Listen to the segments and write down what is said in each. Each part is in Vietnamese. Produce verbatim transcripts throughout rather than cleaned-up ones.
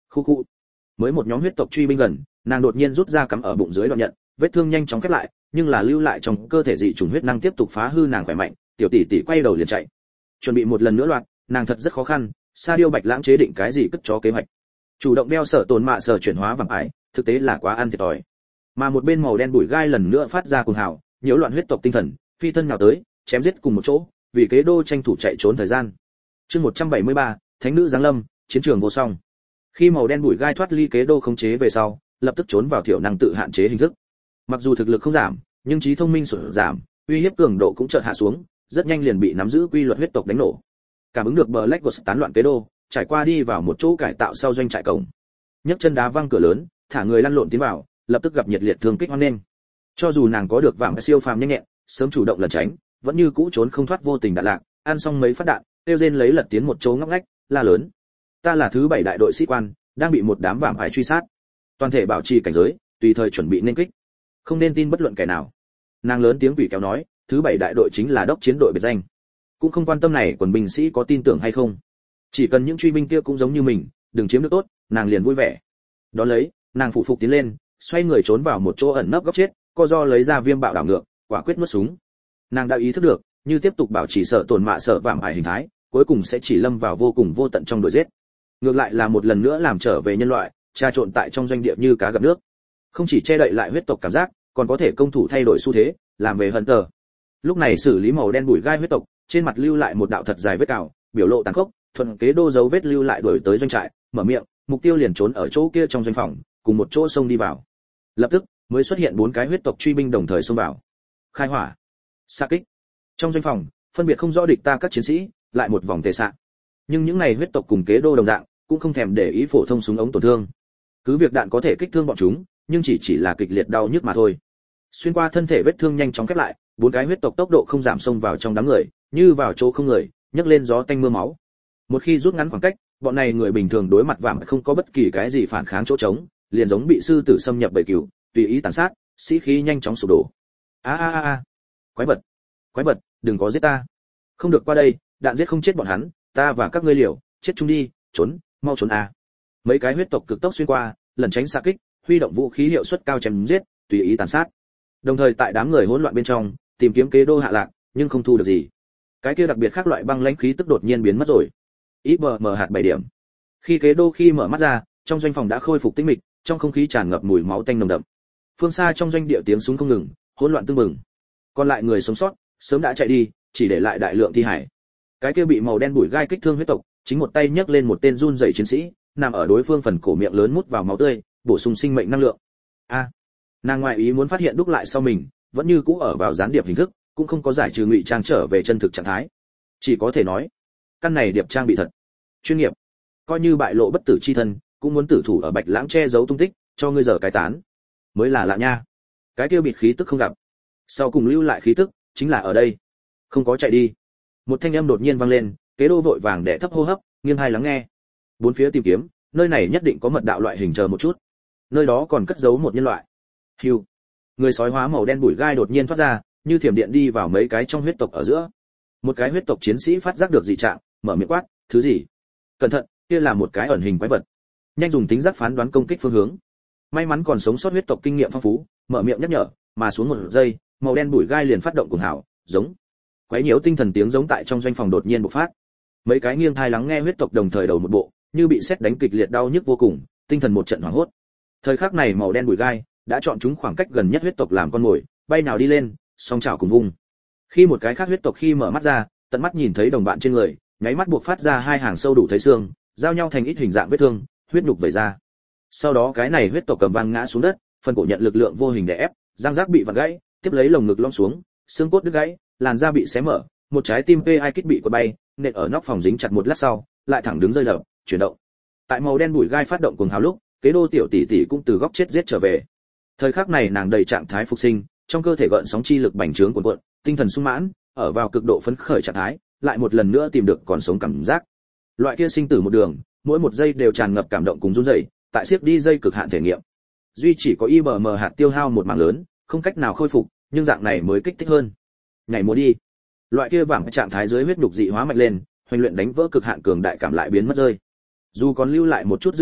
Khu khu. Mới một nhóm huyết tộc truy binh gần, nàng đột nhiên rút ra cắm ở bụng dưới đoạn nhận, vết thương nhanh chóng khép lại, nhưng là lưu lại trong cơ thể dị trùng huyết năng tiếp tục phá hư nàng khỏe mạnh, tiểu tỷ tỷ quay đầu liền chạy. Chuẩn bị một lần nữa loạt, nàng thật rất khó khăn, Sa Điêu Bạch Lãng chế định cái gì cất chó kế hoạch. Chủ động đeo sở tồn mạ sở chuyển hóa vàng ải, thực tế là quá ăn thiệt thòi. Mà một bên màu đen bụi gai lần nữa phát ra cuồng hào, nhiễu loạn huyết tộc tinh thần, phi thân nhào tới, chém giết cùng một chỗ, vì kế đô tranh thủ chạy trốn thời gian. Chương một trăm bảy mươi ba, Thánh nữ giáng lâm, chiến trường vô song. Khi màu đen bụi gai thoát ly kế đô khống chế về sau, lập tức trốn vào thiểu năng tự hạn chế hình thức. Mặc dù thực lực không giảm, nhưng trí thông minh sụt giảm, uy hiếp cường độ cũng chợt hạ xuống, rất nhanh liền bị nắm giữ quy luật huyết tộc đánh nổ. Cảm ứng được Black Ghost tán loạn kế đô, trải qua đi vào một chỗ cải tạo sau doanh trại cổng. Nhấc chân đá văng cửa lớn, thả người lăn lộn tiến vào, lập tức gặp nhiệt liệt thương kích hoang nên. Cho dù nàng có được vạm siêu phàm nhanh nhẹn, sớm chủ động lẩn tránh, vẫn như cũ trốn không thoát vô tình đạn lạc, ăn xong mấy phát đạn, tiêu rên lấy lật tiến một chỗ ngóc ngách, la lớn: "Ta là thứ bảy đại đội sĩ quan, đang bị một đám vạm ải truy sát. Toàn thể bảo trì cảnh giới, tùy thời chuẩn bị nên kích. Không nên tin bất luận kẻ nào." Nàng lớn tiếng quỷ kéo nói, thứ bảy đại đội chính là đốc chiến đội biệt danh, cũng không quan tâm này quần binh sĩ có tin tưởng hay không, chỉ cần những truy binh kia cũng giống như mình, đừng chiếm được tốt, nàng liền vui vẻ. Đó lấy, nàng phụ phục tiến lên, xoay người trốn vào một chỗ ẩn nấp góc chết, co do lấy ra viêm bạo đảo ngược, quả quyết nuốt súng. Nàng đã ý thức được, như tiếp tục bảo trì sợ tổn mạ sợ vạm ải hình thái, cuối cùng sẽ chỉ lâm vào vô cùng vô tận trong đuổi giết. Ngược lại là một lần nữa làm trở về nhân loại, trà trộn tại trong doanh địa như cá gặp nước. Không chỉ che đậy lại huyết tộc cảm giác, còn có thể công thủ thay đổi xu thế, làm về hận tờ. Lúc này xử lý màu đen bụi gai huyết tộc, trên mặt lưu lại một đạo thật dài vết cào, biểu lộ tàn khốc, thuận kế đô dấu vết lưu lại đuổi tới doanh trại, mở miệng, mục tiêu liền trốn ở chỗ kia trong doanh phòng, cùng một chỗ xông đi vào. Lập tức, mới xuất hiện bốn cái huyết tộc truy binh đồng thời xông vào. Khai hỏa, xạ kích. Trong doanh phòng, phân biệt không rõ địch ta các chiến sĩ, lại một vòng tề xạ. Nhưng những này huyết tộc cùng kế đô đồng dạng, cũng không thèm để ý phổ thông súng ống tổn thương. Cứ việc đạn có thể kích thương bọn chúng, nhưng chỉ chỉ là kịch liệt đau nhức mà thôi. Xuyên qua thân thể vết thương nhanh chóng khép lại, bốn cái huyết tộc tốc độ không giảm xông vào trong đám người, như vào chỗ không người, nhấc lên gió tanh mưa máu. Một khi rút ngắn khoảng cách, bọn này người bình thường đối mặt vạm không có bất kỳ cái gì phản kháng chỗ trống, liền giống bị sư tử xâm nhập bầy cừu, tùy ý tàn sát, sĩ khí nhanh chóng sụp đổ. A a a a, quái vật, quái vật, đừng có giết ta, không được qua đây, đạn giết không chết bọn hắn, ta và các ngươi liều, chết chung đi, trốn, mau trốn a. Mấy cái huyết tộc cực tốc xuyên qua, lần tránh xạ kích, huy động vũ khí hiệu suất cao chém giết, tùy ý tàn sát. Đồng thời tại đám người hỗn loạn bên trong, tìm kiếm kế đô hạ lạc, nhưng không thu được gì. Cái kia đặc biệt khác loại băng lãnh khí tức đột nhiên biến mất rồi. i bê em hạt bảy điểm. Khi kế đô khi mở mắt ra, trong doanh phòng đã khôi phục tĩnh mịch, trong không khí tràn ngập mùi máu tanh nồng đậm. Phương xa trong doanh địa tiếng súng không ngừng, hỗn loạn tương mừng. Còn lại người sống sót, sớm đã chạy đi, chỉ để lại đại lượng thi hải. Cái kia bị màu đen bụi gai kích thương huyết tộc, chính một tay nhấc lên một tên run rẩy chiến sĩ, nằm ở đối phương phần cổ miệng lớn mút vào máu tươi, bổ sung sinh mệnh năng lượng. A, nàng ngoại ý muốn phát hiện đúc lại sau mình, vẫn như cũ ở vào gián điệp hình thức, cũng không có giải trừ ngụy trang trở về chân thực trạng thái. Chỉ có thể nói, căn này điệp trang bị thật chuyên nghiệp, coi như bại lộ bất tử chi thân, cũng muốn tử thủ ở Bạch Lãng che giấu tung tích, cho ngươi giờ cái tán. Mới là lạ nha. Cái kia bịt khí tức không gặp. Sau cùng lưu lại khí tức, chính là ở đây. Không có chạy đi. Một thanh âm đột nhiên vang lên, kế đô vội vàng đè thấp hô hấp, nghiêng hai lắng nghe. Bốn phía tìm kiếm, nơi này nhất định có mật đạo loại hình chờ một chút. Nơi đó còn cất giấu một nhân loại. Hưu. Người sói hóa màu đen bụi gai đột nhiên thoát ra, như thiểm điện đi vào mấy cái trong huyết tộc ở giữa. Một cái huyết tộc chiến sĩ phát giác được dị trạng, mở miệng quát, thứ gì? Cẩn thận, kia là một cái ẩn hình quái vật. Nhanh dùng tính giác phán đoán công kích phương hướng. May mắn còn sống sót huyết tộc kinh nghiệm phong phú, mở miệng nhắc nhở, mà xuống một giây, màu đen bụi gai liền phát động cuồng hào, giống. Quấy nhiễu tinh thần tiếng giống tại trong doanh phòng đột nhiên bộc phát. Mấy cái nghiêng thai lắng nghe huyết tộc đồng thời đầu một bộ, như bị sét đánh kịch liệt đau nhức vô cùng, tinh thần một trận hoảng hốt. Thời khắc này màu đen bụi gai đã chọn chúng khoảng cách gần nhất huyết tộc làm con mồi, bay nào đi lên, song chảo cùng vung. Khi một cái khác huyết tộc khi mở mắt ra, tận mắt nhìn thấy đồng bạn trên người, nháy mắt buộc phát ra hai hàng sâu đủ thấy xương, giao nhau thành ít hình dạng vết thương, huyết nhục vẩy ra. Sau đó cái này huyết tộc cầm vang ngã xuống đất, phần cổ nhận lực lượng vô hình đè ép, răng rác bị vặn gãy, tiếp lấy lồng ngực lõm xuống, xương cốt đứt gãy, làn da bị xé mở, một trái tim pê i kích bị quật bay, nện ở nóc phòng dính chặt một lát sau, lại thẳng đứng rơi lở, chuyển động. Tại màu đen bụi gai phát động cuồng hào lúc, kế đô tiểu tỷ tỷ cũng từ góc chết giết trở về. Thời khắc này nàng đầy trạng thái phục sinh, trong cơ thể gợn sóng chi lực bành trướng cuồn cuộn, tinh thần sung mãn, ở vào cực độ phấn khởi trạng thái, lại một lần nữa tìm được còn sống cảm giác. Loại kia sinh tử một đường, mỗi một giây đều tràn ngập cảm động cùng run rẩy, tại siết đi dây cực hạn thể nghiệm. Duy chỉ có i bê em hạt tiêu hao một mảng lớn, không cách nào khôi phục, nhưng dạng này mới kích thích hơn. Nhảy múa đi. Loại kia vàng trạng thái dưới huyết nhục dị hóa mạnh lên, hoành luyện đánh vỡ cực hạn cường đại cảm lại biến mất rơi. Dù còn lưu lại một chút dư vị,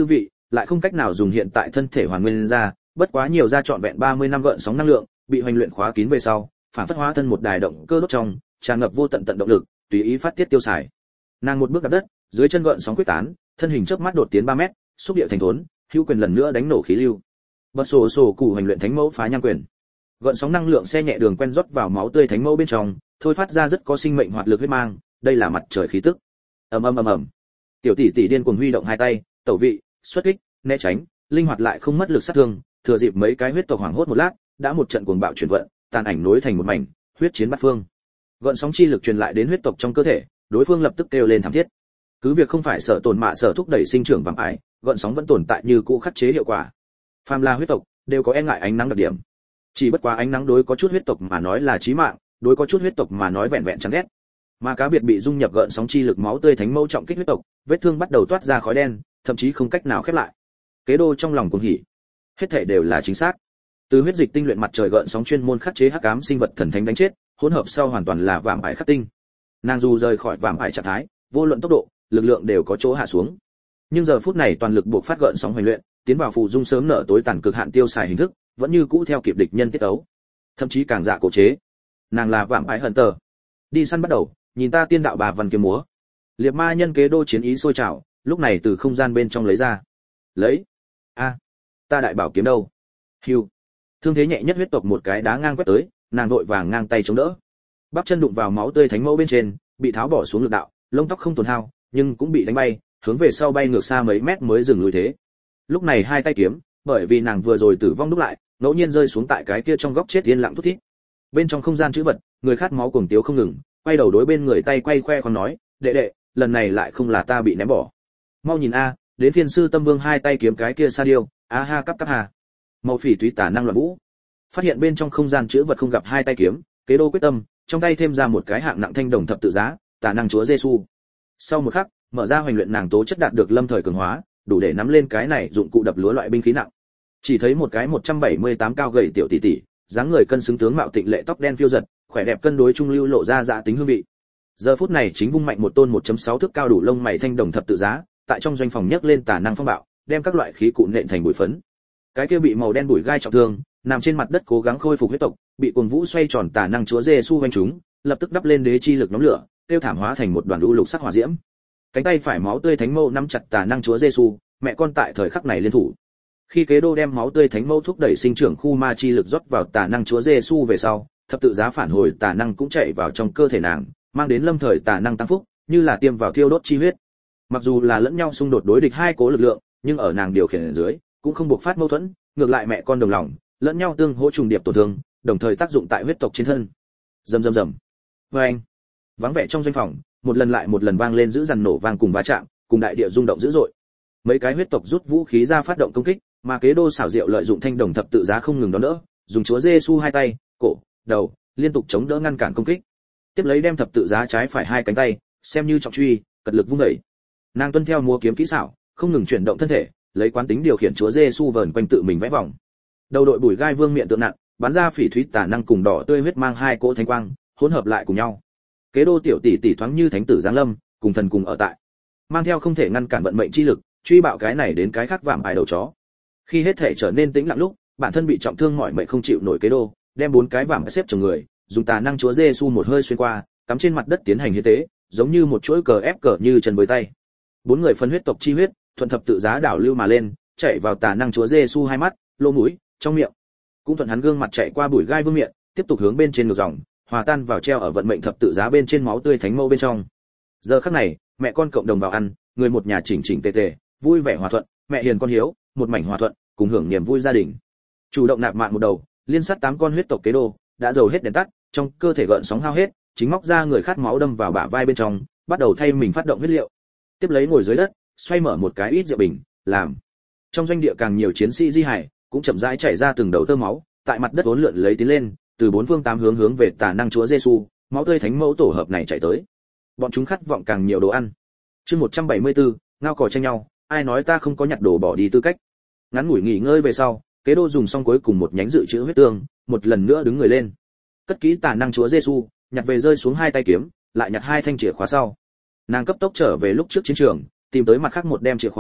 lại không cách nào dùng hiện tại thân thể hoàn nguyên ra, bất quá nhiều ra trọn vẹn ba mươi năm gợn sóng năng lượng, bị hoành luyện khóa kín về sau, phản phất hóa thân một đài động cơ đốt trong, tràn ngập vô tận tận động lực, tùy ý phát tiết tiêu xài. Nàng một bước đạp đất, dưới chân gợn sóng quyết tán, thân hình chớp mắt đột tiến ba mét, xúc địa thành thốn, hữu quyền lần nữa đánh nổ khí lưu. Bật sổ sổ cụ hành luyện thánh mẫu phá nhang quyền. Gợn sóng năng lượng xe nhẹ đường quen rót vào máu tươi thánh mẫu bên trong, thôi phát ra rất có sinh mệnh hoạt lực huyết mang, đây là mặt trời khí tức. Ầm ầm ầm ầm. Tiểu tỷ tỷ điên cuồng huy động hai tay, tẩu vị, xuất kích, né tránh, linh hoạt lại không mất lực sát thương, thừa dịp mấy cái huyết tộc hoảng hốt một lát, đã một trận cuồng bạo chuyển vận, tàn ảnh nối thành một mảnh, huyết chiến bát phương. Gợn sóng chi lực truyền lại đến huyết tộc trong cơ thể, đối phương lập tức kêu lên thảm thiết. Cứ việc không phải sở tồn mạ sở thúc đẩy sinh trưởng vạm ải, gợn sóng vẫn tồn tại như cũ khắc chế hiệu quả. Phàm là huyết tộc đều có e ngại ánh nắng đặc điểm. Chỉ bất quá ánh nắng đối có chút huyết tộc mà nói là chí mạng, đối có chút huyết tộc mà nói vẹn vẹn chán ghét. Mà cá biệt bị dung nhập gợn sóng chi lực máu tươi thánh mẫu trọng kích huyết tộc, vết thương bắt đầu toát ra khói đen, thậm chí không cách nào khép lại. Kế đô trong lòng cuồng hỉ. Hết thảy đều là chính xác. Từ huyết dịch tinh luyện mặt trời gợn sóng chuyên môn khắc chế hắc ám sinh vật thần thánh đánh chết, hỗn hợp sau hoàn toàn là vạm ải khắc tinh. Nàng dù rời khỏi vạm ải trạng thái, vô luận tốc độ, lực lượng đều có chỗ hạ xuống. Nhưng giờ phút này toàn lực buộc phát gợn sóng hoành luyện, tiến vào phù dung sớm nở tối tàn cực hạn tiêu xài hình thức, vẫn như cũ theo kịp địch nhân tiết tấu, thậm chí càng dạ cổ chế. Nàng là vạm ải hận tờ. Đi săn bắt đầu, nhìn ta tiên đạo bà văn kiếm múa. Liệt ma nhân kế đô chiến ý sôi trào, lúc này từ không gian bên trong lấy ra. Lấy. A, ta đại bảo kiếm đâu? Hưu. Thương thế nhẹ nhất huyết tộc một cái đá ngang quét tới, nàng vội vàng ngang tay chống đỡ. Bắp chân đụng vào máu tươi thánh mẫu bên trên, bị tháo bỏ xuống lực đạo, lông tóc không tổn hao, nhưng cũng bị đánh bay, hướng về sau bay ngược xa mấy mét mới dừng lùi thế. Lúc này hai tay kiếm, bởi vì nàng vừa rồi tử vong đúc lại, ngẫu nhiên rơi xuống tại cái kia trong góc chết yên lặng thút thít. Bên trong không gian chữ vật, người khát máu cuồng tiếu không ngừng, quay đầu đối bên người tay quay khoe còn nói, đệ đệ, lần này lại không là ta bị ném bỏ. Mau nhìn a, đến phiên sư tâm vương hai tay kiếm cái kia sa điêu, a ha cắp cắp hà. Màu phỉ túy tả năng loạn vũ. Phát hiện bên trong không gian chữ vật không gặp hai tay kiếm, kế đô quyết tâm, trong tay thêm ra một cái hạng nặng thanh đồng thập tự giá, tả năng chúa Giêsu. Sau một khắc, mở ra hoành luyện nàng tố chất đạt được lâm thời cường hóa, đủ để nắm lên cái này dụng cụ đập lúa loại binh khí nặng. Chỉ thấy một cái một trăm bảy mươi tám cao gầy tiểu tỷ tỷ, dáng người cân xứng tướng mạo tịnh lệ tóc đen phiêu giật, khỏe đẹp cân đối trung lưu lộ ra dạ tính hương vị. Giờ phút này chính vung mạnh một tôn một chấm sáu thước cao đủ lông mày thanh đồng thập tự giá, tại trong doanh phòng nhấc lên tả năng phong bạo, đem các loại khí cụ nện thành bụi phấn. Cái kia bị màu đen bụi gai trọng thương, nằm trên mặt đất cố gắng khôi phục huyết tộc, bị cuồng vũ xoay tròn tả năng chúa Giêsu vành chúng, lập tức đắp lên đế chi lực nhóm lửa, tiêu thảm hóa thành một đoàn u lục sắc hỏa diễm. Cánh tay phải máu tươi thánh mâu nắm chặt tả năng chúa Giêsu, mẹ con tại thời khắc này liên thủ. Khi kế đô đem máu tươi thánh mâu thúc đẩy sinh trưởng khu ma chi lực rót vào tả năng chúa Giêsu về sau, thập tự giá phản hồi tả năng cũng chạy vào trong cơ thể nàng, mang đến lâm thời tả năng tăng phúc, như là tiêm vào thiêu đốt chi huyết. Mặc dù là lẫn nhau xung đột đối địch hai cố lực lượng, nhưng ở nàng điều khiển dưới, cũng không buộc phát mâu thuẫn, ngược lại mẹ con đồng lòng, lẫn nhau tương hỗ trùng điệp tổn thương, đồng thời tác dụng tại huyết tộc trên thân. Rầm rầm rầm. Oeng. Vắng vẻ trong doanh phòng, một lần lại một lần vang lên dữ dằn nổ vang cùng va chạm, cùng đại địa rung động dữ dội. Mấy cái huyết tộc rút vũ khí ra phát động công kích, mà kế đô xảo diệu lợi dụng thanh đồng thập tự giá không ngừng đón đỡ, dùng chúa Giêsu hai tay, cổ, đầu, liên tục chống đỡ ngăn cản công kích. Tiếp lấy đem thập tự giá trái phải hai cánh tay, xem như trọng truy, cật lực vung đẩy. Nàng tuân theo múa kiếm kỹ xảo, không ngừng chuyển động thân thể, lấy quán tính điều khiển chúa Giêsu vờn quanh tự mình vẽ vòng. Đầu đội bùi gai vương miệng tượng nặng, bắn ra phỉ thúy tả năng cùng đỏ tươi huyết mang hai cỗ thánh quang, hỗn hợp lại cùng nhau. Kế đô tiểu tỷ tỷ thoáng như thánh tử giáng lâm, cùng thần cùng ở tại. Mang theo không thể ngăn cản vận mệnh chi lực, truy bạo cái này đến cái khác vạm ải đầu chó. Khi hết thể trở nên tĩnh lặng lúc, bản thân bị trọng thương mỏi mệt không chịu nổi kế đô, đem bốn cái vạm ải xếp chồng người, dùng tà năng chúa Giêsu một hơi xuyên qua, cắm trên mặt đất tiến hành hiến tế, giống như một chuỗi cờ ép cờ như chân với tay. Bốn người phân huyết tộc chi huyết, thuận thập tự giá đảo lưu mà lên, chạy vào tà năng chúa Giêsu hai mắt, lỗ mũi, trong miệng. Cũng thuận hắn gương mặt chạy qua bụi gai vương miệng, tiếp tục hướng bên trên ngược dòng, hòa tan vào treo ở vận mệnh thập tự giá bên trên máu tươi thánh mâu bên trong. Giờ khắc này, mẹ con cộng đồng vào ăn, người một nhà chỉnh chỉnh tề tề, vui vẻ hòa thuận, mẹ hiền con hiếu, một mảnh hòa thuận, cùng hưởng niềm vui gia đình. Chủ động nạp mạng một đầu, liên sát tám con huyết tộc kế đô, đã dầu hết đèn tắt, trong cơ thể gợn sóng hao hết, chính móc ra người khát máu đâm vào bả vai bên trong, bắt đầu thay mình phát động huyết liệu. Tiếp lấy ngồi dưới đất, xoay mở một cái ít rượu bình, làm. Trong doanh địa càng nhiều chiến sĩ di hải, cũng chậm rãi chảy ra từng đầu tơ máu, tại mặt đất uốn lượn lấy tiến lên, từ bốn phương tám hướng hướng về tà năng chúa Giêsu, máu tươi thánh mẫu tổ hợp này chạy tới. Bọn chúng khát vọng càng nhiều đồ ăn. Chương một trăm bảy mươi tư, ngao cò tranh nhau, ai nói ta không có nhặt đồ bỏ đi tư cách. Ngắn ngủi nghỉ ngơi về sau, kế đô dùng xong cuối cùng một nhánh dự trữ huyết tương, một lần nữa đứng người lên. Cất kỹ tà năng chúa Giêsu, nhặt về rơi xuống hai tay kiếm, lại nhặt hai thanh chìa khóa sau. Nàng cấp tốc trở về lúc trước chiến trường, tìm tới mặt khác một đem chìa khóa,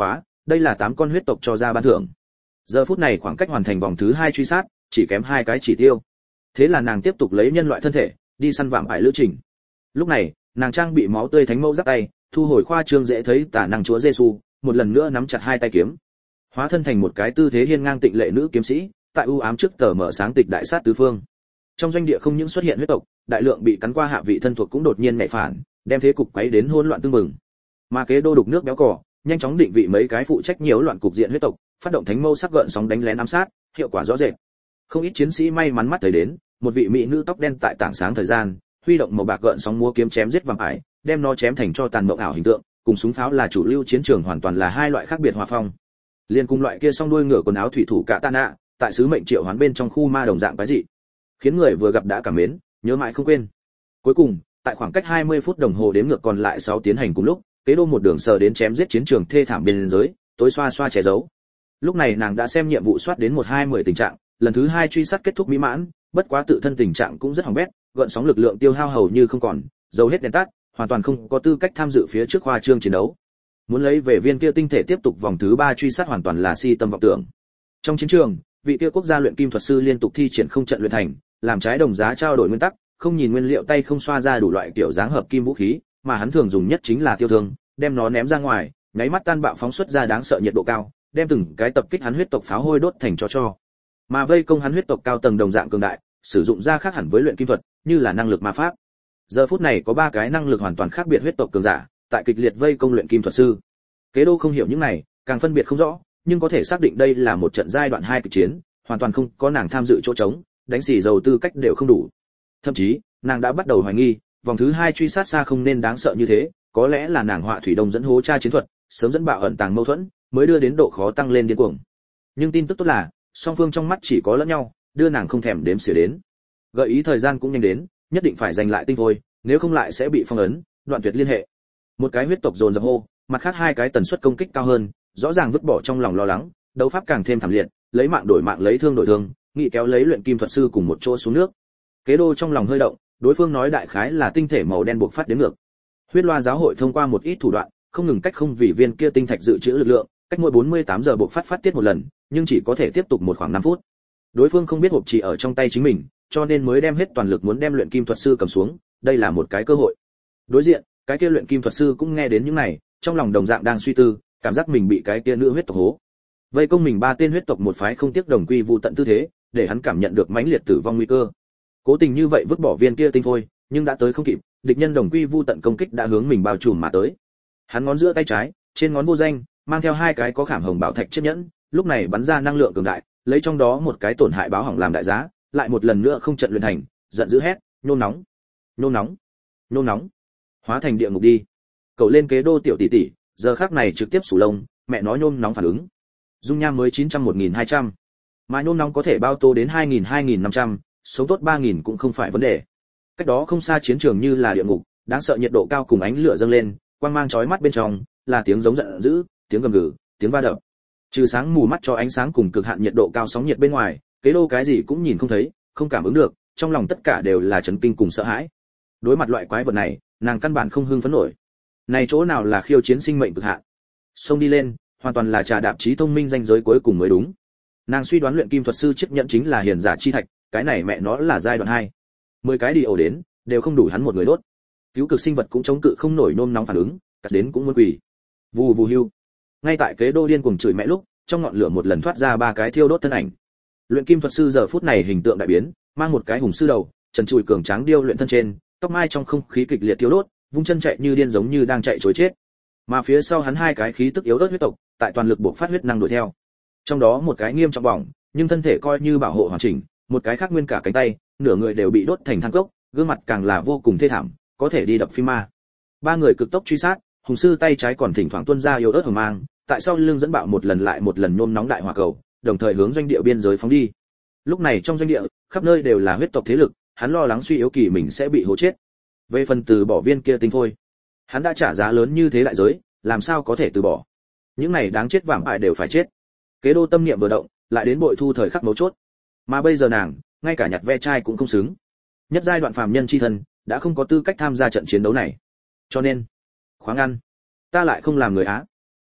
Đây là tám con huyết tộc cho ra ban thưởng. Giờ phút này khoảng cách hoàn thành vòng thứ hai truy sát, chỉ kém hai cái chỉ tiêu. Thế là nàng tiếp tục lấy nhân loại thân thể, đi săn vạm ải lữ trình. Lúc này, nàng trang bị máu tươi thánh mẫu giáp tay, thu hồi khoa trương dễ thấy tả năng chúa Giêsu, một lần nữa nắm chặt hai tay kiếm. Hóa thân thành một cái tư thế hiên ngang tịnh lệ nữ kiếm sĩ, tại u ám trước tờ mở sáng tịch đại sát tứ phương. Trong doanh địa không những xuất hiện huyết tộc, đại lượng bị cắn qua hạ vị thân thuộc cũng đột nhiên nhảy phản, đem thế cục quấy đến hỗn loạn tương mừng. Mà kế đô đục nước béo cỏ, nhanh chóng định vị mấy cái phụ trách nhiễu loạn cục diện huyết tộc, phát động thánh mâu sắc gợn sóng đánh lén ám sát, hiệu quả rõ rệt. Không ít chiến sĩ may mắn mắt thấy đến, một vị mỹ nữ tóc đen tại tảng sáng thời gian, huy động màu bạc gợn sóng múa kiếm chém giết vạm ải, đem nó chém thành cho tàn mộng ảo hình tượng, cùng súng pháo là chủ lưu chiến trường hoàn toàn là hai loại khác biệt hòa phong. Liên cùng loại kia song đuôi ngựa quần áo thủy thủ cả tạ nạ, tại sứ mệnh triệu hoán bên trong khu ma đồng dạng quái dị, khiến người vừa gặp đã cảm mến, nhớ mãi không quên. Cuối cùng, tại khoảng cách hai mươi phút đồng hồ đếm ngược còn lại sáu tiến hành cùng lúc, kế đô một đường sờ đến chém giết chiến trường thê thảm biên giới, tối xoa xoa che giấu. Lúc này nàng đã xem nhiệm vụ soát đến một hai mười tình trạng, lần thứ hai truy sát kết thúc mỹ mãn, bất quá tự thân tình trạng cũng rất hỏng bét, gợn sóng lực lượng tiêu hao hầu như không còn, dầu hết đèn tắt, hoàn toàn không có tư cách tham dự phía trước khoa trương chiến đấu. Muốn lấy về viên kia tinh thể tiếp tục vòng thứ ba truy sát hoàn toàn là si tâm vọng tưởng. Trong chiến trường, vị kia quốc gia luyện kim thuật sư liên tục thi triển không trận luyện thành, làm trái đồng giá trao đổi nguyên tắc, không nhìn nguyên liệu tay không xoa ra đủ loại kiểu dáng hợp kim vũ khí, mà hắn thường dùng nhất chính là tiêu thương, đem nó ném ra ngoài, nháy mắt tan bạo phóng xuất ra đáng sợ nhiệt độ cao, đem từng cái tập kích hắn huyết tộc pháo hôi đốt thành tro tro. Mà vây công hắn huyết tộc cao tầng đồng dạng cường đại, sử dụng ra khác hẳn với luyện kim thuật, như là năng lực ma pháp. Giờ phút này có ba cái năng lực hoàn toàn khác biệt huyết tộc cường giả, tại kịch liệt vây công luyện kim thuật sư. Kế đô không hiểu những này, càng phân biệt không rõ, nhưng có thể xác định đây là một trận giai đoạn hai kịch chiến, hoàn toàn không có nàng tham dự chỗ trống, đánh xì dầu tư cách đều không đủ. Thậm chí, nàng đã bắt đầu hoài nghi, vòng thứ hai truy sát xa không nên đáng sợ như thế, có lẽ là nàng họa thủy đông dẫn hố tra chiến thuật, sớm dẫn bạo ẩn tàng mâu thuẫn, mới đưa đến độ khó tăng lên điên cuồng. Nhưng tin tức tốt là, song phương trong mắt chỉ có lẫn nhau, đưa nàng không thèm đếm xỉa đến. Gợi ý thời gian cũng nhanh đến, nhất định phải giành lại tinh phôi, nếu không lại sẽ bị phong ấn, đoạn tuyệt liên hệ. Một cái huyết tộc dồn dập hô, mặt khác hai cái tần suất công kích cao hơn, rõ ràng vứt bỏ trong lòng lo lắng, đấu pháp càng thêm thảm liệt, lấy mạng đổi mạng lấy thương đổi thương, nghị kéo lấy luyện kim thuật sư cùng một chỗ xuống nước. Kế đô trong lòng hơi động, đối phương nói đại khái là tinh thể màu đen buộc phát đến ngược. Huyết Loa giáo hội thông qua một ít thủ đoạn, không ngừng cách không vì viên kia tinh thạch dự trữ lực lượng, cách mỗi bốn mươi tám giờ buộc phát phát tiết một lần, nhưng chỉ có thể tiếp tục một khoảng năm phút. Đối phương không biết hộp chỉ ở trong tay chính mình, cho nên mới đem hết toàn lực muốn đem luyện kim thuật sư cầm xuống, đây là một cái cơ hội. Đối diện, cái kia luyện kim thuật sư cũng nghe đến những này, trong lòng đồng dạng đang suy tư, cảm giác mình bị cái kia nữ huyết tộc hố. Vây công mình ba tên huyết tộc một phái không tiếc đồng quy vu tận tư thế, để hắn cảm nhận được mãnh liệt tử vong nguy cơ. Cố tình như vậy vứt bỏ viên kia tinh phôi, nhưng đã tới không kịp, địch nhân đồng quy vu tận công kích đã hướng mình bao trùm mà tới. Hắn ngón giữa tay trái, trên ngón vô danh, mang theo hai cái có khảm hồng bảo thạch chiếc nhẫn, lúc này bắn ra năng lượng cường đại, lấy trong đó một cái tổn hại báo hỏng làm đại giá, lại một lần nữa không trận luyện thành, giận dữ hét, nôn nóng, nôn nóng, nôn nóng, hóa thành địa ngục đi. Cậu lên kế đô tiểu tỷ tỷ, giờ khắc này trực tiếp sủ lông, mẹ nói nôn nóng phản ứng. Dung nham mới chín trăm một nghìn hai trăm, mà nôn nóng có thể bao tô đến hai nghìn hai nghìn năm trăm, sống tốt ba nghìn cũng không phải vấn đề. Cách đó không xa chiến trường như là địa ngục, đáng sợ nhiệt độ cao cùng ánh lửa dâng lên, quang mang chói mắt bên trong là tiếng giống giận dữ, tiếng gầm gừ, tiếng va đập. Trừ sáng mù mắt cho ánh sáng cùng cực hạn nhiệt độ cao sóng nhiệt bên ngoài, kế đô cái gì cũng nhìn không thấy, không cảm ứng được, trong lòng tất cả đều là chấn kinh cùng sợ hãi. Đối mặt loại quái vật này, nàng căn bản không hưng phấn nổi. Này chỗ nào là khiêu chiến sinh mệnh cực hạn? Xông đi lên, hoàn toàn là trà đạp trí thông minh danh giới cuối cùng mới đúng. Nàng suy đoán luyện kim thuật sư chiếc nhẫn chính là hiền giả chi thạch, cái này mẹ nó là giai đoạn hai. Mười cái đi ổ đến, đều không đủ hắn một người đốt. Cứu cực sinh vật cũng chống cự không nổi nôn nóng phản ứng, cắt đến cũng muốn quỳ. Vù vù hưu. Ngay tại kế đô điên cuồng chửi mẹ lúc, trong ngọn lửa một lần thoát ra ba cái thiêu đốt thân ảnh. Luyện kim thuật sư giờ phút này hình tượng đại biến, mang một cái hùng sư đầu, trần trụi cường tráng điêu luyện thân trên, tóc mai trong không khí kịch liệt thiêu đốt, vung chân chạy như điên giống như đang chạy trối chết. Mà phía sau hắn hai cái khí tức yếu ớt huyết tộc, tại toàn lực buộc phát huyết năng đuổi theo. Trong đó một cái nghiêm trọng bỏng, nhưng thân thể coi như bảo hộ hoàn chỉnh, một cái khác nguyên cả cánh tay, nửa người đều bị đốt thành than cốc, gương mặt càng là vô cùng thê thảm, có thể đi đập phim ma. Ba người cực tốc truy sát, hùng sư tay trái còn thỉnh thoảng tuôn ra yếu ớt hờ mang, tại sau lưng dẫn bạo một lần lại một lần nôn nóng đại hỏa cầu, đồng thời hướng doanh địa biên giới phóng đi. Lúc này trong doanh địa, khắp nơi đều là huyết tộc thế lực, hắn lo lắng suy yếu kỳ mình sẽ bị hố chết. Về phần từ bỏ viên kia tinh phôi, hắn đã trả giá lớn như thế đại giới, làm sao có thể từ bỏ? Những này đáng chết vạm ải đều phải chết. Kế đô tâm niệm vừa động, lại đến bội thu thời khắc mấu chốt. Mà bây giờ nàng, ngay cả nhặt ve chai cũng không xứng. Nhất giai đoạn phàm nhân chi thân, đã không có tư cách tham gia trận chiến đấu này. Cho nên, khoáng ăn, ta lại không làm người Á.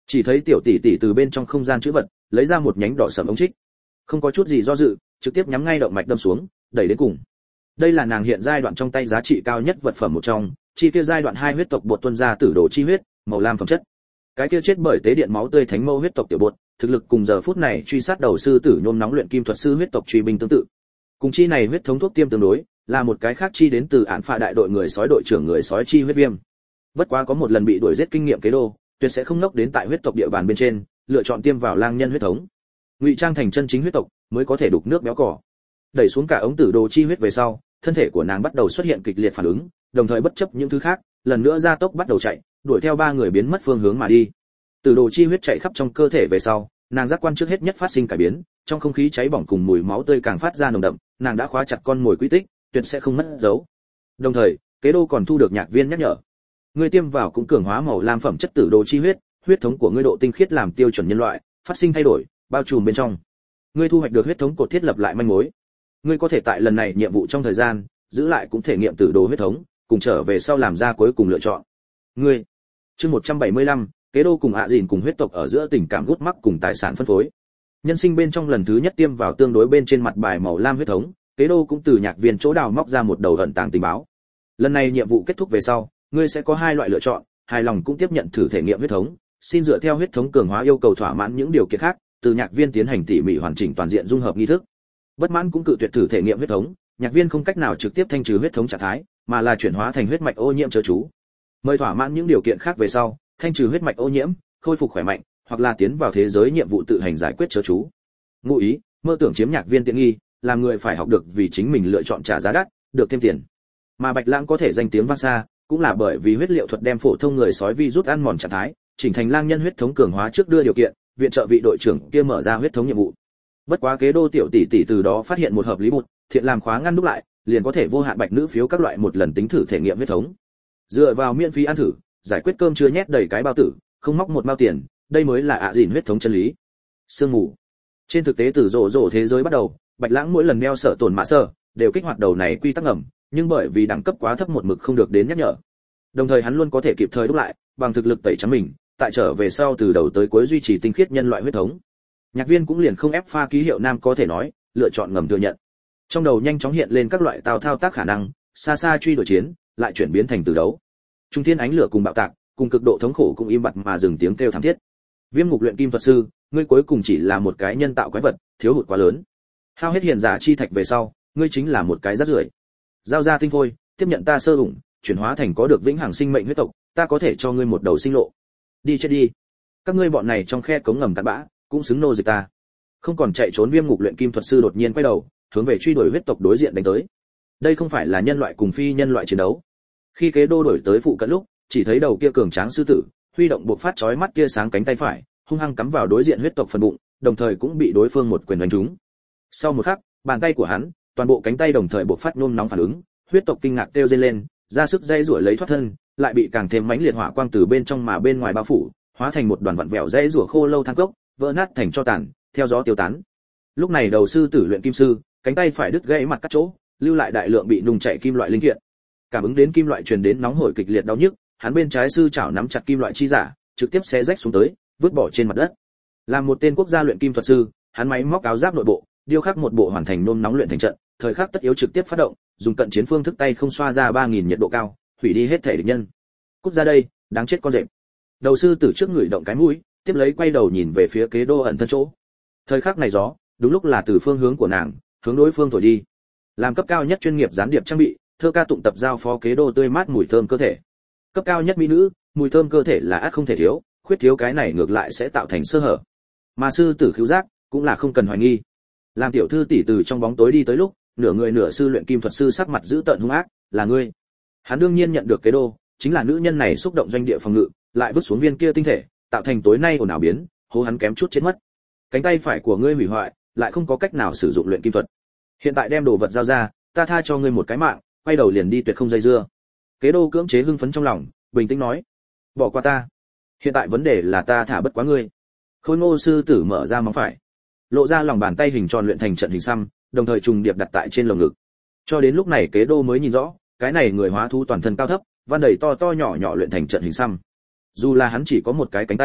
Chỉ thấy tiểu tỷ tỷ từ bên trong không gian chữ vật lấy ra một nhánh đỏ sẫm ống trích, không có chút gì do dự, trực tiếp nhắm ngay động mạch đâm xuống, đẩy đến cùng. Đây là nàng hiện giai đoạn trong tay giá trị cao nhất vật phẩm một trong, chi kia giai đoạn hai huyết tộc bột tuân ra tử đồ chi huyết, màu lam phẩm chất. Cái kia chết bởi tế điện máu tươi thánh mâu huyết tộc tiểu bột, thực lực cùng giờ phút này truy sát đầu sư tử nhôm nóng luyện kim thuật sư huyết tộc truy binh tương tự. Cùng chi này huyết thống thuốc tiêm tương đối, là một cái khác chi đến từ án phạ đại đội người sói đội trưởng người sói chi huyết viêm. Bất quá có một lần bị đuổi giết kinh nghiệm kế đô, tuyệt sẽ không nốc đến tại huyết tộc địa bàn bên trên, lựa chọn tiêm vào lang nhân huyết thống. Ngụy trang thành chân chính huyết tộc, mới có thể đục nước béo cỏ. Đẩy xuống cả ống tử đồ chi huyết về sau, thân thể của nàng bắt đầu xuất hiện kịch liệt phản ứng, đồng thời bất chấp những thứ khác, lần nữa gia tốc bắt đầu chạy, đuổi theo ba người biến mất phương hướng mà đi. Tử đồ chi huyết chạy khắp trong cơ thể về sau, nàng giác quan trước hết nhất phát sinh cải biến, trong không khí cháy bỏng cùng mùi máu tươi càng phát ra nồng đậm, nàng đã khóa chặt con mồi quy tích, tuyệt sẽ không mất dấu. Đồng thời, kế đô còn thu được nhạc viên nhắc nhở. Ngươi tiêm vào cũng cường hóa màu lam phẩm chất tử đồ chi huyết, huyết thống của ngươi độ tinh khiết làm tiêu chuẩn nhân loại, phát sinh thay đổi, bao trùm bên trong. Ngươi thu hoạch được huyết thống cột thiết lập lại manh mối. Ngươi có thể tại lần này nhiệm vụ trong thời gian, giữ lại cũng thể nghiệm tử đồ huyết thống, cùng trở về sau làm ra cuối cùng lựa chọn. Ngươi. Chương một trăm bảy mươi lăm, kế đô cùng ạ dìn cùng huyết tộc ở giữa tình cảm gút mắc cùng tài sản phân phối. Nhân sinh bên trong lần thứ nhất tiêm vào tương đối bên trên mặt bài màu lam huyết thống, kế đô cũng từ nhạc viên chỗ đào móc ra một đầu ẩn tàng tình báo. Lần này nhiệm vụ kết thúc về sau, ngươi sẽ có hai loại lựa chọn, hài lòng cũng tiếp nhận thử thể nghiệm huyết thống, xin dựa theo huyết thống cường hóa yêu cầu thỏa mãn những điều kiện khác, từ nhạc viên tiến hành tỉ mỉ hoàn chỉnh toàn diện dung hợp nghi thức. Bất mãn cũng cự tuyệt thử thể nghiệm huyết thống, nhạc viên không cách nào trực tiếp thanh trừ huyết thống trạng thái, mà là chuyển hóa thành huyết mạch ô nhiễm chớ chú. Mời thỏa mãn những điều kiện khác về sau, thanh trừ huyết mạch ô nhiễm, khôi phục khỏe mạnh, hoặc là tiến vào thế giới nhiệm vụ tự hành giải quyết chớ chú. Ngụ ý, mơ tưởng chiếm nhạc viên tiện nghi, làm người phải học được vì chính mình lựa chọn trả giá đắt, được thêm tiền. Mà Bạch Lãng có thể danh tiếng vang xa, cũng là bởi vì huyết liệu thuật đem phổ thông người sói vi rút ăn mòn trạng thái, chỉnh thành lang nhân huyết thống cường hóa trước đưa điều kiện, viện trợ vị đội trưởng kia mở ra huyết thống nhiệm vụ. Bất quá kế đô tiểu tỷ tỷ từ đó phát hiện một hợp lý bụt, thiện làm khóa ngăn đúc lại, liền có thể vô hạn bạch nữ phiếu các loại một lần tính thử thể nghiệm huyết thống. Dựa vào miễn phí ăn thử, giải quyết cơm chưa nhét đầy cái bao tử, không móc một mao tiền, đây mới là ạ dìn huyết thống chân lý. Sương mù. Trên thực tế từ rộ rộ thế giới bắt đầu, Bạch Lãng mỗi lần đeo sở tổn mã sở, đều kích hoạt đầu này quy tắc ngầm, nhưng bởi vì đẳng cấp quá thấp một mực không được đến nhắc nhở. Đồng thời hắn luôn có thể kịp thời đúc lại, bằng thực lực tẩy trắng mình, tại trở về sau từ đầu tới cuối duy trì tinh khiết nhân loại huyết thống. Nhạc viên cũng liền không ép pha ký hiệu nam có thể nói, lựa chọn ngầm thừa nhận. Trong đầu nhanh chóng hiện lên các loại tào thao tác khả năng, xa xa truy đuổi chiến, lại chuyển biến thành từ đấu. Trung thiên ánh lửa cùng bạo tạc, cùng cực độ thống khổ cũng im bặt mà dừng tiếng kêu thảm thiết. Viêm ngục luyện kim thuật sư, ngươi cuối cùng chỉ là một cái nhân tạo quái vật, thiếu hụt quá lớn. Hao hết hiền giả chi thạch về sau, ngươi chính là một cái rác rưởi. Giao ra tinh phôi, tiếp nhận ta sơ ủng, chuyển hóa thành có được vĩnh hằng sinh mệnh huyết tộc, ta có thể cho ngươi một đầu sinh lộ. Đi chết đi. Các ngươi bọn này trong khe cống ngầm cặn bã, cũng xứng nô dịch ta. Không còn chạy trốn Viêm ngục luyện kim thuật sư đột nhiên quay đầu, hướng về truy đuổi huyết tộc đối diện đánh tới. Đây không phải là nhân loại cùng phi nhân loại chiến đấu. Khi kế đô đổi tới phụ cận lúc, chỉ thấy đầu kia cường tráng sư tử, huy động buộc phát chói mắt kia sáng cánh tay phải, hung hăng cắm vào đối diện huyết tộc phần bụng, đồng thời cũng bị đối phương một quyền đánh trúng. Sau một khắc, bàn tay của hắn, toàn bộ cánh tay đồng thời buộc phát nôn nóng phản ứng, huyết tộc kinh ngạc kêu rên lên, ra sức dây rủa lấy thoát thân, lại bị càng thêm mãnh liệt hỏa quang từ bên trong mà bên ngoài bao phủ, hóa thành một đoàn vặn vẹo dây rủa khô lâu than cốc, vỡ nát thành tro tàn, theo gió tiêu tán. Lúc này đầu sư tử luyện kim sư, cánh tay phải đứt gãy mặt cắt chỗ, lưu lại đại lượng bị nung chảy kim loại linh kiện. Cảm ứng đến kim loại truyền đến nóng hổi kịch liệt đau nhức, hắn bên trái sư chảo nắm chặt kim loại chi giả, trực tiếp xé rách xuống tới, vứt bỏ trên mặt đất. Làm một tên quốc gia luyện kim thuật sư, hắn máy móc áo giáp nội bộ, điêu khắc một bộ hoàn thành nôn nóng luyện thành trận, thời khắc tất yếu trực tiếp phát động, dùng cận chiến phương thức tay không xoa ra ba nghìn nhiệt độ cao, hủy đi hết thể địch nhân. Cút ra đây, đáng chết con rệp. Đầu sư tử trước người động cái mũi, tiếp lấy quay đầu nhìn về phía kế đô ẩn thân chỗ. Thời khắc này gió, đúng lúc là từ phương hướng của nàng, hướng đối phương thổi đi. Làm cấp cao nhất chuyên nghiệp gián điệp trang bị, thơ ca tụng tập giao phó kế đô tươi mát mùi thơm cơ thể. Cấp cao nhất mỹ nữ, mùi thơm cơ thể là ắt không thể thiếu, khuyết thiếu cái này ngược lại sẽ tạo thành sơ hở. Mà sư tử khiếu giác cũng là không cần hoài nghi. Làm tiểu thư tỷ từ trong bóng tối đi tới lúc, nửa người nửa sư luyện kim thuật sư sắc mặt dữ tợn hung ác, là ngươi. Hắn đương nhiên nhận được kế đô, chính là nữ nhân này xúc động doanh địa phòng ngự, lại vứt xuống viên kia tinh thể, tạo thành tối nay ồn ào biến, hố hắn kém chút chết mất. Cánh tay phải của ngươi hủy hoại, lại không có cách nào sử dụng luyện kim thuật. Hiện tại đem đồ vật giao ra, ta tha cho ngươi một cái mạng, quay đầu liền đi tuyệt không dây dưa. Kế đô cưỡng chế hưng phấn trong lòng, bình tĩnh nói, bỏ qua ta. Hiện tại vấn đề là ta thả bất quá ngươi. Khôi ngô sư tử mở ra móng phải, lộ ra lòng bàn tay hình tròn luyện thành trận hình xăm, đồng thời trùng điệp đặt tại trên lồng ngực. Cho đến lúc này kế đô mới nhìn rõ, cái này người hóa thú toàn thân cao thấp, văn đầy to to nhỏ nhỏ luyện thành trận hình xăm. Dù là hắn chỉ có một cái cánh tay,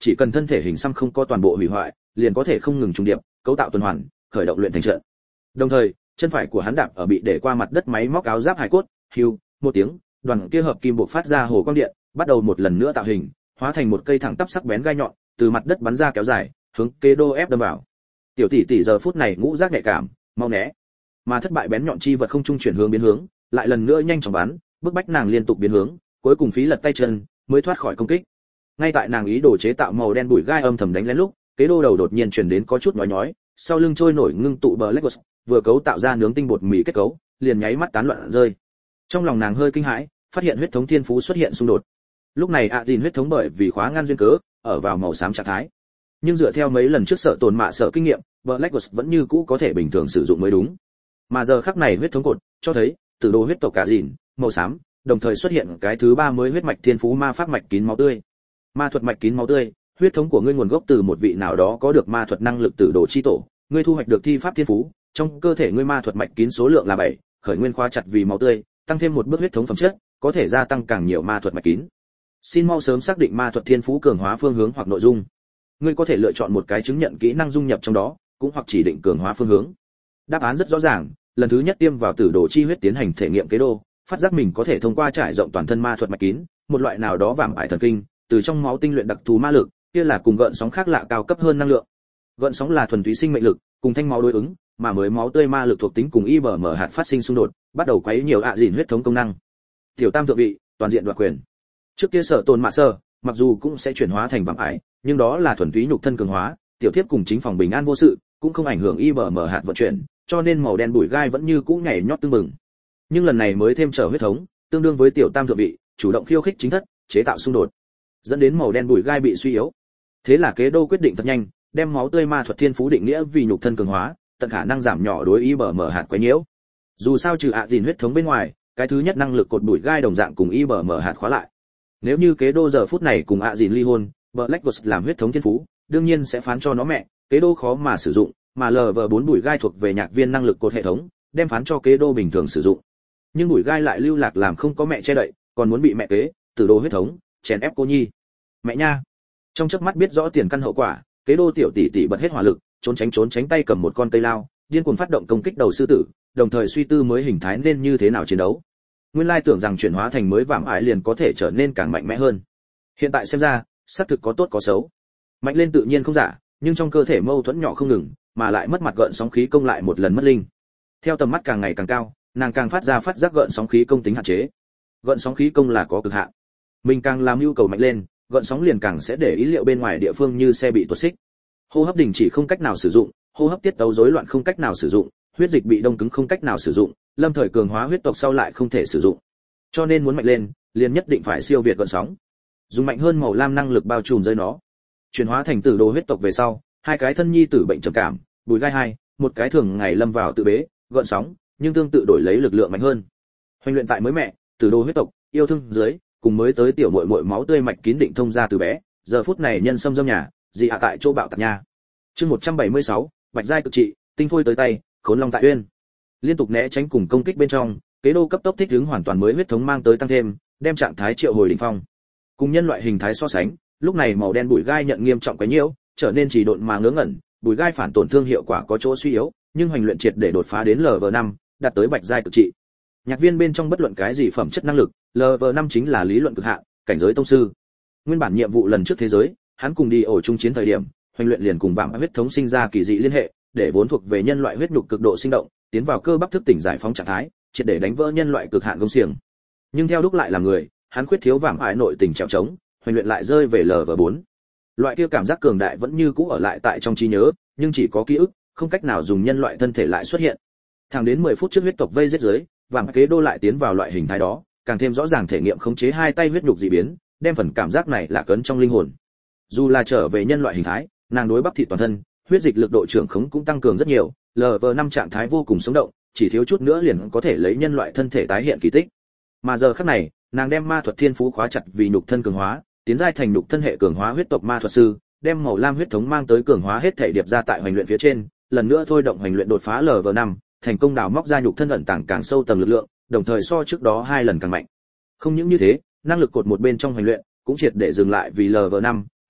chỉ cần thân thể hình xăm không có toàn bộ hủy hoại, liền có thể không ngừng trùng điệp, cấu tạo tuần hoàn, khởi động luyện thành trận. Đồng thời, chân phải của hắn đạp ở bị để qua mặt đất máy móc áo giáp hải cốt, hưu, một tiếng, đoàn kia hợp kim buộc phát ra hồ quang điện, bắt đầu một lần nữa tạo hình, hóa thành một cây thẳng tắp sắc bén gai nhọn, từ mặt đất bắn ra kéo dài, hướng kế đô ép đâm vào. Tiểu tỷ tỷ giờ phút này ngũ giác nhạy cảm, mau né. Mà thất bại bén nhọn chi vật không trung chuyển hướng biến hướng, lại lần nữa nhanh chóng bắn, bức bách nàng liên tục biến hướng, cuối cùng phí lật tay chân, mới thoát khỏi công kích. Ngay tại nàng ý đồ chế tạo màu đen bụi gai âm thầm đánh lén lúc, kế đô đầu đột nhiên truyền đến có chút nhói nhói, sau lưng trôi nổi ngưng tụ Black Ghost, vừa cấu tạo ra nướng tinh bột mì kết cấu, liền nháy mắt tán loạn rơi. Trong lòng nàng hơi kinh hãi, phát hiện huyết thống thiên phú xuất hiện xung đột. Lúc này ạ à dìn huyết thống bởi vì khóa ngăn duyên cớ, ở vào màu xám trạng thái. Nhưng dựa theo mấy lần trước sợ tồn mạ sợ kinh nghiệm, Black Ghost vẫn như cũ có thể bình thường sử dụng mới đúng. Mà giờ khắc này huyết thống cột cho thấy, từ đồ huyết tộc cả dìn, màu xám, đồng thời xuất hiện cái thứ ba mới huyết mạch thiên phú ma pháp mạch kín máu tươi. Ma thuật mạch kín máu tươi, huyết thống của ngươi nguồn gốc từ một vị nào đó có được ma thuật năng lực tử đồ chi tổ, ngươi thu hoạch được thi pháp thiên phú, trong cơ thể ngươi ma thuật mạch kín số lượng là bảy, khởi nguyên khóa chặt vì máu tươi, tăng thêm một bước huyết thống phẩm chất, có thể gia tăng càng nhiều ma thuật mạch kín. Xin mau sớm xác định ma thuật thiên phú cường hóa phương hướng hoặc nội dung. Ngươi có thể lựa chọn một cái chứng nhận kỹ năng dung nhập trong đó, cũng hoặc chỉ định cường hóa phương hướng. Đáp án rất rõ ràng, lần thứ nhất tiêm vào tử đồ chi huyết tiến hành thể nghiệm kế đô, phát giác mình có thể thông qua trải rộng toàn thân ma thuật mạch kín, một loại nào đó vạm ải thần kinh, từ trong máu tinh luyện đặc thù ma lực, kia là cùng gợn sóng khác lạ cao cấp hơn năng lượng. Gợn sóng là thuần túy sinh mệnh lực, cùng thanh máu đối ứng, mà mới máu tươi ma lực thuộc tính cùng i bờ em hạt phát sinh xung đột, bắt đầu quấy nhiều ạ dìn huyết thống công năng. Tiểu tam thượng vị, toàn diện đoạt quyền. Trước kia sở tồn mạ sơ, mặc dù cũng sẽ chuyển hóa thành vạm ải, nhưng đó là thuần túy nhục thân cường hóa, tiểu thiếp cùng chính phòng bình an vô sự, cũng không ảnh hưởng i bờ em hạt vận chuyển, cho nên màu đen bụi gai vẫn như cũ nhảy nhót tương mừng. Nhưng lần này mới thêm trở huyết thống, tương đương với tiểu tam thượng vị, chủ động khiêu khích chính thất, chế tạo xung đột, dẫn đến màu đen bụi gai bị suy yếu. Thế là kế đô quyết định thật nhanh, đem máu tươi ma thuật thiên phú định nghĩa vì nhục thân cường hóa, tận khả năng giảm nhỏ đối i bờ em hạt quấy nhiễu. Dù sao trừ ạ dìn huyết thống bên ngoài, cái thứ nhất năng lực cột bụi gai đồng dạng cùng i bờ em hạt khóa lại. Nếu như kế đô giờ phút này cùng ạ dìn ly hôn, Black Ghost làm huyết thống thiên phú, đương nhiên sẽ phán cho nó mẹ, kế đô khó mà sử dụng, mà lờ vờ bốn bụi gai thuộc về nhạc viên năng lực cột hệ thống, đem phán cho kế đô bình thường sử dụng. Nhưng bụi gai lại lưu lạc làm không có mẹ che đậy, còn muốn bị mẹ kế, tử đồ huyết thống, chèn ép cô nhi. Mẹ nha. Trong chớp mắt biết rõ tiền căn hậu quả, kế đô tiểu tỷ tỷ bật hết hỏa lực, trốn tránh trốn tránh tay cầm một con cây lao, điên cuồng phát động công kích đầu sư tử, đồng thời suy tư mới hình thái nên như thế nào chiến đấu. Nguyên lai tưởng rằng chuyển hóa thành mới vạm ải liền có thể trở nên càng mạnh mẽ hơn. Hiện tại xem ra, xác thực có tốt có xấu. Mạnh lên tự nhiên không giả, nhưng trong cơ thể mâu thuẫn nhỏ không ngừng, mà lại mất mặt gợn sóng khí công lại một lần mất linh. Theo tầm mắt càng ngày càng cao, nàng càng phát ra phát giác gợn sóng khí công tính hạn chế. Gợn sóng khí công là có cực hạn. Mình càng làm nhu cầu mạnh lên, gợn sóng liền càng sẽ để ý liệu bên ngoài địa phương như xe bị tuột xích. Hô hấp đình chỉ không cách nào sử dụng, hô hấp tiết tấu rối loạn không cách nào sử dụng, huyết dịch bị đông cứng không cách nào sử dụng, lâm thời cường hóa huyết tộc sau lại không thể sử dụng. Cho nên muốn mạnh lên, liền nhất định phải siêu việt gợn sóng. Dùng mạnh hơn màu lam năng lực bao trùm dưới nó. Chuyển hóa thành tử đồ huyết tộc về sau, hai cái thân nhi tử bệnh trầm cảm, bùi gai hai, một cái thường ngày lâm vào tự bế, gợn sóng, nhưng tương tự đổi lấy lực lượng mạnh hơn. Hoành luyện tại mới mẹ, tử đồ huyết tộc, yêu thương dưới, cùng mới tới tiểu muội muội máu tươi mạch kín định thông ra từ bé, giờ phút này nhân xâm dâm nhà, gì hạ tại chỗ bạo tạc nha. Chương một trăm bảy mươi sáu, Bạch giai cực trị, tinh phôi tới tay, khốn long tại uyên. Liên tục né tránh cùng công kích bên trong, kế đô cấp tốc thích ứng hoàn toàn mới huyết thống mang tới tăng thêm, đem trạng thái triệu hồi đỉnh phong. Cùng nhân loại hình thái so sánh, lúc này màu đen bụi gai nhận nghiêm trọng quá nhiễu, trở nên trì độn mà ngớ ngẩn, bụi gai phản tổn thương hiệu quả có chỗ suy yếu, nhưng hoành luyện triệt để đột phá đến lv năm, đạt tới bạch giai cực trị. Nhạc viên bên trong bất luận cái gì phẩm chất năng lực, lv năm chính là lý luận cực hạn, cảnh giới tông sư. Nguyên bản nhiệm vụ lần trước thế giới, hắn cùng đi ổ chung chiến thời điểm, hoành luyện liền cùng vạm huyết thống sinh ra kỳ dị liên hệ, để vốn thuộc về nhân loại huyết nhục cực độ sinh động, tiến vào cơ bắp thức tỉnh giải phóng trạng thái, triệt để đánh vỡ nhân loại cực hạn công xiềng. Nhưng theo đúc lại là người, hắn khuyết thiếu vạm ải nội tình trèo trống, hoành luyện lại rơi về lv bốn. Loại kia cảm giác cường đại vẫn như cũ ở lại tại trong trí nhớ, nhưng chỉ có ký ức, không cách nào dùng nhân loại thân thể lại xuất hiện. Thẳng đến mười phút trước huyết tộc vây giết dưới, vạm kế đô lại tiến vào loại hình thái đó, càng thêm rõ ràng thể nghiệm khống chế hai tay huyết nhục dị biến, đem phần cảm giác này là cấn trong linh hồn. Dù là trở về nhân loại hình thái, nàng đối bắp thịt toàn thân, huyết dịch lực độ trưởng khống cũng tăng cường rất nhiều, lv năm trạng thái vô cùng sống động, chỉ thiếu chút nữa liền có thể lấy nhân loại thân thể tái hiện kỳ tích. Mà giờ khắc này, nàng đem ma thuật thiên phú khóa chặt vì nhục thân cường hóa, tiến giai thành nhục thân hệ cường hóa huyết tộc ma thuật sư, đem màu lam huyết thống mang tới cường hóa hết thể điệp ra tại hoành luyện phía trên, lần nữa thôi động hoành luyện đột phá lv năm, thành công đào móc ra nhục thân ẩn tàng càng sâu tầng lực lượng, đồng thời so trước đó hai lần càng mạnh. Không những như thế, năng lực cột một bên trong hoành luyện cũng triệt để dừng lại vì lv năm,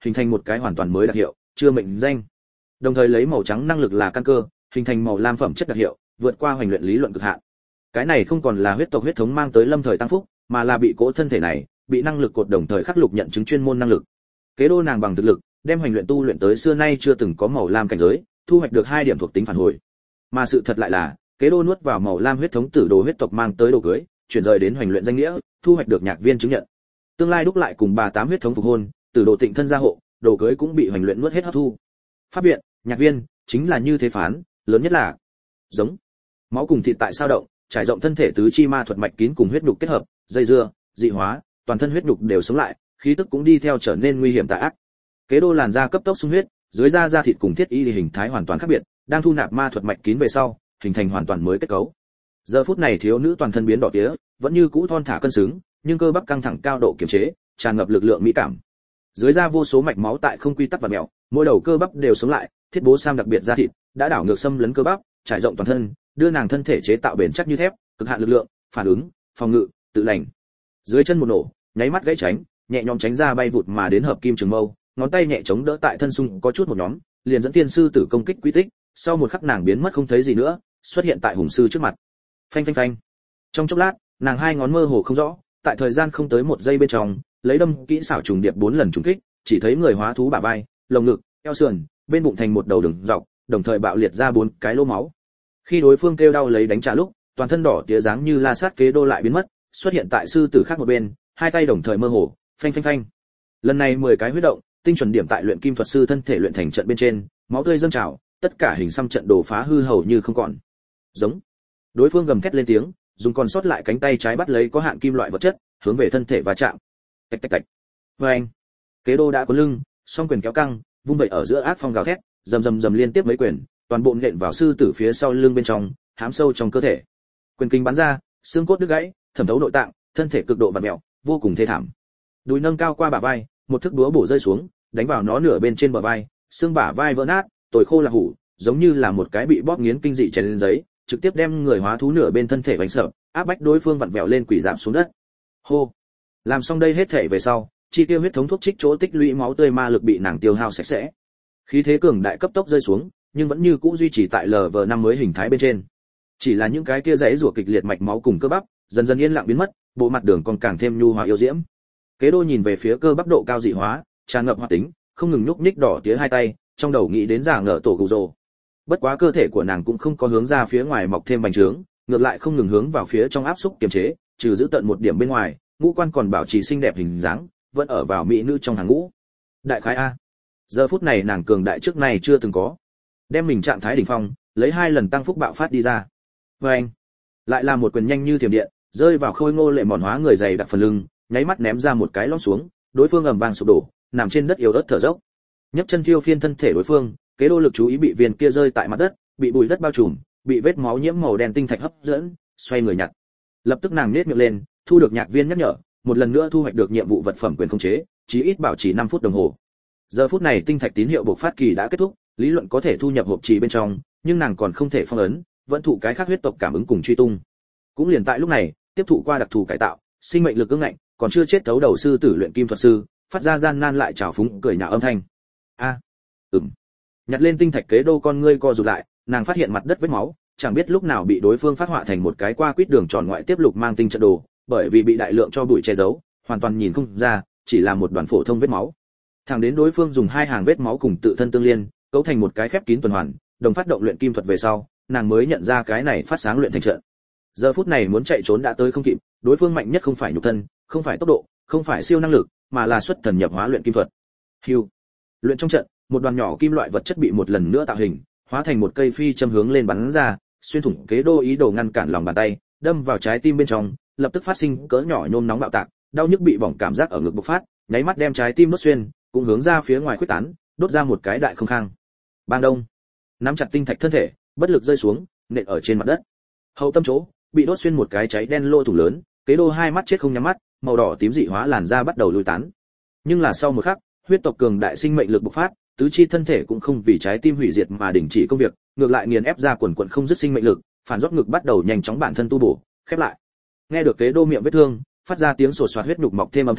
hình thành một cái hoàn toàn mới đặc hiệu, chưa mệnh danh. Đồng thời lấy màu trắng năng lực là căn cơ, hình thành màu lam phẩm chất đặc hiệu, vượt qua hoành luyện lý luận cực hạn. Cái này không còn là huyết tộc huyết thống mang tới lâm thời tăng phúc, mà là bị cỗ thân thể này, bị năng lực cột đồng thời khắc lục nhận chứng chuyên môn năng lực. Kế đô nàng bằng thực lực, đem hoành luyện tu luyện tới xưa nay chưa từng có màu lam cảnh giới, thu hoạch được hai điểm thuộc tính phản hồi. Mà sự thật lại là, kế đô nuốt vào màu lam huyết thống tử đồ huyết tộc mang tới đồ cưới, chuyển rời đến hoành luyện danh nghĩa, thu hoạch được nhạc viên chứng nhận. Tương lai đúc lại cùng bà tám huyết thống phục hôn, tử đồ tịnh thân gia hộ, đồ cưới cũng bị hoành luyện nuốt hết hấp thu. Pháp viện, nhạc viên, chính là như thế phán, lớn nhất là giống máu cùng thịt tại sao động, trải rộng thân thể tứ chi ma thuật mạch kín cùng huyết nhục kết hợp, dây dưa, dị hóa, toàn thân huyết nhục đều sống lại, khí tức cũng đi theo trở nên nguy hiểm tà ác. Kế đô làn da cấp tốc sung huyết, dưới da da thịt cùng thiết y hình thái hoàn toàn khác biệt, đang thu nạp ma thuật mạch kín về sau, hình thành hoàn toàn mới kết cấu. Giờ phút này thiếu nữ toàn thân biến đỏ tía, vẫn như cũ thon thả cân xứng, nhưng cơ bắp căng thẳng cao độ kiềm chế, tràn ngập lực lượng mỹ cảm. Dưới da vô số mạch máu tại không quy tắc và mèo, mỗi đầu cơ bắp đều sống lại, thiết bố sam đặc biệt da thịt, đã đảo ngược xâm lấn cơ bắp, trải rộng toàn thân, đưa nàng thân thể chế tạo bền chắc như thép, cực hạn lực lượng, phản ứng, phòng ngự, tự lành. Dưới chân một nổ, nháy mắt gãy tránh, nhẹ nhõm tránh ra bay vụt mà đến hợp kim trường mâu, ngón tay nhẹ chống đỡ tại thân sung có chút một nhóm, liền dẫn tiên sư tử công kích quy tích, sau một khắc nàng biến mất không thấy gì nữa, xuất hiện tại hùng sư trước mặt. Phanh phanh phanh. Trong chốc lát, nàng hai ngón mơ hồ không rõ, tại thời gian không tới một giây bên trong, lấy đâm kỹ xảo trùng điệp bốn lần trùng kích, chỉ thấy người hóa thú bả vai, lồng ngực, eo sườn, bên bụng thành một đầu đường dọc, đồng thời bạo liệt ra bốn cái lỗ máu. Khi đối phương kêu đau lấy đánh trả lúc, toàn thân đỏ tía dáng như la sát kế đô lại biến mất, xuất hiện tại sư tử khác một bên, hai tay đồng thời mơ hồ, phanh phanh phanh. Lần này mười cái huyết động, tinh chuẩn điểm tại luyện kim thuật sư thân thể luyện thành trận bên trên, máu tươi dâng trào, tất cả hình xăm trận đồ phá hư hầu như không còn. Giống. Đối phương gầm thét lên tiếng, dùng còn sót lại cánh tay trái bắt lấy có hạn kim loại vật chất, hướng về thân thể va chạm. Tạch tạch tạch. Oeng. Kế đô đã có lưng, song quyền kéo căng, vung vậy ở giữa ác phong gào thét, rầm rầm rầm liên tiếp mấy quyền, toàn bộ nện vào sư tử phía sau lưng bên trong, hám sâu trong cơ thể. Quyền kinh bắn ra, xương cốt đứt gãy, thẩm thấu nội tạng, thân thể cực độ vặn mèo, vô cùng thê thảm. Đùi nâng cao qua bả vai, một thức đũa bổ rơi xuống, đánh vào nó nửa bên trên bờ vai, xương bả vai vỡ nát, tồi khô là hủ, giống như là một cái bị bóp nghiến kinh dị chèn lên giấy, trực tiếp đem người hóa thú nửa bên thân thể vành sợ, áp bách đối phương vặn vẹo lên quỷ giảm xuống đất. Hô. Làm xong đây hết thể về sau, chi tiêu huyết thống thuốc trích chỗ tích lũy máu tươi ma lực bị nàng tiêu hao sạch sẽ. Khí thế cường đại cấp tốc rơi xuống, nhưng vẫn như cũ duy trì tại lờ vờ năm mới hình thái bên trên. Chỉ là những cái kia rãy rủa kịch liệt mạch máu cùng cơ bắp, dần dần yên lặng biến mất, bộ mặt đường còn càng thêm nhu hòa yêu diễm. Kế đô nhìn về phía cơ bắp độ cao dị hóa, tràn ngập hoạt tính, không ngừng nhúc nhích đỏ tía hai tay, trong đầu nghĩ đến giả ngờ tổ cụ rồ. Bất quá cơ thể của nàng cũng không có hướng ra phía ngoài mọc thêm bành trướng, ngược lại không ngừng hướng vào phía trong áp xúc kiềm chế, trừ giữ tận một điểm bên ngoài, ngũ quan còn bảo trì xinh đẹp hình dáng, vẫn ở vào mỹ nữ trong hàng ngũ. Đại khái a. Giờ phút này nàng cường đại trước này chưa từng có, đem mình trạng thái đỉnh phong, lấy hai lần tăng phúc bạo phát đi ra. Oeng. Lại là một quyền nhanh như thiểm điện, rơi vào khôi ngô lệ mòn hóa người dày đặc phần lưng, nháy mắt ném ra một cái lõm xuống, đối phương ầm vang sụp đổ, nằm trên đất yếu ớt thở dốc. Nhấc chân thiêu phiên thân thể đối phương, kế đô lực chú ý bị viên kia rơi tại mặt đất, bị bụi đất bao trùm, bị vết máu nhiễm màu đen tinh thạch hấp dẫn, xoay người nhặt. Lập tức nàng nhếch miệng lên, thu được nhạc viên nhắc nhở, một lần nữa thu hoạch được nhiệm vụ vật phẩm quyền khống chế, chí ít bảo trì năm phút đồng hồ. Giờ phút này tinh thạch tín hiệu bộc phát kỳ đã kết thúc, lý luận có thể thu nhập hộp trì bên trong, nhưng nàng còn không thể phong ấn, vẫn thụ cái khác huyết tộc cảm ứng cùng truy tung. Cũng liền tại lúc này, tiếp thụ qua đặc thù cải tạo, sinh mệnh lực ương ngạnh, còn chưa chết thấu đầu sư tử luyện kim thuật sư, phát ra gian nan lại trào phúng cười nhạo âm thanh. A, à, ừm. Nhặt lên tinh thạch kế đô con ngươi co rụt lại, nàng phát hiện mặt đất vết máu, chẳng biết lúc nào bị đối phương phát họa thành một cái qua quýt đường tròn ngoại tiếp lục mang tinh trận đồ, bởi vì bị đại lượng cho bụi che giấu, hoàn toàn nhìn không ra, chỉ là một đoàn phổ thông vết máu. Thẳng đến đối phương dùng hai hàng vết máu cùng tự thân tương liên, cấu thành một cái khép kín tuần hoàn, đồng phát động luyện kim thuật về sau, nàng mới nhận ra cái này phát sáng luyện thành trận. Giờ phút này muốn chạy trốn đã tới không kịp, đối phương mạnh nhất không phải nhục thân, không phải tốc độ, không phải siêu năng lực, mà là xuất thần nhập hóa luyện kim thuật. Hưu. Luyện trong trận, một đoàn nhỏ kim loại vật chất bị một lần nữa tạo hình, hóa thành một cây phi châm hướng lên bắn ra, xuyên thủng kế đô ý đồ ngăn cản lòng bàn tay, đâm vào trái tim bên trong, lập tức phát sinh cỡ nhỏ nhôm nóng bạo tạc, đau nhức bị bỏng cảm giác ở ngực bộc phát, nháy mắt đem trái tim đốt xuyên, cũng hướng ra phía ngoài khuếch tán, đốt ra một cái đại không khang. Bang đông. Nắm chặt tinh thạch thân thể, bất lực rơi xuống, nện ở trên mặt đất. Hậu tâm chỗ, bị đốt xuyên một cái cháy đen lỗ thủng lớn, kế đô hai mắt chết không nhắm mắt, màu đỏ tím dị hóa làn da bắt đầu lùi tán. Nhưng là sau một khắc, huyết tộc cường đại sinh mệnh lực bộc phát, tứ chi thân thể cũng không vì trái tim hủy diệt mà đình chỉ công việc, ngược lại nghiền ép ra quần quần không dứt sinh mệnh lực, phản rót ngực bắt đầu nhanh chóng bản thân tu bổ, khép lại. Nghe được kế đô miệng vết thương, phát ra tiếng sột soạt huyết nhục mọc thêm âm thanh,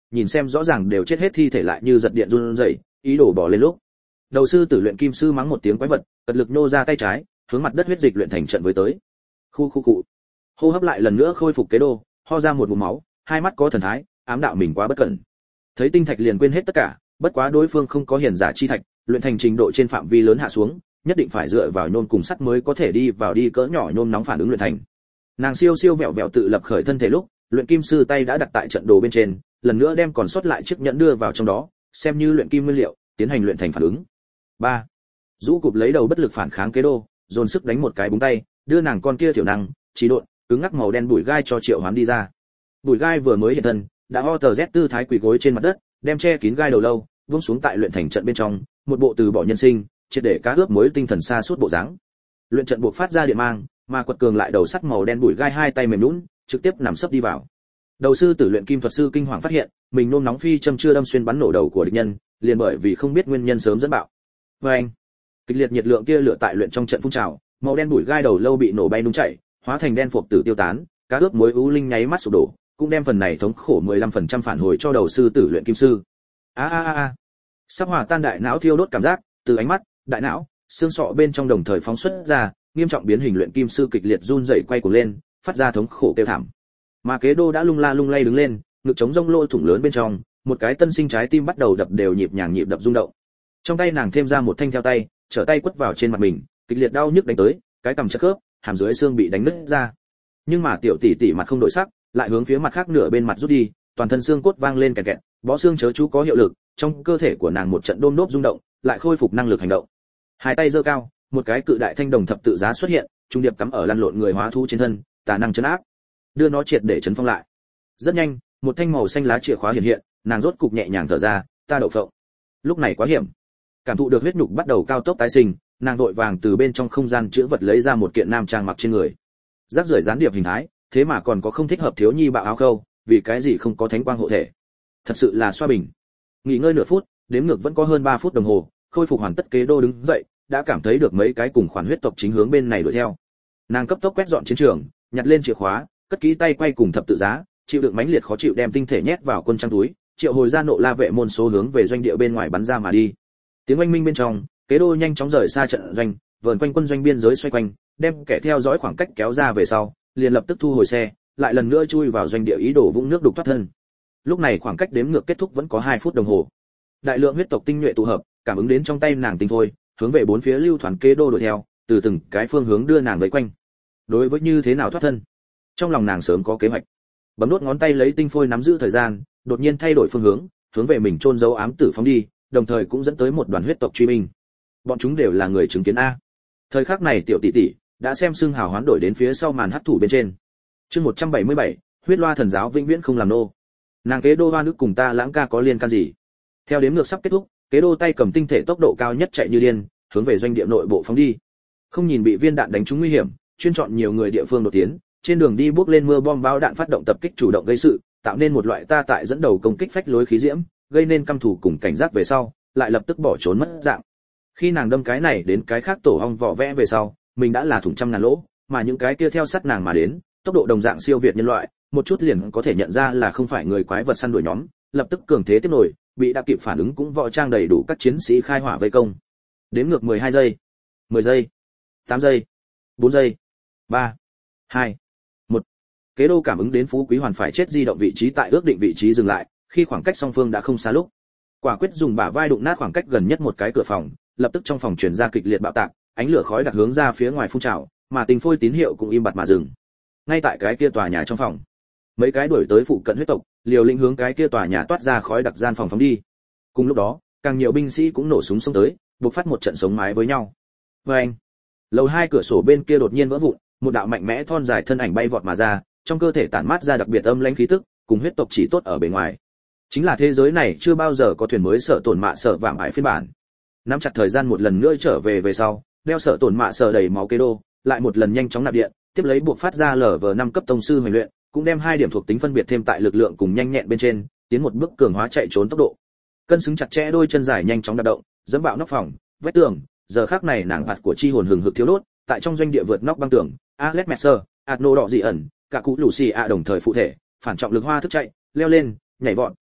nhìn xem rõ ràng đều chết hết thi thể lại như giật điện run rẩy, ý đồ bỏ lên lúc. Đầu sư tử luyện kim sư mắng một tiếng quái vật, cật lực nô ra tay trái, hướng mặt đất huyết dịch luyện thành trận với tới. Khu khu cụ. Hô hấp lại lần nữa khôi phục kế đô, ho ra một ngụm máu, hai mắt có thần thái, ám đạo mình quá bất cẩn. Thấy tinh thạch liền quên hết tất cả, bất quá đối phương không có hiền giả chi thạch, luyện thành trình độ trên phạm vi lớn hạ xuống, nhất định phải dựa vào nhôm cùng sắt mới có thể đi vào đi cỡ nhỏ nhôm nóng phản ứng luyện thành. Nàng siêu siêu vẹo vẹo tự lập khởi thân thể lúc, luyện kim sư tay đã đặt tại trận đồ bên trên, lần nữa đem còn sót lại chiếc nhẫn đưa vào trong đó, xem như luyện kim nguyên liệu, tiến hành luyện thành phản ứng. ba. Rũ cụp lấy đầu bất lực phản kháng kế đô, dồn sức đánh một cái búng tay, đưa nàng con kia tiểu năng, trí độn, cứng ngắc màu đen bụi gai cho triệu hoán đi ra. Bụi gai vừa mới hiện thân, đã ho tờ z tư thái quỳ gối trên mặt đất, đem che kín gai đầu lâu, vung xuống tại luyện thành trận bên trong, một bộ từ bỏ nhân sinh, triệt để cá ướp muối tinh thần xa suốt bộ dáng. Luyện trận buộc phát ra điện mang, mà quật cường lại đầu sắt màu đen bụi gai hai tay mềm nhũn, trực tiếp nằm sấp đi vào. Đầu sư tử luyện kim thuật sư kinh hoàng phát hiện, mình nôn nóng phi châm chưa đâm xuyên bắn nổ đầu của địch nhân, liền bởi vì không biết nguyên nhân sớm dẫn bạo. Và anh, kịch liệt nhiệt lượng tia lửa tại luyện trong trận phun trào, màu đen bụi gai đầu lâu bị nổ bay nung chảy, hóa thành đen phộp tử tiêu tán, cá ướp muối u linh nháy mắt sụp đổ, cũng đem phần này thống khổ mười lăm phần trăm phản hồi cho đầu sư tử luyện kim sư. A a a a. Sắp hòa tan đại não thiêu đốt cảm giác, từ ánh mắt, đại não, xương sọ bên trong đồng thời phóng xuất ra, nghiêm trọng biến hình luyện kim sư kịch liệt run rẩy quay cuồng lên, phát ra thống khổ kêu thảm. Mà kế đô đã lung la lung lay đứng lên, ngực chống rông lỗ thủng lớn bên trong, một cái tân sinh trái tim bắt đầu đập đều nhịp nhàng nhịp đập rung động. Trong tay nàng thêm ra một thanh theo tay, trở tay quất vào trên mặt mình, kịch liệt đau nhức đánh tới, cái cằm chật khớp, hàm dưới xương bị đánh nứt ra. Nhưng mà tiểu tỷ tỷ mặt không đổi sắc, lại hướng phía mặt khác nửa bên mặt rút đi, toàn thân xương cốt vang lên kẹt kẹt, bó xương chớ chú có hiệu lực, trong cơ thể của nàng một trận đôm đốp rung động, lại khôi phục năng lực hành động. Hai tay giơ cao, một cái cự đại thanh đồng thập tự giá xuất hiện, trung điệp cắm ở lăn lộn người hóa thú trên thân, tà năng chấn áp, đưa nó triệt để chấn phong lại. Rất nhanh, một thanh màu xanh lá chìa khóa hiện hiện, nàng rốt cục nhẹ nhàng thở ra, ta đậu phộng. Lúc này quá hiểm. Cảm thụ được huyết nhục bắt đầu cao tốc tái sinh, nàng vội vàng từ bên trong không gian chứa vật lấy ra một kiện nam trang mặc trên người. Rác rưởi gián điệp hình thái, thế mà còn có không thích hợp thiếu nhi bạo áo khâu, vì cái gì không có thánh quang hộ thể. Thật sự là xoa bình. Nghỉ ngơi nửa phút, đếm ngược vẫn có hơn ba phút đồng hồ, khôi phục hoàn tất kế đô đứng dậy, đã cảm thấy được mấy cái cùng khoản huyết tộc chính hướng bên này đuổi theo. Nàng cấp tốc quét dọn chiến trường, nhặt lên chìa khóa, cất kỹ tay quay cùng thập tự giá, chịu đựng mãnh liệt khó chịu đem tinh thể nhét vào quân trang túi, triệu hồi ra nộ la vệ môn số hướng về doanh địa bên ngoài bắn ra mà đi. Tiếng oanh minh bên trong, kế đô nhanh chóng rời xa trận doanh, vờn quanh quân doanh biên giới xoay quanh, đem kẻ theo dõi khoảng cách kéo ra về sau, liền lập tức thu hồi xe, lại lần nữa chui vào doanh địa ý đồ vũng nước đục thoát thân. Lúc này khoảng cách đếm ngược kết thúc vẫn có hai phút đồng hồ. Đại lượng huyết tộc tinh nhuệ tụ hợp, cảm ứng đến trong tay nàng tinh phôi, hướng về bốn phía lưu thoán kế đô đuổi theo, từ từng cái phương hướng đưa nàng vây quanh. Đối với như thế nào thoát thân, trong lòng nàng sớm có kế hoạch. Bấm đốt ngón tay lấy tinh phôi nắm giữ thời gian, đột nhiên thay đổi phương hướng, hướng về mình chôn giấu ám tử phóng đi, đồng thời cũng dẫn tới một đoàn huyết tộc truy binh. Bọn chúng đều là người chứng kiến a. Thời khắc này tiểu tỷ tỷ đã xem xương hào hoán đổi đến phía sau màn hắc thủ bên trên. Chương một trăm bảy mươi bảy, huyết loa thần giáo vĩnh viễn không làm nô. Nàng kế đô hoa nước cùng ta lãng ca có liên can gì? Theo đếm ngược sắp kết thúc, kế đô tay cầm tinh thể tốc độ cao nhất chạy như điên, hướng về doanh địa nội bộ phóng đi. Không nhìn bị viên đạn đánh trúng nguy hiểm, chuyên chọn nhiều người địa phương đột tiến, trên đường đi bước lên mưa bom bão đạn phát động tập kích chủ động gây sự, tạo nên một loại ta tại dẫn đầu công kích phách lối khí diễm, gây nên căm thù cùng cảnh giác về sau, lại lập tức bỏ trốn mất dạng. Khi nàng đâm cái này đến cái khác tổ ong vỏ vẽ về sau, mình đã là thủng trăm ngàn lỗ, mà những cái kia theo sát nàng mà đến, tốc độ đồng dạng siêu việt nhân loại, một chút liền có thể nhận ra là không phải người quái vật săn đuổi nhóm, lập tức cường thế tiếp nổi, bị đã kịp phản ứng cũng võ trang đầy đủ các chiến sĩ khai hỏa vây công. Đếm ngược mười hai giây, mười giây, tám giây, bốn giây, ba, hai, một. Kế đô cảm ứng đến Phú Quý Hoàn phải chết di động vị trí tại ước định vị trí dừng lại, khi khoảng cách song phương đã không xa lúc. Quả quyết dùng bả vai đụng nát khoảng cách gần nhất một cái cửa phòng, lập tức trong phòng truyền ra kịch liệt bạo tạc, ánh lửa khói đặc hướng ra phía ngoài phun trào, mà tình phôi tín hiệu cũng im bặt mà dừng. Ngay tại cái kia tòa nhà trong phòng, mấy cái đuổi tới phụ cận huyết tộc, liều lĩnh hướng cái kia tòa nhà toát ra khói đặc gian phòng phóng đi. Cùng lúc đó, càng nhiều binh sĩ cũng nổ súng xông tới, buộc phát một trận sống mái với nhau. Oeng! Lầu hai cửa sổ bên kia đột nhiên vỡ vụn, một đạo mạnh mẽ thon dài thân ảnh bay vọt mà ra, trong cơ thể tản mát ra đặc biệt âm lãnh khí tức, cùng huyết tộc chỉ tốt ở bề ngoài. Chính là thế giới này chưa bao giờ có thuyền mới sợ tổn mạ sợ vạm ải phiên bản. Nắm chặt thời gian một lần nữa trở về về sau, đeo sợ tổn mạ sợ đầy máu kế đô, lại một lần nhanh chóng nạp điện, tiếp lấy buộc phát ra lở vờ năm cấp tông sư hoành luyện, cũng đem hai điểm thuộc tính phân biệt thêm tại lực lượng cùng nhanh nhẹn bên trên, tiến một bước cường hóa chạy trốn tốc độ. Cân xứng chặt chẽ đôi chân dài nhanh chóng đạp động, dẫm bạo nóc phòng, vách tường, giờ khắc này nàng bạt của chi hồn hừng hực thiếu đốt, tại trong doanh địa vượt nóc băng tường, Alex Messer, Adno đỏ dị ẩn, cả cụ Lucy a đồng thời phụ thể, phản trọng lực hoa thức chạy, leo lên, nhảy vọt,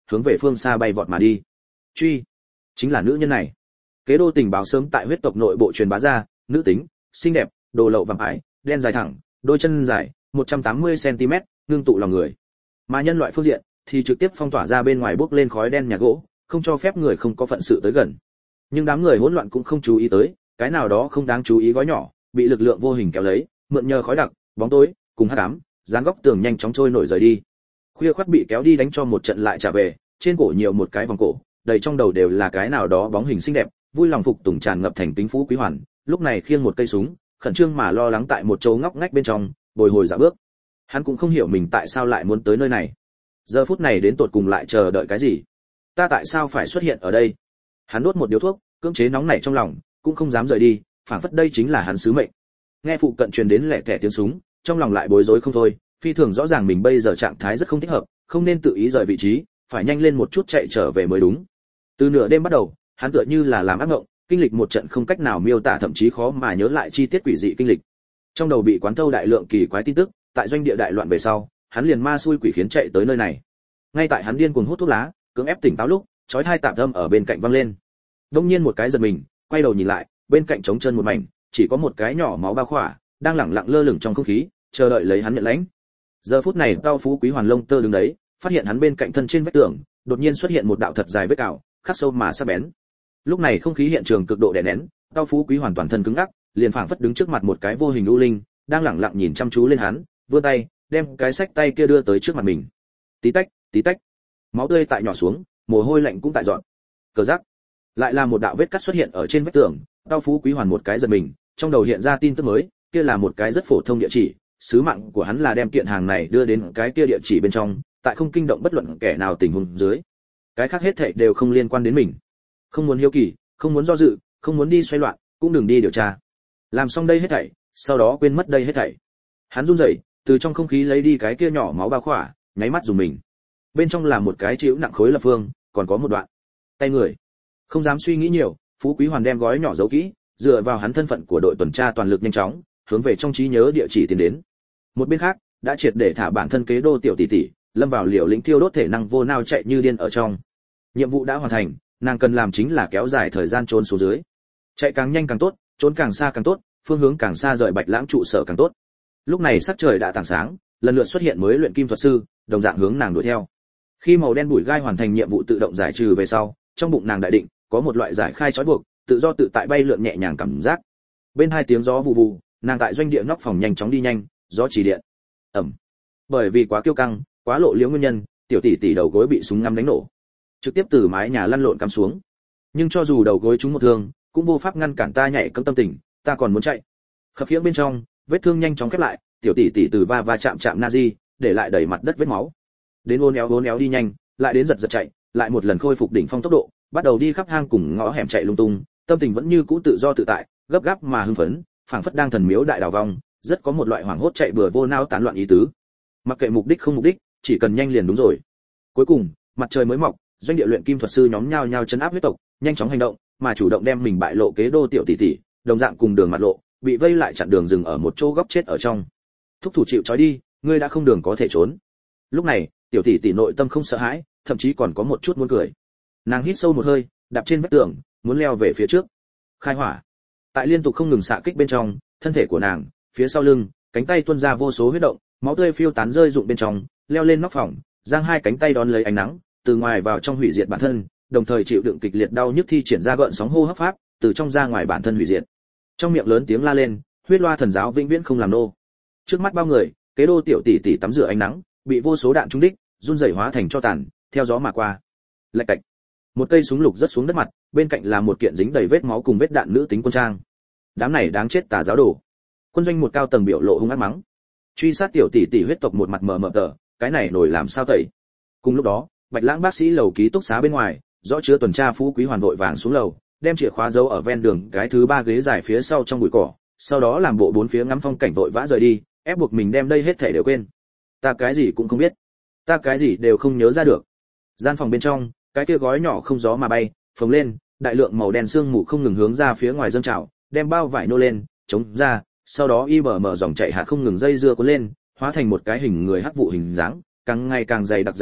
hướng về phương xa bay vọt mà đi. Truy, chính là nữ nhân này. Kế đô tình báo sớm tại huyết tộc nội bộ truyền bá ra, nữ tính, xinh đẹp, đồ lậu vàng ải, đen dài thẳng, đôi chân dài, một trăm tám mươi xăng ti mét, ngưng tụ lòng người. Mà nhân loại phương diện thì trực tiếp phong tỏa ra bên ngoài bốc lên khói đen nhà gỗ, không cho phép người không có phận sự tới gần. Nhưng đám người hỗn loạn cũng không chú ý tới, cái nào đó không đáng chú ý gói nhỏ, bị lực lượng vô hình kéo lấy, mượn nhờ khói đặc, bóng tối, cùng hắc ám, dán góc tường nhanh chóng trôi nổi rời đi. Khuya khoắt bị kéo đi đánh cho một trận lại trả về, trên cổ nhiều một cái vòng cổ, đầy trong đầu đều là cái nào đó bóng hình xinh đẹp, vui lòng phục tùng tràn ngập thành kính phú quý hoàn, lúc này khiêng một cây súng, khẩn trương mà lo lắng tại một chỗ ngóc ngách bên trong, bồi hồi dạo bước. Hắn cũng không hiểu mình tại sao lại muốn tới nơi này. Giờ phút này đến tột cùng lại chờ đợi cái gì? Ta tại sao phải xuất hiện ở đây? Hắn đốt một điếu thuốc, cưỡng chế nóng nảy trong lòng, cũng không dám rời đi, phảng phất đây chính là hắn sứ mệnh. Nghe phụ cận truyền đến lẻ tẻ tiếng súng, trong lòng lại bối rối không thôi, phi thường rõ ràng mình bây giờ trạng thái rất không thích hợp, không nên tự ý rời vị trí, phải nhanh lên một chút chạy trở về mới đúng. Từ nửa đêm bắt đầu, hắn tựa như là làm ác mộng, kinh lịch một trận không cách nào miêu tả thậm chí khó mà nhớ lại chi tiết quỷ dị kinh lịch. Trong đầu bị quán thâu đại lượng kỳ quái tin tức, tại doanh địa đại loạn về sau, hắn liền ma xui quỷ khiến chạy tới nơi này. Ngay tại hắn điên cuồng hút thuốc lá, cưỡng ép tỉnh táo lúc, chói tai tạm âm ở bên cạnh vang lên. Đông nhiên một cái giật mình, quay đầu nhìn lại, bên cạnh trống chân một mảnh, chỉ có một cái nhỏ máu bao khỏa, đang lẳng lặng lơ lửng trong không khí, chờ đợi lấy hắn nhận lãnh. Giờ phút này, Cao Phú Quý Hoàn lông tơ đứng đấy, phát hiện hắn bên cạnh thân trên vách tường, đột nhiên xuất hiện một đạo thật dài vết cào, khắc sâu mà sắc bén. Lúc này không khí hiện trường cực độ đè nén, Cao Phú Quý Hoàn toàn thân cứng ngắc, liền phảng phất đứng trước mặt một cái vô hình u linh, đang lẳng lặng nhìn chăm chú lên hắn, vươn tay, đem cái sách tay kia đưa tới trước mặt mình. Tí tách, tí tách. Máu tươi tại nhỏ xuống, mồ hôi lạnh cũng tại dọn. Cờ rắc. Lại là một đạo vết cắt xuất hiện ở trên vách tường, Cao Phú Quý Hoàn một cái giật mình, trong đầu hiện ra tin tức mới, kia là một cái rất phổ thông địa chỉ, sứ mạng của hắn là đem kiện hàng này đưa đến cái kia địa chỉ bên trong, tại không kinh động bất luận kẻ nào tình huống dưới. Cái khác hết thảy đều không liên quan đến mình. Không muốn hiếu kỳ, không muốn do dự, không muốn đi xoay loạn, cũng đừng đi điều tra. Làm xong đây hết thảy, sau đó quên mất đây hết thảy. Hắn run rẩy, từ trong không khí lấy đi cái kia nhỏ máu bao khỏa, nháy mắt dùng mình. Bên trong là một cái chịu nặng khối lập phương, còn có một đoạn tay người. Không dám suy nghĩ nhiều, Phú Quý Hoàn đem gói nhỏ giấu kỹ, dựa vào hắn thân phận của đội tuần tra toàn lực nhanh chóng, hướng về trong trí nhớ địa chỉ tiến đến. Một bên khác, đã triệt để thả bản thân kế đô tiểu tỷ tỷ, lâm vào liều lĩnh thiêu đốt thể năng vô nao chạy như điên ở trong. Nhiệm vụ đã hoàn thành, nàng cần làm chính là kéo dài thời gian trốn xuống dưới. Chạy càng nhanh càng tốt, trốn càng xa càng tốt, phương hướng càng xa rời Bạch Lãng trụ sở càng tốt. Lúc này sắc trời đã tảng sáng, lần lượt xuất hiện mới luyện kim thuật sư, đồng dạng hướng nàng đuổi theo. Khi màu đen bụi gai hoàn thành nhiệm vụ tự động giải trừ về sau, trong bụng nàng đại định có một loại giải khai trói buộc, tự do tự tại bay lượn nhẹ nhàng cảm giác. Bên hai tiếng gió vù vù, nàng tại doanh địa nóc phòng nhanh chóng đi nhanh, gió chỉ điện. Ầm. Bởi vì quá kiêu căng, quá lộ liễu nguyên nhân, tiểu tỷ tỷ đầu gối bị súng ngắm đánh nổ, trực tiếp từ mái nhà lăn lộn cắm xuống. Nhưng cho dù đầu gối trúng một thương, cũng vô pháp ngăn cản ta nhảy cẫng tâm tình, ta còn muốn chạy. Khập khiễng bên trong, vết thương nhanh chóng khép lại, tiểu tỷ tỷ từ va va chạm chạm Nazi, để lại đầy mặt đất vết máu. Đến uốn éo uốn éo đi nhanh, lại đến giật giật chạy, lại một lần khôi phục đỉnh phong tốc độ, bắt đầu đi khắp hang cùng ngõ hẻm chạy lung tung, tâm tình vẫn như cũ tự do tự tại, gấp gáp mà hưng phấn, phảng phất đang thần miếu đại đào vong, rất có một loại hoảng hốt chạy bừa vô nao tán loạn ý tứ. Mặc kệ mục đích không mục đích, chỉ cần nhanh liền đúng rồi. Cuối cùng, mặt trời mới mọc, doanh địa luyện kim thuật sư nhóm nhao nhao chấn áp huyết tộc, nhanh chóng hành động, mà chủ động đem mình bại lộ kế đô tiểu tỷ tỷ, đồng dạng cùng đường mặt lộ, bị vây lại chặn đường dừng ở một chỗ góc chết ở trong. Thúc thủ chịu trói đi, ngươi đã không đường có thể trốn. Lúc này, tiểu tỷ tỷ nội tâm không sợ hãi, thậm chí còn có một chút muốn cười. Nàng hít sâu một hơi, đạp trên vách tường, muốn leo về phía trước. Khai hỏa. Tại liên tục không ngừng xạ kích bên trong, thân thể của nàng, phía sau lưng, cánh tay tuôn ra vô số huyết động, máu tươi phiêu tán rơi rụng bên trong, leo lên nóc phòng, giang hai cánh tay đón lấy ánh nắng, từ ngoài vào trong hủy diệt bản thân, đồng thời chịu đựng kịch liệt đau nhức thi triển ra gợn sóng hô hấp pháp, từ trong ra ngoài bản thân hủy diệt. Trong miệng lớn tiếng la lên, huyết loa thần giáo vĩnh viễn không làm nô. Trước mắt bao người, kế đô tiểu tỷ tỷ tắm rửa ánh nắng, bị vô số đạn trúng đích, run rẩy hóa thành tro tàn, theo gió mà qua. Lạch cạch. Một cây súng lục rớt xuống đất mặt, bên cạnh là một kiện dính đầy vết máu cùng vết đạn nữ tính quân trang. Đám này đáng chết tà giáo đồ. Quân doanh một cao tầng biểu lộ hung ác mắng. Truy sát tiểu tỷ tỷ huyết tộc một mặt mờ mờ tờ, cái này nổi làm sao tẩy. Cùng lúc đó, Bạch Lãng bác sĩ lầu ký túc xá bên ngoài, rõ chứa tuần tra Phú Quý Hoàn vội vàng xuống lầu, đem chìa khóa giấu ở ven đường cái thứ ba ghế dài phía sau trong bụi cỏ, sau đó làm bộ bốn phía ngắm phong cảnh vội vã rời đi, ép buộc mình đem đây hết thảy đều quên. Ta cái gì cũng không biết, ta cái gì đều không nhớ ra được. Gian phòng bên trong, cái kia gói nhỏ không gió mà bay, phồng lên, đại lượng màu đen sương mù không ngừng hướng ra phía ngoài dâng trào, đem bao vải nô lên, chống ra, sau đó y bờ mở dòng chảy hạt không ngừng dây dưa cuốn lên, hóa thành một cái hình người hắc vụ hình dáng, càng ngày càng dày đặc dày đặc,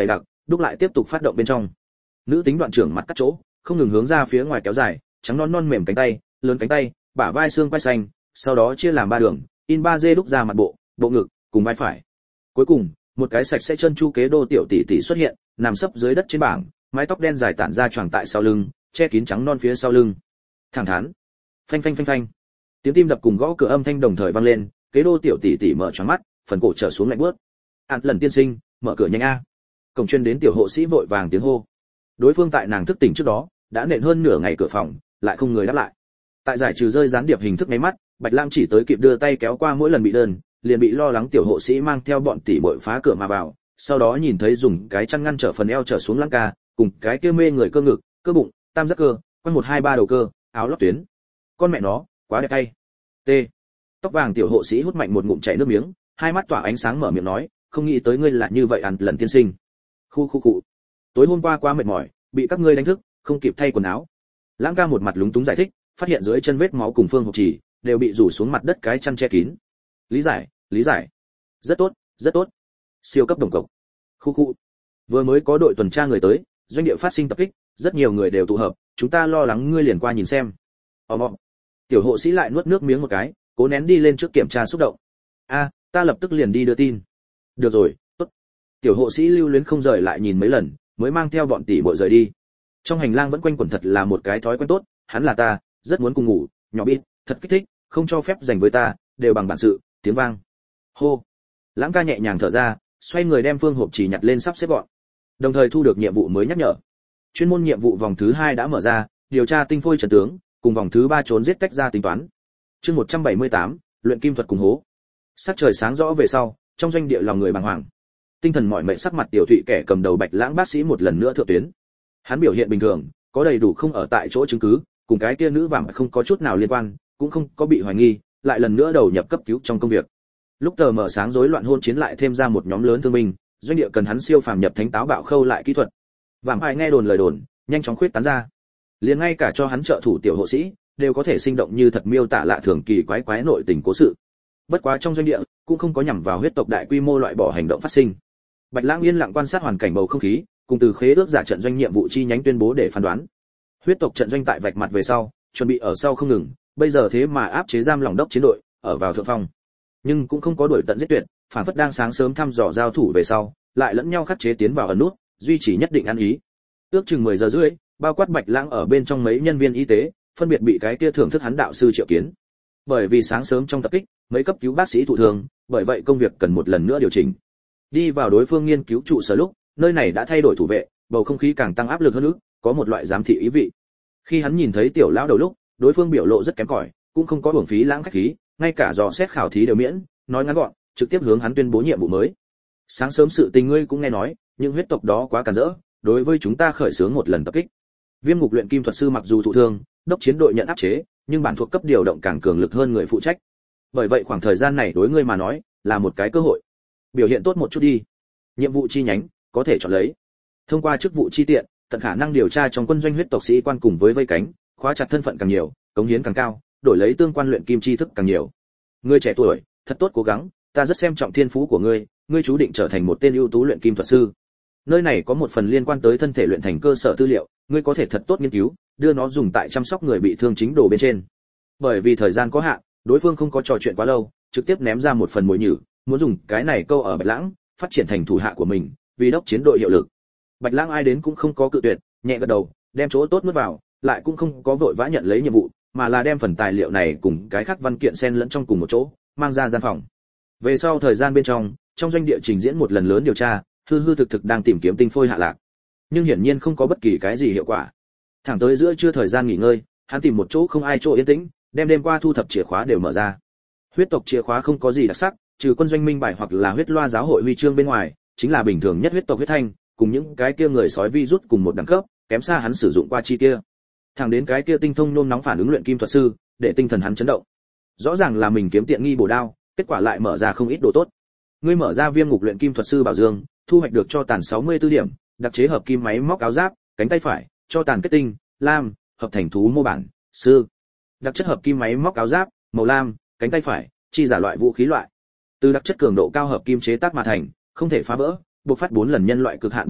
đúc lại tiếp tục phát động bên trong. Nữ tính đoạn trưởng mặt cắt chỗ, không ngừng hướng ra phía ngoài kéo dài, trắng non non mềm cánh tay, lớn cánh tay, bả vai xương quai xanh, sau đó chia làm ba đường, in ba D đúc ra mặt bộ, bộ ngực, cùng vai phải. Cuối cùng, một cái sạch sẽ chân chu kế đô tiểu tỷ tỷ xuất hiện, nằm sấp dưới đất trên bảng, mái tóc đen dài tản ra choàng tại sau lưng, che kín trắng non phía sau lưng. Thẳng thắn. Phanh phanh phanh phanh. Tiếng tim đập cùng gõ cửa âm thanh đồng thời vang lên, kế đô tiểu tỷ tỷ mở choáng mắt, phần cổ trở xuống lạnh buốt. "Ản lần tiên sinh, mở cửa nhanh a." Cổng chuyên đến tiểu hộ sĩ vội vàng tiếng hô. Đối phương tại nàng thức tỉnh trước đó, đã nện hơn nửa ngày cửa phòng, lại không người đáp lại. Tại giải trừ rơi gián điệp hình thức ngay mắt, Bạch Lam chỉ tới kịp đưa tay kéo qua mỗi lần bị đơn, liền bị lo lắng tiểu hộ sĩ mang theo bọn tỷ muội phá cửa mà vào, sau đó nhìn thấy dùng cái chăn ngăn trở phần eo trở xuống lăng ca, cùng cái kia mê người cơ ngực, cơ bụng, tam giác cơ, quanh một hai ba đầu cơ, áo lót tuyến. Con mẹ nó, quá đẹp tay. T. Tóc vàng tiểu hộ sĩ hút mạnh một ngụm chảy nước miếng, hai mắt tỏa ánh sáng mở miệng nói, không nghĩ tới ngươi là như vậy ăn lần tiên sinh. Khu khu cụ. Tối hôm qua quá mệt mỏi, bị các ngươi đánh thức, không kịp thay quần áo. Lãng ca một mặt lúng túng giải thích, phát hiện dưới chân vết máu cùng phương hộp chỉ đều bị rủ xuống mặt đất cái chăn che kín. Lý giải, lý giải. Rất tốt, rất tốt. Siêu cấp đồng cộc. Khu khu. Vừa mới có đội tuần tra người tới, doanh địa phát sinh tập kích, rất nhiều người đều tụ hợp, chúng ta lo lắng ngươi liền qua nhìn xem. Ồm ồm. Tiểu hộ sĩ lại nuốt nước miếng một cái, cố nén đi lên trước kiểm tra xúc động. A, ta lập tức liền đi đưa tin. Được rồi, tốt. Tiểu hộ sĩ lưu luyến không rời lại nhìn mấy lần, mới mang theo bọn tỷ muội rời đi. Trong hành lang vẫn quanh quẩn thật là một cái thói quen tốt, hắn là ta, rất muốn cùng ngủ, nhỏ biết, thật kích thích, không cho phép dành với ta, đều bằng bản sự, tiếng vang. Hô. Lãng ca nhẹ nhàng thở ra, xoay người đem phương hộp chỉ nhặt lên sắp xếp gọn. Đồng thời thu được nhiệm vụ mới nhắc nhở. Chuyên môn nhiệm vụ vòng thứ hai đã mở ra, điều tra tinh phôi trận tướng, cùng vòng thứ ba trốn giết tách ra tính toán. Chương một trăm bảy mươi tám, luyện kim thuật cùng hố. Sắc trời sáng rõ về sau, trong doanh địa lòng người bàng hoàng. Tinh thần mỏi mệt sắc mặt tiểu thụy kẻ cầm đầu Bạch Lãng bác sĩ một lần nữa thượng tuyến. Hắn biểu hiện bình thường, có đầy đủ không ở tại chỗ chứng cứ, cùng cái kia nữ vàng không có chút nào liên quan, cũng không có bị hoài nghi, lại lần nữa đầu nhập cấp cứu trong công việc. Lúc tờ mở sáng rối loạn hôn chiến lại thêm ra một nhóm lớn thương binh, doanh địa cần hắn siêu phàm nhập thánh táo bạo khâu lại kỹ thuật. Vàng ai nghe đồn lời đồn, nhanh chóng khuyết tán ra. Liền ngay cả cho hắn trợ thủ tiểu hộ sĩ, đều có thể sinh động như thật miêu tả lạ thường kỳ quái quái nội tình cố sự. Bất quá trong doanh địa cũng không có nhằm vào huyết tộc đại quy mô loại bỏ hành động phát sinh. Bạch Lãng yên lặng quan sát hoàn cảnh bầu không khí, cùng từ khế ước giả trận doanh nhiệm vụ chi nhánh tuyên bố để phán đoán. Huyết tộc trận doanh tại vạch mặt về sau, chuẩn bị ở sau không ngừng, bây giờ thế mà áp chế giam lòng đốc chiến đội, ở vào thượng phong. Nhưng cũng không có đuổi tận giết tuyệt, phản phất đang sáng sớm thăm dò giao thủ về sau, lại lẫn nhau khắc chế tiến vào ẩn nút, duy trì nhất định ăn ý. Ước chừng mười giờ rưỡi, bao quát Bạch Lãng ở bên trong mấy nhân viên y tế, phân biệt bị cái kia thưởng thức hắn đạo sư triệu kiến. Bởi vì sáng sớm trong tập kích, mấy cấp cứu bác sĩ thụ thương, bởi vậy công việc cần một lần nữa điều chỉnh. Đi vào đối phương nghiên cứu trụ sở lúc, nơi này đã thay đổi thủ vệ, bầu không khí càng tăng áp lực hơn nữa, có một loại giám thị ý vị. Khi hắn nhìn thấy tiểu lão đầu lúc, đối phương biểu lộ rất kém cỏi, cũng không có uổng phí lãng khách khí, ngay cả dò xét khảo thí đều miễn, nói ngắn gọn, trực tiếp hướng hắn tuyên bố nhiệm vụ mới. Sáng sớm sự tình ngươi cũng nghe nói, nhưng huyết tộc đó quá cản rỡ, đối với chúng ta khởi xướng một lần tập kích. Viêm ngục luyện kim thuật sư mặc dù thụ thương, đốc chiến đội nhận áp chế, nhưng bản thuộc cấp điều động càng cường lực hơn người phụ trách. Bởi vậy khoảng thời gian này đối ngươi mà nói, là một cái cơ hội. Biểu hiện tốt một chút đi. Nhiệm vụ chi nhánh, có thể chọn lấy. Thông qua chức vụ chi tiện, tận khả năng điều tra trong quân doanh huyết tộc sĩ quan cùng với vây cánh, khóa chặt thân phận càng nhiều, cống hiến càng cao, đổi lấy tương quan luyện kim tri thức càng nhiều. Ngươi trẻ tuổi, thật tốt cố gắng, ta rất xem trọng thiên phú của ngươi, ngươi chú định trở thành một tên ưu tú luyện kim thuật sư. Nơi này có một phần liên quan tới thân thể luyện thành cơ sở tư liệu, ngươi có thể thật tốt nghiên cứu, đưa nó dùng tại chăm sóc người bị thương chính đồ bên trên. Bởi vì thời gian có hạn, đối phương không có trò chuyện quá lâu, trực tiếp ném ra một phần mồi nhử, muốn dùng cái này câu ở Bạch Lãng, phát triển thành thủ hạ của mình, vì đốc chiến đội hiệu lực. Bạch Lãng ai đến cũng không có cự tuyệt, nhẹ gật đầu, đem chỗ tốt nuốt vào, lại cũng không có vội vã nhận lấy nhiệm vụ, mà là đem phần tài liệu này cùng cái khác văn kiện xen lẫn trong cùng một chỗ, mang ra gian phòng. Về sau thời gian bên trong, trong doanh địa trình diễn một lần lớn điều tra, hư hư thực thực đang tìm kiếm tinh phôi hạ lạc. Nhưng hiển nhiên không có bất kỳ cái gì hiệu quả. Thẳng tới giữa trưa thời gian nghỉ ngơi, hắn tìm một chỗ không ai chỗ yên tĩnh, đem đêm qua thu thập chìa khóa đều mở ra. Huyết tộc chìa khóa không có gì đặc sắc, trừ quân doanh minh bài hoặc là huyết loa giáo hội huy chương bên ngoài, chính là bình thường nhất huyết tộc huyết thanh, cùng những cái kia người sói vi rút cùng một đẳng cấp, kém xa hắn sử dụng qua chi kia. Thẳng đến cái kia tinh thông nôn nóng phản ứng luyện kim thuật sư, để tinh thần hắn chấn động. Rõ ràng là mình kiếm tiện nghi bổ đao, kết quả lại mở ra không ít đồ tốt. Ngươi mở ra viêm ngục luyện kim thuật sư bảo dương, thu hoạch được cho tàn sáu mươi tư điểm, đặc chế hợp kim máy móc áo giáp, cánh tay phải, cho tàn kết tinh, lam, hợp thành thú mô bản, sư. Đặc chất hợp kim máy móc áo giáp, màu lam, cánh tay phải, chi giả loại vũ khí loại. Từ đặc chất cường độ cao hợp kim chế tác mà thành, không thể phá vỡ, bộc phát bốn lần nhân loại cực hạn bắp thịt,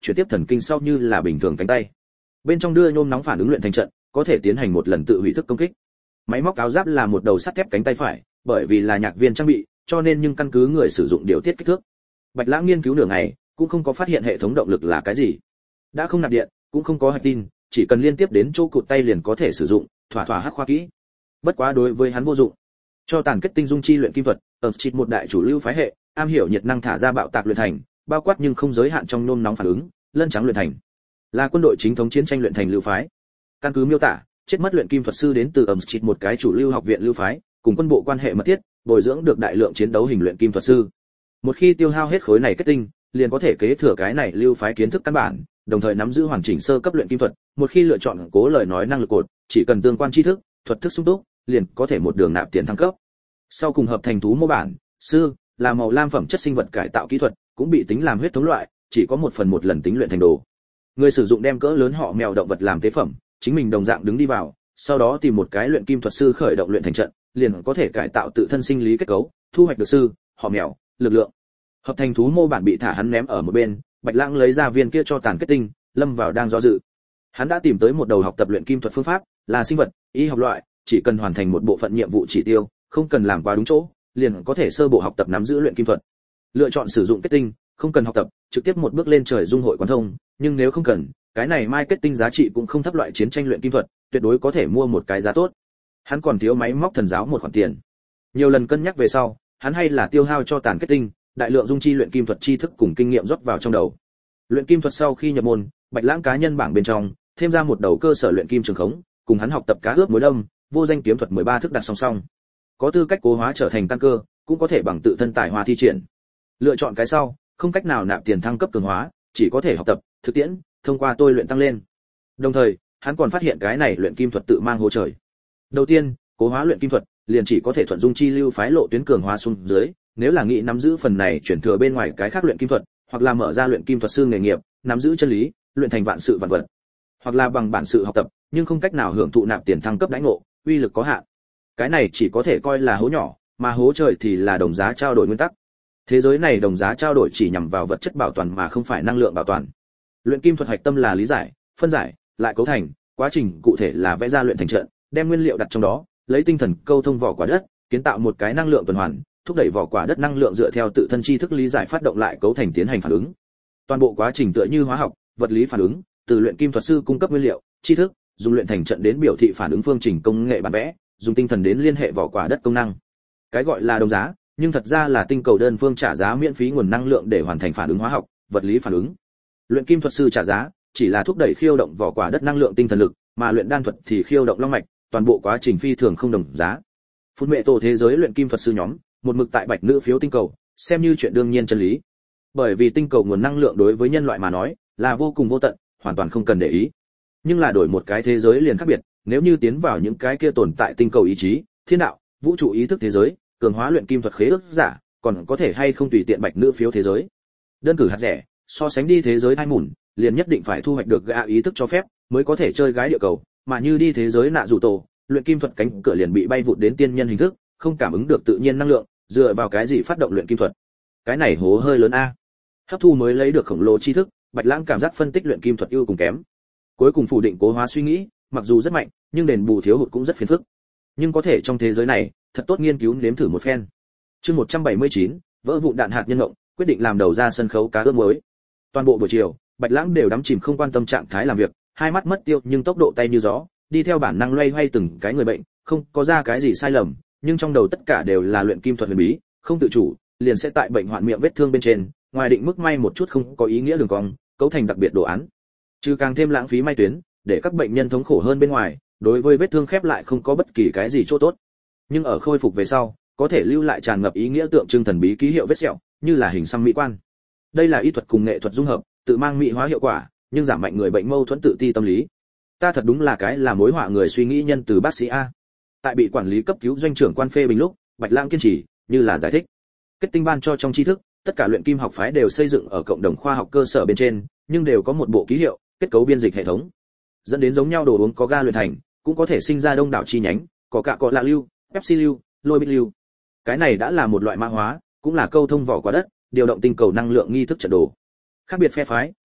chuyển tiếp thần kinh sau như là bình thường cánh tay. Bên trong đưa nhôm nóng phản ứng luyện thành trận, có thể tiến hành một lần tự hủy thức công kích. Máy móc áo giáp là một đầu sắt thép cánh tay phải, bởi vì là nhạc viên trang bị, cho nên nhưng căn cứ người sử dụng điều tiết kích thước. Bạch Lãng nghiên cứu nửa ngày, cũng không có phát hiện hệ thống động lực là cái gì. Đã không nạp điện, cũng không có hạch tin, chỉ cần liên tiếp đến chỗ cụt tay liền có thể sử dụng, thỏa thỏa hắc khoa kỹ. Bất quá đối với hắn vô dụng. Cho tàn kết tinh dung chi luyện kim thuật, ở chít một đại chủ lưu phái hệ, am hiểu nhiệt năng thả ra bạo tạc luyện thành, bao quát nhưng không giới hạn trong nôm nóng phản ứng, lân trắng luyện thành. Là quân đội chính thống chiến tranh luyện thành lưu phái. Căn cứ miêu tả, chết mất luyện kim thuật sư đến từ ẩm chít một cái chủ lưu học viện lưu phái, cùng quân bộ quan hệ mật thiết, bồi dưỡng được đại lượng chiến đấu hình luyện kim thuật sư. Một khi tiêu hao hết khối này kết tinh, liền có thể kế thừa cái này lưu phái kiến thức căn bản, đồng thời nắm giữ hoàn chỉnh sơ cấp luyện kim thuật, một khi lựa chọn cố lời nói năng lực cột, chỉ cần tương quan tri thức, thuật thức sung túc, liền có thể một đường nạp tiền thăng cấp. Sau cùng hợp thành thú mô bản, sư, là màu lam phẩm chất sinh vật cải tạo kỹ thuật, cũng bị tính làm huyết thống loại, chỉ có một phần một lần tính luyện thành đồ. Người sử dụng đem cỡ lớn họ mèo động vật làm tế phẩm, chính mình đồng dạng đứng đi vào, sau đó tìm một cái luyện kim thuật sư khởi động luyện thành trận, liền có thể cải tạo tự thân sinh lý kết cấu, thu hoạch được sư, họ mèo, lực lượng. Hợp thành thú mô bản bị thả hắn ném ở một bên, Bạch Lãng lấy ra viên kia cho tàn kết tinh, lâm vào đang do dự. Hắn đã tìm tới một đầu học tập luyện kim thuật phương pháp, là sinh vật, y học loại, chỉ cần hoàn thành một bộ phận nhiệm vụ chỉ tiêu, không cần làm quá đúng chỗ, liền có thể sơ bộ học tập nắm giữ luyện kim thuật. Lựa chọn sử dụng kết tinh, không cần học tập, trực tiếp một bước lên trời dung hội quán thông, nhưng nếu không cần, cái này mai kết tinh giá trị cũng không thấp, loại chiến tranh luyện kim thuật, tuyệt đối có thể mua một cái giá tốt. Hắn còn thiếu máy móc thần giáo một khoản tiền. Nhiều lần cân nhắc về sau, hắn hay là tiêu hao cho tàn kết tinh, đại lượng dung chi luyện kim thuật tri thức cùng kinh nghiệm rót vào trong đầu. Luyện kim thuật sau khi nhập môn, Bạch Lãng cá nhân bảng bên trong thêm ra một đầu cơ sở luyện kim trường khống, cùng hắn học tập cá ướp mối đâm, vô danh kiếm thuật mười ba thức đặt song song. Có tư cách cố hóa trở thành căn cơ, cũng có thể bằng tự thân tài hoa thi triển. Lựa chọn cái sau, không cách nào nạp tiền thăng cấp cường hóa, chỉ có thể học tập, thực tiễn, thông qua tôi luyện tăng lên. Đồng thời, hắn còn phát hiện cái này luyện kim thuật tự mang hố trời. Đầu tiên, cố hóa luyện kim thuật, liền chỉ có thể thuận dung chi lưu phái lộ tuyến cường hóa xuống dưới, nếu là nghĩ nắm giữ phần này chuyển thừa bên ngoài cái khác luyện kim thuật, hoặc là mở ra luyện kim thuật sư nghề nghiệp, nắm giữ chân lý, luyện thành vạn sự vạn vật, hoặc là bằng bản sự học tập, nhưng không cách nào hưởng thụ nạp tiền thăng cấp đãi ngộ, uy lực có hạn. Cái này chỉ có thể coi là hố nhỏ, mà hố trời thì là đồng giá trao đổi nguyên tắc. Thế giới này đồng giá trao đổi chỉ nhằm vào vật chất bảo toàn mà không phải năng lượng bảo toàn. Luyện kim thuật hạch tâm là lý giải, phân giải, lại cấu thành, quá trình cụ thể là vẽ ra luyện thành trận, đem nguyên liệu đặt trong đó, lấy tinh thần câu thông vỏ quả đất, kiến tạo một cái năng lượng tuần hoàn, thúc đẩy vỏ quả đất năng lượng dựa theo tự thân tri thức lý giải phát động lại cấu thành tiến hành phản ứng. Toàn bộ quá trình tựa như hóa học, vật lý phản ứng, từ luyện kim thuật sư cung cấp nguyên liệu, tri thức, dùng luyện thành trận đến biểu thị phản ứng phương trình công nghệ bản vẽ, dùng tinh thần đến liên hệ vỏ quả đất công năng. Cái gọi là đồng giá, nhưng thật ra là tinh cầu đơn phương trả giá miễn phí nguồn năng lượng để hoàn thành phản ứng hóa học, vật lý phản ứng. Luyện kim thuật sư trả giá chỉ là thúc đẩy khiêu động vỏ quả đất năng lượng tinh thần lực, mà luyện đan thuật thì khiêu động long mạch, toàn bộ quá trình phi thường không đồng giá. Phút mẹ tổ thế giới luyện kim thuật sư nhóm, một mực tại bạch nữ phiếu tinh cầu, xem như chuyện đương nhiên chân lý. Bởi vì tinh cầu nguồn năng lượng đối với nhân loại mà nói là vô cùng vô tận, hoàn toàn không cần để ý. Nhưng là đổi một cái thế giới liền khác biệt, nếu như tiến vào những cái kia tồn tại tinh cầu ý chí, thiên đạo, vũ trụ ý thức thế giới, cường hóa luyện kim thuật khế ước giả, còn có thể hay không tùy tiện bạch nữ phiếu thế giới. Đơn cử hạt rẻ, so sánh đi thế giới hai mùn, liền nhất định phải thu hoạch được gã ý thức cho phép, mới có thể chơi gái địa cầu, mà như đi thế giới nạ dù tổ, luyện kim thuật cánh cửa liền bị bay vụt đến tiên nhân hình thức, không cảm ứng được tự nhiên năng lượng, dựa vào cái gì phát động luyện kim thuật? Cái này hố hơi lớn a. Hấp thu mới lấy được khổng lồ tri thức, Bạch Lãng cảm giác phân tích luyện kim thuật ưu cùng kém. Cuối cùng phủ định cố hóa suy nghĩ, mặc dù rất mạnh, nhưng đền bù thiếu hụt cũng rất phiền phức. Nhưng có thể trong thế giới này, thật tốt nghiên cứu nếm thử một phen. Chương một trăm bảy mươi chín, vỡ vụn đạn hạt nhân ngộng, quyết định làm đầu ra sân khấu cá ướp muối. Toàn bộ buổi chiều, Bạch Lãng đều đắm chìm không quan tâm trạng thái làm việc, hai mắt mất tiêu nhưng tốc độ tay như gió, đi theo bản năng loay hoay từng cái người bệnh, không có ra cái gì sai lầm, nhưng trong đầu tất cả đều là luyện kim thuật huyền bí, không tự chủ, liền sẽ tại bệnh hoạn miệng vết thương bên trên, ngoài định mức may một chút không có ý nghĩa đường cong, cấu thành đặc biệt đồ án. Chứ càng thêm lãng phí may tuyến, để các bệnh nhân thống khổ hơn bên ngoài, đối với vết thương khép lại không có bất kỳ cái gì chỗ tốt. Nhưng ở khôi phục về sau, có thể lưu lại tràn ngập ý nghĩa tượng trưng thần bí ký hiệu vết sẹo, như là hình xăm mỹ quan. Đây là y thuật cùng nghệ thuật dung hợp, tự mang mỹ hóa hiệu quả, nhưng giảm mạnh người bệnh mâu thuẫn tự ti tâm lý. Ta thật đúng là cái là mối họa người suy nghĩ nhân từ bác sĩ a. Tại bị quản lý cấp cứu doanh trưởng quan phê bình lúc, Bạch Lãng kiên trì, như là giải thích. Kết tinh ban cho trong tri thức, tất cả luyện kim học phái đều xây dựng ở cộng đồng khoa học cơ sở bên trên, nhưng đều có một bộ ký hiệu, kết cấu biên dịch hệ thống. Dẫn đến giống nhau đồ uống có ga luyện thành, cũng có thể sinh ra đông đảo chi nhánh, có cả cọ lạ lưu, Pepsi lưu, lôi bít lưu. Cái này đã là một loại mã hóa, cũng là câu thông vỏ quả đất, điều động tinh cầu năng lượng nghi thức trận đồ. Khác biệt phe phái,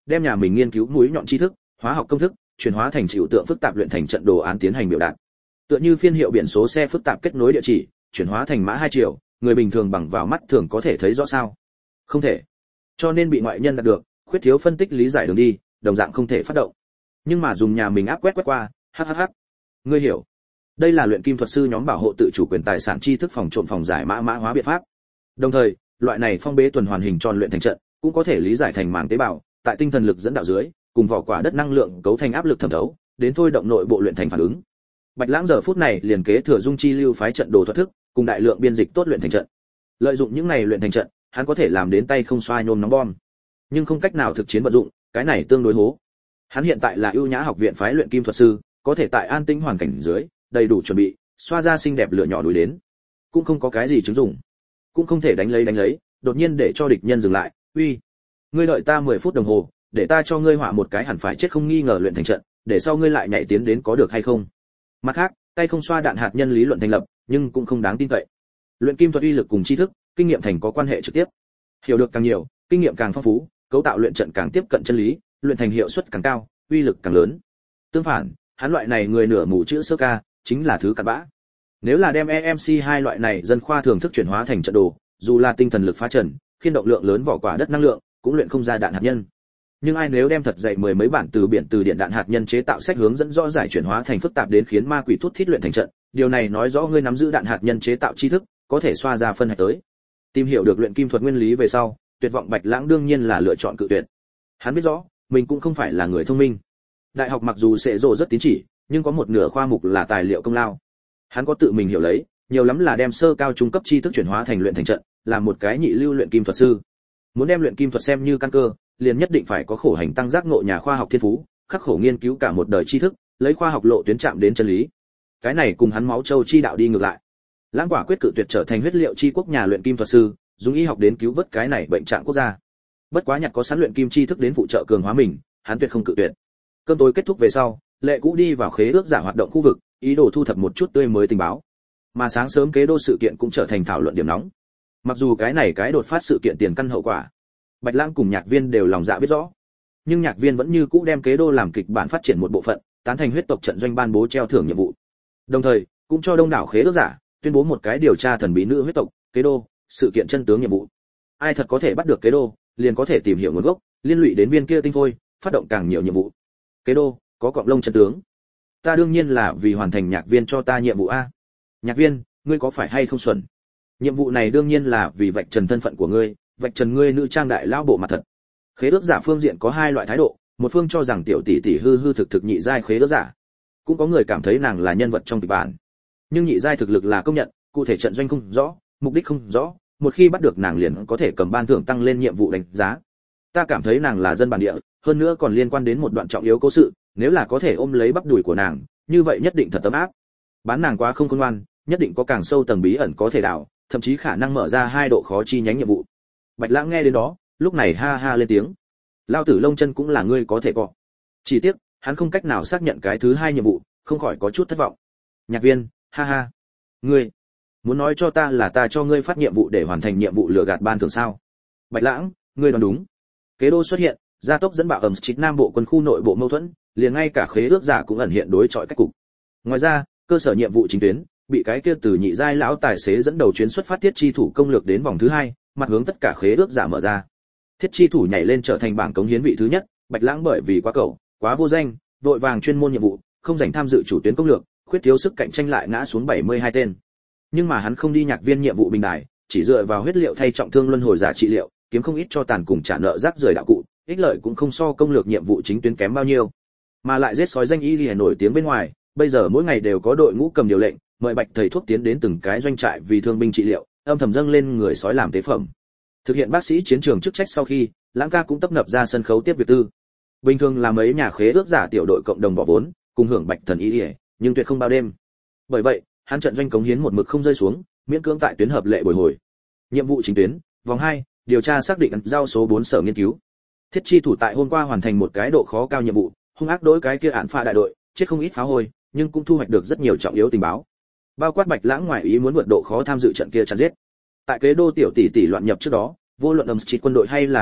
đem nhà mình nghiên cứu mũi nhọn tri thức, hóa học công thức, chuyển hóa thành trừu tượng phức tạp luyện thành trận đồ án tiến hành biểu đạt. Tựa như phiên hiệu biển số xe phức tạp kết nối địa chỉ, chuyển hóa thành mã hai chiều, người bình thường bằng vào mắt thường có thể thấy rõ sao? Không thể. Cho nên bị ngoại nhân đạt được, khuyết thiếu phân tích lý giải đường đi, đồng dạng không thể phát động. Nhưng mà dùng nhà mình áp quét quét qua, hắc hắc hắc. Ngươi hiểu. Đây là luyện kim thuật sư nhóm bảo hộ tự chủ quyền tài sản tri thức phòng trộm phòng giải mã mã hóa biện pháp. Đồng thời, loại này phong bế tuần hoàn hình tròn luyện thành trận, cũng có thể lý giải thành màng tế bào, tại tinh thần lực dẫn đạo dưới, cùng vỏ quả đất năng lượng cấu thành áp lực thẩm thấu, đến thôi động nội bộ luyện thành phản ứng. Bạch Lãng giờ phút này liền kế thừa Dung Chi lưu phái trận đồ thuật thức, cùng đại lượng biên dịch tốt luyện thành trận. Lợi dụng những này luyện thành trận, hắn có thể làm đến tay không xoa nhôm nóng bom, nhưng không cách nào thực chiến vận dụng, cái này tương đối hố. Hắn hiện tại là ưu nhã học viện phái luyện kim thuật sư, có thể tại an tĩnh hoàn cảnh dưới, đầy đủ chuẩn bị, xoa ra xinh đẹp lửa nhỏ đuổi đến, cũng không có cái gì chứng dụng, cũng không thể đánh lấy đánh lấy, đột nhiên để cho địch nhân dừng lại, uy, ngươi đợi ta mười phút đồng hồ, để ta cho ngươi họa một cái hẳn phải chết không nghi ngờ luyện thành trận, để sau ngươi lại nhảy tiến đến có được hay không? Mặt khác, tay không xoa đạn hạt nhân lý luận thành lập, nhưng cũng không đáng tin cậy. Luyện kim thuật uy lực cùng tri thức, kinh nghiệm thành có quan hệ trực tiếp. Hiểu được càng nhiều, kinh nghiệm càng phong phú, cấu tạo luyện trận càng tiếp cận chân lý, luyện thành hiệu suất càng cao, uy lực càng lớn. Tương phản, hắn loại này người nửa mù chữ sơ ca, chính là thứ cặn bã. Nếu là đem e em xê hai loại này dân khoa thường thức chuyển hóa thành trận đồ, dù là tinh thần lực phá trần, khiên động lượng lớn vỏ quả đất năng lượng, cũng luyện không ra đạn hạt nhân. Nhưng ai nếu đem thật dạy mười mấy bản từ biển từ điện đạn hạt nhân chế tạo sách hướng dẫn rõ giải chuyển hóa thành phức tạp đến khiến ma quỷ thút thít luyện thành trận, điều này nói rõ ngươi nắm giữ đạn hạt nhân chế tạo tri thức, có thể xoa ra phân hạch tới. Tìm hiểu được luyện kim thuật nguyên lý về sau, Tuyệt vọng Bạch Lãng đương nhiên là lựa chọn cự tuyệt. Hắn biết rõ, mình cũng không phải là người thông minh. Đại học mặc dù sẽ rồ rất tín chỉ, nhưng có một nửa khoa mục là tài liệu công lao. Hắn có tự mình hiểu lấy, nhiều lắm là đem sơ cao trung cấp tri thức chuyển hóa thành luyện thành trận, làm một cái nhị lưu luyện kim thuật sư. Muốn đem luyện kim thuật xem như căn cơ, liền nhất định phải có khổ hành tăng giác ngộ nhà khoa học thiên phú, khắc khổ nghiên cứu cả một đời tri thức, lấy khoa học lộ tuyến chạm đến chân lý. Cái này cùng hắn máu châu chi đạo đi ngược lại. Lãng quả quyết cự tuyệt trở thành huyết liệu chi quốc nhà luyện kim thuật sư, dùng y học đến cứu vớt cái này bệnh trạng quốc gia. Bất quá nhặt có sẵn luyện kim tri thức đến phụ trợ cường hóa mình, hắn tuyệt không cự tuyệt. Cơm tối kết thúc về sau, Lệ Cũ đi vào khế ước giả hoạt động khu vực, ý đồ thu thập một chút tươi mới tình báo. Mà sáng sớm kế đô sự kiện cũng trở thành thảo luận điểm nóng. Mặc dù cái này cái đột phát sự kiện tiền căn hậu quả, Bạch Lãng cùng Nhạc Viên đều lòng dạ biết rõ, nhưng Nhạc Viên vẫn như cũ đem kế đô làm kịch bản phát triển một bộ phận, tán thành huyết tộc trận doanh ban bố treo thưởng nhiệm vụ. Đồng thời, cũng cho đông đảo khế ước giả tuyên bố một cái điều tra thần bí nữ huyết tộc kế đô sự kiện chân tướng nhiệm vụ. Ai thật có thể bắt được kế đô, liền có thể tìm hiểu nguồn gốc, liên lụy đến viên kia tinh phôi, phát động càng nhiều nhiệm vụ. Kế đô có cọng lông chân tướng. Ta đương nhiên là vì hoàn thành Nhạc Viên cho ta nhiệm vụ a. Nhạc Viên, ngươi có phải hay không xuẩn? Nhiệm vụ này đương nhiên là vì vạch trần thân phận của ngươi, vạch trần ngươi nữ trang đại lão bộ mặt thật. Khế ước giả phương diện có hai loại thái độ, một phương cho rằng tiểu tỷ tỷ hư hư thực thực nhị giai khế ước giả, cũng có người cảm thấy nàng là nhân vật trong kịch bản. Nhưng nhị giai thực lực là công nhận, cụ thể trận doanh không rõ, mục đích không rõ, một khi bắt được nàng liền có thể cầm ban thưởng tăng lên nhiệm vụ đánh giá. Ta cảm thấy nàng là dân bản địa, hơn nữa còn liên quan đến một đoạn trọng yếu cố sự, nếu là có thể ôm lấy bắp đùi của nàng, như vậy nhất định thật ấm áp. Bán nàng quá không khôn ngoan, nhất định có càng sâu tầng bí ẩn có thể đào, thậm chí khả năng mở ra hai độ khó chi nhánh nhiệm vụ. Bạch Lãng nghe đến đó, lúc này ha ha lên tiếng. Lao tử lông chân cũng là ngươi có thể cọ. Chỉ tiếc, hắn không cách nào xác nhận cái thứ hai nhiệm vụ, không khỏi có chút thất vọng. Nhạc Viên, ha ha. Ngươi muốn nói cho ta là ta cho ngươi phát nhiệm vụ để hoàn thành nhiệm vụ lừa gạt ban thưởng sao? Bạch Lãng, ngươi đoán đúng. Kế đô xuất hiện, gia tốc dẫn bạo ẩm trích nam bộ quân khu nội bộ mâu thuẫn, liền ngay cả khế ước giả cũng ẩn hiện đối chọi cách cục. Ngoài ra, cơ sở nhiệm vụ chính tuyến bị cái kia từ nhị giai lão tài xế dẫn đầu chuyến xuất phát thiết chi thủ công lược đến vòng thứ hai, mặt hướng tất cả khế ước giả mở ra. Thiết chi thủ nhảy lên trở thành bảng cống hiến vị thứ nhất, Bạch Lãng bởi vì quá cẩu, quá vô danh, vội vàng chuyên môn nhiệm vụ, không dành tham dự chủ tuyến công lược, khuyết thiếu sức cạnh tranh lại ngã xuống bảy mươi hai tên. Nhưng mà hắn không đi Nhạc Viên nhiệm vụ bình đài, chỉ dựa vào huyết liệu thay trọng thương luân hồi giả trị liệu, kiếm không ít cho tàn cùng trả nợ rác rưởi đạo cụ, ích lợi cũng không so công lược nhiệm vụ chính tuyến kém bao nhiêu. Mà lại giết sói danh y gì nổi tiếng bên ngoài, bây giờ mỗi ngày đều có đội ngũ cầm điều lệnh, mời Bạch thầy thuốc tiến đến từng cái doanh trại vì thương binh trị liệu, âm thầm dâng lên người sói làm tế phẩm. Thực hiện bác sĩ chiến trường chức trách sau khi, Lãng ca cũng tấp nập ra sân khấu tiếp việc tư. Bình thường là mấy nhà khế ước giả tiểu đội cộng đồng bỏ vốn, cùng hưởng Bạch thần y, nhưng tuyệt không bao đêm. Bởi vậy, hắn trận doanh cống hiến một mực không rơi xuống, miễn cưỡng tại tuyến hợp lệ bồi hồi. Nhiệm vụ chính tuyến, vòng hai, điều tra xác định giao số bốn sở nghiên cứu. Thiết chi thủ tại hôm qua hoàn thành một cái độ khó cao nhiệm vụ, hung ác đối cái kia án pha đại đội, chết không ít phá hôi, nhưng cũng thu hoạch được rất nhiều trọng yếu tình báo. Bao quát Bạch Lãng ngoài ý muốn vượt độ khó tham dự trận kia chặn giết. Tại kế đô tiểu tỷ tỷ loạn nhập trước đó, vô luận ầm chỉ quân đội hay là huyết tộc,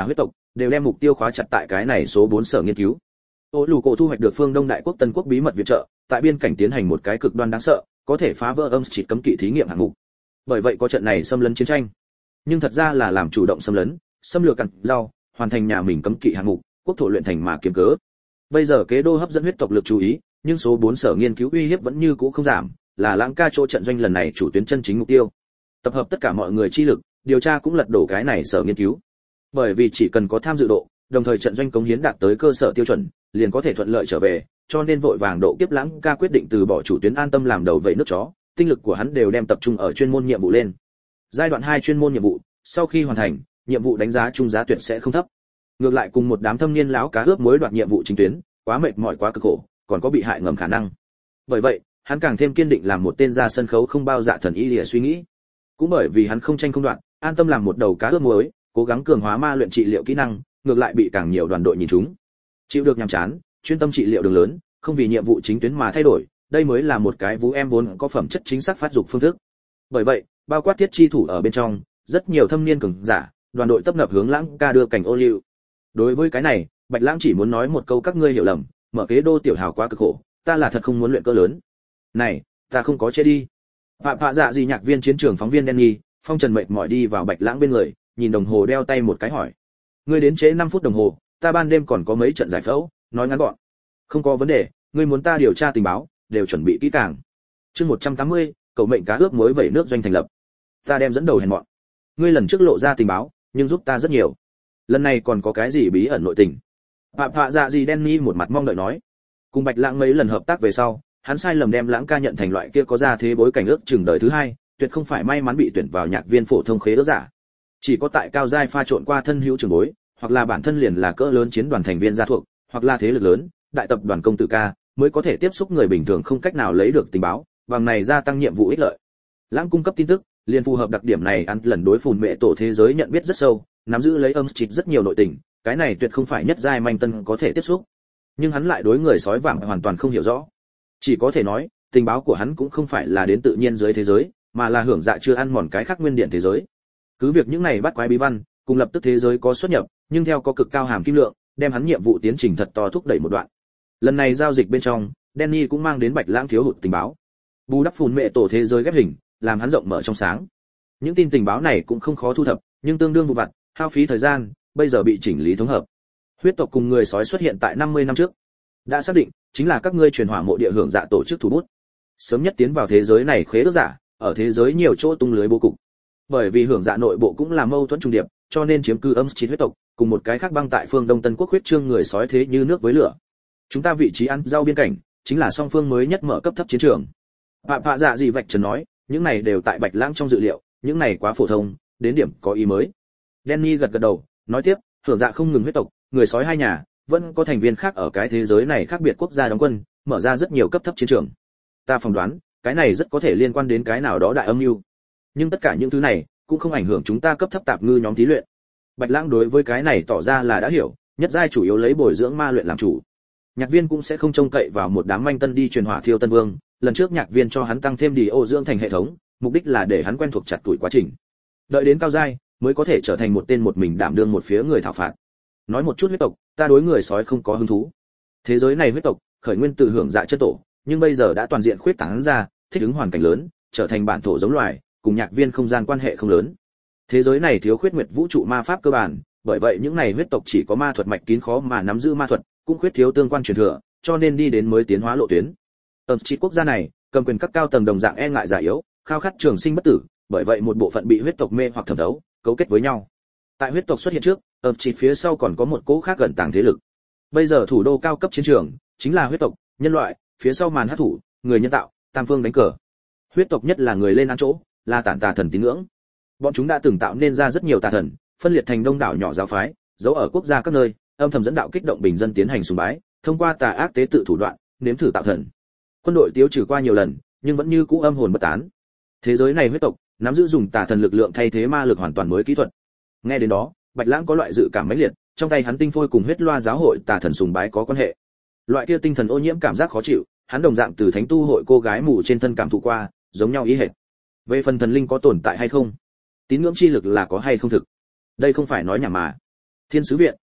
đều đem mục tiêu khóa chặt tại cái này số bốn sở nghiên cứu. Ô lù cổ thu hoạch được phương Đông Đại Quốc Tân Quốc bí mật viện trợ, tại biên cảnh tiến hành một cái cực đoan đáng sợ, có thể phá vỡ âm chỉ cấm kỵ thí nghiệm hạng mục. Bởi vậy có trận này xâm lấn chiến tranh. Nhưng thật ra là làm chủ động xâm lấn, xâm lược cặn rau, hoàn thành nhà mình cấm kỵ hạng mục, quốc thổ luyện thành mà kiếm cớ. Bây giờ kế đô hấp dẫn huyết tộc lực chú ý, nhưng số bốn sở nghiên cứu uy hiếp vẫn như cũ không giảm, là Lãng ca chỗ trận doanh lần này chủ tuyến chân chính mục tiêu. Tập hợp tất cả mọi người chi lực, điều tra cũng lật đổ cái này sở nghiên cứu. Bởi vì chỉ cần có tham dự độ, đồng thời trận doanh cống hiến đạt tới cơ sở tiêu chuẩn, liền có thể thuận lợi trở về, cho nên vội vàng độ kiếp Lãng ca quyết định từ bỏ chủ tuyến an tâm làm đầu vậy nước chó, tinh lực của hắn đều đem tập trung ở chuyên môn nhiệm vụ lên. Giai đoạn hai chuyên môn nhiệm vụ, sau khi hoàn thành, nhiệm vụ đánh giá trung giá tuyệt sẽ không thấp. Ngược lại cùng một đám thâm niên lão cá ướp muối đoạt nhiệm vụ chính tuyến, quá mệt mỏi quá cực khổ, còn có bị hại ngầm khả năng. Bởi vậy, hắn càng thêm kiên định làm một tên ra sân khấu không bao dạ thần y lìa suy nghĩ. Cũng bởi vì hắn không tranh không đoạn, an tâm làm một đầu cá ướp muối, cố gắng cường hóa ma luyện trị liệu kỹ năng, ngược lại bị càng nhiều đoàn đội nhìn trúng. Chịu được nhàm chán, chuyên tâm trị liệu đường lớn, không vì nhiệm vụ chính tuyến mà thay đổi, đây mới là một cái vũ em vốn có phẩm chất chính xác phát dục phương thức. Bởi vậy, bao quát thiết chi thủ ở bên trong, rất nhiều thâm niên cường giả, đoàn đội tập nập hướng Lãng ca đưa cảnh ô liu. Đối với cái này, Bạch Lãng chỉ muốn nói một câu các ngươi hiểu lầm, mở kế đô tiểu hào quá cực khổ, ta là thật không muốn luyện cơ lớn. Này, ta không có chết đi. Phạm Phạ Dạ gì nhạc viên chiến trường phóng viên Danny, Phong Trần mệt mỏi đi vào Bạch Lãng bên người, nhìn đồng hồ đeo tay một cái hỏi: "Ngươi đến trễ năm phút đồng hồ, ta ban đêm còn có mấy trận giải phẫu, nói ngắn gọn." "Không có vấn đề, ngươi muốn ta điều tra tình báo, đều chuẩn bị kỹ càng." Chương một trăm tám mươi, cầu mệnh cá ướp muối vẩy nước doanh thành lập. Ta đem dẫn đầu hèn mọn. Ngươi lần trước lộ ra tình báo, nhưng giúp ta rất nhiều. Lần này còn có cái gì bí ẩn nội tình? Phạm Phạ Dạ gì Danny một mặt mong đợi nói. Cùng Bạch Lãng mấy lần hợp tác về sau, hắn sai lầm đem Lãng ca nhận thành loại kia có ra thế bối cảnh ước chừng đời thứ hai, tuyệt không phải may mắn bị tuyển vào nhạc viên phổ thông khế ước giả. Chỉ có tại cao giai pha trộn qua thân hữu trường bối, hoặc là bản thân liền là cỡ lớn chiến đoàn thành viên gia thuộc, hoặc là thế lực lớn, đại tập đoàn công tử ca, mới có thể tiếp xúc người bình thường không cách nào lấy được tình báo, bằng này gia tăng nhiệm vụ ích lợi. Lãng cung cấp tin tức, liền phù hợp đặc điểm này, ăn lần đối phùn mẹ tổ thế giới nhận biết rất sâu, nắm giữ lấy âm chít rất nhiều nội tình, cái này tuyệt không phải nhất giai manh tân có thể tiếp xúc. Nhưng hắn lại đối người sói vàng hoàn toàn không hiểu rõ. Chỉ có thể nói, tình báo của hắn cũng không phải là đến tự nhiên dưới thế giới, mà là hưởng dạ chưa ăn mòn cái khác nguyên điện thế giới. Cứ việc những này bắt quái bí văn, cùng lập tức thế giới có xuất nhập, nhưng theo có cực cao hàm kim lượng, đem hắn nhiệm vụ tiến trình thật to thúc đẩy một đoạn. Lần này giao dịch bên trong, Danny cũng mang đến Bạch Lãng thiếu hụt tình báo. Bù đắp phùn mẹ tổ thế giới ghép hình, làm hắn rộng mở trong sáng. Những tin tình báo này cũng không khó thu thập, nhưng tương đương vụ vặt, hao phí thời gian, bây giờ bị chỉnh lý thống hợp. Huyết tộc cùng người sói xuất hiện tại năm mươi năm trước. Đã xác định, chính là các ngươi truyền hỏa mộ địa hưởng dạ tổ chức thủ bút. Sớm nhất tiến vào thế giới này khế ước giả, ở thế giới nhiều chỗ tung lưới bố cục. Bởi vì hưởng dạ nội bộ cũng là mâu thuẫn trùng điệp, cho nên chiếm cư âm chín huyết tộc, cùng một cái khác băng tại phương Đông Tân Quốc huyết trương người sói thế như nước với lửa. Chúng ta vị trí ăn rau biên cảnh, chính là song phương mới nhất mở cấp thấp chiến trường. Phạm Phạ Dạ gì vạch trần nói, những này đều tại Bạch Lãng trong dự liệu, những này quá phổ thông, đến điểm có ý mới. Danny gật gật đầu, nói tiếp, hưởng dạ không ngừng huyết tộc, người sói hai nhà, vẫn có thành viên khác ở cái thế giới này khác biệt quốc gia đóng quân, mở ra rất nhiều cấp thấp chiến trường. Ta phỏng đoán, cái này rất có thể liên quan đến cái nào đó đại âm mưu. Nhưng tất cả những thứ này cũng không ảnh hưởng chúng ta cấp thấp tạp ngư nhóm thí luyện. Bạch Lãng đối với cái này tỏ ra là đã hiểu, nhất giai chủ yếu lấy bồi dưỡng ma luyện làm chủ. Nhạc viên cũng sẽ không trông cậy vào một đám manh tân đi truyền hỏa thiêu tân vương, lần trước nhạc viên cho hắn tăng thêm đi ô dưỡng thành hệ thống, mục đích là để hắn quen thuộc chặt tuổi quá trình. Đợi đến cao giai, mới có thể trở thành một tên một mình đảm đương một phía người thảo phạt. Nói một chút huyết tộc, ta đối người sói không có hứng thú. Thế giới này huyết tộc, khởi nguyên từ hưởng dạ chân tổ, nhưng bây giờ đã toàn diện khuyết tán ra, thích ứng hoàn cảnh lớn, trở thành bản thổ giống loài, cùng nhạc viên không gian quan hệ không lớn. Thế giới này thiếu khuyết nguyệt vũ trụ ma pháp cơ bản, bởi vậy những này huyết tộc chỉ có ma thuật mạch kín khó mà nắm giữ ma thuật, cũng khuyết thiếu tương quan truyền thừa, cho nên đi đến mới tiến hóa lộ tuyến. Ở chỉ quốc gia này, cầm quyền các cao tầng đồng dạng e ngại già yếu, khao khát trường sinh bất tử, bởi vậy một bộ phận bị huyết tộc mê hoặc thẩm thấu, cấu kết với nhau. Tại huyết tộc xuất hiện trước, ở chỉ phía sau còn có một cỗ khác gần tàng thế lực. Bây giờ thủ đô cao cấp chiến trường chính là huyết tộc, nhân loại, phía sau màn hắc thủ, người nhân tạo, tam phương đánh cờ. Huyết tộc nhất là người lên án chỗ, là tản tà thần tín ngưỡng. Bọn chúng đã từng tạo nên ra rất nhiều tà thần, phân liệt thành đông đảo nhỏ giáo phái, giấu ở quốc gia các nơi, âm thầm dẫn đạo kích động bình dân tiến hành sùng bái, thông qua tà ác tế tự thủ đoạn, nếm thử tạo thần. Quân đội tiêu trừ qua nhiều lần, nhưng vẫn như cũ âm hồn bất tán. Thế giới này huyết tộc nắm giữ dùng tà thần lực lượng thay thế ma lực hoàn toàn mới kỹ thuật. Nghe đến đó, Bạch Lãng có loại dự cảm mãnh liệt, trong tay hắn tinh phôi cùng huyết loa giáo hội tà thần sùng bái có quan hệ. Loại kia tinh thần ô nhiễm cảm giác khó chịu, hắn đồng dạng từ thánh tu hội cô gái mù trên thân cảm thụ qua, giống nhau ý hệt. Về phần thần linh có tồn tại hay không, tín ngưỡng chi lực là có hay không thực, đây không phải nói nhảm mà. Thiên sứ viện,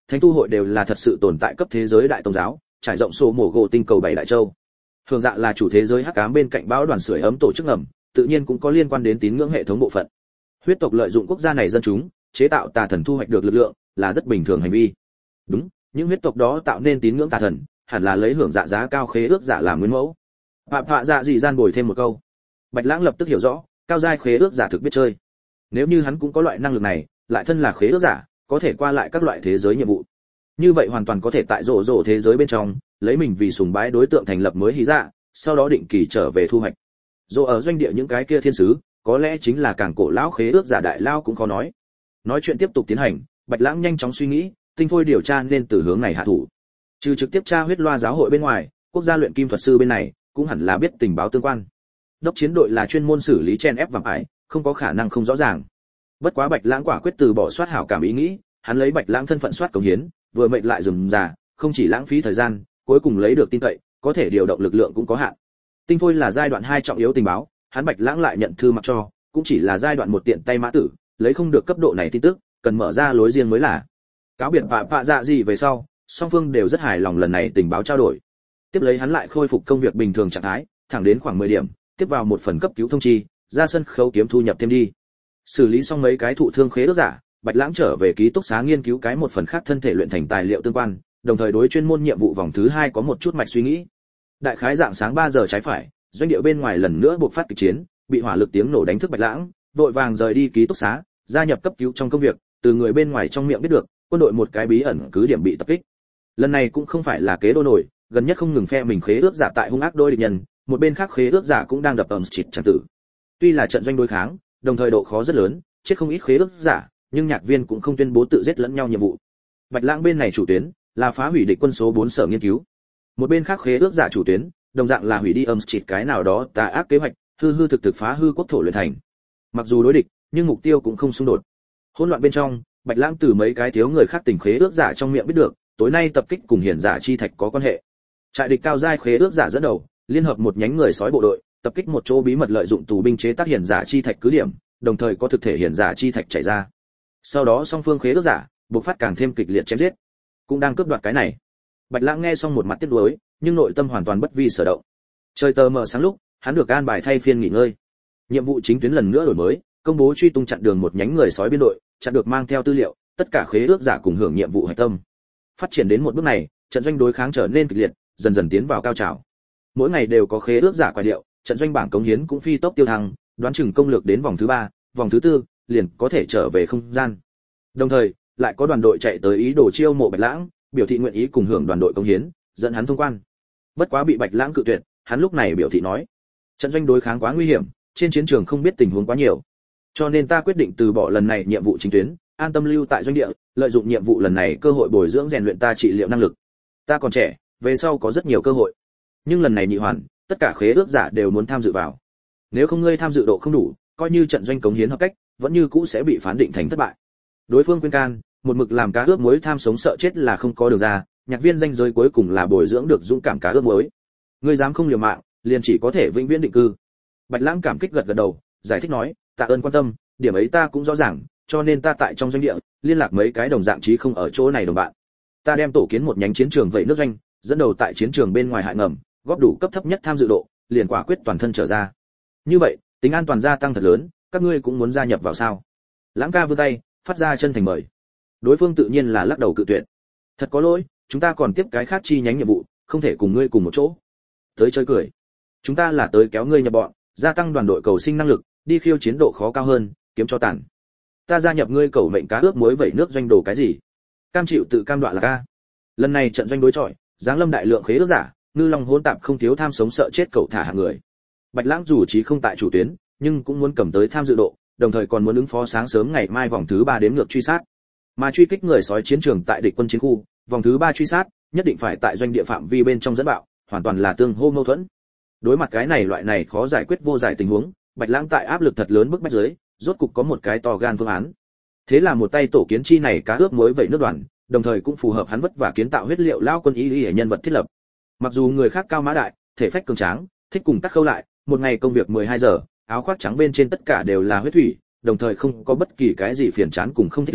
thánh tu hội đều là thật sự tồn tại cấp thế giới đại tôn giáo, trải rộng số mổ gỗ tinh cầu bảy đại châu. Hưởng Dạ là chủ thế giới hắc ám bên cạnh bão đoàn sưởi ấm tổ chức ngầm, tự nhiên cũng có liên quan đến tín ngưỡng hệ thống bộ phận. Huyết tộc lợi dụng quốc gia này dân chúng, chế tạo tà thần thu hoạch được lực lượng, là rất bình thường hành vi. Đúng, những huyết tộc đó tạo nên tín ngưỡng tà thần, hẳn là lấy Hưởng Dạ giá cao khế ước giả làm nguyên mẫu. Phạm Phạ Dạ dị gian bồi thêm một câu. Bạch Lãng lập tức hiểu rõ, cao giai khế ước giả thực biết chơi. Nếu như hắn cũng có loại năng lực này, lại thân là khế ước giả, có thể qua lại các loại thế giới nhiệm vụ. Như vậy hoàn toàn có thể tại rổ rổ thế giới bên trong, lấy mình vì sùng bái đối tượng thành lập mới hí dạ, sau đó định kỳ trở về thu hoạch. Dù ở doanh địa những cái kia thiên sứ, có lẽ chính là càng cổ lão khế ước giả đại lao cũng khó nói. Nói chuyện tiếp tục tiến hành, Bạch Lãng nhanh chóng suy nghĩ, tinh phôi điều tra nên từ hướng này hạ thủ. Trừ trực tiếp tra huyết loa giáo hội bên ngoài, quốc gia luyện kim thuật sư bên này cũng hẳn là biết tình báo tương quan. Đốc chiến đội là chuyên môn xử lý chen ép vạm ải, không có khả năng không rõ ràng. Bất quá Bạch Lãng quả quyết từ bỏ soát hảo cảm ý nghĩ, hắn lấy Bạch Lãng thân phận soát cống hiến, vừa mệnh lại dườm già, không chỉ lãng phí thời gian, cuối cùng lấy được tin cậy, có thể điều động lực lượng cũng có hạn. Tinh phôi là giai đoạn hai trọng yếu tình báo, hắn Bạch Lãng lại nhận thư mặc cho, cũng chỉ là giai đoạn một tiện tay mã tử, lấy không được cấp độ này tin tức, cần mở ra lối riêng mới là. Cáo biệt Phạm Phạ Dạ gì về sau, song phương đều rất hài lòng lần này tình báo trao đổi. Tiếp lấy hắn lại khôi phục công việc bình thường trạng thái, thẳng đến khoảng mười điểm, tiếp vào một phần cấp cứu thông chi, ra sân khấu kiếm thu nhập thêm đi. Xử lý xong mấy cái thụ thương khế ước giả, Bạch Lãng trở về ký túc xá nghiên cứu cái một phần khác thân thể luyện thành tài liệu tương quan, đồng thời đối chuyên môn nhiệm vụ vòng thứ hai có một chút mạch suy nghĩ. Đại khái dạng sáng ba giờ trái phải, doanh địa bên ngoài lần nữa buộc phát kịch chiến, bị hỏa lực tiếng nổ đánh thức Bạch Lãng, vội vàng rời đi ký túc xá, gia nhập cấp cứu trong công việc, từ người bên ngoài trong miệng biết được, quân đội một cái bí ẩn cứ điểm bị tập kích. Lần này cũng không phải là kế đô nổi, gần nhất không ngừng phe mình khế ước giả tại hung ác đôi địch nhân, một bên khác khế ước giả cũng đang đập ầm chịt chẳng tử. Tuy là trận doanh đối kháng, đồng thời độ khó rất lớn, chết không ít khế ước giả, nhưng nhạc viên cũng không tuyên bố tự giết lẫn nhau nhiệm vụ. Bạch Lãng bên này chủ tuyến là phá hủy địch quân số bốn sở nghiên cứu. Một bên khác khế ước giả chủ tuyến, đồng dạng là hủy đi âm chịt cái nào đó tà ác kế hoạch, hư hư thực thực phá hư quốc thổ luyện thành. Mặc dù đối địch, nhưng mục tiêu cũng không xung đột. Hỗn loạn bên trong, Bạch Lãng từ mấy cái thiếu người khác tình khế ước giả trong miệng biết được, tối nay tập kích cùng hiển giả chi thạch có quan hệ. Trại địch cao giai khế ước giả dẫn đầu, liên hợp một nhánh người sói bộ đội, tập kích một chỗ bí mật lợi dụng tù binh chế tác hiển giả chi thạch cứ điểm, đồng thời có thực thể hiển giả chi thạch chảy ra. Sau đó song phương khế ước giả bộc phát càng thêm kịch liệt chém giết, cũng đang cướp đoạt cái này. Bạch Lãng nghe xong một mặt tiếc nuối, nhưng nội tâm hoàn toàn bất vi sở động. Trời tờ mờ sáng lúc, hắn được an bài thay phiên nghỉ ngơi. Nhiệm vụ chính tuyến lần nữa đổi mới, công bố truy tung chặn đường một nhánh người sói biên đội, chặn được mang theo tư liệu, tất cả khế ước giả cùng hưởng nhiệm vụ hải tâm. Phát triển đến một bước này, trận doanh đối kháng trở nên kịch liệt, dần dần tiến vào cao trào. Mỗi ngày đều có khế ước giả quái điệu, trận doanh bảng cống hiến cũng phi tốc tiêu thăng, đoán chừng công lược đến vòng thứ ba, vòng thứ tư, liền có thể trở về không gian. Đồng thời, lại có đoàn đội chạy tới ý đồ chiêu mộ Bạch Lãng, biểu thị nguyện ý cùng hưởng đoàn đội cống hiến, dẫn hắn thông quan. Bất quá bị Bạch Lãng cự tuyệt, hắn lúc này biểu thị nói: trận doanh đối kháng quá nguy hiểm, trên chiến trường không biết tình huống quá nhiều, cho nên ta quyết định từ bỏ lần này nhiệm vụ chính tuyến, an tâm lưu tại doanh địa, lợi dụng nhiệm vụ lần này cơ hội bồi dưỡng rèn luyện ta trị liệu năng lực. Ta còn trẻ, về sau có rất nhiều cơ hội, nhưng lần này nhị hoàn, tất cả khế ước giả đều muốn tham dự vào. Nếu không ngươi tham dự độ không đủ, coi như trận doanh cống hiến hợp cách, vẫn như cũ sẽ bị phán định thành thất bại. Đối phương khuyên can, một mực làm cá ướp muối tham sống sợ chết là không có đường ra, nhạc viên danh giới cuối cùng là bồi dưỡng được dũng cảm cá ướp muối. Ngươi dám không liều mạng, liền chỉ có thể vĩnh viễn định cư. Bạch Lãng cảm kích gật gật đầu, giải thích nói: tạ ơn quan tâm, điểm ấy ta cũng rõ ràng, cho nên ta tại trong doanh địa liên lạc mấy cái đồng dạng chí không ở chỗ này đồng bạn. Ta đem tổ kiến một nhánh chiến trường vậy nước doanh, dẫn đầu tại chiến trường bên ngoài hại ngầm, góp đủ cấp thấp nhất tham dự độ, liền quả quyết toàn thân trở ra. Như vậy, tính an toàn gia tăng thật lớn, các ngươi cũng muốn gia nhập vào sao? Lãng ca vươn tay, phát ra chân thành mời. Đối phương tự nhiên là lắc đầu cự tuyệt. Thật có lỗi, chúng ta còn tiếp cái khác chi nhánh nhiệm vụ, không thể cùng ngươi cùng một chỗ. Tới chơi cười. Chúng ta là tới kéo ngươi nhập bọn, gia tăng đoàn đội cầu sinh năng lực, đi khiêu chiến độ khó cao hơn, kiếm cho tàn. Ta gia nhập ngươi cầu mệnh cá ướp muối vẩy nước doanh đồ cái gì? Cam chịu tự cam đoạ là ca. Lần này trận doanh đối chọi, giáng lâm đại lượng khế ước giả, ngư long hỗn tạp không thiếu tham sống sợ chết cậu thả hạng người. Bạch Lãng dù chí không tại chủ tuyến, nhưng cũng muốn cầm tới tham dự độ, đồng thời còn muốn ứng phó sáng sớm ngày mai vòng thứ ba đếm ngược truy sát. Mà truy kích người sói chiến trường tại địch quân chiến khu, vòng thứ ba truy sát, nhất định phải tại doanh địa phạm vi bên trong dẫn bạo, hoàn toàn là tương hô mâu thuẫn. Đối mặt cái này loại này khó giải quyết vô giải tình huống, Bạch Lãng tại áp lực thật lớn bức bách dưới, rốt cục có một cái to gan phương án. Thế là một tay tổ kiến chi này cá ướp muối vẩy nước đoàn, đồng thời cũng phù hợp hắn vất vả kiến tạo huyết liệu lao quân y y nhân vật thiết lập. Mặc dù người khác cao mã đại, thể phách cường tráng, thích cùng cắt khâu lại, một ngày công việc mười hai giờ, áo khoác trắng bên trên tất cả đều là huyết thủy, đồng thời không có bất kỳ cái gì phiền chán cùng không thích ứng,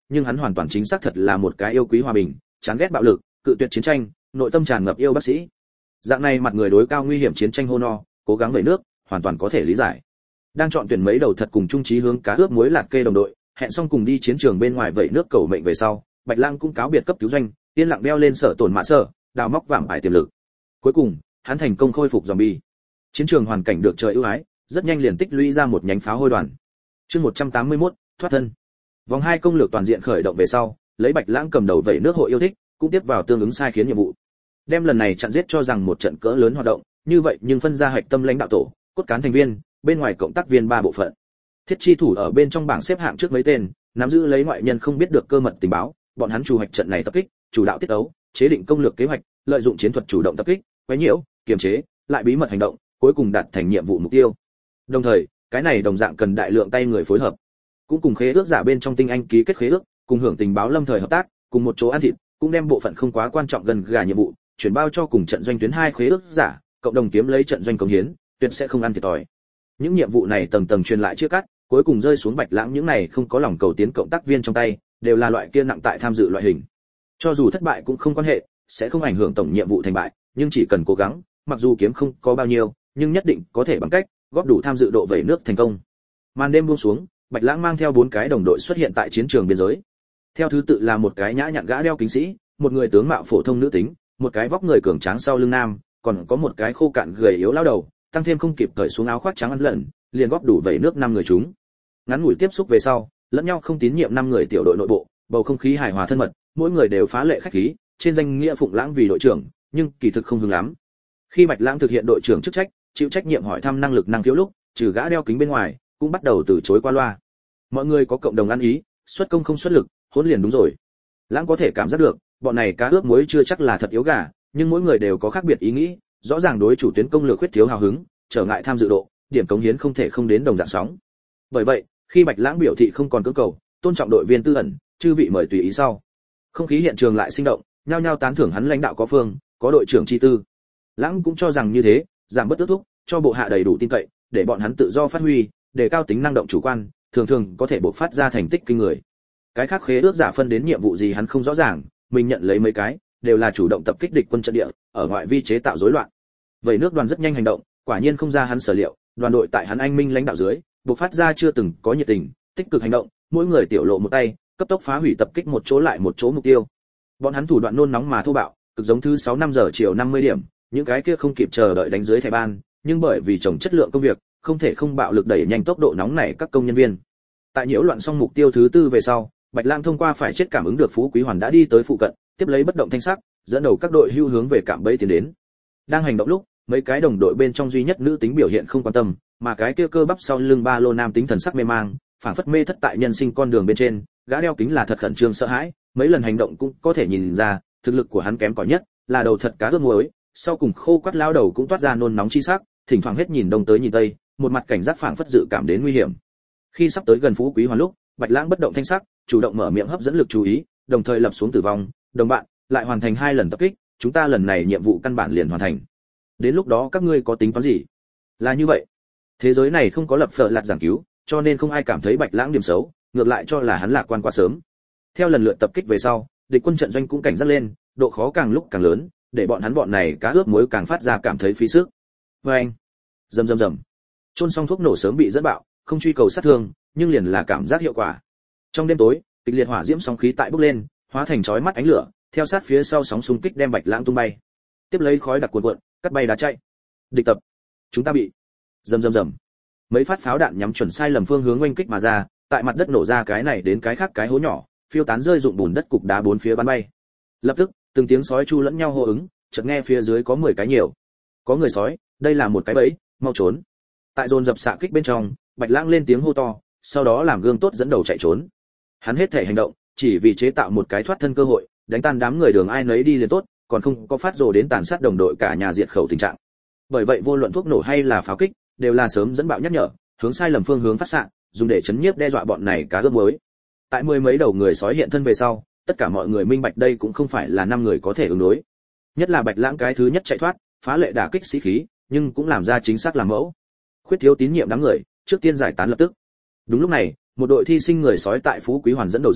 nhưng hắn hoàn toàn chính xác thật là một cái yêu quý hòa bình, chán ghét bạo lực, cự tuyệt chiến tranh, nội tâm tràn ngập yêu bác sĩ. Dạng này mặt người đối cao nguy hiểm chiến tranh hô no, cố gắng về nước, hoàn toàn có thể lý giải. Đang chọn tuyển mấy đầu thật cùng trung trí hướng cá ướp muối lạt kê đồng đội, hẹn xong cùng đi chiến trường bên ngoài vẩy nước cầu mệnh về sau, Bạch Lang cũng cáo biệt cấp cứu doanh, yên lặng đeo lên sở tổn mã sở, đào móc vạm ải tiềm lực. Cuối cùng, hắn thành công khôi phục zombie. Chiến trường hoàn cảnh được trời ưu ái, rất nhanh liền tích lũy ra một nhánh pháo hôi đoàn. Chương một trăm tám mươi mốt, thoát thân. Vòng hai công lược toàn diện khởi động về sau, lấy Bạch Lãng cầm đầu vẩy nước hội yêu thích, cũng tiếp vào tương ứng sai khiến nhiệm vụ. Đem lần này chặn giết cho rằng một trận cỡ lớn hoạt động, như vậy nhưng phân ra hạch tâm lãnh đạo tổ, cốt cán thành viên, bên ngoài cộng tác viên ba bộ phận. Thiết chi thủ ở bên trong bảng xếp hạng trước mấy tên, nắm giữ lấy ngoại nhân không biết được cơ mật tình báo, bọn hắn chủ hoạch trận này tập kích, chủ đạo tiết ấu, chế định công lược kế hoạch, lợi dụng chiến thuật chủ động tập kích, quấy nhiễu, kiềm chế, lại bí mật hành động, cuối cùng đạt thành nhiệm vụ mục tiêu. Đồng thời, cái này đồng dạng cần đại lượng tay người phối hợp. Cũng cùng khế ước giả bên trong tinh anh ký kết khế ước, cùng hưởng tình báo lâm thời hợp tác, cùng một chỗ ăn thịt, cũng đem bộ phận không quá quan trọng gần gà nhiệm vụ, chuyển bao cho cùng trận doanh tuyến hai khế ước giả, cộng đồng kiếm lấy trận doanh công hiến, tuyệt sẽ không ăn thiệt thòi. Những nhiệm vụ này tầng tầng truyền lại chia cắt, cuối cùng rơi xuống Bạch Lãng những này không có lòng cầu tiến cộng tác viên trong tay, đều là loại kia nặng tại tham dự loại hình. Cho dù thất bại cũng không quan hệ, sẽ không ảnh hưởng tổng nhiệm vụ thành bại, nhưng chỉ cần cố gắng, mặc dù kiếm không có bao nhiêu, nhưng nhất định có thể bằng cách góp đủ tham dự độ vẩy nước thành công. Màn đêm buông xuống, Bạch Lãng mang theo bốn cái đồng đội xuất hiện tại chiến trường biên giới. Theo thứ tự là một cái nhã nhặn gã đeo kính sĩ, một người tướng mạo phổ thông nữ tính, một cái vóc người cường tráng sau lưng nam, còn có một cái khô cạn gầy yếu lão đầu, tăng thêm không kịp cởi xuống áo khoác trắng ăn lợn, liền góp đủ vẩy nước năm người chúng. Ngắn ngủi tiếp xúc về sau, lẫn nhau không tín nhiệm năm người tiểu đội nội bộ, bầu không khí hài hòa thân mật, mỗi người đều phá lệ khách khí, trên danh nghĩa Phụng Lãng vì đội trưởng, nhưng kỳ thực không hứng lắm. Khi Bạch Lãng thực hiện đội trưởng chức trách, chịu trách nhiệm hỏi thăm năng lực năng khiếu lúc, trừ gã đeo kính bên ngoài, cũng bắt đầu từ chối qua loa. Mọi người có cộng đồng ăn ý, xuất công không xuất lực, hỗn liền đúng rồi. Lãng có thể cảm giác được, bọn này cá ướp muối chưa chắc là thật yếu gà, nhưng mỗi người đều có khác biệt ý nghĩ, rõ ràng đối chủ tuyến công lược khuyết thiếu hào hứng, trở ngại tham dự độ, điểm cống hiến không thể không đến đồng dạng sóng. Bởi vậy, khi Bạch Lãng biểu thị không còn cưỡng cầu, tôn trọng đội viên tư ẩn, chư vị mời tùy ý sau. Không khí hiện trường lại sinh động, nhao nhao tán thưởng hắn lãnh đạo có phương, có đội trưởng chi tư. Lãng cũng cho rằng như thế, giảm bớt ước thúc, cho bộ hạ đầy đủ tin cậy, để bọn hắn tự do phát huy, đề cao tính năng động chủ quan, thường thường có thể bộc phát ra thành tích kinh người. Cái khác khế ước giả phân đến nhiệm vụ gì hắn không rõ ràng, mình nhận lấy mấy cái, đều là chủ động tập kích địch quân trận địa, ở ngoại vi chế tạo rối loạn. Vậy nước đoàn rất nhanh hành động, quả nhiên không ra hắn sở liệu, đoàn đội tại hắn anh minh lãnh đạo dưới, bộc phát ra chưa từng có nhiệt tình, tích cực hành động, mỗi người tiểu lộ một tay, cấp tốc phá hủy tập kích một chỗ lại một chỗ mục tiêu. Bọn hắn thủ đoạn nôn nóng mà thô bạo, cực giống thứ sáu năm giờ chiều năm mươi điểm, những cái kia không kịp chờ đợi đánh dưới thẻ ban, nhưng bởi vì chồng chất lượng công việc, không thể không bạo lực đẩy nhanh tốc độ nóng này các công nhân viên. Tại nhiễu loạn xong mục tiêu thứ tư về sau, Bạch Lãng thông qua phải chết cảm ứng được Phú Quý Hoàn đã đi tới phụ cận, tiếp lấy bất động thanh sắc, dẫn đầu các đội hưu hướng về cạm bẫy tiến đến. Đang hành động lúc, mấy cái đồng đội bên trong duy nhất nữ tính biểu hiện không quan tâm, mà cái kia cơ bắp sau lưng ba lô nam tính thần sắc mê mang, phảng phất mê thất tại nhân sinh con đường bên trên, gã đeo kính là thật khẩn trương sợ hãi, mấy lần hành động cũng có thể nhìn ra, thực lực của hắn kém cỏi nhất, là đầu thật cá ướp muối, sau cùng khô quắt lao đầu cũng toát ra nôn nóng chi sắc, thỉnh thoảng hết nhìn đông tới nhìn tây, một mặt cảnh giác phảng phất dự cảm đến nguy hiểm. Khi sắp tới gần Phú Quý Hoàn lúc, Bạch Lãng bất động thanh sắc, chủ động mở miệng hấp dẫn lực chú ý, đồng thời lập xuống tử vong, đồng bạn, lại hoàn thành hai lần tập kích, chúng ta lần này nhiệm vụ căn bản liền hoàn thành. Đến lúc đó các ngươi có tính toán gì? Là như vậy. Thế giới này không có lập phở lạt giảng cứu, cho nên không ai cảm thấy Bạch Lãng điểm xấu, ngược lại cho là hắn lạc quan quá sớm. Theo lần lượt tập kích về sau, địch quân trận doanh cũng cảnh giác lên, độ khó càng lúc càng lớn, để bọn hắn bọn này cá ướp muối càng phát ra cảm thấy phí sức. Và anh, rầm rầm rầm, chôn xong thuốc nổ sớm bị dẫn bạo, không truy cầu sát thương, nhưng liền là cảm giác hiệu quả. Trong đêm tối, kịch liệt hỏa diễm sóng khí tại bốc lên, hóa thành chói mắt ánh lửa, theo sát phía sau sóng xung kích đem Bạch Lãng tung bay. Tiếp lấy khói đặc cuồn cuộn, cắt bay đá chạy. Địch tập, chúng ta bị. Rầm rầm rầm. Mấy phát pháo đạn nhắm chuẩn sai lầm phương hướng oanh kích mà ra, tại mặt đất nổ ra cái này đến cái khác cái hố nhỏ, phiêu tán rơi rụng bùn đất cục đá bốn phía bắn bay. Lập tức, từng tiếng sói chu lẫn nhau hô ứng, chợt nghe phía dưới có mười cái nhiều. Có người sói, đây là một cái bẫy, mau trốn. Tại dồn dập xạ kích bên trong, Bạch Lãng lên tiếng hô to, sau đó làm gương tốt dẫn đầu chạy trốn. Hắn hết thể hành động, chỉ vì chế tạo một cái thoát thân cơ hội, đánh tan đám người đường ai nấy đi liền tốt, còn không có phát rồ đến tàn sát đồng đội cả nhà diệt khẩu tình trạng. Bởi vậy vô luận thuốc nổ hay là pháo kích, đều là sớm dẫn bạo nhắc nhở, hướng sai lầm phương hướng phát xạ, dùng để chấn nhiếp đe dọa bọn này cá ướp muối. Tại mười mấy đầu người sói hiện thân về sau, tất cả mọi người minh bạch đây cũng không phải là năm người có thể ứng đối. Nhất là Bạch Lãng cái thứ nhất chạy thoát, phá lệ đả kích sĩ khí, nhưng cũng làm ra chính xác làm mẫu. Khuyết thiếu tín nhiệm đám người, trước tiên giải tán lập tức. Đúng lúc này, một đội thi sinh người sói tại Phú Quý Hoàn dẫn đầu dưới,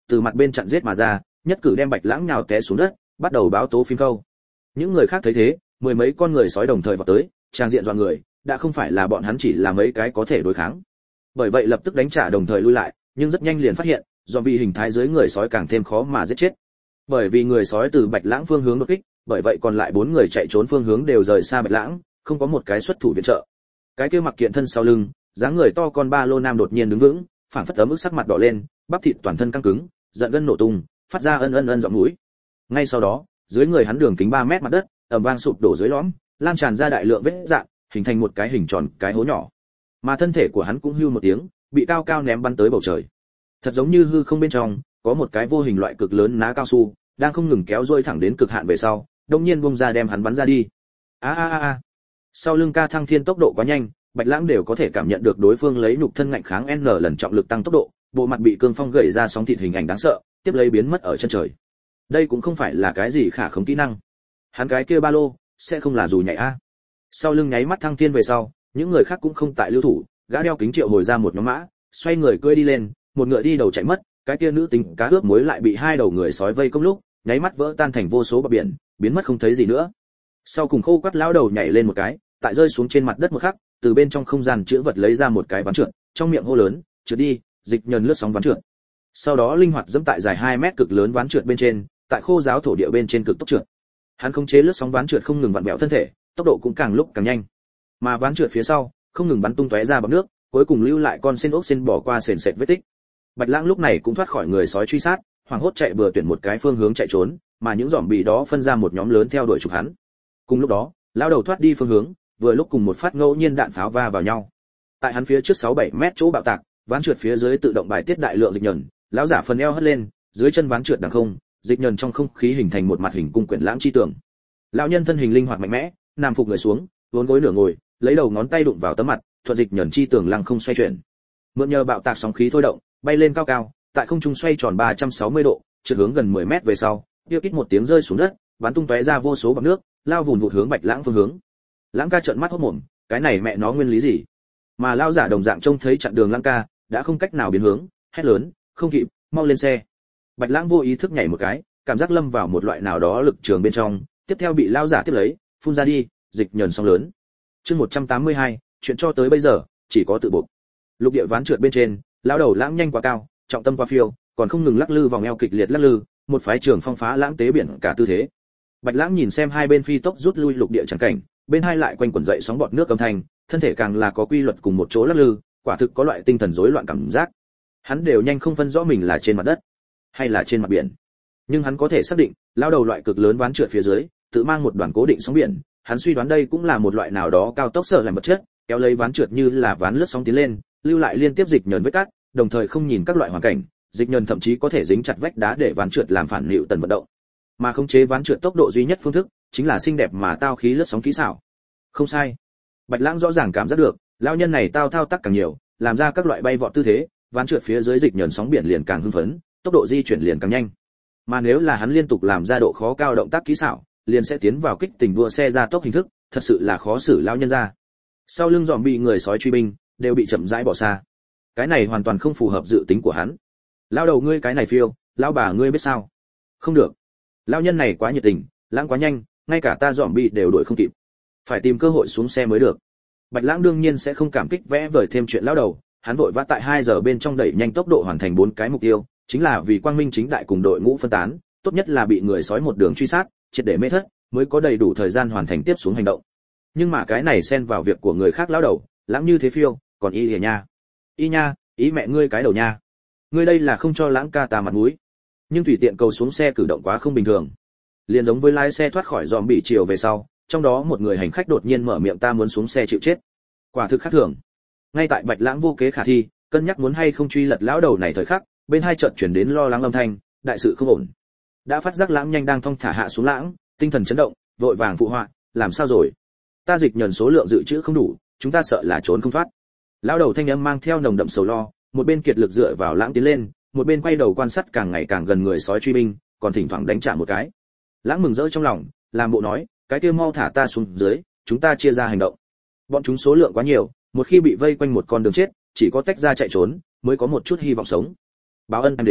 từ mặt bên chặn giết mà ra, nhất cử đem Bạch Lãng nhào té xuống đất, bắt đầu báo tố phim câu. Những người khác thấy thế, mười mấy con người sói đồng thời vọt tới, trang diện dọa người, đã không phải là bọn hắn chỉ là mấy cái có thể đối kháng. Bởi vậy lập tức đánh trả đồng thời lui lại, nhưng rất nhanh liền phát hiện, zombie hình thái dưới người sói càng thêm khó mà giết chết. Bởi vì người sói từ Bạch Lãng phương hướng đột kích, bởi vậy còn lại bốn người chạy trốn phương hướng đều rời xa Bạch Lãng, không có một cái xuất thủ viện trợ. Cái kia mặc kiện thân sau lưng, dáng người to con ba lô nam đột nhiên đứng vững, phảng phất ấm ức sắc mặt đỏ lên, bắp thịt toàn thân căng cứng, giận gân nổ tung, phát ra ân ân ân giọng mũi. Ngay sau đó, dưới người hắn đường kính ba mét mặt đất, ầm vang sụp đổ dưới lõm, lan tràn ra đại lượng vết rạn, hình thành một cái hình tròn cái hố nhỏ. Mà thân thể của hắn cũng hưu một tiếng, bị cao cao ném bắn tới bầu trời. Thật giống như hư không bên trong, có một cái vô hình loại cực lớn ná cao su, đang không ngừng kéo dôi thẳng đến cực hạn về sau, đột nhiên bung ra đem hắn bắn ra đi. A a a a. Sau lưng Ca Thăng Thiên tốc độ quá nhanh, Bạch Lãng đều có thể cảm nhận được đối phương lấy nhục thân ngạnh kháng N lần trọng lực tăng tốc độ, bộ mặt bị cương phong gãy ra sóng thịt hình ảnh đáng sợ, tiếp lấy biến mất ở chân trời. Đây cũng không phải là cái gì khả khống kỹ năng. Hắn cái kia ba lô sẽ không là dù nhảy a. Sau lưng nháy mắt Thăng Thiên về sau, những người khác cũng không tại lưu thủ, gã đeo kính triệu hồi ra một nhóm mã, xoay người cưỡi đi lên, một ngựa đi đầu chạy mất, cái kia nữ tính cá ướp muối lại bị hai đầu người sói vây công lúc, nháy mắt vỡ tan thành vô số bọt biển, biến mất không thấy gì nữa. Sau cùng khô quắt lão đầu nhảy lên một cái, tại rơi xuống trên mặt đất một khắc, từ bên trong không gian chứa vật lấy ra một cái ván trượt, trong miệng hô lớn, "Trượt đi!" Dịch nhờn lướt sóng ván trượt. Sau đó linh hoạt dẫm tại dài hai mét cực lớn ván trượt bên trên, tại khô giáo thổ địa bên trên cực tốc trượt. Hắn khống chế lướt sóng ván trượt không ngừng vặn vẹo thân thể, tốc độ cũng càng lúc càng nhanh. Mà ván trượt phía sau, không ngừng bắn tung tóe ra bọt nước, cuối cùng lưu lại con sen ốc sen bỏ qua sền sệt vết tích. Bạch Lãng lúc này cũng thoát khỏi người sói truy sát, hoảng hốt chạy bừa tuyển một cái phương hướng chạy trốn, mà những zombie đó phân ra một nhóm lớn theo đuổi trục hắn. Cùng lúc đó, lão đầu thoát đi phương hướng, vừa lúc cùng một phát ngẫu nhiên đạn pháo va vào nhau. Tại hắn phía trước sáu bảy mét chỗ bạo tạc, ván trượt phía dưới tự động bài tiết đại lượng dịch nhờn, lão giả phần eo hất lên, dưới chân ván trượt đằng không, dịch nhờn trong không khí hình thành một mặt hình cung quyển lãng chi tường. Lão nhân thân hình linh hoạt mạnh mẽ, nằm phục người xuống, vốn gối nửa ngồi, lấy đầu ngón tay đụng vào tấm mặt, thuận dịch nhờn chi tường lăng không xoay chuyển. Mượn nhờ bạo tạc sóng khí thôi động, bay lên cao cao, tại không trung xoay tròn ba trăm sáu mươi độ, trượt hướng gần mười mét về sau, tiêu kít một tiếng rơi xuống đất, bắn tung tóe ra vô số bọt nước, lao vùn vụt hướng Bạch Lãng phương hướng. Lãng ca trợn mắt hốt mồm, cái này mẹ nó nguyên lý gì? Mà lao giả đồng dạng trông thấy chặn đường Lãng ca, đã không cách nào biến hướng, hét lớn, không kịp, mau lên xe. Bạch Lãng vô ý thức nhảy một cái, cảm giác lâm vào một loại nào đó lực trường bên trong, tiếp theo bị lao giả tiếp lấy, phun ra đi, dịch nhờn sóng lớn. Chương một trăm tám mươi hai, chuyện cho tới bây giờ, chỉ có tự buộc. Lục địa ván trượt bên trên, lão đầu Lãng nhanh quá cao, trọng tâm quá phiêu, còn không ngừng lắc lư vòng eo kịch liệt lắc lư, một phái trường phong phá lãng tế biển cả tư thế. Bạch Lãng nhìn xem hai bên phi tốc rút lui lục địa chẳng cảnh, bên hai lại quanh quẩn dậy sóng bọt nước âm thanh, thân thể càng là có quy luật cùng một chỗ lắc lư, quả thực có loại tinh thần rối loạn cảm giác. Hắn đều nhanh không phân rõ mình là trên mặt đất hay là trên mặt biển. Nhưng hắn có thể xác định, lao đầu loại cực lớn ván trượt phía dưới, tự mang một đoàn cố định sóng biển, hắn suy đoán đây cũng là một loại nào đó cao tốc sở làm vật chất, kéo lấy ván trượt như là ván lướt sóng tiến lên, lưu lại liên tiếp dịch nhờn vết cát, đồng thời không nhìn các loại hoàn cảnh, dịch nhờn thậm chí có thể dính chặt vách đá để ván trượt làm phản hiệu tần vận động. Mà khống chế ván trượt tốc độ duy nhất phương thức chính là xinh đẹp mà tao khí lướt sóng kỹ xảo. Không sai. Bạch Lãng rõ ràng cảm giác được, lão nhân này tao thao tác càng nhiều, làm ra các loại bay vọt tư thế, ván trượt phía dưới dịch nhờn sóng biển liền càng hưng phấn, tốc độ di chuyển liền càng nhanh. Mà nếu là hắn liên tục làm ra độ khó cao động tác kỹ xảo, liền sẽ tiến vào kích tình đua xe ra tốc hình thức, thật sự là khó xử lão nhân ra. Sau lưng dòm bị người sói truy binh, đều bị chậm rãi bỏ xa. Cái này hoàn toàn không phù hợp dự tính của hắn. Lão đầu ngươi cái này phiêu, lão bà ngươi biết sao? Không được. Lão nhân này quá nhiệt tình, Lãng quá nhanh, ngay cả ta dòm bị đều đuổi không kịp. Phải tìm cơ hội xuống xe mới được. Bạch Lãng đương nhiên sẽ không cảm kích vẽ vời thêm chuyện lão đầu, hắn vội vã tại hai giờ bên trong đẩy nhanh tốc độ hoàn thành bốn cái mục tiêu, chính là vì quang minh chính đại cùng đội ngũ phân tán, tốt nhất là bị người sói một đường truy sát, triệt để mê thất, mới có đầy đủ thời gian hoàn thành tiếp xuống hành động. Nhưng mà cái này xen vào việc của người khác lão đầu, Lãng như thế phiêu, còn y hề nha. Y nha, ý mẹ ngươi cái đầu nha. Ngươi đây là không cho Lãng ca ta mặt mũi. Nhưng tùy tiện cầu xuống xe cử động quá không bình thường. Liền giống với lái xe thoát khỏi dòm bị chiều về sau, trong đó một người hành khách đột nhiên mở miệng ta muốn xuống xe chịu chết. Quả thực khác thường. Ngay tại Bạch Lãng vô kế khả thi, cân nhắc muốn hay không truy lật lão đầu này thời khắc, bên hai chợt chuyển đến lo lắng âm thanh, đại sự không ổn. Đã phát giác Lãng nhanh đang thong thả hạ xuống Lãng, tinh thần chấn động, vội vàng phụ họa, làm sao rồi? Ta dịch nhờn số lượng dự trữ không đủ, chúng ta sợ là trốn không thoát. Lão đầu thanh âm mang theo nồng đậm sầu lo, một bên kiệt lực dựa vào Lãng tiến lên, một bên quay đầu quan sát càng ngày càng gần người sói truy binh, còn thỉnh thoảng đánh trả một cái. Lãng mừng rỡ trong lòng, làm bộ nói, cái kia mau thả ta xuống dưới, chúng ta chia ra hành động. Bọn chúng số lượng quá nhiều, một khi bị vây quanh một con đường chết, chỉ có tách ra chạy trốn mới có một chút hy vọng sống. Báo ân em đến,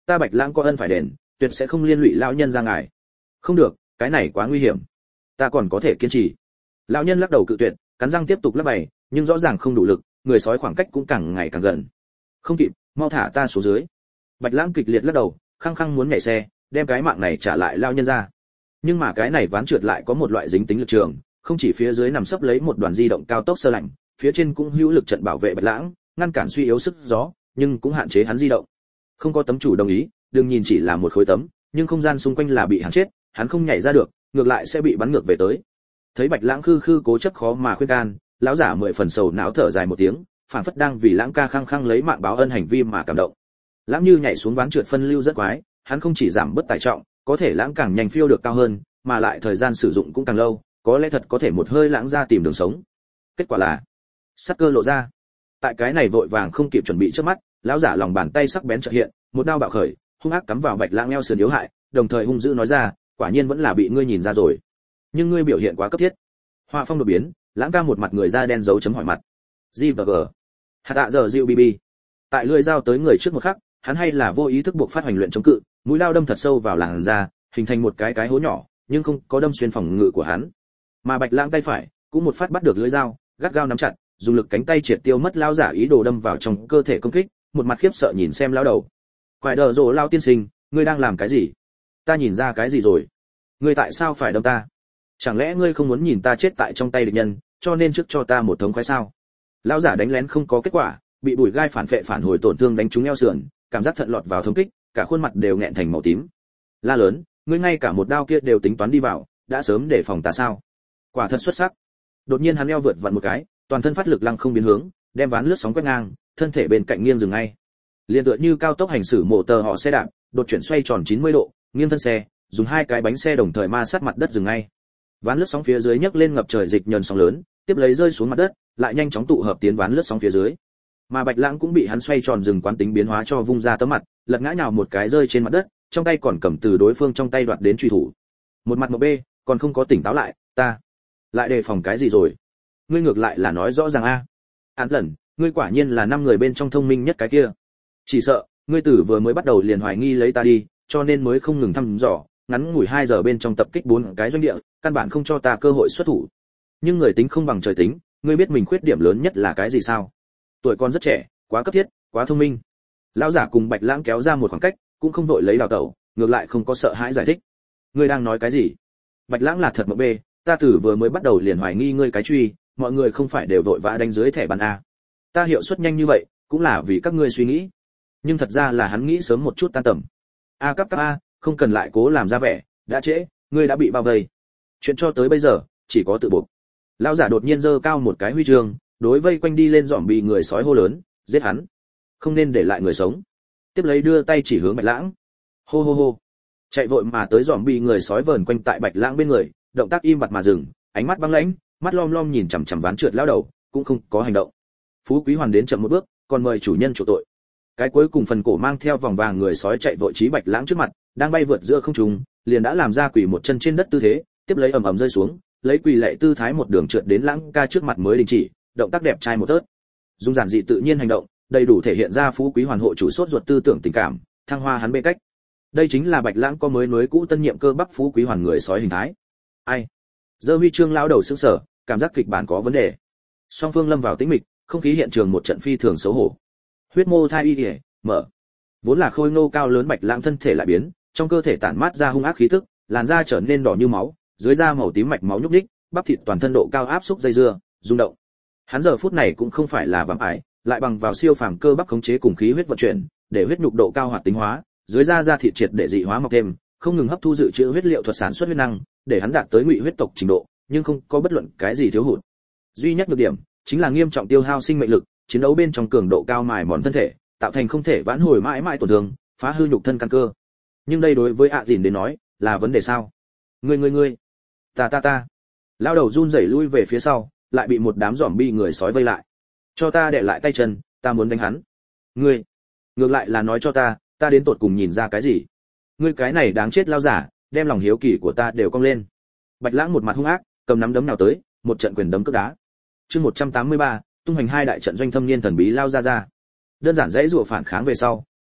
ta Bạch Lãng có ân phải đền, tuyệt sẽ không liên lụy lão nhân ra ngài. Không được, cái này quá nguy hiểm, ta còn có thể kiên trì. Lão nhân lắc đầu cự tuyệt, cắn răng tiếp tục lắc bày, nhưng rõ ràng không đủ lực, người sói khoảng cách cũng càng ngày càng gần. Không kịp, mau thả ta xuống dưới. Bạch Lãng kịch liệt lắc đầu, khăng khăng muốn nhảy xe, đem cái mạng này trả lại lão nhân ra. Nhưng mà cái này ván trượt lại có một loại dính tính lực trường, không chỉ phía dưới nằm sấp lấy một đoàn di động cao tốc sơ lạnh, phía trên cũng hữu lực trận bảo vệ Bạch Lãng, ngăn cản suy yếu sức gió, nhưng cũng hạn chế hắn di động. Không có tấm chủ đồng ý, đừng nhìn chỉ là một khối tấm, nhưng không gian xung quanh là bị hắn chết, hắn không nhảy ra được, ngược lại sẽ bị bắn ngược về tới. Thấy Bạch Lãng khư khư cố chấp khó mà khuyên can, lão giả mười phần sầu não thở dài một tiếng, phảng phất đang vì Lãng ca khăng khăng lấy mạng báo ân hành vi mà cảm động. Lãng Như nhảy xuống ván trượt phân lưu rất quái, hắn không chỉ giảm bớt tải trọng, có thể Lãng càng nhanh phiêu được cao hơn, mà lại thời gian sử dụng cũng càng lâu, có lẽ thật có thể một hơi Lãng ra tìm đường sống. Kết quả là sắc cơ lộ ra. Tại cái này vội vàng không kịp chuẩn bị trước mắt, lão giả lòng bàn tay sắc bén chợt hiện, một đao bạo khởi, hung ác cắm vào Bạch Lãng eo sườn yếu hại, đồng thời hung dữ nói ra, quả nhiên vẫn là bị ngươi nhìn ra rồi, nhưng ngươi biểu hiện quá cấp thiết. Họa phong đột biến, Lãng ca một mặt người da đen dấu chấm hỏi mặt. G và G. Hạt tạ giờ Diệu bb. Tại lưỡi dao tới người trước một khắc, hắn hay là vô ý thức buộc phát hành luyện chống cự, mũi dao đâm thật sâu vào làn da, hình thành một cái cái hố nhỏ, nhưng không có đâm xuyên phòng ngự của hắn. Mà Bạch Lãng tay phải cũng một phát bắt được lưỡi dao, gắt gao nắm chặt, dùng lực cánh tay triệt tiêu mất lão giả ý đồ đâm vào trong cơ thể công kích, một mặt khiếp sợ nhìn xem lão đầu. Quải đờ rồ lao tiên sinh, ngươi đang làm cái gì? Ta nhìn ra cái gì rồi? Ngươi tại sao phải đâm ta? Chẳng lẽ ngươi không muốn nhìn ta chết tại trong tay địch nhân, cho nên trước cho ta một thống khoái sao? Lão giả đánh lén không có kết quả, bị bùi gai phản phệ phản hồi tổn thương đánh trúng eo sườn, cảm giác thận lọt vào thống kích, cả khuôn mặt đều nghẹn thành màu tím. La lớn, ngươi ngay cả một đao kia đều tính toán đi vào, đã sớm để phòng ta sao? Quả thật xuất sắc. Đột nhiên hắn eo vượt vặn một cái, toàn thân phát lực lăng không biến hướng, đem ván lướt sóng quét ngang, thân thể bên cạnh nghiêng dừng ngay. Liên tựa như cao tốc hành xử mổ tờ họ xe đạp, đột chuyển xoay tròn chín mươi độ, nghiêng thân xe, dùng hai cái bánh xe đồng thời ma sát mặt đất dừng ngay. Ván lướt sóng phía dưới nhấc lên ngập trời dịch nhờn sóng lớn, tiếp lấy rơi xuống mặt đất, lại nhanh chóng tụ hợp tiến ván lướt sóng phía dưới. Mà Bạch Lãng cũng bị hắn xoay tròn dừng quán tính biến hóa cho vung ra tấm mặt, lật ngã nhào một cái rơi trên mặt đất, trong tay còn cầm từ đối phương trong tay đoạt đến truy thủ. Một mặt một bê, còn không có tỉnh táo lại, ta lại đề phòng cái gì rồi? Ngươi ngược lại là nói rõ ràng a. Án lần, ngươi quả nhiên là năm người bên trong thông minh nhất cái kia. Chỉ sợ, ngươi tử vừa mới bắt đầu liền hoài nghi lấy ta đi, cho nên mới không ngừng thăm dò, ngắn ngủi hai giờ bên trong tập kích bốn cái doanh địa, căn bản không cho ta cơ hội xuất thủ. Nhưng người tính không bằng trời tính, ngươi biết mình khuyết điểm lớn nhất là cái gì sao? Tuổi còn rất trẻ, quá cấp thiết, quá thông minh. Lão giả cùng Bạch Lãng kéo ra một khoảng cách, cũng không vội lấy đào tẩu, ngược lại không có sợ hãi giải thích. Ngươi đang nói cái gì? Bạch Lãng là thật mộng bê, ta tử vừa mới bắt đầu liền hoài nghi ngươi cái truy, mọi người không phải đều vội vã đánh dưới thẻ bàn a. Ta hiệu suất nhanh như vậy, cũng là vì các ngươi suy nghĩ. Nhưng thật ra là hắn nghĩ sớm một chút tan tầm. A cấp cấp a, không cần lại cố làm ra vẻ, đã trễ, ngươi đã bị bao vây. Chuyện cho tới bây giờ, chỉ có tự buộc. Lão giả đột nhiên giơ cao một cái huy chương, đối vây quanh đi lên dòm bị người sói hô lớn, giết hắn, không nên để lại người sống. Tiếp lấy đưa tay chỉ hướng Bạch Lãng. Hô hô hô. Chạy vội mà tới dòm bị người sói vờn quanh tại Bạch Lãng bên người, động tác im bặt mà dừng, ánh mắt băng lãnh, mắt lom lom nhìn chằm chằm ván trượt lão đầu, cũng không có hành động. Phú Quý Hoàn đến chậm một bước, còn mời chủ nhân chủ tội. Cái cuối cùng phần cổ mang theo vòng vàng người sói chạy vội chí Bạch Lãng trước mặt, đang bay vượt giữa không trung, liền đã làm ra quỳ một chân trên đất tư thế, tiếp lấy ầm ầm rơi xuống, lấy quỳ lệ tư thái một đường trượt đến Lãng ca trước mặt mới đình chỉ, động tác đẹp trai một tớt. Dung giản dị tự nhiên hành động, đầy đủ thể hiện ra Phú Quý Hoàn hộ chủ sốt ruột tư tưởng tình cảm, thăng hoa hắn bê cách. Đây chính là Bạch Lãng có mới nối cũ tân nhiệm cơ bắp Phú Quý Hoàn người sói hình thái. Ai? Giơ huy chương lão đầu sững sờ, cảm giác kịch bản có vấn đề. Song phương lâm vào tĩnh mịch, không khí hiện trường một trận phi thường xấu hổ. Huyết mô thai y ỉa, mở. Vốn là khôi ngô cao lớn Bạch Lãng thân thể lại biến, trong cơ thể tản mát ra hung ác khí tức, làn da trở nên đỏ như máu, dưới da màu tím mạch máu nhúc nhích, bắp thịt toàn thân độ cao áp xúc dây dưa, rung động. Hắn giờ phút này cũng không phải là vạm ải, lại bằng vào siêu phàm cơ bắp khống chế cùng khí huyết vận chuyển, để huyết nhục độ cao hoạt tính hóa, dưới da da thịt triệt để dị hóa mọc thêm, không ngừng hấp thu dự trữ huyết liệu thuật sản xuất huyết năng, để hắn đạt tới ngụy huyết tộc trình độ, nhưng không có bất luận cái gì thiếu hụt. Duy nhất nhược điểm chính là nghiêm trọng tiêu hao sinh mệnh lực, chiến đấu bên trong cường độ cao mài mòn thân thể, tạo thành không thể vãn hồi mãi mãi tổn thương, phá hư nhục thân căn cơ. Nhưng đây đối với ạ dìn đến nói, là vấn đề sao? Ngươi ngươi ngươi, ta ta ta. Lao đầu run rẩy lui về phía sau, lại bị một đám zombie người sói vây lại. Cho ta để lại tay chân, ta muốn đánh hắn. Ngươi, ngược lại là nói cho ta, ta đến tột cùng nhìn ra cái gì? Ngươi cái này đáng chết lao giả, đem lòng hiếu kỳ của ta đều cong lên. Bạch Lãng một mặt hung ác, cầm nắm đấm nào tới, một trận quyền đấm cước đá. Chương một trăm tám mươi ba, tung hành hai đại trận doanh thâm niên thần bí lao ra ra. Đơn giản dãy rủa phản kháng về sau,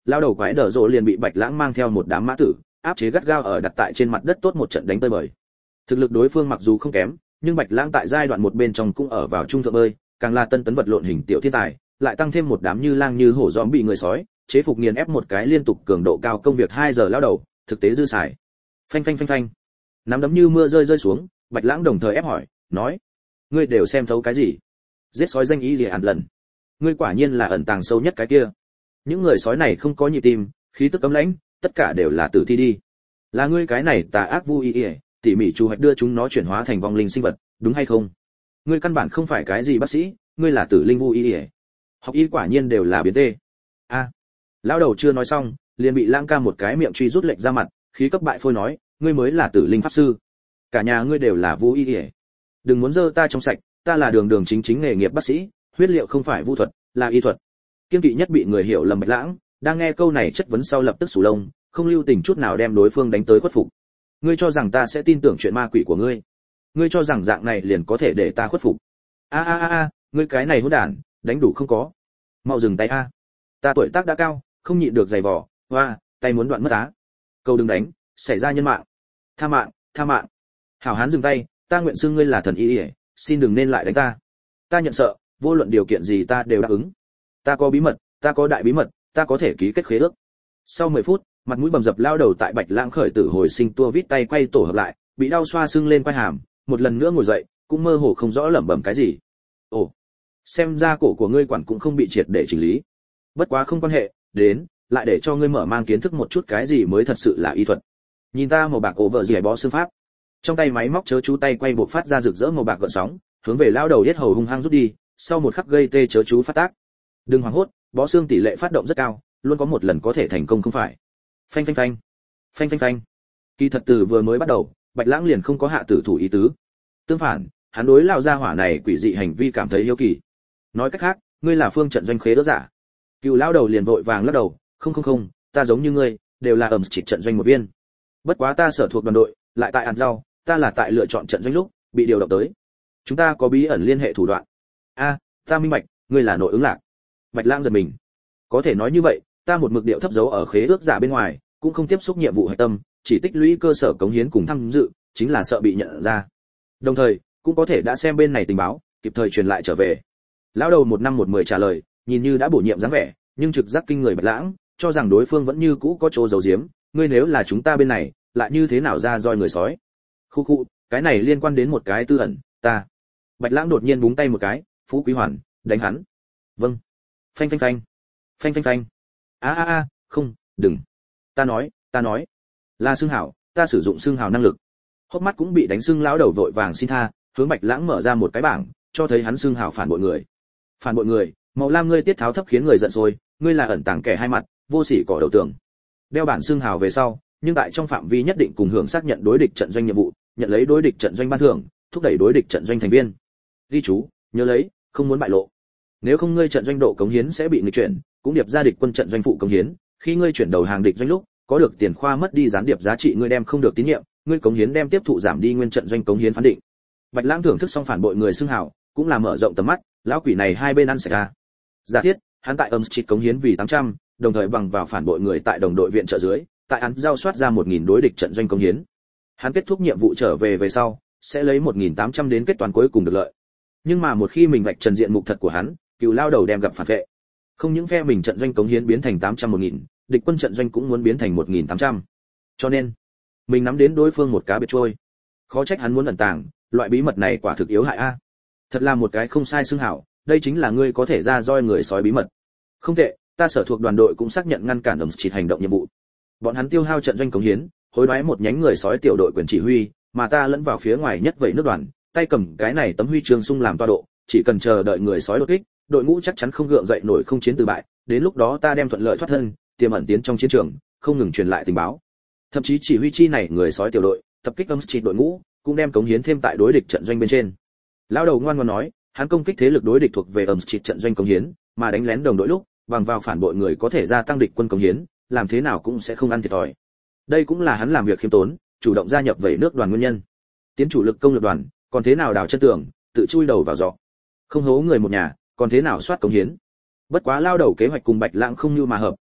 lao đầu quái đờ rộ liền bị Bạch Lãng mang theo một đám mã tử áp chế gắt gao ở đặt tại trên mặt đất tốt một trận đánh tơi bời. Thực lực đối phương mặc dù không kém, nhưng Bạch Lãng tại giai đoạn một bên trong cũng ở vào trung thượng bơi, càng là tân tấn vật lộn hình tiểu thiên tài, lại tăng thêm một đám như lang như hổ giòm bị người sói, chế phục nghiền ép một cái liên tục cường độ cao công việc hai giờ lao đầu, thực tế dư xài. Phanh phanh phanh phanh. Nắm đấm như mưa rơi rơi xuống, Bạch Lãng đồng thời ép hỏi, nói: "Ngươi đều xem thấu cái gì? Giết sói danh ý gì ẩn lần? Ngươi quả nhiên là ẩn tàng sâu nhất cái kia." Những người sói này không có nhịp tim, khí tức cấm lãnh, tất cả đều là tử thi đi. Là ngươi cái này tà ác vu y y, tỉ mỉ chu hoạch đưa chúng nó chuyển hóa thành vong linh sinh vật, đúng hay không? Ngươi căn bản không phải cái gì bác sĩ, ngươi là tử linh vu y y. Học y quả nhiên đều là biến tê. A. À, lão đầu chưa nói xong, liền bị Lãng ca một cái miệng truy rút lệnh ra mặt, khí cấp bại phôi nói, ngươi mới là tử linh pháp sư. Cả nhà ngươi đều là vu y y. Đừng muốn dơ ta trong sạch, ta là đường đường chính chính nghề nghiệp bác sĩ, huyết liệu không phải vu thuật, là y thuật. Kiên kỵ nhất bị người hiểu lầm Bạch Lãng, đang nghe câu này chất vấn sau lập tức sù lông, không lưu tình chút nào đem đối phương đánh tới khuất phục. Ngươi cho rằng ta sẽ tin tưởng chuyện ma quỷ của ngươi? Ngươi cho rằng dạng này liền có thể để ta khuất phục? A a a a, ngươi cái này hỗn đản, đánh đủ không có? Mau dừng tay a. Ta tuổi tác đã cao, không nhịn được giày vò, hoa, tay muốn đoạn mất á. Câu đừng đánh, xảy ra nhân mạng. Tha mạng, tha mạng. Hảo hán dừng tay, ta nguyện xưng ngươi là thần y y, xin đừng nên lại đánh ta. Ta nhận sợ, vô luận điều kiện gì ta đều đáp ứng. Ta có bí mật, ta có đại bí mật, ta có thể ký kết khế ước. Sau mười phút, mặt mũi bầm dập lao đầu tại Bạch Lãng khởi tử hồi sinh tua vít tay quay tổ hợp lại, bị đau xoa sưng lên quai hàm, một lần nữa ngồi dậy, cũng mơ hồ không rõ lẩm bẩm cái gì. Ồ, xem ra cổ của ngươi quản cũng không bị triệt để chỉnh lý. Bất quá không quan hệ, đến, lại để cho ngươi mở mang kiến thức một chút cái gì mới thật sự là y thuật. Nhìn ta màu bạc ổ vợ rìa bó xương pháp. Trong tay máy móc chớ chú tay quay buộc phát ra rực rỡ màu bạc gợn sóng, hướng về lao đầu yết hầu hung hăng rút đi, sau một khắc gây tê chớ chú phát tác. Đừng hoảng hốt, bó xương tỷ lệ phát động rất cao, luôn có một lần có thể thành công không phải. Phanh phanh phanh. Phanh phanh phanh. Kỳ thật từ vừa mới bắt đầu, Bạch Lãng liền không có hạ tử thủ ý tứ. Tương phản, hắn đối lão gia hỏa này quỷ dị hành vi cảm thấy hiếu kỳ. Nói cách khác, ngươi là phương trận doanh khế ước giả. Cựu lão đầu liền vội vàng lắc đầu, không không không, ta giống như ngươi, đều là ẩm chỉ trận doanh một viên. Bất quá ta sở thuộc đoàn đội, lại tại ăn rau, ta là tại lựa chọn trận doanh lúc bị điều động tới. Chúng ta có bí ẩn liên hệ thủ đoạn. A, ta minh bạch, ngươi là nội ứng lạc. Bạch Lãng giật mình. Có thể nói như vậy, ta một mực điệu thấp dấu ở khế ước giả bên ngoài, cũng không tiếp xúc nhiệm vụ hạch tâm, chỉ tích lũy cơ sở cống hiến cùng tham dự, chính là sợ bị nhận ra. Đồng thời, cũng có thể đã xem bên này tình báo, kịp thời truyền lại trở về. Lão đầu một năm một mười trả lời, nhìn như đã bổ nhiệm dáng vẻ, nhưng trực giác kinh người Bạch Lãng, cho rằng đối phương vẫn như cũ có chỗ giấu giếm, ngươi nếu là chúng ta bên này, lại như thế nào ra roi người sói. Khu khu, cái này liên quan đến một cái tư ẩn, ta. Bạch Lãng đột nhiên búng tay một cái, Phú Quý Hoàn, đánh hắn. Vâng. Phanh phanh phanh. Phanh phanh phanh. A a a, không, đừng. Ta nói, ta nói. Là xương hảo, ta sử dụng xương hảo năng lực. Hốc mắt cũng bị đánh sưng lão đầu vội vàng xin tha, hướng Bạch Lãng mở ra một cái bảng, cho thấy hắn xương hảo phản bội người. Phản bội người, màu lam ngươi tiết tháo thấp khiến người giận sôi, ngươi là ẩn tàng kẻ hai mặt, vô sỉ cỏ đầu tường. Đeo bản xương hảo về sau, nhưng tại trong phạm vi nhất định cùng hưởng xác nhận đối địch trận doanh nhiệm vụ, nhận lấy đối địch trận doanh ban thưởng, thúc đẩy đối địch trận doanh thành viên. Ghi chú, nhớ lấy, không muốn bại lộ. Nếu không ngươi trận doanh độ cống hiến sẽ bị nghịch chuyển, cũng điệp ra địch quân trận doanh phụ cống hiến, khi ngươi chuyển đầu hàng địch doanh lúc, có được tiền khoa mất đi gián điệp giá trị ngươi đem không được tín nhiệm, ngươi cống hiến đem tiếp thụ giảm đi nguyên trận doanh cống hiến phán định. Bạch Lãng thưởng thức xong phản bội người xưng hào, cũng là mở rộng tầm mắt, lão quỷ này hai bên ăn sạch a. Giả thiết, hắn tại âm street cống hiến vì tám trăm, đồng thời bằng vào phản bội người tại đồng đội viện trợ dưới, tại hắn giao soát ra một nghìn đối địch trận doanh cống hiến. Hắn kết thúc nhiệm vụ trở về về sau, sẽ lấy một nghìn tám trăm đến kết toán cuối cùng được lợi. Nhưng mà một khi mình vạch trần diện mục thật của hắn, cựu lao đầu đem gặp phản vệ. Không những phe mình trận doanh cống hiến biến thành tám trăm một nghìn, địch quân trận doanh cũng muốn biến thành một nghìn tám trăm. Cho nên, mình nắm đến đối phương một cá biệt trôi. Khó trách hắn muốn ẩn tàng, loại bí mật này quả thực yếu hại a. Thật là một cái không sai xưng hảo, đây chính là ngươi có thể ra roi người sói bí mật. Không tệ, ta sở thuộc đoàn đội cũng xác nhận ngăn cản ẩm chỉ hành động nhiệm vụ. Bọn hắn tiêu hao trận doanh cống hiến, hối đoái một nhánh người sói tiểu đội quyền chỉ huy, mà ta lẫn vào phía ngoài nhất vậy nước đoàn, tay cầm cái này tấm huy chương sung làm toa độ, chỉ cần chờ đợi người sói đột kích, đội ngũ chắc chắn không gượng dậy nổi không chiến từ bại, đến lúc đó ta đem thuận lợi thoát thân, tiềm ẩn tiến trong chiến trường, không ngừng truyền lại tình báo. Thậm chí chỉ huy chi này người sói tiểu đội, tập kích âm chỉ đội ngũ, cũng đem cống hiến thêm tại đối địch trận doanh bên trên. Lão đầu ngoan ngoãn nói, hắn công kích thế lực đối địch thuộc về âm chỉ trận doanh cống hiến, mà đánh lén đồng đội lúc, bằng vào phản bội người có thể gia tăng địch quân cống hiến, làm thế nào cũng sẽ không ăn thiệt thòi. Đây cũng là hắn làm việc khiêm tốn, chủ động gia nhập về nước đoàn nguyên nhân. Tiến chủ lực công lực đoàn, còn thế nào đào chân tường, tự chui đầu vào giỏ. Không hố người một nhà, còn thế nào soát cống hiến. Bất quá lao đầu kế hoạch cùng Bạch Lãng không như mà hợp,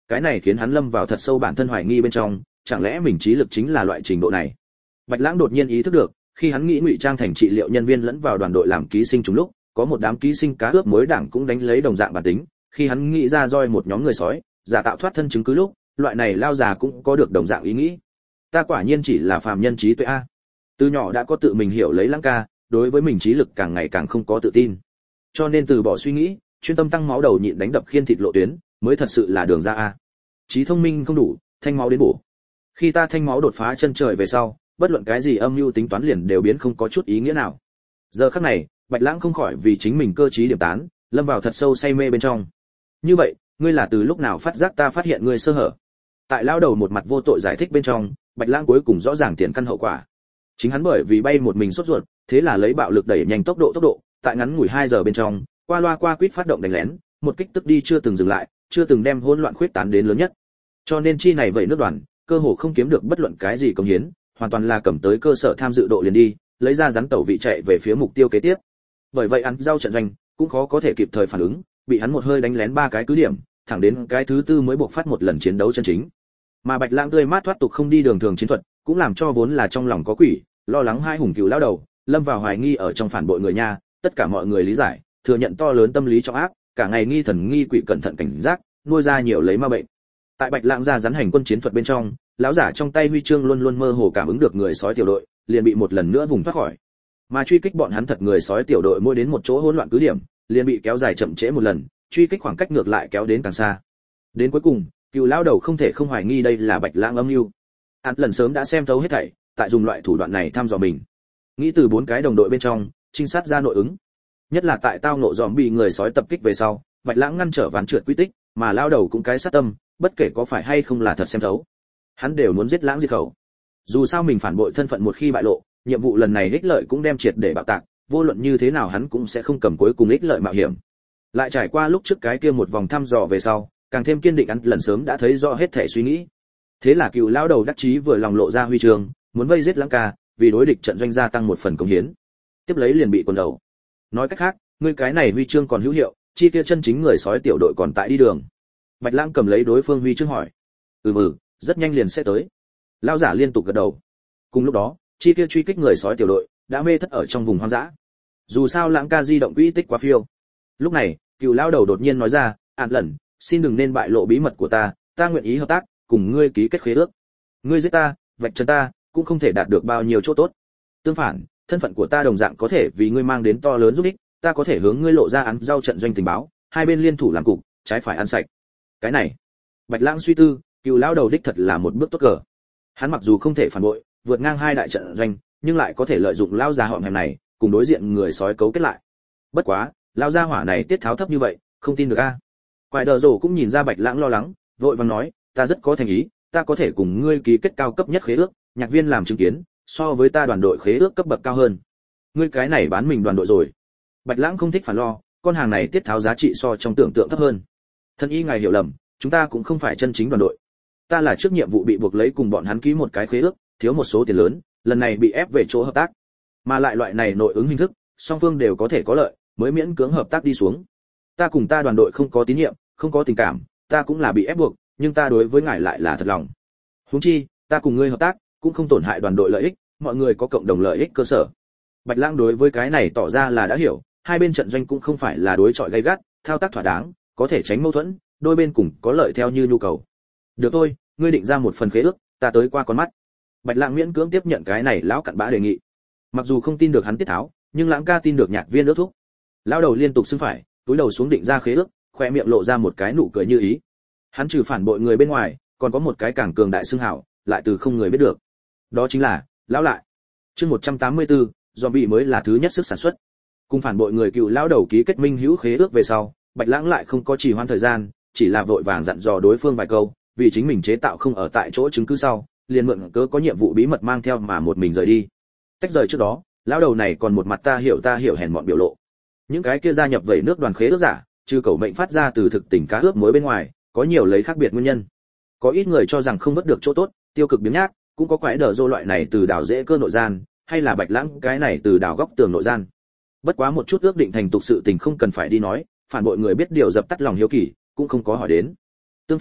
cái này khiến hắn lâm vào thật sâu bản thân hoài nghi bên trong, chẳng lẽ mình trí lực chính là loại trình độ này. Bạch Lãng đột nhiên ý thức được, khi hắn nghĩ ngụy trang thành trị liệu nhân viên lẫn vào đoàn đội làm ký sinh trùng lúc, có một đám ký sinh cá ướp muối đảng cũng đánh lấy đồng dạng bản tính, khi hắn nghĩ ra roi một nhóm người sói, giả tạo thoát thân chứng cứ lúc, loại này lao già cũng có được đồng dạng ý nghĩ. Ta quả nhiên chỉ là phàm nhân trí tuệ a. Từ nhỏ đã có tự mình hiểu lấy Lãng ca, đối với mình trí lực càng ngày càng không có tự tin. Cho nên từ bỏ suy nghĩ, chuyên tâm tăng máu đầu nhịn đánh đập khiên thịt lộ tuyến, mới thật sự là đường ra a. Trí thông minh không đủ, thanh máu đến bổ. Khi ta thanh máu đột phá chân trời về sau, bất luận cái gì âm mưu tính toán liền đều biến không có chút ý nghĩa nào. Giờ khắc này, Bạch Lãng không khỏi vì chính mình cơ trí điểm tán, lâm vào thật sâu say mê bên trong. Như vậy, ngươi là từ lúc nào phát giác ta phát hiện ngươi sơ hở? Tại lao đầu một mặt vô tội giải thích bên trong, Bạch Lãng cuối cùng rõ ràng tiền căn hậu quả. Chính hắn bởi vì bay một mình sốt ruột, thế là lấy bạo lực đẩy nhanh tốc độ tốc độ, tại ngắn ngủi hai giờ bên trong, qua loa qua quýt phát động đánh lén, một kích tức đi chưa từng dừng lại, chưa từng đem hỗn loạn khuyết tán đến lớn nhất. Cho nên chi này vậy nước đoàn, cơ hồ không kiếm được bất luận cái gì công hiến, hoàn toàn là cầm tới cơ sở tham dự độ liền đi, lấy ra rắn tẩu vị chạy về phía mục tiêu kế tiếp. Bởi vậy ăn giao trận doanh cũng khó có thể kịp thời phản ứng, bị hắn một hơi đánh lén ba cái cứ điểm, thẳng đến cái thứ tư mới buộc phát một lần chiến đấu chân chính. Mà Bạch Lãng tươi mát thoát tục không đi đường thường chiến thuật, cũng làm cho vốn là trong lòng có quỷ, lo lắng hai hùng cừu lão đầu, lâm vào hoài nghi ở trong phản bội người nha, tất cả mọi người lý giải, thừa nhận to lớn tâm lý trọng áp, cả ngày nghi thần nghi quỷ cẩn thận cảnh giác, nuôi ra nhiều lấy ma bệnh. Tại Bạch Lãng ra rắn hành quân chiến thuật bên trong, lão giả trong tay huy chương luôn luôn mơ hồ cảm ứng được người sói tiểu đội, liền bị một lần nữa vùng thoát khỏi. Mà truy kích bọn hắn thật người sói tiểu đội mỗi đến một chỗ hỗn loạn cứ điểm, liền bị kéo dài chậm trễ một lần, truy kích khoảng cách ngược lại kéo đến càng xa. Đến cuối cùng, Cừu lão đầu không thể không hoài nghi đây là Bạch Lãng âm mưu. Hắn lần sớm đã xem thấu hết thảy, tại dùng loại thủ đoạn này thăm dò mình. Nghĩ từ bốn cái đồng đội bên trong, trinh sát ra nội ứng. Nhất là tại tao ngộ dòm bị người sói tập kích về sau, Bạch Lãng ngăn trở ván trượt quy tích, mà lão đầu cũng cái sát tâm, bất kể có phải hay không là thật xem thấu. Hắn đều muốn giết Lãng diệt khẩu. Dù sao mình phản bội thân phận một khi bại lộ, nhiệm vụ lần này ích lợi cũng đem triệt để bạo tạc, vô luận như thế nào hắn cũng sẽ không cầm cuối cùng ích lợi mạo hiểm. Lại trải qua lúc trước cái kia một vòng thăm dò về sau, càng thêm kiên định ăn lần sớm đã thấy rõ hết thể suy nghĩ. Thế là Cừu lão đầu đắc chí vừa lòng lộ ra huy chương, muốn vây giết Lãng ca, vì đối địch trận doanh gia tăng một phần công hiến. Tiếp lấy liền bị quần đầu. Nói cách khác, ngươi cái này huy chương còn hữu hiệu, chi kia chân chính người sói tiểu đội còn tại đi đường. Bạch Lãng cầm lấy đối phương huy chương hỏi. Ừ ừ, rất nhanh liền sẽ tới. Lão giả liên tục gật đầu. Cùng lúc đó, chi kia truy kích người sói tiểu đội đã mê thất ở trong vùng hoang dã. Dù sao Lãng ca di động quỹ tích quá phiêu. Lúc này, Cừu lão đầu đột nhiên nói ra, "Ản lần, xin đừng nên bại lộ bí mật của ta, ta nguyện ý hợp tác, cùng ngươi ký kết khế ước. Ngươi giết ta, vạch trần ta, cũng không thể đạt được bao nhiêu chỗ tốt. Tương phản, thân phận của ta đồng dạng có thể vì ngươi mang đến to lớn giúp ích, ta có thể hướng ngươi lộ ra án giao trận doanh tình báo, hai bên liên thủ làm cục, trái phải ăn sạch." Cái này, Bạch Lãng suy tư, Cừu lão đầu đích thật là một bước tốt cờ. Hắn mặc dù không thể phản bội, vượt ngang hai đại trận doanh, nhưng lại có thể lợi dụng lão gia họm hèm này, cùng đối diện người sói cấu kết lại. Bất quá, lão gia hỏa này tiết tháo thấp như vậy, không tin được a. Quái Đờ Rồ cũng nhìn ra Bạch Lãng lo lắng, vội vàng nói, ta rất có thành ý, ta có thể cùng ngươi ký kết cao cấp nhất khế ước, nhạc viên làm chứng kiến, so với ta đoàn đội khế ước cấp bậc cao hơn. Ngươi cái này bán mình đoàn đội rồi. Bạch Lãng không thích phản lo, con hàng này tiết tháo giá trị so trong tưởng tượng thấp hơn. Thân y ngài hiểu lầm, chúng ta cũng không phải chân chính đoàn đội. Ta là trước nhiệm vụ bị buộc lấy cùng bọn hắn ký một cái khế ước, thiếu một số tiền lớn, lần này bị ép về chỗ hợp tác. Mà lại loại này nội ứng hình thức, song phương đều có thể có lợi, mới miễn cưỡng hợp tác đi xuống. Ta cùng ta đoàn đội không có tín nhiệm, không có tình cảm, ta cũng là bị ép buộc, nhưng ta đối với ngài lại là thật lòng. Huống chi, ta cùng ngươi hợp tác, cũng không tổn hại đoàn đội lợi ích, mọi người có cộng đồng lợi ích cơ sở. Bạch Lãng đối với cái này tỏ ra là đã hiểu, hai bên trận doanh cũng không phải là đối chọi gay gắt, thao tác thỏa đáng, có thể tránh mâu thuẫn, đôi bên cùng có lợi theo như nhu cầu. Được thôi, ngươi định ra một phần khế ước, ta tới qua con mắt. Bạch Lãng miễn cưỡng tiếp nhận cái này lão cặn bã đề nghị. Mặc dù không tin được hắn tiết tháo, nhưng Lãng ca tin được nhạc viên ước thúc. Lão đầu liên tục xưng phải, túi đầu xuống định ra khế ước, khoe miệng lộ ra một cái nụ cười như ý. Hắn trừ phản bội người bên ngoài, còn có một cái càng cường đại xưng hảo, lại từ không người biết được. Đó chính là lão lại. Chương một trăm tám mươi tư, zombie mới là thứ nhất sức sản xuất. Cùng phản bội người Cựu lão đầu ký kết minh hữu khế ước về sau, Bạch Lãng lại không có trì hoãn thời gian, chỉ là vội vàng dặn dò đối phương vài câu, vì chính mình chế tạo không ở tại chỗ chứng cứ sau, liền mượn cớ có nhiệm vụ bí mật mang theo mà một mình rời đi. Tách rời trước đó, lão đầu này còn một mặt ta hiểu ta hiểu hèn mọn biểu lộ. Những cái kia gia nhập vẩy nước đoàn khế ước giả, trừ cầu mệnh phát ra từ thực tình cá ướp muối bên ngoài, có nhiều lấy khác biệt nguyên nhân. Có ít người cho rằng không vớt được chỗ tốt, tiêu cực biếng nhác, cũng có Quái Đờ Rô loại này từ đào dễ cơ nội gian, hay là Bạch Lãng cái này từ đào góc tường nội gian. Bất quá một chút ước định thành tục sự tình không cần phải đi nói, phản bội người biết điều dập tắt lòng hiếu kỳ, cũng không có hỏi đến. Tương phản,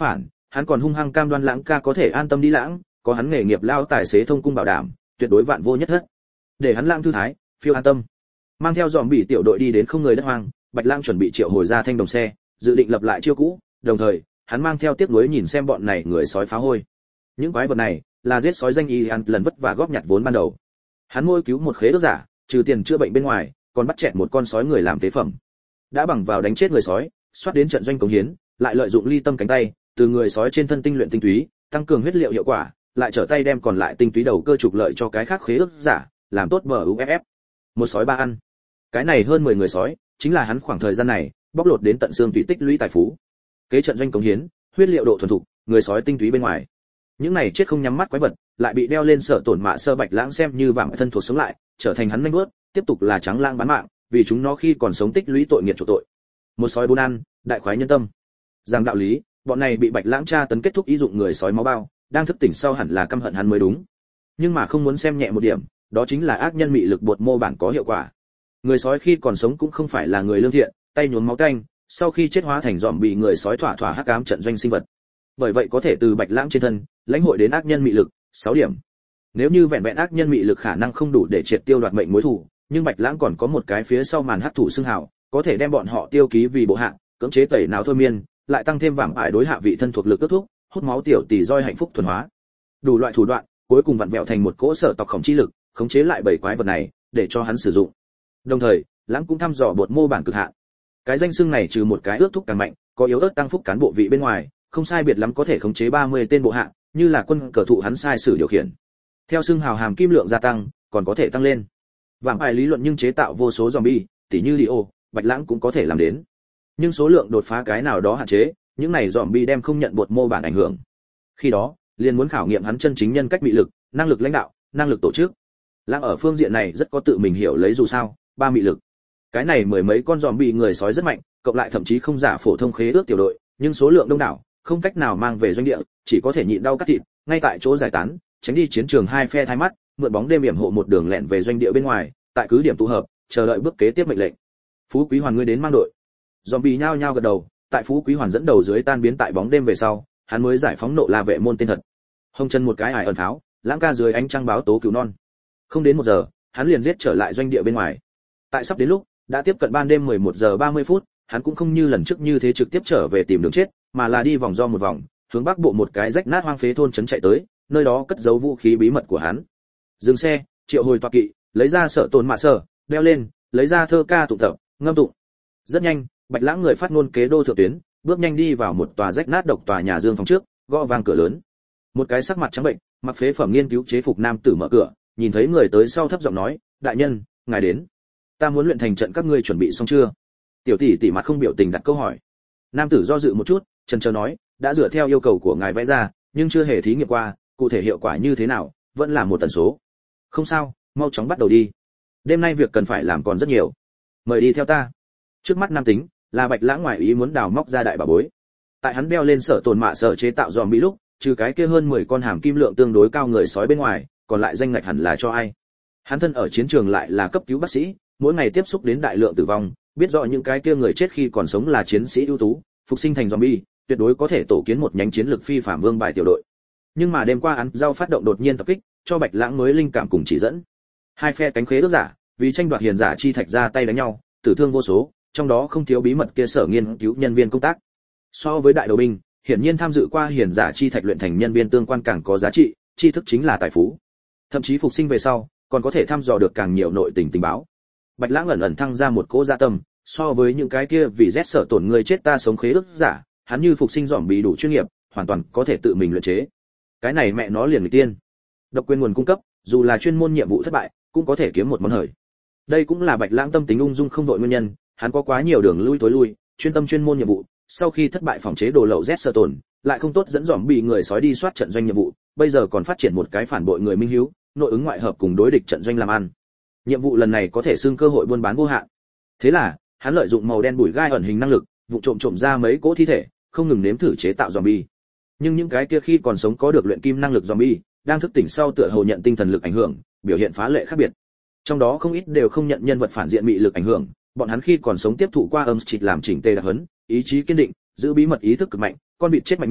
hắn còn hung hăng cam đoan Lãng ca có thể an tâm đi lãng, có hắn nghề nghiệp lao tài xế thông cung bảo đảm, tuyệt đối vạn vô nhất thất. Để hắn Lãng thư thái, phiêu an tâm. Mang theo dòm bị tiểu đội đi đến không người đất hoang, Bạch Lãng chuẩn bị triệu hồi ra thanh đồng xe, dự định lập lại chiêu cũ, đồng thời, hắn mang theo tiếc nuối nhìn xem bọn này người sói phá hôi. Những quái vật này là giết sói danh y ăn lần vất vả góp nhặt vốn ban đầu. Hắn môi cứu một khế ước giả, trừ tiền chữa bệnh bên ngoài, còn bắt chẹt một con sói người làm tế phẩm. Đã bằng vào đánh chết người sói, xoát đến trận doanh cống hiến, lại lợi dụng ly tâm cánh tay, từ người sói trên thân tinh luyện tinh túy, tăng cường huyết liệu hiệu quả, lại trở tay đem còn lại tinh túy đầu cơ trục lợi cho cái khác khế ước giả, làm tốt bờ u ép ép. Một sói ba ăn. Cái này hơn mười người sói, chính là hắn khoảng thời gian này bóc lột đến tận xương tùy tích lũy tài phú. Kế trận doanh cống hiến, huyết liệu độ thuần thục, người sói tinh túy bên ngoài. Những này chết không nhắm mắt quái vật, lại bị đeo lên sợ tổn mạ sơ Bạch Lãng xem như vàng thân thuộc sống lại, trở thành hắn nhanh nuốt, tiếp tục là trắng lãng bán mạng, vì chúng nó khi còn sống tích lũy tội nghiệp chỗ tội. Một sói bốn ăn, đại khoái nhân tâm. Rằng đạo lý, bọn này bị Bạch Lãng tra tấn kết thúc ý dụng người sói máu bao, đang thức tỉnh sau hẳn là căm hận hắn mới đúng. Nhưng mà không muốn xem nhẹ một điểm, đó chính là ác nhân mị lực bột mô bản có hiệu quả. Người sói khi còn sống cũng không phải là người lương thiện, tay nhuốm máu tanh, sau khi chết hóa thành dòm bị người sói thỏa thỏa hắc ám trận doanh sinh vật. Bởi vậy có thể từ Bạch Lãng trên thân, lãnh hội đến ác nhân mị lực, sáu điểm. Nếu như vẹn vẹn ác nhân mị lực khả năng không đủ để triệt tiêu đoạt mệnh mối thù, nhưng Bạch Lãng còn có một cái phía sau màn hắc thủ xưng hào, có thể đem bọn họ tiêu ký vì bộ hạ, cưỡng chế tẩy não thôi miên, lại tăng thêm vạm ải đối hạ vị thân thuộc lực kết thúc, hút máu tiểu tỷ roi hạnh phúc thuần hóa. Đủ loại thủ đoạn, cuối cùng vặn vẹo thành một cỗ sở tộc khổng chi lực, khống chế lại bảy quái vật này, để cho hắn sử dụng. Đồng thời, Lãng cũng thăm dò bột mô bản cực hạn. Cái danh xưng này trừ một cái ước thúc càng mạnh, có yếu ớt tăng phúc cán bộ vị bên ngoài, không sai biệt lắm có thể khống chế ba mươi tên bộ hạ, như là quân cờ thụ hắn sai sử điều khiển. Theo xưng hào hàm kim lượng gia tăng, còn có thể tăng lên. Vạm ải lý luận nhưng chế tạo vô số zombie, tỉ như Dio, Bạch Lãng cũng có thể làm đến. Nhưng số lượng đột phá cái nào đó hạn chế, những này zombie đem không nhận bột mô bản ảnh hưởng. Khi đó, liền muốn khảo nghiệm hắn chân chính nhân cách mị lực, năng lực lãnh đạo, năng lực tổ chức. Lãng ở phương diện này rất có tự mình hiểu lấy dù sao, ba mị lực. Cái này mười mấy con zombie người sói rất mạnh, cộng lại thậm chí không giả phổ thông khế ước tiểu đội, nhưng số lượng đông đảo, không cách nào mang về doanh địa, chỉ có thể nhịn đau cắt thịt, ngay tại chỗ giải tán, tránh đi chiến trường hai phe thái mắt, mượn bóng đêm yểm hộ một đường lẹn về doanh địa bên ngoài, tại cứ điểm tụ hợp, chờ đợi bước kế tiếp mệnh lệnh. Phú Quý Hoàn ngươi đến mang đội. Zombie nhao nhao gật đầu, tại Phú Quý Hoàn dẫn đầu dưới tan biến tại bóng đêm về sau, hắn mới giải phóng nộ La vệ môn tên thật. Hông chân một cái ải ẩn tháo, Lãng ca dưới ánh trăng báo tố cứu non. Không đến một giờ, hắn liền giết trở lại doanh địa bên ngoài. Tại sắp đến lúc, đã tiếp cận ban đêm mười một giờ ba mươi phút, hắn cũng không như lần trước như thế trực tiếp trở về tìm đường chết, mà là đi vòng do một vòng, hướng bắc bộ một cái rách nát hoang phế thôn trấn chạy tới, nơi đó cất giấu vũ khí bí mật của hắn. Dừng xe, triệu hồi tọa kỵ, lấy ra sợ tồn mạ sở, đeo lên, lấy ra thơ ca tụng tập, ngâm tụng. Rất nhanh, Bạch Lãng người phát ngôn kế đô thượng tuyến, bước nhanh đi vào một tòa rách nát độc tòa nhà dương phòng trước, gõ vang cửa lớn. Một cái sắc mặt trắng bệnh, mặc phế phẩm nghiên cứu chế phục nam tử mở cửa, nhìn thấy người tới sau thấp giọng nói, đại nhân, ngài đến. Ta muốn luyện thành trận, các ngươi chuẩn bị xong chưa? Tiểu tỷ tỷ mặt không biểu tình đặt câu hỏi. Nam tử do dự một chút, chần chờ nói, đã dựa theo yêu cầu của ngài vẽ ra, nhưng chưa hề thí nghiệm qua, cụ thể hiệu quả như thế nào, vẫn là một tần số. Không sao, mau chóng bắt đầu đi. Đêm nay việc cần phải làm còn rất nhiều. Mời đi theo ta. Trước mắt nam tính là Bạch Lãng ngoài ý muốn đào móc ra đại bảo bối. Tại hắn đeo lên sở tồn mạ sở chế tạo dòm bị lúc, trừ cái kia hơn mười con hàm kim lượng tương đối cao người sói bên ngoài, còn lại danh ngạch hẳn là cho ai? Hắn thân ở chiến trường lại là cấp cứu bác sĩ, mỗi ngày tiếp xúc đến đại lượng tử vong, biết rõ những cái kia người chết khi còn sống là chiến sĩ ưu tú, phục sinh thành zombie, tuyệt đối có thể tổ kiến một nhánh chiến lược phi phàm vương bài tiểu đội. Nhưng mà đêm qua án giao phát động đột nhiên tập kích, cho Bạch Lãng mới linh cảm cùng chỉ dẫn. Hai phe cánh khế ước giả, vì tranh đoạt hiền giả chi thạch ra tay đánh nhau, tử thương vô số, trong đó không thiếu bí mật kia sở nghiên cứu nhân viên công tác. So với đại đầu binh, hiển nhiên tham dự qua hiền giả chi thạch luyện thành nhân viên tương quan càng có giá trị, tri thức chính là tài phú. Thậm chí phục sinh về sau, còn có thể thăm dò được càng nhiều nội tình tình báo. Bạch Lãng ẩn ẩn thăng ra một cỗ dạ tâm, so với những cái kia vì rét sợ tổn người chết ta sống khế ước giả, hắn như phục sinh dòm bị đủ chuyên nghiệp, hoàn toàn có thể tự mình luyện chế. Cái này mẹ nó liền người tiên. Độc quyền nguồn cung cấp, dù là chuyên môn nhiệm vụ thất bại, cũng có thể kiếm một món hời. Đây cũng là Bạch Lãng tâm tính ung dung không đội nguyên nhân, hắn có quá nhiều đường lui tối lui, chuyên tâm chuyên môn nhiệm vụ, sau khi thất bại phòng chế đồ lậu rét sợ tổn, lại không tốt dẫn dòm bị người sói đi soát trận doanh nhiệm vụ, bây giờ còn phát triển một cái phản bội người minh hiếu, nội ứng ngoại hợp cùng đối địch trận doanh làm ăn. Nhiệm vụ lần này có thể xưng cơ hội buôn bán vô hạn. Thế là, hắn lợi dụng màu đen bụi gai ẩn hình năng lực, vụ trộm trộm ra mấy cỗ thi thể, không ngừng nếm thử chế tạo zombie. Nhưng những cái kia khi còn sống có được luyện kim năng lực zombie, đang thức tỉnh sau tựa hồ nhận tinh thần lực ảnh hưởng, biểu hiện phá lệ khác biệt. Trong đó không ít đều không nhận nhân vật phản diện mị lực ảnh hưởng, bọn hắn khi còn sống tiếp thụ qua âm trịch làm chỉnh tề đặc huấn, ý chí kiên định, giữ bí mật ý thức cực mạnh, con vịt chết mạnh miệng,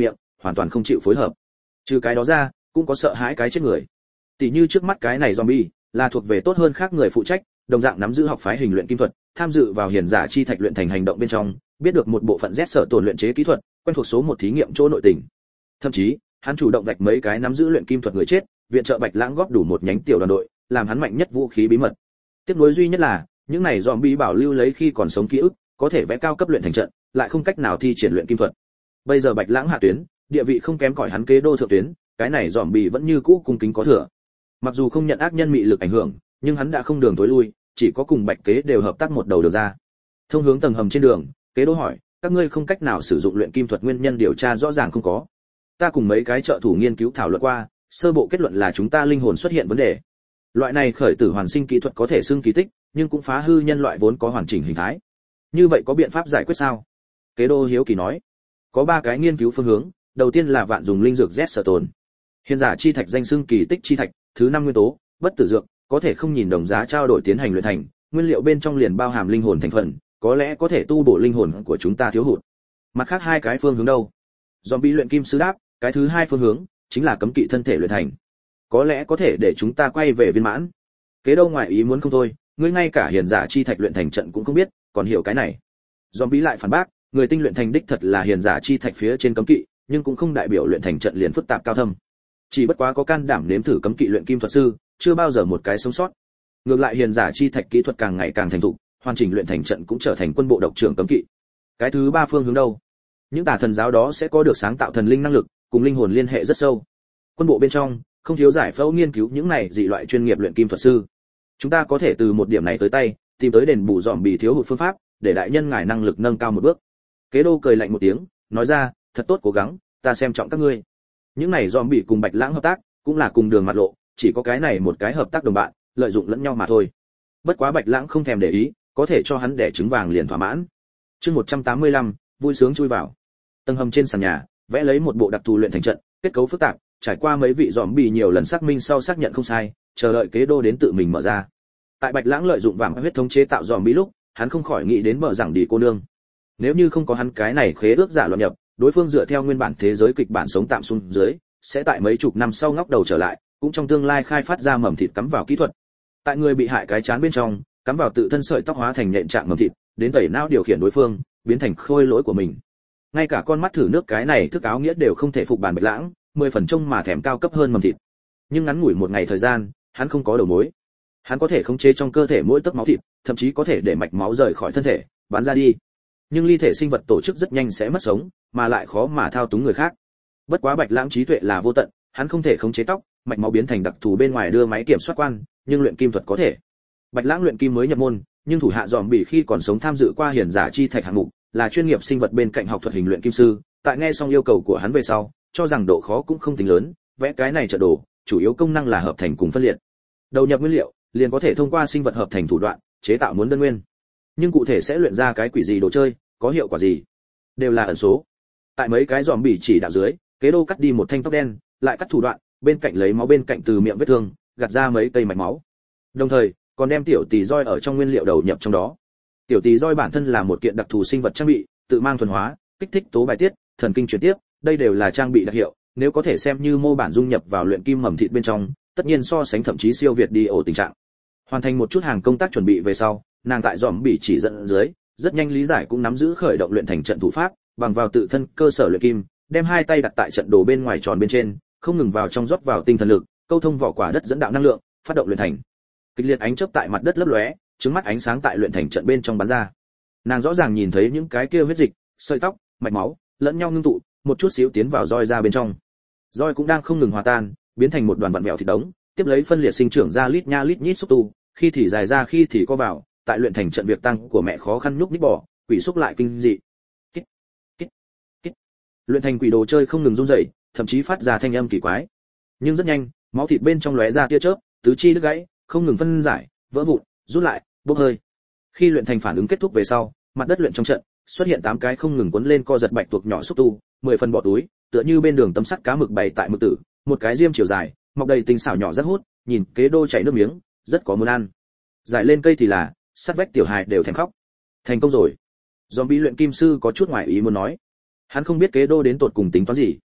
hoàn toàn không chịu phối hợp. Trừ cái đó ra, cũng có sợ hãi cái chết người. Tỷ như trước mắt cái này zombie, là thuộc về tốt hơn khác người phụ trách, đồng dạng nắm giữ học phái hình luyện kim thuật, tham dự vào hiền giả chi thạch luyện thành hành động bên trong, biết được một bộ phận Z sở tổn luyện chế kỹ thuật, quen thuộc số một thí nghiệm chỗ nội tình. Thậm chí, hắn chủ động vạch mấy cái nắm giữ luyện kim thuật người chết, viện trợ Bạch Lãng góp đủ một nhánh tiểu đoàn đội, làm hắn mạnh nhất vũ khí bí mật. Tiếp nối duy nhất là, những này zombie bảo lưu lấy khi còn sống ký ức, có thể vẽ cao cấp luyện thành trận, lại không cách nào thi triển luyện kim thuật. Bây giờ Bạch Lãng hạ tuyến, địa vị không kém cỏi hắn kế đô thượng tuyến, cái này zombie vẫn như cũ cung kính có thừa. Mặc dù không nhận ác nhân mị lực ảnh hưởng, nhưng hắn đã không đường tối lui, chỉ có cùng Bạch Kế đều hợp tác một đầu được ra. Thông hướng tầng hầm trên đường, Kế đô hỏi, các ngươi không cách nào sử dụng luyện kim thuật nguyên nhân điều tra rõ ràng không có. Ta cùng mấy cái trợ thủ nghiên cứu thảo luận qua, sơ bộ kết luận là chúng ta linh hồn xuất hiện vấn đề. Loại này khởi tử hoàn sinh kỹ thuật có thể xưng kỳ tích, nhưng cũng phá hư nhân loại vốn có hoàn chỉnh hình thái. Như vậy có biện pháp giải quyết sao? Kế đô hiếu kỳ nói. Có ba cái nghiên cứu phương hướng, đầu tiên là vạn dùng linh dược Z sở tồn. Hiền giả chi thạch danh xưng kỳ tích chi thạch, thứ năm nguyên tố, bất tử dược, có thể không nhìn đồng giá trao đổi tiến hành luyện thành, nguyên liệu bên trong liền bao hàm linh hồn thành phần, có lẽ có thể tu bổ linh hồn của chúng ta thiếu hụt. Mặt khác hai cái phương hướng đâu? Zombie luyện kim sư đáp, cái thứ hai phương hướng chính là cấm kỵ thân thể luyện thành. Có lẽ có thể để chúng ta quay về viên mãn. Kế đâu ngoại ý muốn không thôi, ngươi ngay cả hiền giả chi thạch luyện thành trận cũng không biết, còn hiểu cái này. Zombie lại phản bác, người tinh luyện thành đích thật là hiền giả chi thạch phía trên cấm kỵ, nhưng cũng không đại biểu luyện thành trận liền phức tạp cao thâm. Chỉ bất quá có can đảm nếm thử cấm kỵ luyện kim thuật sư, chưa bao giờ một cái sống sót. Ngược lại hiền giả chi thạch kỹ thuật càng ngày càng thành thục, hoàn chỉnh luyện thành trận cũng trở thành quân bộ độc trưởng cấm kỵ. Cái thứ ba phương hướng đâu? Những tà thần giáo đó sẽ có được sáng tạo thần linh năng lực, cùng linh hồn liên hệ rất sâu. Quân bộ bên trong không thiếu giải phẫu nghiên cứu những này dị loại chuyên nghiệp luyện kim thuật sư. Chúng ta có thể từ một điểm này tới tay, tìm tới đền bù dòm bị thiếu hụt phương pháp, để đại nhân ngài năng lực nâng cao một bước. Kế đô cười lạnh một tiếng, nói ra, thật tốt cố gắng, ta xem trọng các ngươi. Những này dòm bị cùng Bạch Lãng hợp tác, cũng là cùng đường mặt lộ, chỉ có cái này một cái hợp tác đồng bạn, lợi dụng lẫn nhau mà thôi. Bất quá Bạch Lãng không thèm để ý, có thể cho hắn đẻ trứng vàng liền thỏa mãn. Chương một trăm tám mươi lăm, vui sướng chui vào. Tầng hầm trên sàn nhà, vẽ lấy một bộ đặc thù luyện thành trận, kết cấu phức tạp, trải qua mấy vị dòm bị nhiều lần xác minh sau xác nhận không sai, chờ đợi Kế đô đến tự mình mở ra. Tại Bạch Lãng lợi dụng vàng huyết thống chế tạo dòm bị lúc, hắn không khỏi nghĩ đến mở rằng đi cô nương. Nếu như không có hắn cái này khế ước giả loạn nhập, đối phương dựa theo nguyên bản thế giới kịch bản sống tạm xuống dưới, sẽ tại mấy chục năm sau ngóc đầu trở lại, cũng trong tương lai khai phát ra mầm thịt cắm vào kỹ thuật. Tại người bị hại cái chán bên trong, cắm vào tự thân sợi tóc hóa thành nhện trạng mầm thịt, đến tẩy não điều khiển đối phương, biến thành khôi lỗi của mình. Ngay cả con mắt thử nước cái này thức áo nghĩa đều không thể phục bản Bạch Lãng, mười phần trông mà thèm cao cấp hơn mầm thịt. Nhưng ngắn ngủi một ngày thời gian, hắn không có đầu mối. Hắn có thể khống chế trong cơ thể mỗi tấc máu thịt, thậm chí có thể để mạch máu rời khỏi thân thể, bắn ra đi. Nhưng ly thể sinh vật tổ chức rất nhanh sẽ mất sống, mà lại khó mà thao túng người khác. Bất quá Bạch Lãng trí tuệ là vô tận, hắn không thể khống chế tóc, mạch máu biến thành đặc thù bên ngoài đưa máy kiểm soát quan, nhưng luyện kim thuật có thể. Bạch Lãng luyện kim mới nhập môn, nhưng thủ hạ dòm bị khi còn sống tham dự qua hiển giả chi thạch hạng mục, là chuyên nghiệp sinh vật bên cạnh học thuật hình luyện kim sư, tại nghe xong yêu cầu của hắn về sau, cho rằng độ khó cũng không tính lớn, vẽ cái này trợ đồ, chủ yếu công năng là hợp thành cùng phân liệt. Đầu nhập nguyên liệu, liền có thể thông qua sinh vật hợp thành thủ đoạn, chế tạo muốn đơn nguyên. Nhưng cụ thể sẽ luyện ra cái quỷ gì đồ chơi, có hiệu quả gì, đều là ẩn số. Tại mấy cái dòm bị chỉ đạo dưới, Kế đô cắt đi một thanh tóc đen, lại cắt thủ đoạn, bên cạnh lấy máu bên cạnh từ miệng vết thương, gạt ra mấy cây mạch máu. Đồng thời, còn đem tiểu tỷ roi ở trong nguyên liệu đầu nhập trong đó. Tiểu tỷ roi bản thân là một kiện đặc thù sinh vật trang bị, tự mang thuần hóa, kích thích tố bài tiết, thần kinh chuyển tiếp, đây đều là trang bị đặc hiệu, nếu có thể xem như mô bản dung nhập vào luyện kim mầm thịt bên trong, tất nhiên so sánh thậm chí siêu việt đi ổ tình trạng. Hoàn thành một chút hàng công tác chuẩn bị về sau, nàng tại dòm bị chỉ dẫn dưới, rất nhanh lý giải cũng nắm giữ khởi động luyện thành trận thủ pháp, bằng vào tự thân cơ sở luyện kim, đem hai tay đặt tại trận đồ bên ngoài tròn bên trên, không ngừng vào trong rót vào tinh thần lực, câu thông vỏ quả đất dẫn đạo năng lượng, phát động luyện thành. Kịch liệt ánh chớp tại mặt đất lấp lóe, trứng mắt ánh sáng tại luyện thành trận bên trong bắn ra. Nàng rõ ràng nhìn thấy những cái kia huyết dịch, sợi tóc, mạch máu lẫn nhau ngưng tụ, một chút xíu tiến vào roi ra bên trong. Roi cũng đang không ngừng hòa tan, biến thành một đoàn vặn vẹo thịt đống, tiếp lấy phân liệt sinh trưởng ra lít nha lít nhít xúc tu, khi thì dài ra khi thì co vào, tại luyện thành trận việc tăng của mẹ khó khăn nhúc nhích bỏ, quỷ xúc lại kinh dị. Kít, kít, kít. Luyện thành quỷ đồ chơi không ngừng run rẩy, thậm chí phát ra thanh âm kỳ quái. Nhưng rất nhanh, máu thịt bên trong lóe ra tia chớp, tứ chi đứt gãy, không ngừng phân giải, vỡ vụn, rút lại, bốc hơi. Khi luyện thành phản ứng kết thúc về sau, mặt đất luyện trong trận xuất hiện tám cái không ngừng cuốn lên co giật bạch tuộc nhỏ xúc tu, mười phần bọ túi, tựa như bên đường tấm sắt cá mực bày tại mực tử, một cái diêm chiều dài, mọc đầy tinh xảo nhỏ rất hút, nhìn Kế đô chảy nước miếng, rất có muốn ăn. Giải lên cây thì là, sắt vách tiểu hài đều thèm khóc. Thành công rồi. Zombie luyện kim sư có chút ngoài ý muốn nói. Hắn không biết Kế đô đến tột cùng tính toán gì.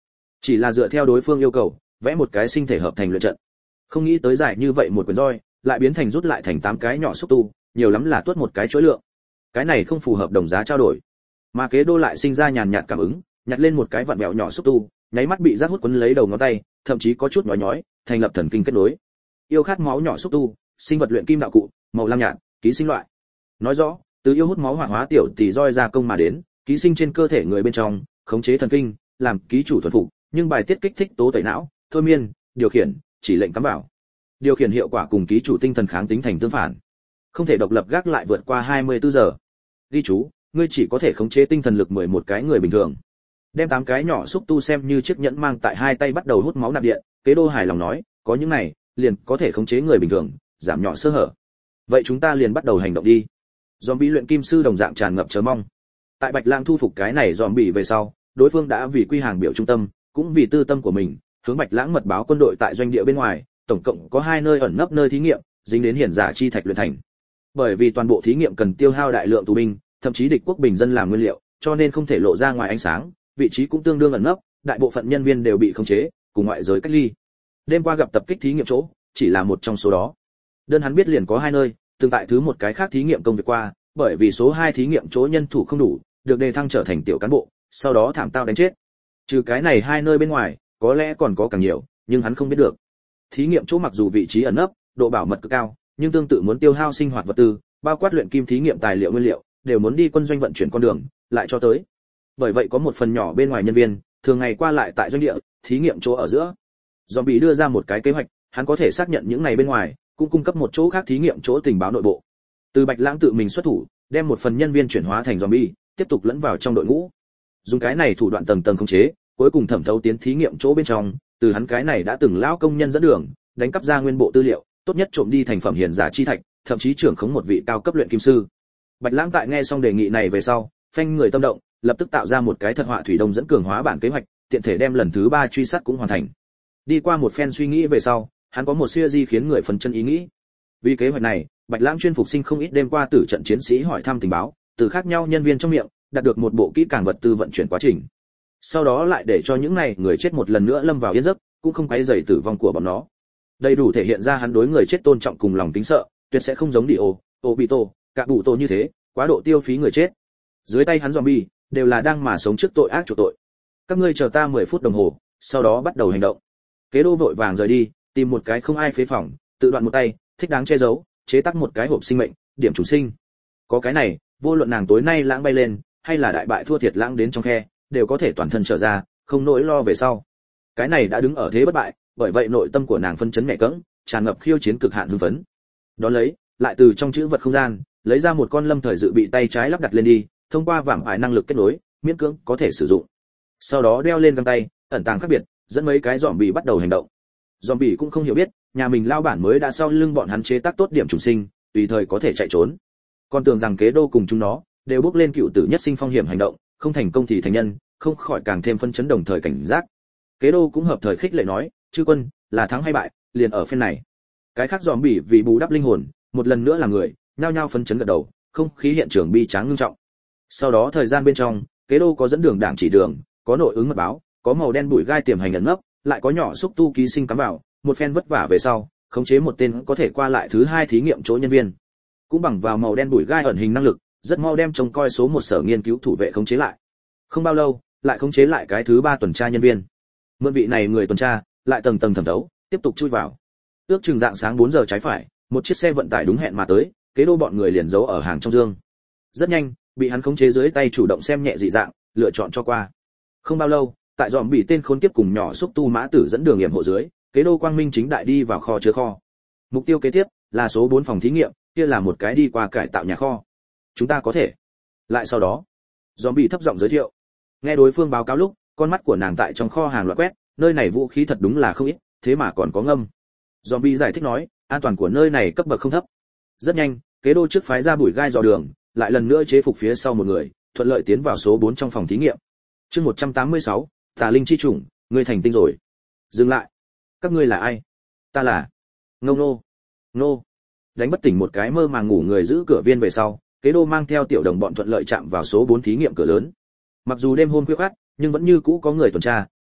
chỉ là dựa theo đối phương yêu cầu vẽ một cái sinh thể hợp thành luyện trận. Không nghĩ tới dài như vậy một quyển roi lại biến thành rút lại thành tám cái nhỏ xúc tu, nhiều lắm là tuốt một cái chuỗi lượng. Cái này không phù hợp đồng giá trao đổi. Mà Kế Đô lại sinh ra nhàn nhạt cảm ứng, nhặt lên một cái vặn vẹo nhỏ xúc tu, nháy mắt bị rác hút quấn lấy đầu ngón tay, thậm chí có chút nhói nhói, thành lập thần kinh kết nối. Yêu khát máu nhỏ xúc tu, sinh vật luyện kim đạo cụ, màu lam nhạt, ký sinh loại. Nói rõ, từ yêu hút máu hoạt hóa tiểu tỷ roi ra công mà đến, ký sinh trên cơ thể người bên trong, khống chế thần kinh, làm ký chủ thuần phục, nhưng bài tiết kích thích tố tẩy não, thôi miên, điều khiển, chỉ lệnh cắm vào. Điều khiển hiệu quả cùng ký chủ tinh thần kháng tính thành tương phản. Không thể độc lập gác lại vượt qua hai mươi tư giờ. Ghi chú, ngươi chỉ có thể khống chế tinh thần lực mười một cái người bình thường. Đem tám cái nhỏ xúc tu xem như chiếc nhẫn mang tại hai tay bắt đầu hút máu nạp điện, Kế Đô hài lòng nói, có những này, liền có thể khống chế người bình thường, giảm nhỏ sơ hở. Vậy chúng ta liền bắt đầu hành động đi. Zombie luyện kim sư đồng dạng tràn ngập chờ mong. Tại Bạch Lang thu phục cái này zombie về sau, đối phương đã vì quy hàng biểu trung tâm, cũng vì tư tâm của mình, hướng Bạch Lãng mật báo quân đội tại doanh địa bên ngoài, tổng cộng có hai nơi ẩn nấp nơi thí nghiệm, dính đến hiển giả chi thạch luyện thành. Bởi vì toàn bộ thí nghiệm cần tiêu hao đại lượng tù binh, thậm chí địch quốc bình dân làm nguyên liệu, cho nên không thể lộ ra ngoài ánh sáng, vị trí cũng tương đương ẩn nấp, đại bộ phận nhân viên đều bị khống chế, cùng ngoại giới cách ly. Đêm qua gặp tập kích thí nghiệm chỗ, chỉ là một trong số đó. Đơn hắn biết liền có hai nơi, tương tại thứ một cái khác thí nghiệm công việc qua, bởi vì số hai thí nghiệm chỗ nhân thủ không đủ, được đề thăng trở thành tiểu cán bộ, sau đó thảm tao đánh chết. Trừ cái này hai nơi bên ngoài, có lẽ còn có càng nhiều, nhưng hắn không biết được. Thí nghiệm chỗ mặc dù vị trí ẩn nấp, độ bảo mật cực cao, nhưng tương tự muốn tiêu hao sinh hoạt vật tư, bao quát luyện kim thí nghiệm tài liệu nguyên liệu, đều muốn đi quân doanh vận chuyển con đường, lại cho tới. Bởi vậy có một phần nhỏ bên ngoài nhân viên, thường ngày qua lại tại doanh địa, thí nghiệm chỗ ở giữa. Zombie đưa ra một cái kế hoạch, hắn có thể xác nhận những này bên ngoài, cũng cung cấp một chỗ khác thí nghiệm chỗ tình báo nội bộ. Từ Bạch Lãng tự mình xuất thủ, đem một phần nhân viên chuyển hóa thành zombie, tiếp tục lẫn vào trong đội ngũ. Dùng cái này thủ đoạn tầng tầng khống chế, cuối cùng thẩm thấu tiến thí nghiệm chỗ bên trong, từ hắn cái này đã từng lão công nhân dẫn đường, đánh cắp ra nguyên bộ tư liệu, tốt nhất trộm đi thành phẩm hiển giả chi thạch, thậm chí trưởng khống một vị cao cấp luyện kim sư. Bạch Lãng tại nghe xong đề nghị này về sau, phanh người tâm động, lập tức tạo ra một cái thật họa thủy đông dẫn cường hóa bản kế hoạch, tiện thể đem lần thứ ba truy sát cũng hoàn thành. Đi qua một phen suy nghĩ về sau, hắn có một siêu di khiến người phấn chân ý nghĩ. Vì kế hoạch này, Bạch Lãng chuyên phục sinh không ít đêm qua tử trận chiến sĩ hỏi thăm tình báo, từ khác nhau nhân viên trong miệng, đạt được một bộ kỹ càng vật tư vận chuyển quá trình. Sau đó lại để cho những này người chết một lần nữa lâm vào yên giấc, cũng không quấy rầy tử vong của bọn nó. Đầy đủ thể hiện ra hắn đối người chết tôn trọng cùng lòng kính sợ, tuyệt sẽ không giống Dio, Obito, cả bụ tổ như thế, quá độ tiêu phí người chết. Dưới tay hắn zombie đều là đang mà sống trước tội ác chủ tội. Các ngươi chờ ta mười phút đồng hồ, sau đó bắt đầu hành động. Kế Đô vội vàng rời đi, tìm một cái không ai phế phòng, tự đoạn một tay, thích đáng che giấu, chế tác một cái hộp sinh mệnh, điểm chủ sinh. Có cái này, vô luận nàng tối nay lãng bay lên, hay là đại bại thua thiệt lãng đến trong khe, đều có thể toàn thân trở ra, không nỗi lo về sau. Cái này đã đứng ở thế bất bại, bởi vậy nội tâm của nàng phân chấn mẹ cẫng, tràn ngập khiêu chiến cực hạn hưng phấn. Đón lấy, lại từ trong chữ vật không gian, lấy ra một con lâm thời dự bị tay trái lắp đặt lên đi, thông qua vảm ải năng lực kết nối, miễn cưỡng có thể sử dụng. Sau đó đeo lên găng tay, ẩn tàng khác biệt, dẫn mấy cái zombie bắt đầu hành động. Zombie cũng không hiểu biết, nhà mình lao bản mới đã sau lưng bọn hắn chế tác tốt điểm trùng sinh, tùy thời có thể chạy trốn. Còn tưởng rằng Kế Đô cùng chúng nó đều bước lên cựu tử nhất sinh phong hiểm hành động, không thành công thì thành nhân, không khỏi càng thêm phân chấn đồng thời cảnh giác. Kế Đô cũng hợp thời khích lệ nói, chư quân, là thắng hay bại, liền ở phen này. Cái khác zombie vì bù đắp linh hồn, một lần nữa là người, nhao nhao phân chấn gật đầu, không khí hiện trường bi tráng ngưng trọng. Sau đó thời gian bên trong, Kế Đô có dẫn đường đảng chỉ đường, có nội ứng mật báo, có màu đen bụi gai tiềm hành ẩn nấp, lại có nhỏ xúc tu ký sinh cắm vào, một phen vất vả về sau, khống chế một tên có thể qua lại thứ hai thí nghiệm chỗ nhân viên. Cũng bằng vào màu đen bụi gai ẩn hình năng lực, rất mau đem trông coi số một sở nghiên cứu thủ vệ khống chế lại. Không bao lâu, lại khống chế lại cái thứ ba tuần tra nhân viên. Mượn vị này người tuần tra, lại tầng tầng thẩm thấu, tiếp tục chui vào. Ước chừng dạng sáng bốn giờ trái phải, một chiếc xe vận tải đúng hẹn mà tới, Kế Đô bọn người liền giấu ở hàng trong dương. Rất nhanh, bị hắn khống chế dưới tay chủ động xem nhẹ dị dạng, lựa chọn cho qua. Không bao lâu, tại dòm bị tên khốn kiếp cùng nhỏ xúc tu mã tử dẫn đường yểm hộ dưới, Kế Đô quang minh chính đại đi vào kho chứa kho. Mục tiêu kế tiếp là số bốn phòng thí nghiệm, kia là một cái đi qua cải tạo nhà kho. Chúng ta có thể. Lại sau đó, dòm bị thấp giọng giới thiệu. Nghe đối phương báo cáo lúc, con mắt của nàng tại trong kho hàng loạt quét, nơi này vũ khí thật đúng là không ít, thế mà còn có ngâm. Dòm bị giải thích nói, an toàn của nơi này cấp bậc không thấp. Rất nhanh, Kế Đô trước phái ra bụi gai dò đường, lại lần nữa chế phục phía sau một người, thuận lợi tiến vào số bốn trong phòng thí nghiệm. Chương một trăm tám mươi sáu, Tà linh chi chủng, ngươi thành tinh rồi. Dừng lại. Các ngươi là ai? Ta là Ngô Nô. Nô. Đánh bất tỉnh một cái mơ màng ngủ người giữ cửa viên về sau, Kế Đô mang theo tiểu đồng bọn thuận lợi chạm vào số bốn thí nghiệm cửa lớn. Mặc dù đêm hôm khuya khoắt, nhưng vẫn như cũ có người tuần tra,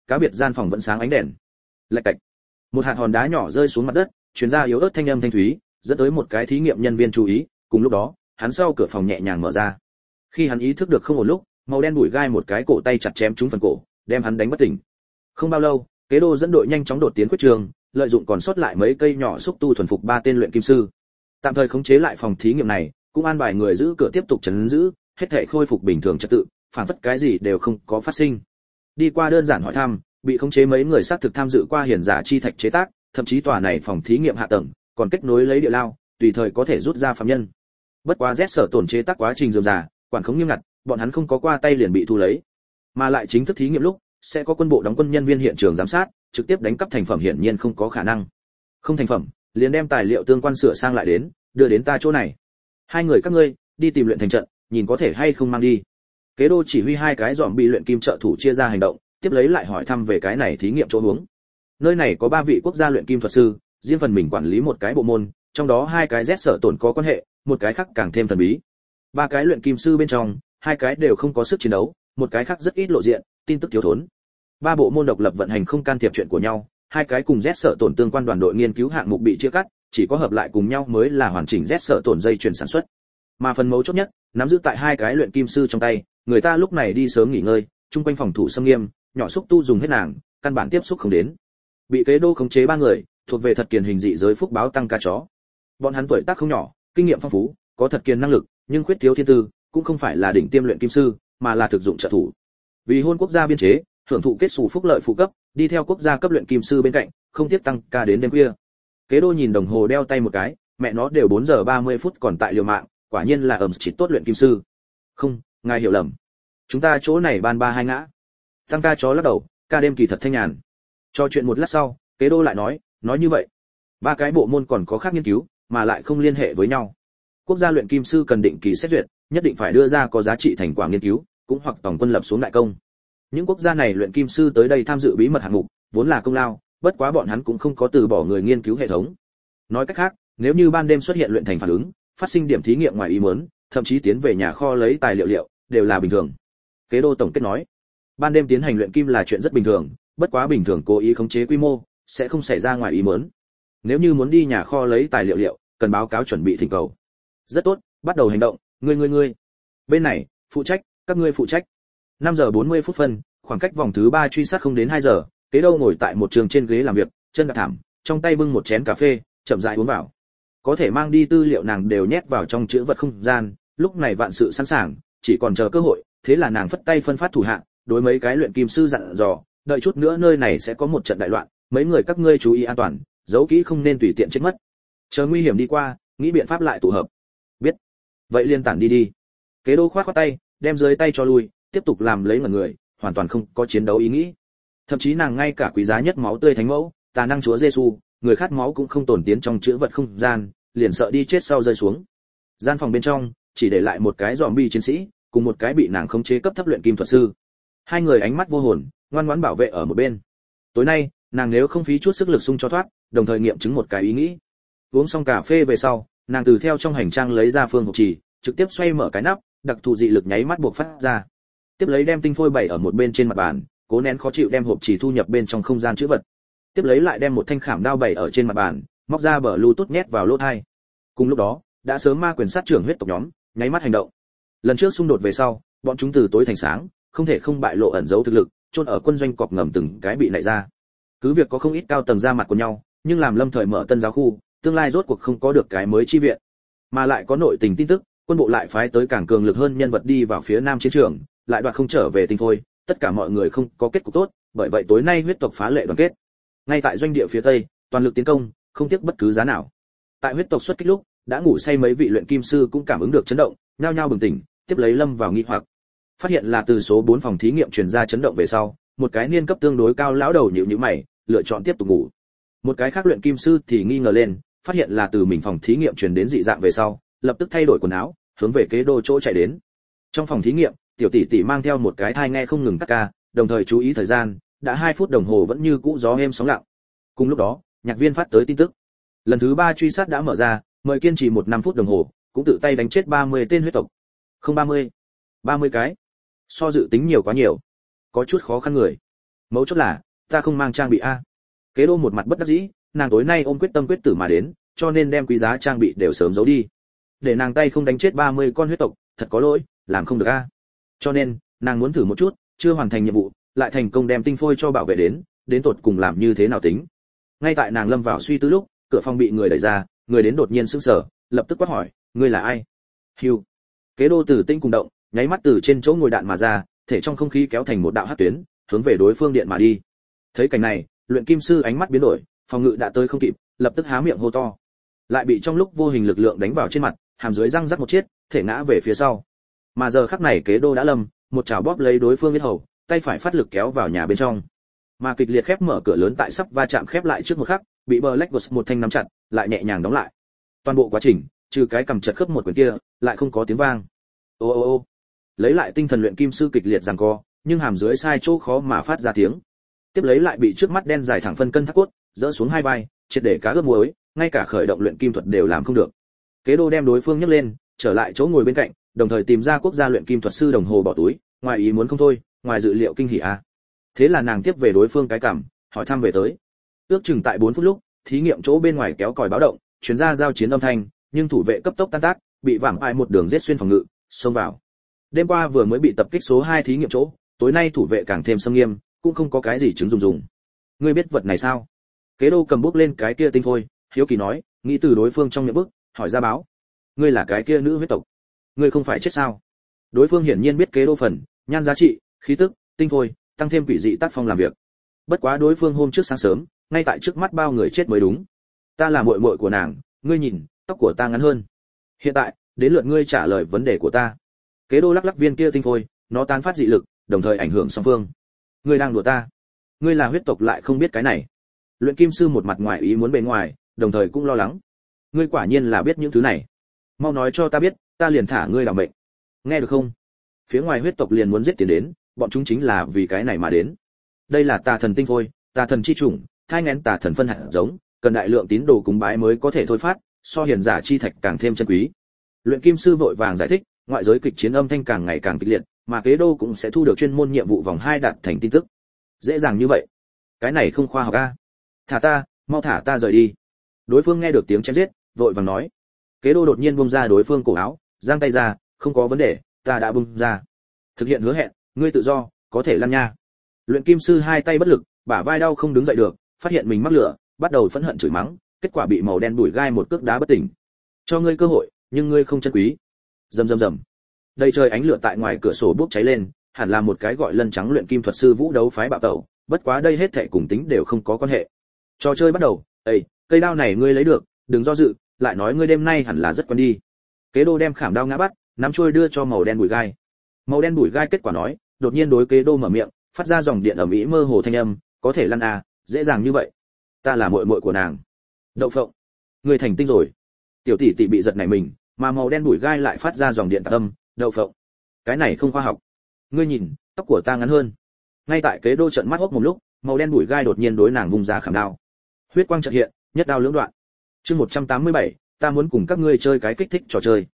cá biệt gian phòng vẫn sáng ánh đèn. Lạch cạch, một hạt hòn đá nhỏ rơi xuống mặt đất, truyền ra yếu ớt thanh âm thanh thúy, dẫn tới một cái thí nghiệm nhân viên chú ý. Cùng lúc đó, hắn sau cửa phòng nhẹ nhàng mở ra. Khi hắn ý thức được không ổn lúc, màu đen bụi gai một cái cổ tay chặt chém trúng phần cổ, đem hắn đánh bất tỉnh. Không bao lâu, Kế Đô dẫn đội nhanh chóng đột tiến quyết trường, lợi dụng còn sót lại mấy cây nhỏ xúc tu thuần phục ba tên luyện kim sư. Tạm thời khống chế lại phòng thí nghiệm này, cũng an bài người giữ cửa tiếp tục trấn giữ, hết thảy khôi phục bình thường trật tự, phản phất cái gì đều không có phát sinh. Đi qua đơn giản hỏi thăm, bị khống chế mấy người xác thực tham dự qua hiển giả chi thạch chế tác, thậm chí tòa này phòng thí nghiệm hạ tầng còn kết nối lấy địa lao, tùy thời có thể rút ra phạm nhân. Bất quá Z sở tổn chế tác quá trình rườm rà, quản khống nghiêm ngặt, bọn hắn không có qua tay liền bị thu lấy. Mà lại chính thức thí nghiệm lúc, sẽ có quân bộ đóng quân nhân viên hiện trường giám sát, trực tiếp đánh cắp thành phẩm hiển nhiên không có khả năng. Không thành phẩm, liền đem tài liệu tương quan sửa sang lại đến, đưa đến ta chỗ này. Hai người các ngươi đi tìm luyện thành trận, nhìn có thể hay không mang đi. Kế Đô chỉ huy hai cái dòm bị luyện kim trợ thủ chia ra hành động, tiếp lấy lại hỏi thăm về cái này thí nghiệm chỗ hướng. Nơi này có ba vị quốc gia luyện kim thuật sư, riêng phần mình quản lý một cái bộ môn, trong đó hai cái Z sở tổn có quan hệ, một cái khác càng thêm thần bí. Ba cái luyện kim sư bên trong, hai cái đều không có sức chiến đấu, một cái khác rất ít lộ diện, tin tức thiếu thốn. Ba bộ môn độc lập vận hành không can thiệp chuyện của nhau, hai cái cùng Z sở tổn tương quan đoàn đội nghiên cứu hạng mục bị chia cắt, chỉ có hợp lại cùng nhau mới là hoàn chỉnh Z sở tổn dây chuyền sản xuất. Mà phần mấu chốt nhất, nắm giữ tại hai cái luyện kim sư trong tay, người ta lúc này đi sớm nghỉ ngơi, chung quanh phòng thủ xâm nghiêm, nhỏ xúc tu dùng hết nàng, căn bản tiếp xúc không đến. Bị Kế Đô khống chế ba người, thuộc về thật kiền hình dị giới phúc báo tăng ca chó. Bọn hắn tuổi tác không nhỏ, kinh nghiệm phong phú, có thật kiền năng lực, nhưng khuyết thiếu thiên tư, cũng không phải là đỉnh tiêm luyện kim sư, mà là thực dụng trợ thủ. Vì hôn quốc gia biên chế, hưởng thụ kết xù phúc lợi phụ cấp, đi theo quốc gia cấp luyện kim sư bên cạnh, không tiếc tăng ca đến đêm khuya. Kế Đô nhìn đồng hồ đeo tay một cái, mẹ nó đều bốn giờ ba mươi phút còn tại liều mạng, quả nhiên là ẩm chỉ tốt luyện kim sư. Không, ngài hiểu lầm. Chúng ta chỗ này ban ba hai ngã. Tăng ca chó lắc đầu, ca đêm kỳ thật thanh nhàn. Cho chuyện một lát sau, Kế Đô lại nói, nói như vậy, ba cái bộ môn còn có khác nghiên cứu, mà lại không liên hệ với nhau. Quốc gia luyện kim sư cần định kỳ xét duyệt, nhất định phải đưa ra có giá trị thành quả nghiên cứu, cũng hoặc tổng quân lập xuống đại công. Những quốc gia này luyện kim sư tới đây tham dự bí mật hạng mục, vốn là công lao, bất quá bọn hắn cũng không có từ bỏ người nghiên cứu hệ thống. Nói cách khác, nếu như ban đêm xuất hiện luyện thành phản ứng, phát sinh điểm thí nghiệm ngoài ý muốn, thậm chí tiến về nhà kho lấy tài liệu liệu, đều là bình thường. Kế Đô tổng kết nói, ban đêm tiến hành luyện kim là chuyện rất bình thường, bất quá bình thường cố ý khống chế quy mô, sẽ không xảy ra ngoài ý muốn. Nếu như muốn đi nhà kho lấy tài liệu liệu, cần báo cáo chuẩn bị thỉnh cầu. Rất tốt, bắt đầu hành động, ngươi ngươi ngươi. Bên này, phụ trách, các ngươi phụ trách. năm giờ bốn mươi phút phân, khoảng cách vòng thứ ba truy sát không đến hai giờ, Kế Đô ngồi tại một trường trên ghế làm việc, chân đạp thảm, trong tay bưng một chén cà phê, chậm rãi uống vào. Có thể mang đi tư liệu nàng đều nhét vào trong chữ vật không gian, lúc này vạn sự sẵn sàng, chỉ còn chờ cơ hội, thế là nàng phất tay phân phát thủ hạ, đối mấy cái luyện kim sư dặn dò, đợi chút nữa nơi này sẽ có một trận đại loạn, mấy người các ngươi chú ý an toàn, giấu kỹ không nên tùy tiện chết mất. Chờ nguy hiểm đi qua, nghĩ biện pháp lại tụ hợp. Biết. Vậy liên tản đi đi. Kế Đô khoát khoát tay, đem dưới tay cho lui, tiếp tục làm lấy ngẩn người, hoàn toàn không có chiến đấu ý nghĩ. Thậm chí nàng ngay cả quý giá nhất máu tươi thánh mẫu, tà năng chúa Giêsu, người khát máu cũng không tổn tiến trong chữ vật không gian, liền sợ đi chết sau rơi xuống. Gian phòng bên trong chỉ để lại một cái zombie chiến sĩ, cùng một cái bị nàng khống chế cấp thấp luyện kim thuật sư. Hai người ánh mắt vô hồn, ngoan ngoãn bảo vệ ở một bên. Tối nay, nàng nếu không phí chút sức lực xung cho thoát, đồng thời nghiệm chứng một cái ý nghĩ. Uống xong cà phê về sau, nàng từ theo trong hành trang lấy ra phương hộp trì, trực tiếp xoay mở cái nắp, đặc thù dị lực nháy mắt buộc phát ra. Tiếp lấy đem tinh phôi bày ở một bên trên mặt bàn, cố nén khó chịu đem hộp trì thu nhập bên trong không gian chữ vật. Tiếp lấy lại đem một thanh khảm đao bày ở trên mặt bàn, móc ra bờ Bluetooth nhét vào lỗ tai. Cùng lúc đó, đã sớm ma quyền sát trưởng huyết tộc nhóm, nháy mắt hành động. Lần trước xung đột về sau, bọn chúng từ tối thành sáng, không thể không bại lộ ẩn giấu thực lực, chôn ở quân doanh cọp ngầm từng cái bị nảy ra. Cứ việc có không ít cao tầng ra mặt của nhau, nhưng làm lâm thời mở tân giáo khu, tương lai rốt cuộc không có được cái mới chi viện, mà lại có nội tình tin tức, quân bộ lại phái tới càng cường lực hơn nhân vật đi vào phía nam chiến trường, lại đoạt không trở về tinh phôi, tất cả mọi người không có kết cục tốt, bởi vậy tối nay huyết tộc phá lệ đoàn kết. Ngay tại doanh địa phía tây, toàn lực tiến công, không tiếc bất cứ giá nào. Tại huyết tộc xuất kích lúc, đã ngủ say mấy vị luyện kim sư cũng cảm ứng được chấn động, nhao nhao bừng tỉnh, tiếp lấy lâm vào nghi hoặc. Phát hiện là từ số bốn phòng thí nghiệm truyền ra chấn động về sau, một cái niên cấp tương đối cao lão đầu nhíu nhíu mày, lựa chọn tiếp tục ngủ. Một cái khác luyện kim sư thì nghi ngờ lên, phát hiện là từ mình phòng thí nghiệm truyền đến dị dạng về sau, lập tức thay đổi quần áo, hướng về Kế Đô chỗ chạy đến. Trong phòng thí nghiệm, tiểu tỷ tỷ mang theo một cái thai nghe không ngừng tắc ca, đồng thời chú ý thời gian, đã hai phút đồng hồ vẫn như cũ gió êm sóng lặng. Cùng lúc đó, nhạc viên phát tới tin tức. Lần thứ ba truy sát đã mở ra, mời kiên trì một năm phút đồng hồ, cũng tự tay đánh chết ba mươi tên huyết tộc. Không ba mươi, ba mươi cái. So dự tính nhiều quá nhiều. Có chút khó khăn người. Mấu chốt là ta không mang trang bị a. Kế Đô một mặt bất đắc dĩ, nàng tối nay ôm quyết tâm quyết tử mà đến, cho nên đem quý giá trang bị đều sớm giấu đi. Để nàng tay không đánh chết ba mươi con huyết tộc, thật có lỗi, làm không được a. Cho nên, nàng muốn thử một chút, chưa hoàn thành nhiệm vụ, lại thành công đem tinh phôi cho bảo vệ đến, đến tột cùng làm như thế nào tính. Ngay tại nàng lâm vào suy tư lúc, cửa phòng bị người đẩy ra, người đến đột nhiên sững sờ, lập tức quát hỏi, ngươi là ai? Hưu. Kế Đô Tử tinh cùng động, nháy mắt từ trên chỗ ngồi đạn mà ra, thể trong không khí kéo thành một đạo hắc tuyến, hướng về đối phương điện mà đi. Thấy cảnh này, luyện kim sư ánh mắt biến đổi, phòng ngự đã tới không kịp, lập tức há miệng hô to, lại bị trong lúc vô hình lực lượng đánh vào trên mặt, hàm dưới răng rắc một chiếc, thể ngã về phía sau. Mà giờ khắc này Kế Đô đã lâm, một chảo bóp lấy đối phương yết hầu, tay phải phát lực kéo vào nhà bên trong. Mà kịch liệt khép mở cửa lớn tại sắp va chạm khép lại trước một khắc, bị Black Ghost một thanh nắm chặt, lại nhẹ nhàng đóng lại. Toàn bộ quá trình, trừ cái cầm chật khớp một quyền kia, lại không có tiếng vang. Ô ô ô. Lấy lại tinh thần luyện kim sư kịch liệt giằng co, nhưng hàm dưới sai chỗ khó mà phát ra tiếng. Tiếp lấy lại bị trước mắt đen dài thẳng phân cân thắt cốt, dỡ xuống hai vai, triệt để cá ướp muối, ngay cả khởi động luyện kim thuật đều làm không được. Kế Đô đem đối phương nhấc lên, trở lại chỗ ngồi bên cạnh, đồng thời tìm ra quốc gia luyện kim thuật sư đồng hồ bỏ túi, ngoài ý muốn không thôi, ngoài dự liệu kinh hỉ a. Thế là nàng tiếp về đối phương cái cảm, hỏi thăm về tới. Ước chừng tại bốn phút lúc, thí nghiệm chỗ bên ngoài kéo còi báo động, truyền ra giao chiến âm thanh, nhưng thủ vệ cấp tốc tan tác, bị vảm ai một đường giết xuyên phòng ngự, xông vào. Đêm qua vừa mới bị tập kích số hai thí nghiệm chỗ, tối nay thủ vệ càng thêm xâm nghiêm, cũng không có cái gì chứng dùng dùng. Ngươi biết vật này sao? Kế Đô cầm bút lên cái kia tinh phôi, hiếu kỳ nói, nghĩ từ đối phương trong miệng bức, hỏi ra báo. Ngươi là cái kia nữ huyết tộc, ngươi không phải chết sao? Đối phương hiển nhiên biết Kế Đô phần, nhan giá trị, khí tức, tinh phôi, tăng thêm quỷ dị tác phong làm việc. Bất quá đối phương hôm trước sáng sớm, ngay tại trước mắt bao người chết mới đúng. Ta là muội muội của nàng, ngươi nhìn, tóc của ta ngắn hơn. Hiện tại, đến lượt ngươi trả lời vấn đề của ta. Kế Đô lắc lắc viên kia tinh phôi, nó tán phát dị lực, đồng thời ảnh hưởng song phương. Ngươi đang đùa ta? Ngươi là huyết tộc lại không biết cái này? Luyện kim sư một mặt ngoài ý muốn bề ngoài, đồng thời cũng lo lắng. Ngươi quả nhiên là biết những thứ này. Mau nói cho ta biết, ta liền thả ngươi đảm mệnh. Nghe được không? Phía ngoài huyết tộc liền muốn giết tiền đến, bọn chúng chính là vì cái này mà đến. Đây là tà thần tinh phôi, tà thần chi chủng, thai nghén tà thần phân hạt giống, cần đại lượng tín đồ cúng bái mới có thể thôi phát, so hiền giả chi thạch càng thêm chân quý. Luyện kim sư vội vàng giải thích, ngoại giới kịch chiến âm thanh càng ngày càng kịch liệt, mà Kế Đô cũng sẽ thu được chuyên môn nhiệm vụ vòng hai đạt thành tin tức. Dễ dàng như vậy? Cái này không khoa học a. Thả ta, mau thả ta rời đi. Đối phương nghe được tiếng chém giết, vội vàng nói. Kế Đô đột nhiên buông ra đối phương cổ áo, giang tay ra, không có vấn đề, ta đã buông ra. Thực hiện hứa hẹn, ngươi tự do, có thể lăn nha. Luyện kim sư hai tay bất lực, bả vai đau không đứng dậy được, phát hiện mình mắc lửa, bắt đầu phẫn hận chửi mắng, kết quả bị màu đen đuổi gai một cước đá bất tỉnh. Cho ngươi cơ hội, nhưng ngươi không chân quý. Rầm rầm rầm. Đầy trời ánh lửa tại ngoài cửa sổ bốc cháy lên, hẳn là một cái gọi lân trắng luyện kim thuật sư vũ đấu phái bạo tẩu, bất quá đây hết thảy cùng tính đều không có quan hệ. Trò chơi bắt đầu. Ê, cây đao này ngươi lấy được, đừng do dự, lại nói ngươi đêm nay hẳn là rất quen đi. Kế Đô đem khảm đao ngã bắt, nắm trôi đưa cho màu đen bùi gai. Màu đen bùi gai kết quả nói, đột nhiên đối Kế Đô mở miệng, phát ra dòng điện ầm ĩ mơ hồ thanh âm, có thể lăn à, dễ dàng như vậy. Ta là muội muội của nàng. Đậu phộng, ngươi thành tinh rồi. Tiểu tỷ tỷ bị giật nảy mình, mà màu đen bùi gai lại phát ra dòng điện tạc âm, đậu phộng. Cái này không khoa học. Ngươi nhìn, tóc của ta ngắn hơn. Ngay tại Kế Đô trợn mắt hốc một lúc, màu đen bùi gai đột nhiên đối nàng vung ra khảm đao. Huyết quang chợt hiện, nhất đao lưỡng đoạn. Chương một trăm tám mươi bảy, ta muốn cùng các ngươi chơi cái kích thích trò chơi.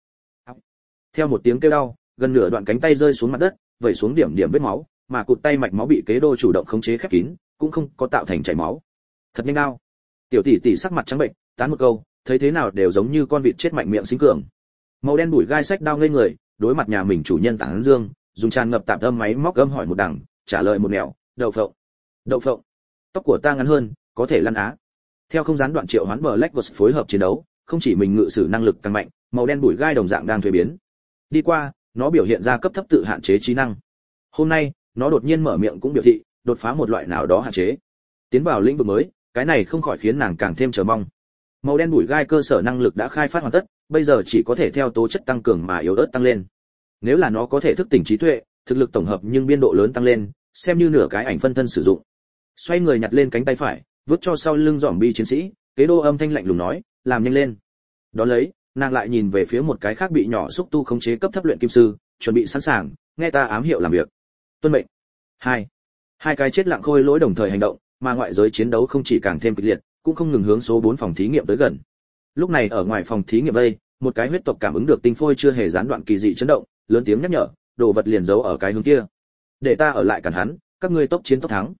Theo một tiếng kêu đau, gần nửa đoạn cánh tay rơi xuống mặt đất, vẩy xuống điểm điểm vết máu, mà cụt tay mạch máu bị Kế Đô chủ động khống chế khép kín, cũng không có tạo thành chảy máu. Thật nhanh đao. Tiểu tỷ tỷ sắc mặt trắng bệnh, tán một câu, thấy thế nào đều giống như con vịt chết mạnh miệng xính cường. Màu đen bùi gai sách đao ngây người, đối mặt nhà mình chủ nhân Tản Dương, dùng tràn ngập tạm âm máy móc gâm hỏi một đằng, trả lời một nẻo, đậu phộng. Đậu phộng. Tóc của ta ngắn hơn, có thể lăn á. Theo không gián đoạn triệu hoán Black Ghost phối hợp chiến đấu, không chỉ mình ngự sử năng lực càng mạnh, màu đen bùi gai đồng dạng đang thuế biến. Đi qua, nó biểu hiện ra cấp thấp tự hạn chế trí năng. Hôm nay, nó đột nhiên mở miệng cũng biểu thị, đột phá một loại nào đó hạn chế. Tiến vào lĩnh vực mới, cái này không khỏi khiến nàng càng thêm chờ mong. Màu đen bùi gai cơ sở năng lực đã khai phát hoàn tất, bây giờ chỉ có thể theo tố chất tăng cường mà yếu ớt tăng lên. Nếu là nó có thể thức tỉnh trí tuệ, thực lực tổng hợp nhưng biên độ lớn tăng lên, xem như nửa cái ảnh phân thân sử dụng. Xoay người nhặt lên cánh tay phải, vứt cho sau lưng zombie chiến sĩ, Kế Đô âm thanh lạnh lùng nói, làm nhanh lên. Đó lấy, nàng lại nhìn về phía một cái khác bị nhỏ xúc tu khống chế cấp thấp luyện kim sư, chuẩn bị sẵn sàng, nghe ta ám hiệu làm việc. Tuân mệnh. Hai. Hai cái chết lặng khôi lỗi đồng thời hành động, mà ngoại giới chiến đấu không chỉ càng thêm kịch liệt, cũng không ngừng hướng số bốn phòng thí nghiệm tới gần. Lúc này ở ngoài phòng thí nghiệm đây, một cái huyết tộc cảm ứng được tinh phôi chưa hề gián đoạn kỳ dị chấn động, lớn tiếng nhắc nhở, đồ vật liền giấu ở cái hướng kia. Để ta ở lại cản hắn, các ngươi tốc chiến tốc thắng.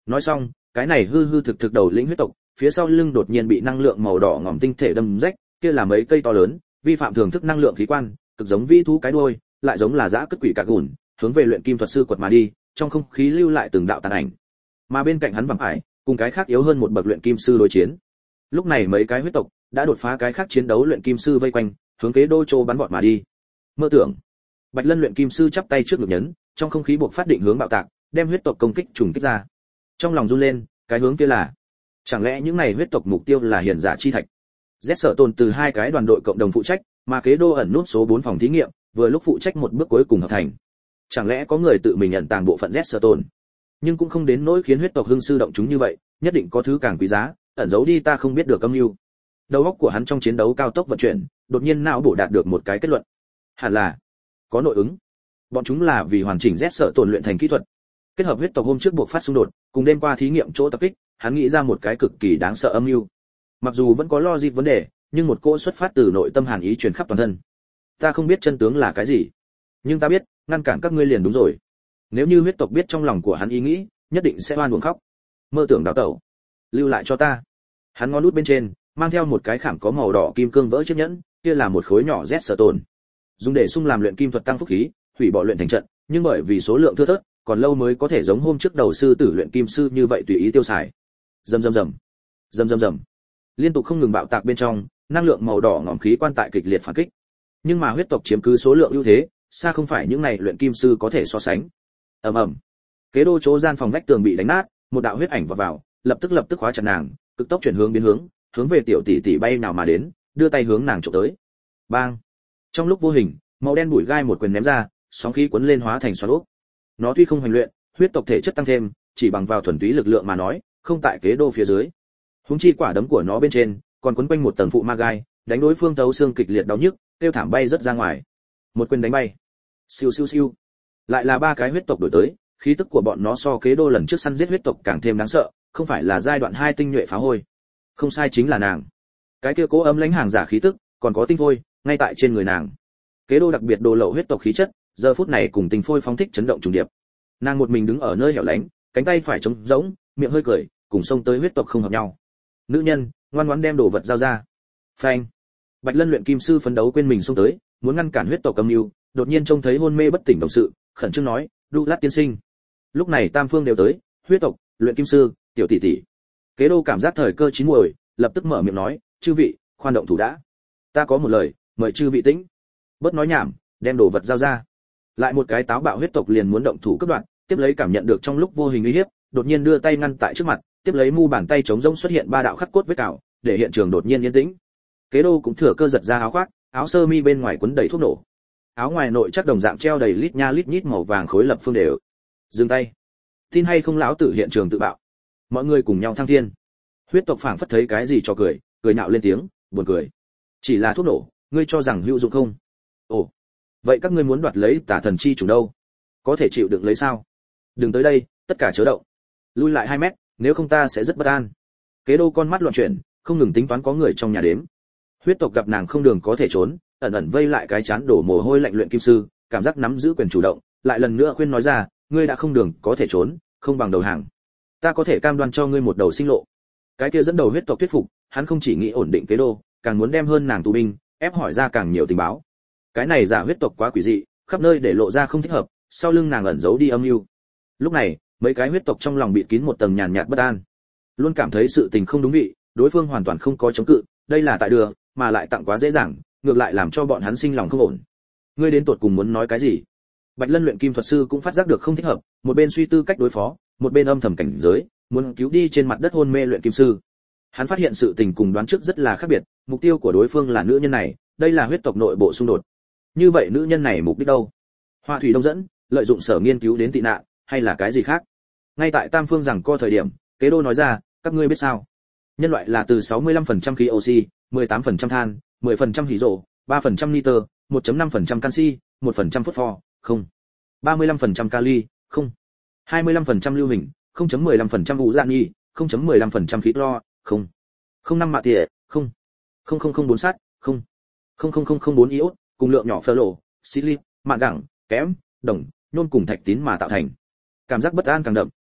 Nói xong, cái này hư hư thực thực đầu lĩnh huyết tộc, phía sau lưng đột nhiên bị năng lượng màu đỏ ngòm tinh thể đâm rách, kia là mấy cây to lớn, vi phạm thường thức năng lượng khí quan, cực giống vĩ thú cái đuôi, lại giống là dã cất quỷ cả gùn, hướng về luyện kim thuật sư quật mà đi, trong không khí lưu lại từng đạo tàn ảnh. Mà bên cạnh hắn vạm ải, cùng cái khác yếu hơn một bậc luyện kim sư đối chiến. Lúc này mấy cái huyết tộc đã đột phá cái khác chiến đấu luyện kim sư vây quanh, hướng kế đô chô bắn vọt mà đi. Mơ tưởng. Bạch Lân luyện kim sư chắp tay trước ngực nhấn, trong không khí buộc phát định hướng bạo tạc, đem huyết tộc công kích trùng kích ra. Trong lòng run lên, cái hướng kia là, chẳng lẽ những này huyết tộc mục tiêu là hiền giả chi thạch? Z Sở Tồn từ hai cái đoàn đội cộng đồng phụ trách, mà kế đô ẩn nút số bốn phòng thí nghiệm, vừa lúc phụ trách một bước cuối cùng hợp thành. Chẳng lẽ có người tự mình nhận tàng bộ phận Z Sở Tồn? Nhưng cũng không đến nỗi khiến huyết tộc hưng sư động chúng như vậy, nhất định có thứ càng quý giá, ẩn giấu đi ta không biết được âm mưu. Đầu óc của hắn trong chiến đấu cao tốc vận chuyển, đột nhiên não bổ đạt được một cái kết luận. Hẳn là có nội ứng. Bọn chúng là vì hoàn chỉnh Z Sở Tồn luyện thành kỹ thuật. Kết hợp huyết tộc hôm trước buộc phát xung đột, cùng đêm qua thí nghiệm chỗ tập kích, hắn nghĩ ra một cái cực kỳ đáng sợ âm mưu. Mặc dù vẫn có logic vấn đề, nhưng một cỗ xuất phát từ nội tâm hàn ý truyền khắp toàn thân. Ta không biết chân tướng là cái gì, nhưng ta biết, ngăn cản các ngươi liền đúng rồi. Nếu như huyết tộc biết trong lòng của hắn ý nghĩ, nhất định sẽ oan uổng khóc. Mơ tưởng đào tẩu, lưu lại cho ta. Hắn ngón út bên trên, mang theo một cái khảm có màu đỏ kim cương vỡ chiếc nhẫn, kia là một khối nhỏ Z Sở Tồn. Dùng để sung làm luyện kim thuật tăng phúc khí, hủy bỏ luyện thành trận, nhưng bởi vì số lượng thưa thớt, còn lâu mới có thể giống hôm trước đầu sư tử luyện kim sư như vậy tùy ý tiêu xài. Rầm rầm rầm, rầm rầm rầm, liên tục không ngừng bạo tạc bên trong, năng lượng màu đỏ ngòm khí quan tại kịch liệt phản kích. Nhưng mà huyết tộc chiếm cứ số lượng ưu thế, xa không phải những này luyện kim sư có thể so sánh. Ầm ầm, kế đô chỗ gian phòng vách tường bị đánh nát, một đạo huyết ảnh vào vào, lập tức lập tức khóa chặt nàng, cực tốc chuyển hướng biến hướng, hướng về tiểu tỷ tỷ bay nào mà đến, đưa tay hướng nàng chụp tới. Bang! Trong lúc vô hình, màu đen bụi gai một quyền ném ra, sóng khí cuốn lên hóa thành xoắn ốc. Nó tuy không hành luyện, huyết tộc thể chất tăng thêm, chỉ bằng vào thuần túy lực lượng mà nói, không tại kế đô phía dưới. Huống chi quả đấm của nó bên trên, còn quấn quanh một tầng phụ ma gai, đánh đối phương thấu xương kịch liệt đau nhức, tiêu thảm bay rất ra ngoài. Một quyền đánh bay. Siêu siêu siêu. Lại là ba cái huyết tộc đổi tới, khí tức của bọn nó so kế đô lần trước săn giết huyết tộc càng thêm đáng sợ, không phải là giai đoạn hai tinh nhuệ phá hôi. Không sai, chính là nàng. Cái kia cố ấm lãnh hàng giả khí tức, còn có tinh phôi, ngay tại trên người nàng. Kế đô đặc biệt đồ lậu huyết tộc khí chất, giờ phút này cùng tinh phôi phóng thích chấn động trùng điệp. Nàng một mình đứng ở nơi hẻo lánh, cánh tay phải trống rỗng, miệng hơi cười, cùng xông tới huyết tộc không hợp nhau. Nữ nhân, ngoan ngoãn đem đồ vật giao ra. Phanh. Bạch Lân luyện kim sư phấn đấu quên mình xông tới, muốn ngăn cản huyết tộc âm mưu, đột nhiên trông thấy hôn mê bất tỉnh đồng sự, khẩn trương nói, "Đu Lát tiên sinh." Lúc này tam phương đều tới, huyết tộc, luyện kim sư, tiểu tỷ tỷ. Kế đô cảm giác thời cơ chín muồi, lập tức mở miệng nói, "Chư vị, khoan động thủ đã. Ta có một lời, mời chư vị tĩnh." Bớt nói nhảm, đem đồ vật giao ra. Lại một cái táo bạo huyết tộc liền muốn động thủ cướp đoạt, tiếp lấy cảm nhận được trong lúc vô hình uy hiếp, đột nhiên đưa tay ngăn tại trước mặt, tiếp lấy mu bàn tay chống rỗng xuất hiện ba đạo khắc cốt vết cào, để hiện trường đột nhiên yên tĩnh. Kế đô cũng thừa cơ giật ra áo khoác, áo sơ mi bên ngoài quấn đầy thuốc nổ. Áo ngoài nội chắc đồng dạng treo đầy lít nha lít nhít màu vàng khối lập phương đều. Dừng tay. Tin hay không lão tử hiện trường tự bạo. Mọi người cùng nhau thăng thiên. Huyết tộc phảng phất thấy cái gì cho cười, cười nhạo lên tiếng, buồn cười. Chỉ là thuốc nổ, ngươi cho rằng hữu dụng không? Ồ, vậy các ngươi muốn đoạt lấy tả thần chi chủ đâu? Có thể chịu đựng lấy sao? Đừng tới đây, tất cả chớ động. Lui lại hai mét, nếu không ta sẽ rất bất an. Kế đô con mắt loạn chuyển, không ngừng tính toán có người trong nhà đếm. Huyết tộc gặp nàng không đường có thể trốn, ẩn ẩn vây lại cái chán đổ mồ hôi lạnh luyện kim sư, cảm giác nắm giữ quyền chủ động, lại lần nữa khuyên nói ra, ngươi đã không đường có thể trốn, không bằng đầu hàng. Ta có thể cam đoan cho ngươi một đầu sinh lộ. Cái kia dẫn đầu huyết tộc thuyết phục, hắn không chỉ nghĩ ổn định kế đô, càng muốn đem hơn nàng tù binh, ép hỏi ra càng nhiều tình báo. Cái này giả huyết tộc quá quỷ dị, khắp nơi để lộ ra không thích hợp, sau lưng nàng ẩn giấu đi âm mưu. Lúc này, mấy cái huyết tộc trong lòng bị kín một tầng nhàn nhạt bất an, luôn cảm thấy sự tình không đúng vị, đối phương hoàn toàn không có chống cự, đây là tại đường, mà lại tặng quá dễ dàng, ngược lại làm cho bọn hắn sinh lòng không ổn. Ngươi đến tụt cùng muốn nói cái gì? Bạch Lân luyện kim thuật sư cũng phát giác được không thích hợp, một bên suy tư cách đối phó, một bên âm thầm cảnh giới, muốn cứu đi trên mặt đất hôn mê luyện kim sư. Hắn phát hiện sự tình cùng đoán trước rất là khác biệt, mục tiêu của đối phương là nữ nhân này, đây là huyết tộc nội bộ xung đột. Như vậy nữ nhân này mục đích đâu? Hoa thủy đông dẫn, lợi dụng sở nghiên cứu đến tị nạn, hay là cái gì khác? Ngay tại tam phương rằng co thời điểm, Kế đô nói ra, các ngươi biết sao? Nhân loại là từ sáu mươi lăm phần trăm khí oxy, mười tám phần trăm than, mười phần trăm hydro, ba phần trăm nitơ, một phẩy năm phần trăm canxi, một phần trăm phosphor, không. ba mươi lăm phần trăm kali, không. hai mươi lăm phần trăm lưu huỳnh, không phẩy mười lăm phần trăm urani, không phẩy mười lăm phần trăm khí clo, không. không năm mạ tỉa, không. không không không bốn sắt, không. không không không không bốn iốt, cùng lượng nhỏ phơ lộ, silic, mạn gẳng, kẽm, đồng, nhôm cùng thạch tín mà tạo thành. Cảm giác bất an càng đậm,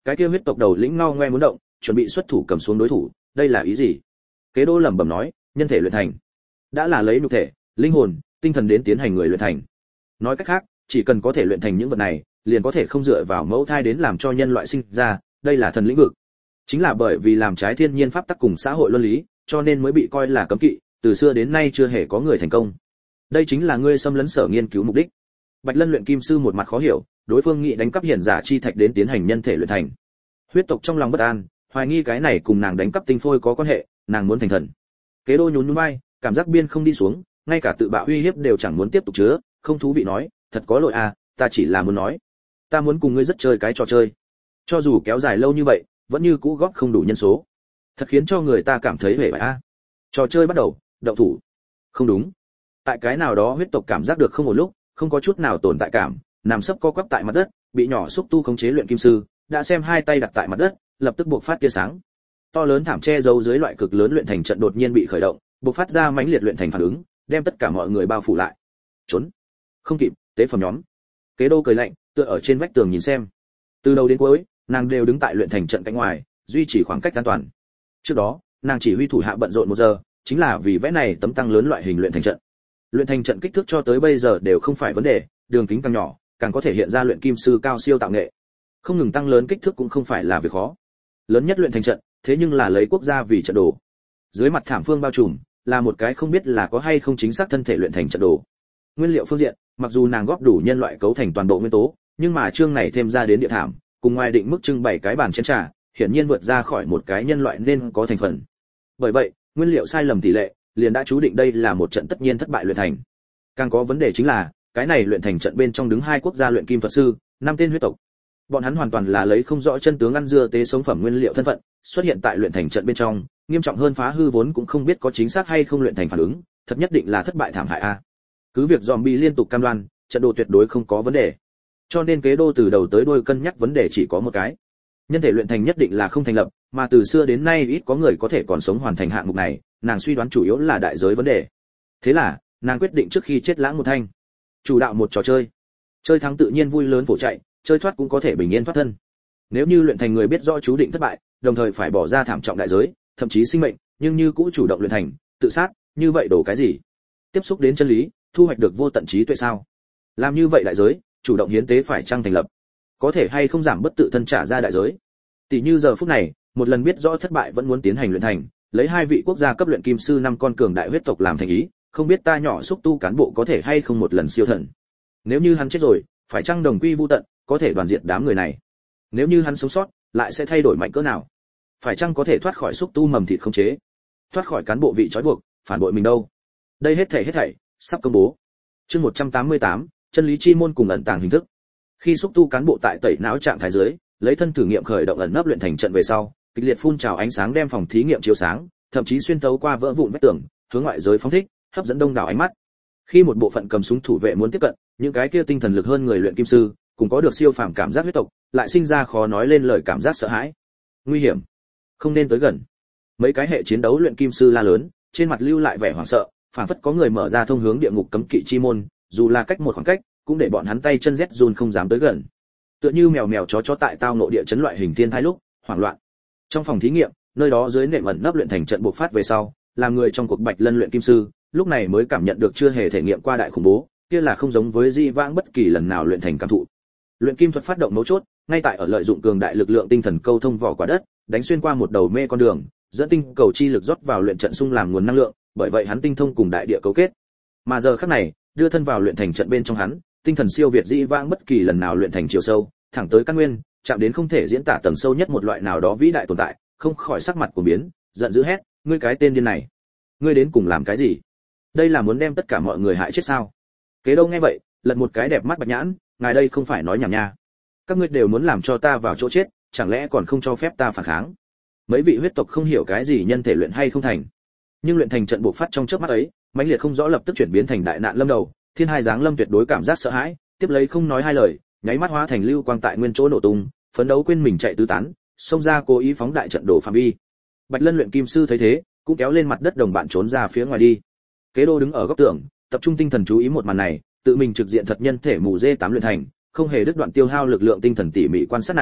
Cái kia huyết tộc đầu lĩnh ngao ngoe muốn động, chuẩn bị xuất thủ cầm xuống đối thủ, đây là ý gì? Kế Đô lẩm bẩm nói, nhân thể luyện thành, đã là lấy nhục thể, linh hồn, tinh thần đến tiến hành người luyện thành. Nói cách khác, chỉ cần có thể luyện thành những vật này, liền có thể không dựa vào mẫu thai đến làm cho nhân loại sinh ra, đây là thần lĩnh vực. Chính là bởi vì làm trái thiên nhiên pháp tắc cùng xã hội luân lý, cho nên mới bị coi là cấm kỵ, từ xưa đến nay chưa hề có người thành công. Đây chính là ngươi xâm lấn sở nghiên cứu mục đích. Bạch Lân luyện kim sư một mặt khó hiểu, đối phương nghĩ đánh cắp hiển giả chi thạch đến tiến hành nhân thể luyện thành. Huyết tộc trong lòng bất an, hoài nghi cái này cùng nàng đánh cắp tinh phôi có quan hệ, nàng muốn thành thần. Kế Đô nhún nhún vai, cảm giác biên không đi xuống, ngay cả tự bạo uy hiếp đều chẳng muốn tiếp tục chứa, không thú vị nói, thật có lỗi à, ta chỉ là muốn nói, ta muốn cùng ngươi rất chơi cái trò chơi. Cho dù kéo dài lâu như vậy, vẫn như cũ góp không đủ nhân số. Thật khiến cho người ta cảm thấy hề bại a. Trò chơi bắt đầu, động thủ. Không đúng. Tại cái nào đó huyết tộc cảm giác được không một lúc, không có chút nào tồn tại cảm, nằm sấp co quắp tại mặt đất, bị nhỏ xúc tu khống chế luyện kim sư, đã xem hai tay đặt tại mặt đất, lập tức buộc phát tia sáng. To lớn thảm che giấu dưới loại cực lớn luyện thành trận đột nhiên bị khởi động, buộc phát ra mãnh liệt luyện thành phản ứng, đem tất cả mọi người bao phủ lại. Trốn. Không kịp, tế phẩm nhóm. Kế Đô cười lạnh, tựa ở trên vách tường nhìn xem. Từ đầu đến cuối, nàng đều đứng tại luyện thành trận cạnh ngoài, duy trì khoảng cách an toàn. Trước đó, nàng chỉ huy thủ hạ bận rộn một giờ, chính là vì vẽ này tấm tăng lớn loại hình luyện thành trận. Luyện thành trận kích thước cho tới bây giờ đều không phải vấn đề, đường kính càng nhỏ, càng có thể hiện ra luyện kim sư cao siêu tạo nghệ. Không ngừng tăng lớn kích thước cũng không phải là việc khó. Lớn nhất luyện thành trận, thế nhưng là lấy quốc gia vì trận đồ. Dưới mặt thảm phương bao trùm, là một cái không biết là có hay không chính xác thân thể luyện thành trận đồ. Nguyên liệu phương diện, mặc dù nàng góp đủ nhân loại cấu thành toàn bộ nguyên tố, nhưng mà chương này thêm ra đến địa thảm, cùng ngoài định mức trưng bày cái bàn chén trà, hiển nhiên vượt ra khỏi một cái nhân loại nên có thành phần. Bởi vậy, nguyên liệu sai lầm tỷ lệ, liền đã chú định đây là một trận tất nhiên thất bại luyện thành. Càng có vấn đề chính là, cái này luyện thành trận bên trong đứng hai quốc gia luyện kim thuật sư, năm tên huyết tộc. Bọn hắn hoàn toàn là lấy không rõ chân tướng ăn dưa tế sống phẩm nguyên liệu thân phận, xuất hiện tại luyện thành trận bên trong, nghiêm trọng hơn phá hư vốn cũng không biết có chính xác hay không luyện thành phản ứng, thật nhất định là thất bại thảm hại a. Cứ việc zombie liên tục cam đoan, trận đồ tuyệt đối không có vấn đề. Cho nên Kế Đô từ đầu tới đuôi cân nhắc vấn đề chỉ có một cái. Nhân thể luyện thành nhất định là không thành lập, mà từ xưa đến nay ít có người có thể còn sống hoàn thành hạng mục này, nàng suy đoán chủ yếu là đại giới vấn đề. Thế là, nàng quyết định trước khi chết lãng một thanh, chủ đạo một trò chơi. Chơi thắng tự nhiên vui lớn phổ chạy, chơi thoát cũng có thể bình yên thoát thân. Nếu như luyện thành người biết rõ chú định thất bại, đồng thời phải bỏ ra thảm trọng đại giới, thậm chí sinh mệnh, nhưng như cũ chủ động luyện thành, tự sát, như vậy đổ cái gì? Tiếp xúc đến chân lý, thu hoạch được vô tận trí tuệ sao? Làm như vậy đại giới, chủ động hiến tế phải chăng thành lập? Có thể hay không giảm bất tự thân trả ra đại giới? Tỷ như giờ phút này, một lần biết rõ thất bại vẫn muốn tiến hành luyện thành, lấy hai vị quốc gia cấp luyện kim sư năm con cường đại huyết tộc làm thành ý, không biết ta nhỏ xúc tu cán bộ có thể hay không một lần siêu thần. Nếu như hắn chết rồi, phải chăng đồng quy vu tận, có thể đoàn diệt đám người này. Nếu như hắn sống sót, lại sẽ thay đổi mạnh cỡ nào? Phải chăng có thể thoát khỏi xúc tu mầm thịt không chế, thoát khỏi cán bộ vị trói buộc, phản bội mình đâu? Đây hết thảy hết thảy sắp công bố. Chương một trăm tám mươi tám, chân lý chi môn cùng ẩn tàng hình thức. Khi xúc tu cán bộ tại tẩy não trạng thái dưới, lấy thân thử nghiệm khởi động ẩn nấp luyện thành trận về sau, kịch liệt phun trào ánh sáng đem phòng thí nghiệm chiếu sáng, thậm chí xuyên tấu qua vỡ vụn vách tường, hướng ngoại giới phóng thích, hấp dẫn đông đảo ánh mắt. Khi một bộ phận cầm súng thủ vệ muốn tiếp cận, những cái kia tinh thần lực hơn người luyện kim sư, cùng có được siêu phàm cảm giác huyết tộc, lại sinh ra khó nói lên lời cảm giác sợ hãi. Nguy hiểm, không nên tới gần. Mấy cái hệ chiến đấu luyện kim sư la lớn, trên mặt lưu lại vẻ hoảng sợ, phảng phất có người mở ra thông hướng địa ngục cấm kỵ chi môn, dù là cách một khoảng cách, cũng để bọn hắn tay chân rét run không dám tới gần. Tựa như mèo mèo chó chó tại tao ngộ địa chấn loại hình thiên thai lúc, hoảng loạn. Trong phòng thí nghiệm, nơi đó dưới nệm ẩn nấp luyện thành trận bộc phát về sau, làm người trong cuộc Bạch Lân luyện kim sư, lúc này mới cảm nhận được chưa hề thể nghiệm qua đại khủng bố, kia là không giống với di vãng bất kỳ lần nào luyện thành cảm thụ. Luyện kim thuật phát động mấu chốt, ngay tại ở lợi dụng cường đại lực lượng tinh thần câu thông vỏ quả đất, đánh xuyên qua một đầu mê con đường, dẫn tinh cầu chi lực rót vào luyện trận xung làm nguồn năng lượng, bởi vậy hắn tinh thông cùng đại địa cấu kết. Mà giờ khắc này, đưa thân vào luyện thành trận bên trong hắn, tinh thần siêu việt dĩ vãng bất kỳ lần nào luyện thành chiều sâu, thẳng tới căn nguyên, chạm đến không thể diễn tả tầng sâu nhất một loại nào đó vĩ đại tồn tại, không khỏi sắc mặt của biến, giận dữ hét, ngươi cái tên điên này, ngươi đến cùng làm cái gì? Đây là muốn đem tất cả mọi người hại chết sao? Kế Đâu nghe vậy, lật một cái đẹp mắt bạch nhãn, ngài đây không phải nói nhảm nha. Các ngươi đều muốn làm cho ta vào chỗ chết, chẳng lẽ còn không cho phép ta phản kháng? Mấy vị huyết tộc không hiểu cái gì nhân thể luyện hay không thành, nhưng luyện thành trận bộc phát trong chớp mắt ấy, mãnh liệt không rõ lập tức chuyển biến thành đại nạn lâm đầu, thiên hai giáng lâm tuyệt đối cảm giác sợ hãi, tiếp lấy không nói hai lời, nháy mắt hóa thành lưu quang tại nguyên chỗ nổ tung, phấn đấu quên mình chạy tứ tán, xông ra cố ý phóng đại trận đổ phạm vi. Bạch Lân luyện kim sư thấy thế, cũng kéo lên mặt đất đồng bạn trốn ra phía ngoài đi. Kế Đô đứng ở góc tường, tập trung tinh thần chú ý một màn này, tự mình trực diện thật nhân thể mù dê tám luyện thành, không hề đứt đoạn tiêu hao lực lượng tinh thần tỉ mỉ quan sát nàng,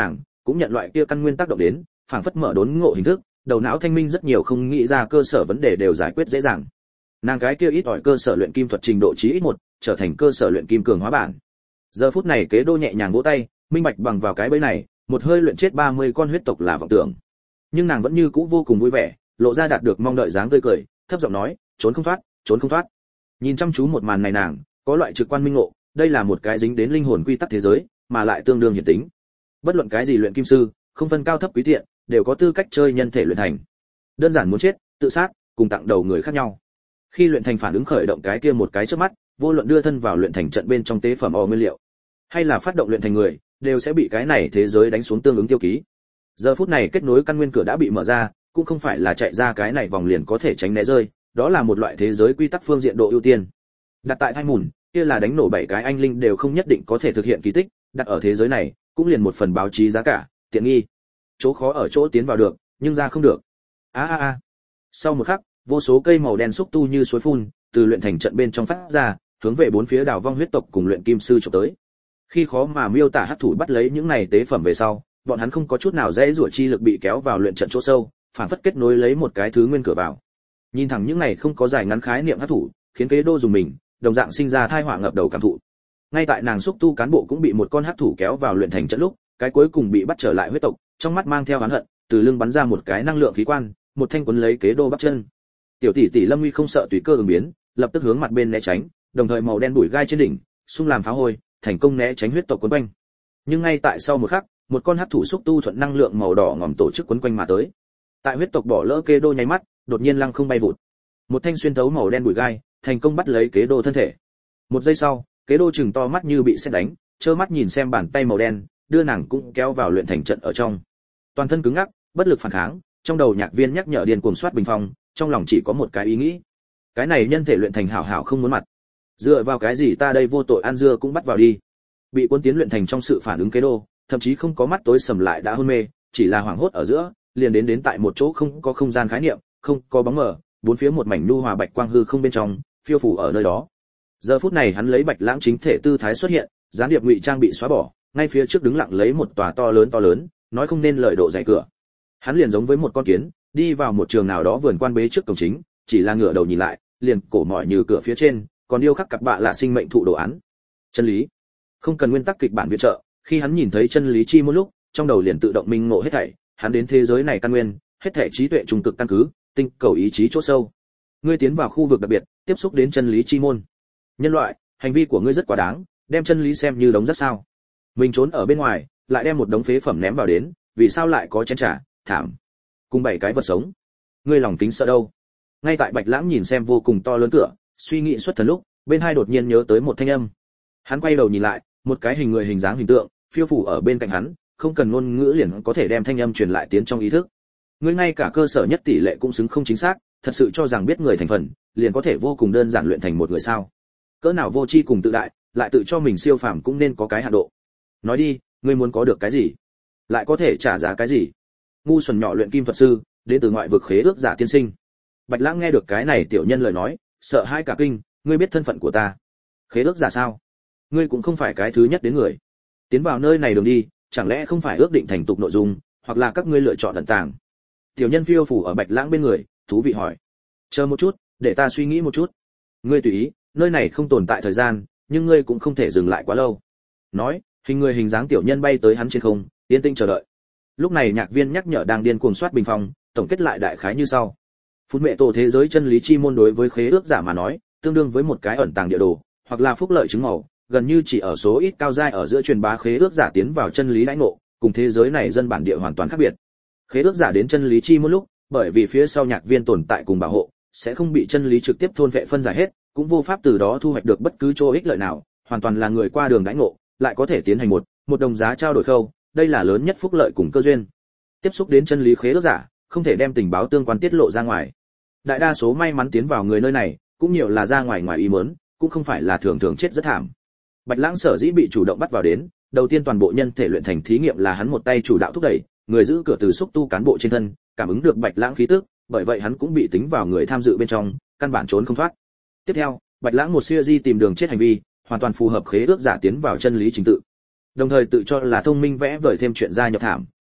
cũng nhận loại kia căn nguyên tác động đến, phảng phất mở đốn ngộ hình thức, đầu não thanh minh rất nhiều không nghĩ ra cơ sở vấn đề đều giải quyết dễ dàng. Nàng cái kia ít ỏi cơ sở luyện kim thuật trình độ chí ít một, trở thành cơ sở luyện kim cường hóa bản. Giờ phút này Kế Đô nhẹ nhàng vỗ tay, minh bạch bằng vào cái bẫy này, một hơi luyện chết ba mươi con huyết tộc là vọng tưởng. Nhưng nàng vẫn như cũ vô cùng vui vẻ, lộ ra đạt được mong đợi dáng tươi cười, thấp giọng nói, trốn không thoát, trốn không thoát. Nhìn chăm chú một màn này nàng, có loại trực quan minh ngộ, đây là một cái dính đến linh hồn quy tắc thế giới, mà lại tương đương hiển tính. Bất luận cái gì luyện kim sư, không phân cao thấp quý tiện, đều có tư cách chơi nhân thể luyện thành. Đơn giản muốn chết, tự sát, cùng tặng đầu người khác nhau. Khi luyện thành phản ứng khởi động cái kia một cái trước mắt, vô luận đưa thân vào luyện thành trận bên trong tế phẩm o nguyên liệu, hay là phát động luyện thành người, đều sẽ bị cái này thế giới đánh xuống tương ứng tiêu ký. Giờ phút này kết nối căn nguyên cửa đã bị mở ra, cũng không phải là chạy ra cái này vòng liền có thể tránh né rơi, đó là một loại thế giới quy tắc phương diện độ ưu tiên. Đặt tại thai mùn, kia là đánh nổ bảy cái anh linh đều không nhất định có thể thực hiện kỳ tích, đặt ở thế giới này, cũng liền một phần báo chí giá cả, tiện nghi. Chỗ khó ở chỗ tiến vào được, nhưng ra không được. A a a. Sau một khắc, vô số cây màu đen xúc tu như suối phun, từ luyện thành trận bên trong phát ra, hướng về bốn phía đảo vong huyết tộc cùng luyện kim sư chụp tới. Khi khó mà miêu tả hắc thủ bắt lấy những này tế phẩm về sau, bọn hắn không có chút nào dễ rủa chi lực bị kéo vào luyện trận chỗ sâu, phản phất kết nối lấy một cái thứ nguyên cửa vào. Nhìn thẳng những này không có dài ngắn khái niệm hắc thủ, khiến Kế Đô dùng mình, đồng dạng sinh ra thai họa ngập đầu cảm thụ. Ngay tại nàng xúc tu cán bộ cũng bị một con hắc thủ kéo vào luyện thành trận lúc, cái cuối cùng bị bắt trở lại huyết tộc, trong mắt mang theo oán hận, từ lưng bắn ra một cái năng lượng khí quan, một thanh cuốn lấy Kế Đô bắp chân. Tiểu tỷ tỷ Lâm Nguy không sợ tùy cơ ứng biến, lập tức hướng mặt bên né tránh, đồng thời màu đen bụi gai trên đỉnh, xung làm pháo hôi, thành công né tránh huyết tộc quấn quanh. Nhưng ngay tại sau một khắc, một con hắc thủ xúc tu thuận năng lượng màu đỏ ngòm tổ chức quấn quanh mà tới. Tại huyết tộc bỏ lỡ Kế Đô nháy mắt, đột nhiên lăng không bay vụt. Một thanh xuyên thấu màu đen bụi gai, thành công bắt lấy Kế Đô thân thể. Một giây sau, Kế Đô chừng to mắt như bị sét đánh, trơ mắt nhìn xem bàn tay màu đen, đưa nàng cũng kéo vào luyện thành trận ở trong. Toàn thân cứng ngắc, bất lực phản kháng, trong đầu nhạc viên nhắc nhở điên cuồng soát bình phong, trong lòng chỉ có một cái ý nghĩ. Cái này nhân thể luyện thành hảo hảo không muốn mặt. Dựa vào cái gì ta đây vô tội ăn dưa cũng bắt vào đi. Bị cuốn tiến luyện thành trong sự phản ứng Kế Đô, thậm chí không có mắt tối sầm lại đã hôn mê, chỉ là hoảng hốt ở giữa, liền đến đến tại một chỗ không có không gian khái niệm, không có bóng mờ, bốn phía một mảnh nhu hòa bạch quang hư không bên trong, phiêu phù ở nơi đó. Giờ phút này hắn lấy Bạch Lãng chính thể tư thái xuất hiện, gián điệp ngụy trang bị xóa bỏ, ngay phía trước đứng lặng lấy một tòa to lớn to lớn, nói không nên lời độ dày cửa. Hắn liền giống với một con kiến, đi vào một trường nào đó vườn quan bế trước cổng chính, chỉ là ngửa đầu nhìn lại, liền cổ mỏi như cửa phía trên, còn điêu khắc cặp bạ là sinh mệnh thụ đồ án. Chân lý, không cần nguyên tắc kịch bản viện trợ, khi hắn nhìn thấy chân lý chi một lúc, trong đầu liền tự động minh ngộ hết thảy, hắn đến thế giới này căn nguyên, hết thảy trí tuệ trung cực căn cứ, tinh cầu ý chí chỗ sâu. Ngươi tiến vào khu vực đặc biệt, tiếp xúc đến chân lý chi môn. Nhân loại, hành vi của ngươi rất quá đáng, đem chân lý xem như đống rác sao? Mình trốn ở bên ngoài, lại đem một đống phế phẩm ném vào đến, vì sao lại có chén trà, thảm, cùng bảy cái vật sống? Ngươi lòng kính sợ đâu? Ngay tại Bạch Lãng nhìn xem vô cùng to lớn cửa, suy nghĩ xuất thần lúc, bên hai đột nhiên nhớ tới một thanh âm. Hắn quay đầu nhìn lại, một cái hình người hình dáng hình tượng, phiêu phù ở bên cạnh hắn, không cần ngôn ngữ liền có thể đem thanh âm truyền lại tiến trong ý thức. Ngươi ngay cả cơ sở nhất tỷ lệ cũng xứng không chính xác, thật sự cho rằng biết người thành phần, liền có thể vô cùng đơn giản luyện thành một người sao? Cỡ nào vô tri cùng tự đại, lại tự cho mình siêu phàm cũng nên có cái hạn độ. Nói đi, ngươi muốn có được cái gì? Lại có thể trả giá cái gì? Ngu xuẩn nhỏ luyện kim thuật sư, đến từ ngoại vực khế ước giả tiên sinh. Bạch Lãng nghe được cái này tiểu nhân lời nói, sợ hai cả kinh, ngươi biết thân phận của ta? Khế ước giả sao? Ngươi cũng không phải cái thứ nhất đến người. Tiến vào nơi này đường đi, chẳng lẽ không phải ước định thành tục nội dung, hoặc là các ngươi lựa chọn ẩn tàng? Tiểu nhân phiêu phủ ở Bạch Lãng bên người, thú vị hỏi. Chờ một chút, để ta suy nghĩ một chút. Ngươi tùy ý, nơi này không tồn tại thời gian, nhưng ngươi cũng không thể dừng lại quá lâu. Nói, hình người hình dáng tiểu nhân bay tới hắn trên không, yên tĩnh chờ đợi. Lúc này nhạc viên nhắc nhở đang điên cuồng soát bình phong, tổng kết lại đại khái như sau. Phút mẹ tổ thế giới chân lý chi môn đối với khế ước giả mà nói, tương đương với một cái ẩn tàng địa đồ, hoặc là phúc lợi chứng màu, gần như chỉ ở số ít cao giai ở giữa truyền bá khế ước giả tiến vào chân lý đãi ngộ, cùng thế giới này dân bản địa hoàn toàn khác biệt. Khế ước giả đến chân lý chi môn lúc, bởi vì phía sau nhạc viên tồn tại cùng bảo hộ, sẽ không bị chân lý trực tiếp thôn vệ phân giải hết, cũng vô pháp từ đó thu hoạch được bất cứ chỗ ích lợi nào, hoàn toàn là người qua đường đãi ngộ, lại có thể tiến hành một một đồng giá trao đổi khâu, đây là lớn nhất phúc lợi cùng cơ duyên. Tiếp xúc đến chân lý khế ước giả, không thể đem tình báo tương quan tiết lộ ra ngoài. Đại đa số may mắn tiến vào người nơi này, cũng nhiều là ra ngoài ngoài ý muốn, cũng không phải là thường thường chết rất thảm. Bạch Lãng sở dĩ bị chủ động bắt vào đến, đầu tiên toàn bộ nhân thể luyện thành thí nghiệm là hắn một tay chủ đạo thúc đẩy, người giữ cửa từ xúc tu cán bộ trên thân, cảm ứng được Bạch Lãng khí tức, bởi vậy hắn cũng bị tính vào người tham dự bên trong, căn bản trốn không thoát. Tiếp theo, Bạch Lãng một siêu di tìm đường chết hành vi, hoàn toàn phù hợp khế ước giả tiến vào chân lý chính tự. Đồng thời tự cho là thông minh vẽ vời thêm chuyện gia nhập thảm,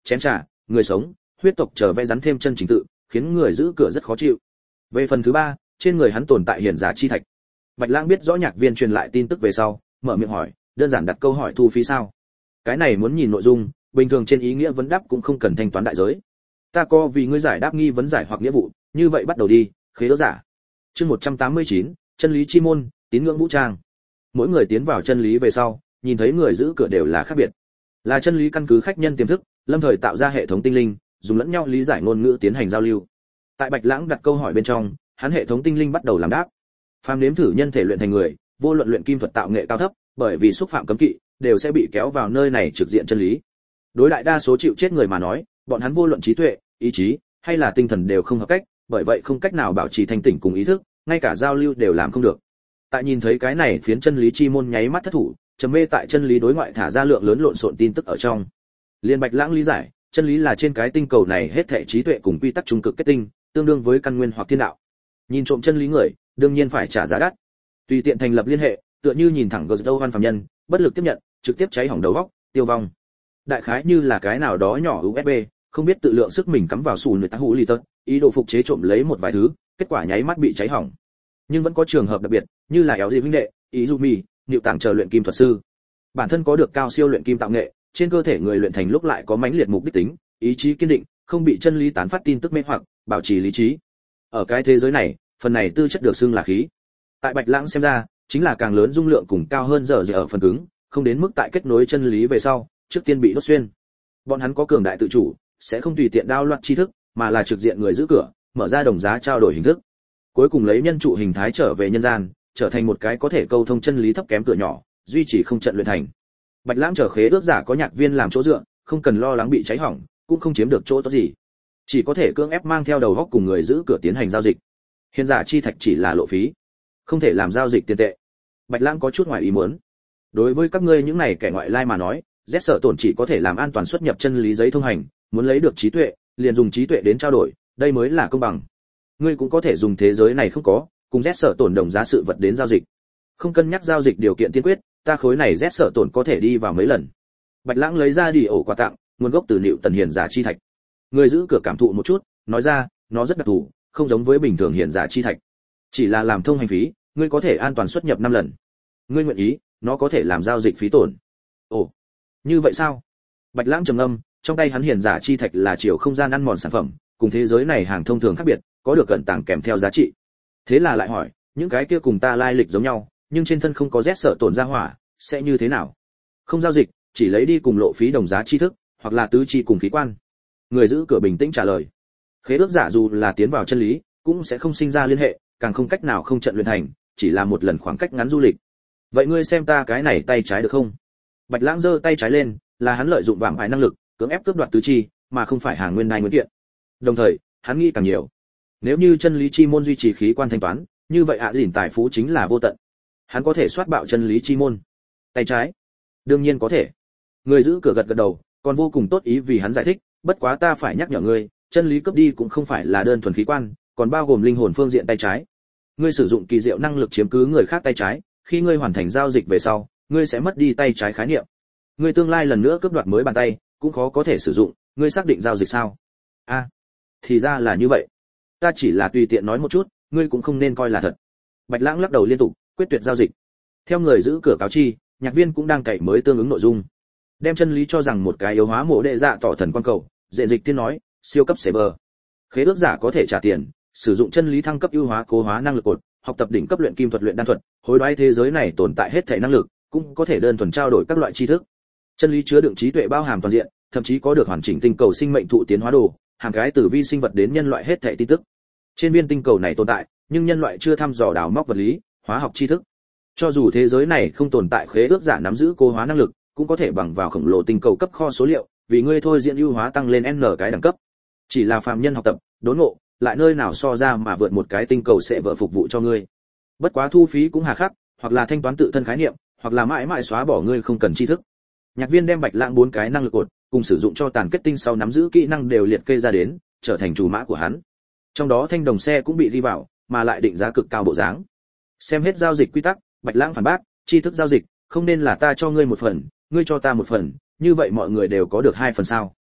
chén trà, người sống, huyết tộc trở vẽ rắn thêm chân chính tự, khiến người giữ cửa rất khó chịu. Về phần thứ ba, trên người hắn tồn tại hiển giả chi thạch. Bạch Lãng biết rõ Nhạc Viên truyền lại tin tức về sau, mở miệng hỏi, đơn giản đặt câu hỏi thu phí sao? Cái này muốn nhìn nội dung, bình thường trên ý nghĩa vấn đáp cũng không cần thanh toán đại giới. Ta có vì ngươi giải đáp nghi vấn giải hoặc nghĩa vụ, như vậy bắt đầu đi, khế ước giả. Chương một trăm tám mươi chín, chân lý chi môn, tín ngưỡng vũ trang. Mỗi người tiến vào chân lý về sau, nhìn thấy người giữ cửa đều là khác biệt. Là chân lý căn cứ khách nhân tiềm thức, lâm thời tạo ra hệ thống tinh linh, dùng lẫn nhau lý giải ngôn ngữ tiến hành giao lưu. Tại Bạch Lãng đặt câu hỏi bên trong, hắn hệ thống tinh linh bắt đầu làm đáp. Phàm nếm thử nhân thể luyện thành người, vô luận luyện kim thuật tạo nghệ cao thấp, bởi vì xúc phạm cấm kỵ, đều sẽ bị kéo vào nơi này trực diện chân lý. Đối đại đa số chịu chết người mà nói, bọn hắn vô luận trí tuệ, ý chí hay là tinh thần đều không hợp cách, bởi vậy không cách nào bảo trì thanh tỉnh cùng ý thức, ngay cả giao lưu đều làm không được. Tại nhìn thấy cái này phiến chân lý chi môn nháy mắt thất thủ, trầm mê tại chân lý đối ngoại thả ra lượng lớn lộn xộn tin tức ở trong. Liên Bạch Lãng lý giải, chân lý là trên cái tinh cầu này hết thảy trí tuệ cùng quy tắc trung cực kết tinh, tương đương với căn nguyên hoặc thiên đạo. Nhìn trộm chân lý người, đương nhiên phải trả giá đắt. Tùy tiện thành lập liên hệ, tựa như nhìn thẳng gờ đâu văn phàm nhân, bất lực tiếp nhận, trực tiếp cháy hỏng đầu óc, tiêu vong. Đại khái như là cái nào đó nhỏ u ét bê, không biết tự lượng sức mình cắm vào sùn người ta hú lì tật, ý đồ phục chế trộm lấy một vài thứ, kết quả nháy mắt bị cháy hỏng. Nhưng vẫn có trường hợp đặc biệt, như là éo gì huynh đệ, Izumi, Niệu Tảng chờ luyện kim thuật sư. Bản thân có được cao siêu luyện kim tạo nghệ, trên cơ thể người luyện thành lúc lại có mãnh liệt mục đích tính, ý chí kiên định, không bị chân lý tán phát tin tức mê hoặc, bảo trì lý trí. Ở cái thế giới này, phần này tư chất được xưng là khí. Tại Bạch Lãng xem ra, chính là càng lớn dung lượng cùng cao hơn giờ giờ ở phần cứng, không đến mức tại kết nối chân lý về sau, trước tiên bị đốt xuyên. Bọn hắn có cường đại tự chủ, sẽ không tùy tiện đao loạn tri thức, mà là trực diện người giữ cửa, mở ra đồng giá trao đổi hình thức. Cuối cùng lấy nhân trụ hình thái trở về nhân gian, trở thành một cái có thể câu thông chân lý thấp kém cửa nhỏ, duy trì không trận luyện thành. Bạch Lãng trở khế ước giả có Nhạc Viên làm chỗ dựa, không cần lo lắng bị cháy hỏng, cũng không chiếm được chỗ tốt gì. Chỉ có thể cưỡng ép mang theo đầu góc cùng người giữ cửa tiến hành giao dịch. Hiền giả chi thạch chỉ là lộ phí, không thể làm giao dịch tiền tệ. Bạch Lãng có chút ngoài ý muốn. Đối với các ngươi những này kẻ ngoại lai mà nói, Z sợ tổn chỉ có thể làm an toàn xuất nhập chân lý giấy thông hành, muốn lấy được trí tuệ, liền dùng trí tuệ đến trao đổi, đây mới là công bằng. Ngươi cũng có thể dùng thế giới này không có, cùng Z sợ tổn đồng giá sự vật đến giao dịch. Không cân nhắc giao dịch điều kiện tiên quyết, ta khối này Z sợ tổn có thể đi vào mấy lần. Bạch Lãng lấy ra đi ổ quà tặng, nguồn gốc từ Niệu Tần hiền giả chi thạch. Người giữ cửa cảm thụ một chút, nói ra, nó rất đặc thù, không giống với bình thường hiền giả chi thạch. Chỉ là làm thông hành phí, ngươi có thể an toàn xuất nhập năm lần. Ngươi nguyện ý, nó có thể làm giao dịch phí tổn. Ồ, như vậy sao? Bạch Lãng trầm ngâm, trong tay hắn hiền giả chi thạch là chiều không gian ăn mòn sản phẩm, cùng thế giới này hàng thông thường khác biệt, có được cẩn tàng kèm theo giá trị. Thế là lại hỏi, những cái kia cùng ta lai lịch giống nhau, nhưng trên thân không có Z sợ tổn ra hỏa, sẽ như thế nào? Không giao dịch, chỉ lấy đi cùng lộ phí đồng giá tri thức, hoặc là tứ chi cùng khí quan. Người giữ cửa bình tĩnh trả lời. Khế ước giả dù là tiến vào chân lý, cũng sẽ không sinh ra liên hệ, càng không cách nào không trận luyện thành, chỉ là một lần khoảng cách ngắn du lịch. Vậy ngươi xem ta cái này tay trái được không? Bạch Lãng giơ tay trái lên, là hắn lợi dụng vạm ải năng lực, cưỡng ép cướp đoạt tứ chi, mà không phải hàng nguyên đai nguyên kiện. Đồng thời, hắn nghĩ càng nhiều. Nếu như chân lý chi môn duy trì khí quan thanh toán, như vậy ạ dỉn tài phú chính là vô tận. Hắn có thể soát bạo chân lý chi môn. Tay trái? Đương nhiên có thể. Người giữ cửa gật gật đầu, còn vô cùng tốt ý vì hắn giải thích, bất quá ta phải nhắc nhở ngươi, chân lý cướp đi cũng không phải là đơn thuần khí quan, còn bao gồm linh hồn phương diện tay trái. Ngươi sử dụng kỳ diệu năng lực chiếm cứ người khác tay trái, khi ngươi hoàn thành giao dịch về sau, ngươi sẽ mất đi tay trái khái niệm. Ngươi tương lai lần nữa cướp đoạt mới bàn tay, cũng khó có thể sử dụng, ngươi xác định giao dịch sao? A, à, thì ra là như vậy. Ta chỉ là tùy tiện nói một chút, ngươi cũng không nên coi là thật. Bạch Lãng lắc đầu liên tục, quyết tuyệt giao dịch. Theo người giữ cửa cáo chi, Nhạc Viên cũng đang cày mới tương ứng nội dung. Đem chân lý cho rằng một cái yếu hóa mộ đệ dạ tỏ thần quan cầu, dễ dịch tiên nói, siêu cấp server. Khế ước giả có thể trả tiền, sử dụng chân lý thăng cấp ưu hóa cố hóa năng lực cột, học tập đỉnh cấp luyện kim thuật luyện đan thuật, hối đoái thế giới này tồn tại hết thể năng lực, cũng có thể đơn thuần trao đổi các loại tri thức. Chân lý chứa đựng trí tuệ bao hàm toàn diện, thậm chí có được hoàn chỉnh tinh cầu sinh mệnh thụ tiến hóa đồ, hàng cái từ vi sinh vật đến nhân loại hết thể tin tức. Trên viên tinh cầu này tồn tại, nhưng nhân loại chưa thăm dò đào móc vật lý, hóa học tri thức. Cho dù thế giới này không tồn tại khế ước giả nắm giữ cố hóa năng lực, cũng có thể bằng vào khổng lồ tinh cầu cấp kho số liệu, vì ngươi thôi diễn ưu hóa tăng lên n cái đẳng cấp. Chỉ là phàm nhân học tập, đốn ngộ, lại nơi nào so ra mà vượt một cái tinh cầu sẽ vợ phục vụ cho ngươi. Bất quá thu phí cũng hà khắc, hoặc là thanh toán tự thân khái niệm, hoặc là mãi mãi xóa bỏ ngươi không cần tri thức. Nhạc Viên đem Bạch Lãng bốn cái năng lực cột, cùng sử dụng cho tàn kết tinh sau nắm giữ kỹ năng đều liệt kê ra đến, trở thành chủ mã của hắn. Trong đó thanh đồng xe cũng bị ghi vào, mà lại định giá cực cao bộ dáng. Xem hết giao dịch quy tắc, Bạch Lãng phản bác, tri thức giao dịch, không nên là ta cho ngươi một phần, ngươi cho ta một phần, như vậy mọi người đều có được hai phần sao?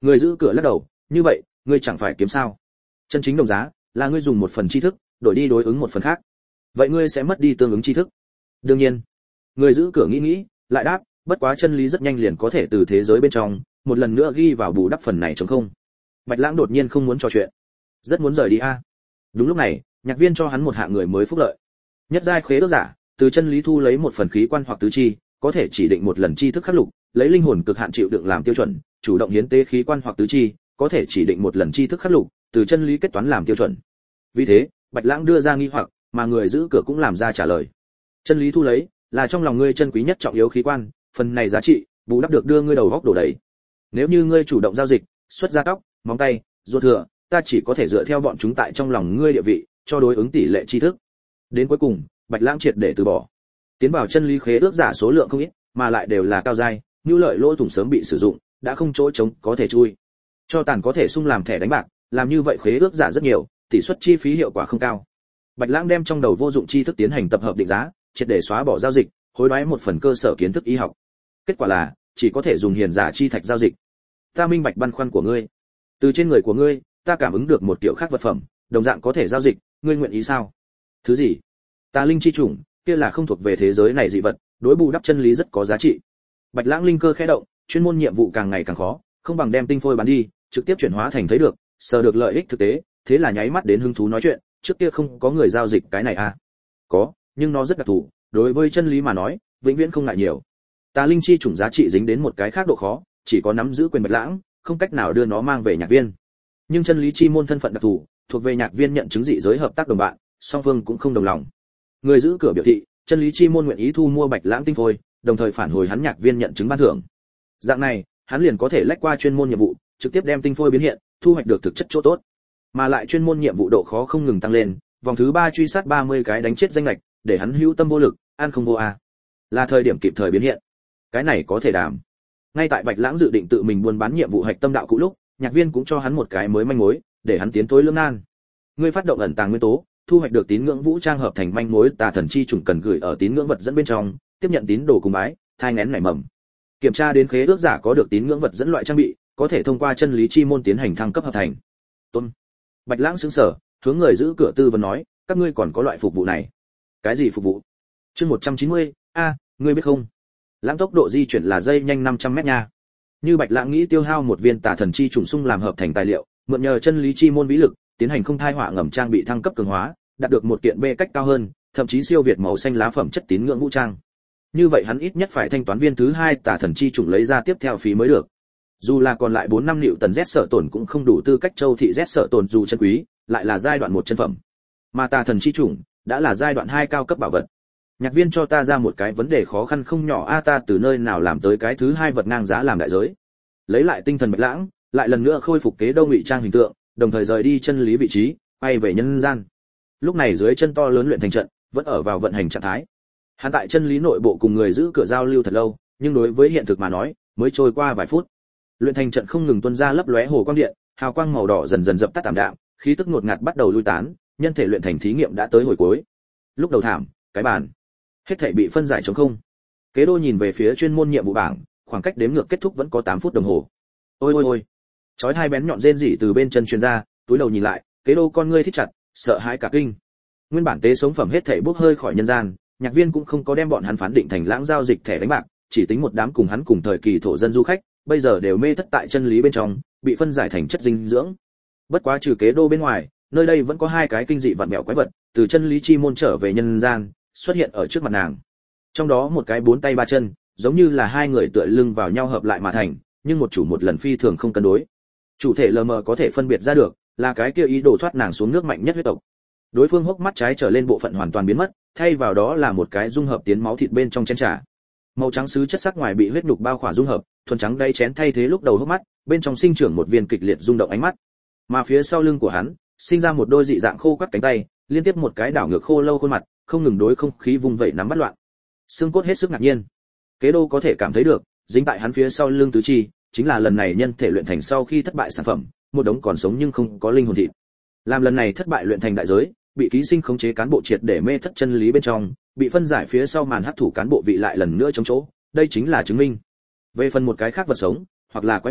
Người giữ cửa lắc đầu, như vậy, ngươi chẳng phải kiếm sao? Chân chính đồng giá là ngươi dùng một phần tri thức, đổi đi đối ứng một phần khác. Vậy ngươi sẽ mất đi tương ứng tri thức. Đương nhiên. Người giữ cửa nghĩ nghĩ, lại đáp, bất quá chân lý rất nhanh liền có thể từ thế giới bên trong, một lần nữa ghi vào bù đắp phần này trống không. Bạch Lãng đột nhiên không muốn trò chuyện, rất muốn rời đi a. Đúng lúc này, nhạc viên cho hắn một hạng người mới phúc lợi. Nhất giai khế ước giả, từ chân lý thu lấy một phần khí quan hoặc tứ chi, có thể chỉ định một lần tri thức khắc lục, lấy linh hồn cực hạn chịu đựng làm tiêu chuẩn, chủ động hiến tế khí quan hoặc tứ chi, có thể chỉ định một lần tri thức khắc lục, từ chân lý kết toán làm tiêu chuẩn. Vì thế, Bạch Lãng đưa ra nghi hoặc, mà người giữ cửa cũng làm ra trả lời. Chân lý thu lấy là trong lòng ngươi chân quý nhất trọng yếu khí quan, phần này giá trị bù đắp được đưa ngươi đầu góc đổ đầy. Nếu như ngươi chủ động giao dịch, xuất ra tóc, móng tay, ruột thừa, ta chỉ có thể dựa theo bọn chúng tại trong lòng ngươi địa vị, cho đối ứng tỷ lệ tri thức. Đến cuối cùng, Bạch Lãng triệt để từ bỏ. Tiến vào chân lý khế ước giả số lượng không ít, mà lại đều là cao giai, nhu lợi lỗ thủng sớm bị sử dụng, đã không chỗ trống có thể chui. Cho tàn có thể sung làm thẻ đánh bạc, làm như vậy khế ước giả rất nhiều, tỷ suất chi phí hiệu quả không cao. Bạch Lãng đem trong đầu vô dụng tri thức tiến hành tập hợp định giá, triệt để xóa bỏ giao dịch, hối đoái một phần cơ sở kiến thức y học. Kết quả là, chỉ có thể dùng hiền giả chi thạch giao dịch. Ta minh bạch băn khoăn của ngươi. Từ trên người của ngươi, ta cảm ứng được một kiểu khác vật phẩm, đồng dạng có thể giao dịch, ngươi nguyện ý sao? Thứ gì? Tà linh chi chủng, kia là không thuộc về thế giới này dị vật, đối bù đắp chân lý rất có giá trị. Bạch Lãng linh cơ khẽ động, chuyên môn nhiệm vụ càng ngày càng khó, không bằng đem tinh phôi bán đi, trực tiếp chuyển hóa thành thấy được, sờ được lợi ích thực tế, thế là nháy mắt đến hứng thú nói chuyện, trước kia không có người giao dịch cái này à? Có, nhưng nó rất đặc thù, đối với chân lý mà nói, vĩnh viễn không ngại nhiều. Tà linh chi chủng giá trị dính đến một cái khác độ khó, chỉ có nắm giữ quyền Bạch Lãng, không cách nào đưa nó mang về nhạc viên. Nhưng chân lý chi môn thân phận đặc thù, thuộc về nhạc viên nhận chứng dị giới hợp tác đồng bạn, song phương cũng không đồng lòng. Người giữ cửa biểu thị, chân lý chi môn nguyện ý thu mua Bạch Lãng tinh phôi, đồng thời phản hồi hắn nhạc viên nhận chứng ban thưởng. Dạng này, hắn liền có thể lách qua chuyên môn nhiệm vụ, trực tiếp đem tinh phôi biến hiện, thu hoạch được thực chất chỗ tốt. Mà lại chuyên môn nhiệm vụ độ khó không ngừng tăng lên, vòng thứ ba truy sát ba mươi cái đánh chết danh lệch, để hắn hữu tâm vô lực, ăn không vô a. Là thời điểm kịp thời biến hiện. Cái này có thể đảm. Ngay tại Bạch Lãng dự định tự mình buôn bán nhiệm vụ hạch tâm đạo cũ lúc, nhạc viên cũng cho hắn một cái mới manh mối, để hắn tiến tối lưỡng nan. Ngươi phát động ẩn tàng nguyên tố, thu hoạch được tín ngưỡng vũ trang hợp thành manh mối tà thần chi chủng cần gửi ở tín ngưỡng vật dẫn bên trong, tiếp nhận tín đồ cùng bái, thai nghén nảy mầm. Kiểm tra đến khế ước giả có được tín ngưỡng vật dẫn loại trang bị, có thể thông qua chân lý chi môn tiến hành thăng cấp hợp thành. Tôn. Bạch Lãng sững sờ, hướng người giữ cửa tư vấn nói, các ngươi còn có loại phục vụ này? Cái gì phục vụ? Chương một trăm chín mươi, a, ngươi biết không? Lãng tốc độ di chuyển là dây nhanh năm trăm mét nha. Như Bạch Lãng nghĩ tiêu hao một viên tà thần chi trùng sung làm hợp thành tài liệu, mượn nhờ chân lý chi môn vĩ lực, tiến hành không thai họa ngầm trang bị thăng cấp cường hóa, đạt được một kiện B cách cao hơn, thậm chí siêu việt màu xanh lá phẩm chất tín ngưỡng vũ trang. Như vậy hắn ít nhất phải thanh toán viên thứ hai tà thần chi trùng lấy ra tiếp theo phí mới được. Dù là còn lại bốn năm liệu tần Z sợ tổn cũng không đủ tư cách châu thị Z sợ tổn dù chân quý, lại là giai đoạn một chân phẩm. Mà tà thần chi trùng đã là giai đoạn hai cao cấp bảo vật. Nhạc viên cho ta ra một cái vấn đề khó khăn không nhỏ a, ta từ nơi nào làm tới cái thứ hai vật ngang giá làm đại giới. Lấy lại tinh thần Bạch Lãng, lại lần nữa khôi phục kế đâu ngụy trang hình tượng, đồng thời rời đi chân lý vị trí, bay về nhân gian. Lúc này dưới chân to lớn luyện thành trận vẫn ở vào vận hành trạng thái. Hắn tại chân lý nội bộ cùng người giữ cửa giao lưu thật lâu, nhưng đối với hiện thực mà nói, mới trôi qua vài phút. Luyện thành trận không ngừng tuôn ra lấp lóe hồ quang điện, hào quang màu đỏ dần dần dập tắt tạm đạm, khí tức ngột ngạt bắt đầu lui tán, nhân thể luyện thành thí nghiệm đã tới hồi cuối. Lúc đầu thảm, cái bàn hết thảy bị phân giải trống không. Kế đô nhìn về phía chuyên môn nhiệm vụ bảng, khoảng cách đếm ngược kết thúc vẫn có tám phút đồng hồ. Ôi ôi ôi. Chói hai bén nhọn rên rỉ từ bên chân truyền ra, túi đầu nhìn lại, kế đô con ngươi thích chặt, sợ hãi cả kinh. Nguyên bản tế sống phẩm hết thảy bốc hơi khỏi nhân gian, nhạc viên cũng không có đem bọn hắn phán định thành lãng giao dịch thẻ đánh bạc, chỉ tính một đám cùng hắn cùng thời kỳ thổ dân du khách, bây giờ đều mê thất tại chân lý bên trong, bị phân giải thành chất dinh dưỡng. Bất quá trừ kế đô bên ngoài, nơi đây vẫn có hai cái kinh dị vặn vẹo quái vật, từ chân lý chi môn trở về nhân gian, xuất hiện ở trước mặt nàng. Trong đó một cái bốn tay ba chân, giống như là hai người tựa lưng vào nhau hợp lại mà thành, nhưng một chủ một lần phi thường không cân đối. Chủ thể lờ mờ có thể phân biệt ra được, là cái kia ý đồ thoát nàng xuống nước mạnh nhất huyết tộc. Đối phương hốc mắt trái trở lên bộ phận hoàn toàn biến mất, thay vào đó là một cái dung hợp tiến máu thịt bên trong chén trà. Màu trắng sứ chất sắc ngoài bị huyết nhục bao khỏa dung hợp, thuần trắng đáy chén thay thế lúc đầu hốc mắt, bên trong sinh trưởng một viên kịch liệt rung động ánh mắt. Mà phía sau lưng của hắn, sinh ra một đôi dị dạng khô quắt cánh tay, liên tiếp một cái đảo ngược khô lâu khuôn mặt, không ngừng đối không khí vung vẩy nắm bắt loạn. Xương cốt hết sức ngạc nhiên. Kế đô có thể cảm thấy được, dính tại hắn phía sau lưng tứ chi, chính là lần này nhân thể luyện thành sau khi thất bại sản phẩm, một đống còn sống nhưng không có linh hồn thịt. Làm lần này thất bại luyện thành đại giới, bị ký sinh khống chế cán bộ triệt để mê thất chân lý bên trong, bị phân giải phía sau màn hấp thụ cán bộ vị lại lần nữa chống chỗ, đây chính là chứng minh. Về phần một cái khác vật sống, hoặc là quái vật,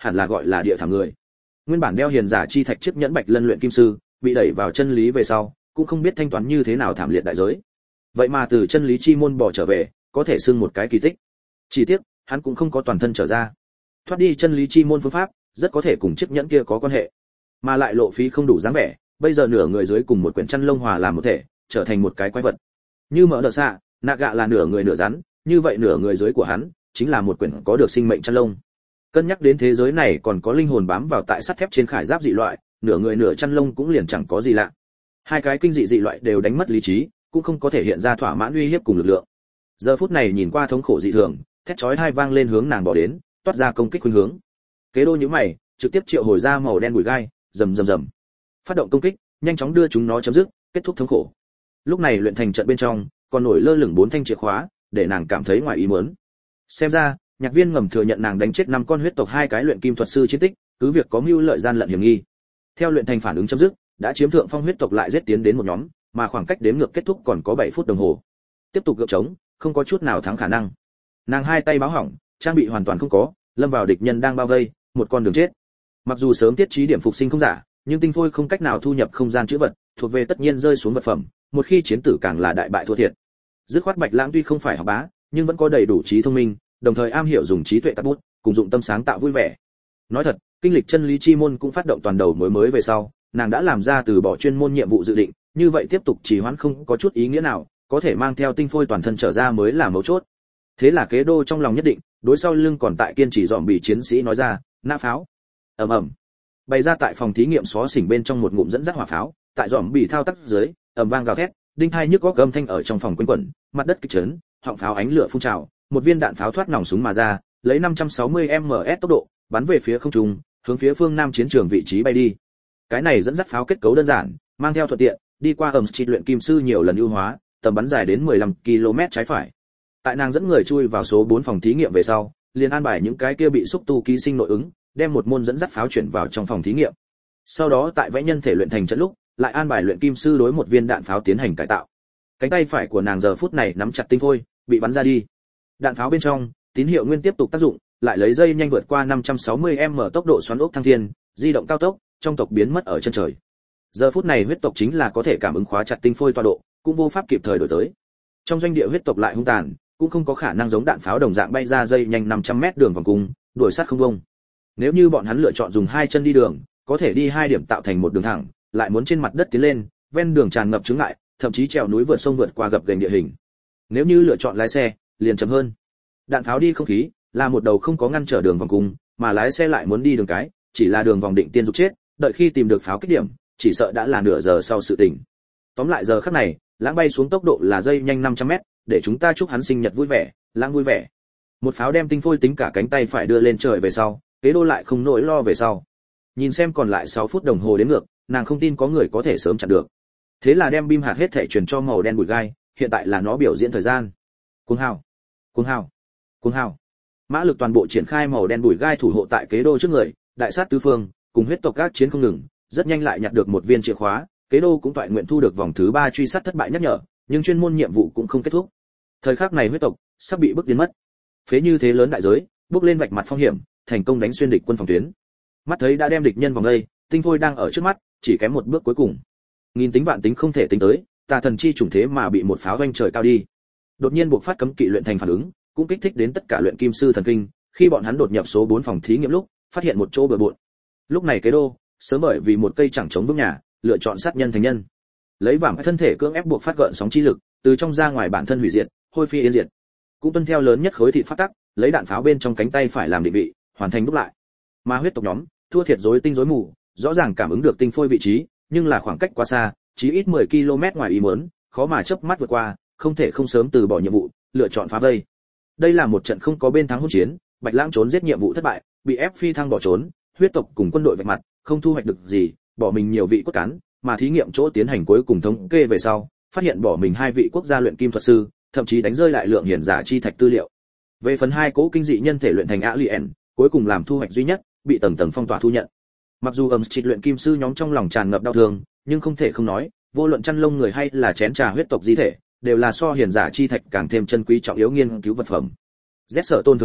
hẳn là gọi là địa thảm người. Nguyên bản đeo hiền giả chi thạch chiếc nhẫn Bạch Lân luyện kim sư, bị đẩy vào chân lý về sau, cũng không biết thanh toán như thế nào thảm liệt đại giới. Vậy mà từ chân lý chi môn bỏ trở về, có thể xưng một cái kỳ tích. Chỉ tiếc, hắn cũng không có toàn thân trở ra. Thoát đi chân lý chi môn phương pháp, rất có thể cùng chiếc nhẫn kia có quan hệ. Mà lại lộ phí không đủ dáng vẻ, bây giờ nửa người dưới cùng một quyển chăn lông hòa làm một thể, trở thành một cái quái vật. Như mở đợt xạ, nạ gạ là nửa người nửa rắn, như vậy nửa người dưới của hắn chính là một quyển có được sinh mệnh chăn lông. Cân nhắc đến thế giới này còn có linh hồn bám vào tại sắt thép trên khải giáp dị loại, nửa người nửa chăn lông cũng liền chẳng có gì lạ. Hai cái kinh dị dị loại đều đánh mất lý trí, cũng không có thể hiện ra thỏa mãn uy hiếp cùng lực lượng. Giờ phút này nhìn qua thống khổ dị thường, thét chói hai vang lên hướng nàng bỏ đến, toát ra công kích khuynh hướng. Kế đô nhíu mày, trực tiếp triệu hồi ra màu đen bùi gai, rầm rầm rầm. Phát động công kích, nhanh chóng đưa chúng nó chấm dứt, kết thúc thống khổ. Lúc này luyện thành trận bên trong, còn nổi lơ lửng bốn thanh chìa khóa, để nàng cảm thấy ngoài ý muốn. Xem ra, Nhạc Viên ngầm thừa nhận nàng đánh chết năm con huyết tộc hai cái luyện kim thuật sư chiến tích, cứ việc có mưu lợi gian lận hiểm nghi. Theo luyện thành phản ứng chấm dứt, đã chiếm thượng phong huyết tộc lại giết tiến đến một nhóm, mà khoảng cách đếm ngược kết thúc còn có bảy phút đồng hồ. Tiếp tục gượng chống, không có chút nào thắng khả năng. Nàng hai tay báo hỏng, trang bị hoàn toàn không có, lâm vào địch nhân đang bao vây, một con đường chết. Mặc dù sớm tiết trí điểm phục sinh không giả, nhưng tinh phôi không cách nào thu nhập không gian chữ vật, thuộc về tất nhiên rơi xuống vật phẩm, một khi chiến tử càng là đại bại thua thiệt. Dứt khoát Bạch Lãng tuy không phải học bá, nhưng vẫn có đầy đủ trí thông minh, đồng thời am hiểu dùng trí tuệ tác bút, cùng dụng tâm sáng tạo vui vẻ. Nói thật, kinh lịch chân lý chi môn cũng phát động toàn đầu mới mới về sau, nàng đã làm ra từ bỏ chuyên môn nhiệm vụ dự định, như vậy tiếp tục trì hoãn không có chút ý nghĩa nào, có thể mang theo tinh phôi toàn thân trở ra mới là mấu chốt. Thế là Kế Đô trong lòng nhất định, đối sau lưng còn tại kiên trì dòm bị chiến sĩ nói ra, nã pháo. Ầm ầm. Bày ra tại phòng thí nghiệm xó xỉnh bên trong một ngụm dẫn dắt hỏa pháo, tại dòm bị thao tác dưới, ầm vang gào thét, đinh thai nhức góc âm thanh ở trong phòng quanh quẩn, mặt đất kịch chấn, họng pháo ánh lửa phun trào, một viên đạn pháo thoát nòng súng mà ra, lấy năm trăm sáu mươi mi li mét tốc độ, bắn về phía không trung, hướng phía phương nam chiến trường vị trí bay đi. Cái này dẫn dắt pháo kết cấu đơn giản, mang theo thuận tiện, đi qua ẩm trị luyện kim sư nhiều lần ưu hóa, tầm bắn dài đến mười lăm ki lô mét trái phải. Tại nàng dẫn người chui vào số bốn phòng thí nghiệm về sau, liền an bài những cái kia bị xúc tu ký sinh nội ứng, đem một môn dẫn dắt pháo chuyển vào trong phòng thí nghiệm. Sau đó tại vẽ nhân thể luyện thành trận lúc, lại an bài luyện kim sư đối một viên đạn pháo tiến hành cải tạo. Cánh tay phải của nàng giờ phút này nắm chặt tinh phôi, bị bắn ra đi. Đạn pháo bên trong, tín hiệu nguyên tiếp tục tác dụng, lại lấy dây nhanh vượt qua năm trăm sáu mươi mi li mét tốc độ xoắn ốc thăng thiên, di động cao tốc, trong tộc biến mất ở chân trời. Giờ phút này huyết tộc chính là có thể cảm ứng khóa chặt tinh phôi tọa độ, cũng vô pháp kịp thời đổi tới. Trong doanh địa huyết tộc lại hung tàn, cũng không có khả năng giống đạn pháo đồng dạng bay ra dây nhanh năm trăm mét đường vòng cung, đuổi sát không bông. Nếu như bọn hắn lựa chọn dùng hai chân đi đường, có thể đi hai điểm tạo thành một đường thẳng, lại muốn trên mặt đất tiến lên, ven đường tràn ngập chướng ngại, thậm chí trèo núi vượt sông vượt qua gập ghềnh địa hình. Nếu như lựa chọn lái xe, liền chậm hơn. Đạn pháo đi không khí, là một đầu không có ngăn trở đường vòng cung, mà lái xe lại muốn đi đường cái, chỉ là đường vòng định tiên dục chết, đợi khi tìm được pháo kích điểm, chỉ sợ đã là nửa giờ sau sự tình. Tóm lại giờ khắc này, Lãng bay xuống tốc độ là dây nhanh năm trăm mét, để chúng ta chúc hắn sinh nhật vui vẻ, Lãng vui vẻ. Một pháo đem tinh phôi tính cả cánh tay phải đưa lên trời về sau, Kế Đô lại không nỗi lo về sau. Nhìn xem còn lại sáu phút đồng hồ đến ngược, nàng không tin có người có thể sớm chặn được. Thế là đem bim hạt hết thể truyền cho màu đen bùi gai, hiện tại là nó biểu diễn thời gian. Cuồng hào, cuồng hào, cuồng hào. Mã lực toàn bộ triển khai màu đen bùi gai thủ hộ tại Kế Đô trước người, đại sát tứ phương, cùng huyết tộc các chiến không ngừng, rất nhanh lại nhặt được một viên chìa khóa, Kế Đô cũng toại nguyện thu được vòng thứ ba truy sát thất bại nhắc nhở, nhưng chuyên môn nhiệm vụ cũng không kết thúc. Thời khắc này huyết tộc sắp bị bức đến mất. Phế như thế lớn đại giới, bước lên vạch mặt phong hiểm, thành công đánh xuyên địch quân phòng tuyến. Mắt thấy đã đem địch nhân vòng đây, tinh phôi đang ở trước mắt, chỉ kém một bước cuối cùng. Nghìn tính vạn tính không thể tính tới, tà thần chi trùng thế mà bị một pháo vanh trời cao đi. Đột nhiên buộc phát cấm kỵ luyện thành phản ứng, cũng kích thích đến tất cả luyện kim sư thần kinh, khi bọn hắn đột nhập số bốn phòng thí nghiệm lúc, phát hiện một chỗ bừa bộn. Lúc này Kế Đô, sớm bởi vì một cây chẳng chống vững nhà, lựa chọn sát nhân thành nhân. Lấy vảm thân thể cưỡng ép buộc phát gợn sóng chi lực, từ trong ra ngoài bản thân hủy diệt, hôi phi yên diệt. Cũng tuân theo lớn nhất khối thị phát tắc, lấy đạn pháo bên trong cánh tay phải làm định vị, hoàn thành đúc lại. Mà huyết tộc nhóm, thua thiệt rối tinh rối mù, rõ ràng cảm ứng được tinh phôi vị trí, nhưng là khoảng cách quá xa, chỉ ít mười ki lô mét ngoài ý muốn, khó mà chớp mắt vượt qua, không thể không sớm từ bỏ nhiệm vụ, lựa chọn phá vây. Đây là một trận không có bên thắng hỗn chiến, Bạch Lãng trốn giết nhiệm vụ thất bại, bị ép phi thăng bỏ trốn, huyết tộc cùng quân đội vạch mặt, không thu hoạch được gì, bỏ mình nhiều vị cốt cán, mà thí nghiệm chỗ tiến hành cuối cùng thống kê về sau, phát hiện bỏ mình hai vị quốc gia luyện kim thuật sư, thậm chí đánh rơi lại lượng hiển giả chi thạch tư liệu. Về phần hai cố kinh dị nhân thể luyện thành alien, cuối cùng làm thu hoạch duy nhất, bị tầng tầng phong tỏa thu nhận. Mặc dù ầm trịch luyện kim sư nhóm trong lòng tràn ngập đau thương, nhưng không thể không nói, vô luận chăn lông người hay là chén trà huyết tộc di thể, đều là so hiển giả chi thạch càng thêm chân quý trọng yếu nghiên cứu vật phẩm. Z sở tôn thường có,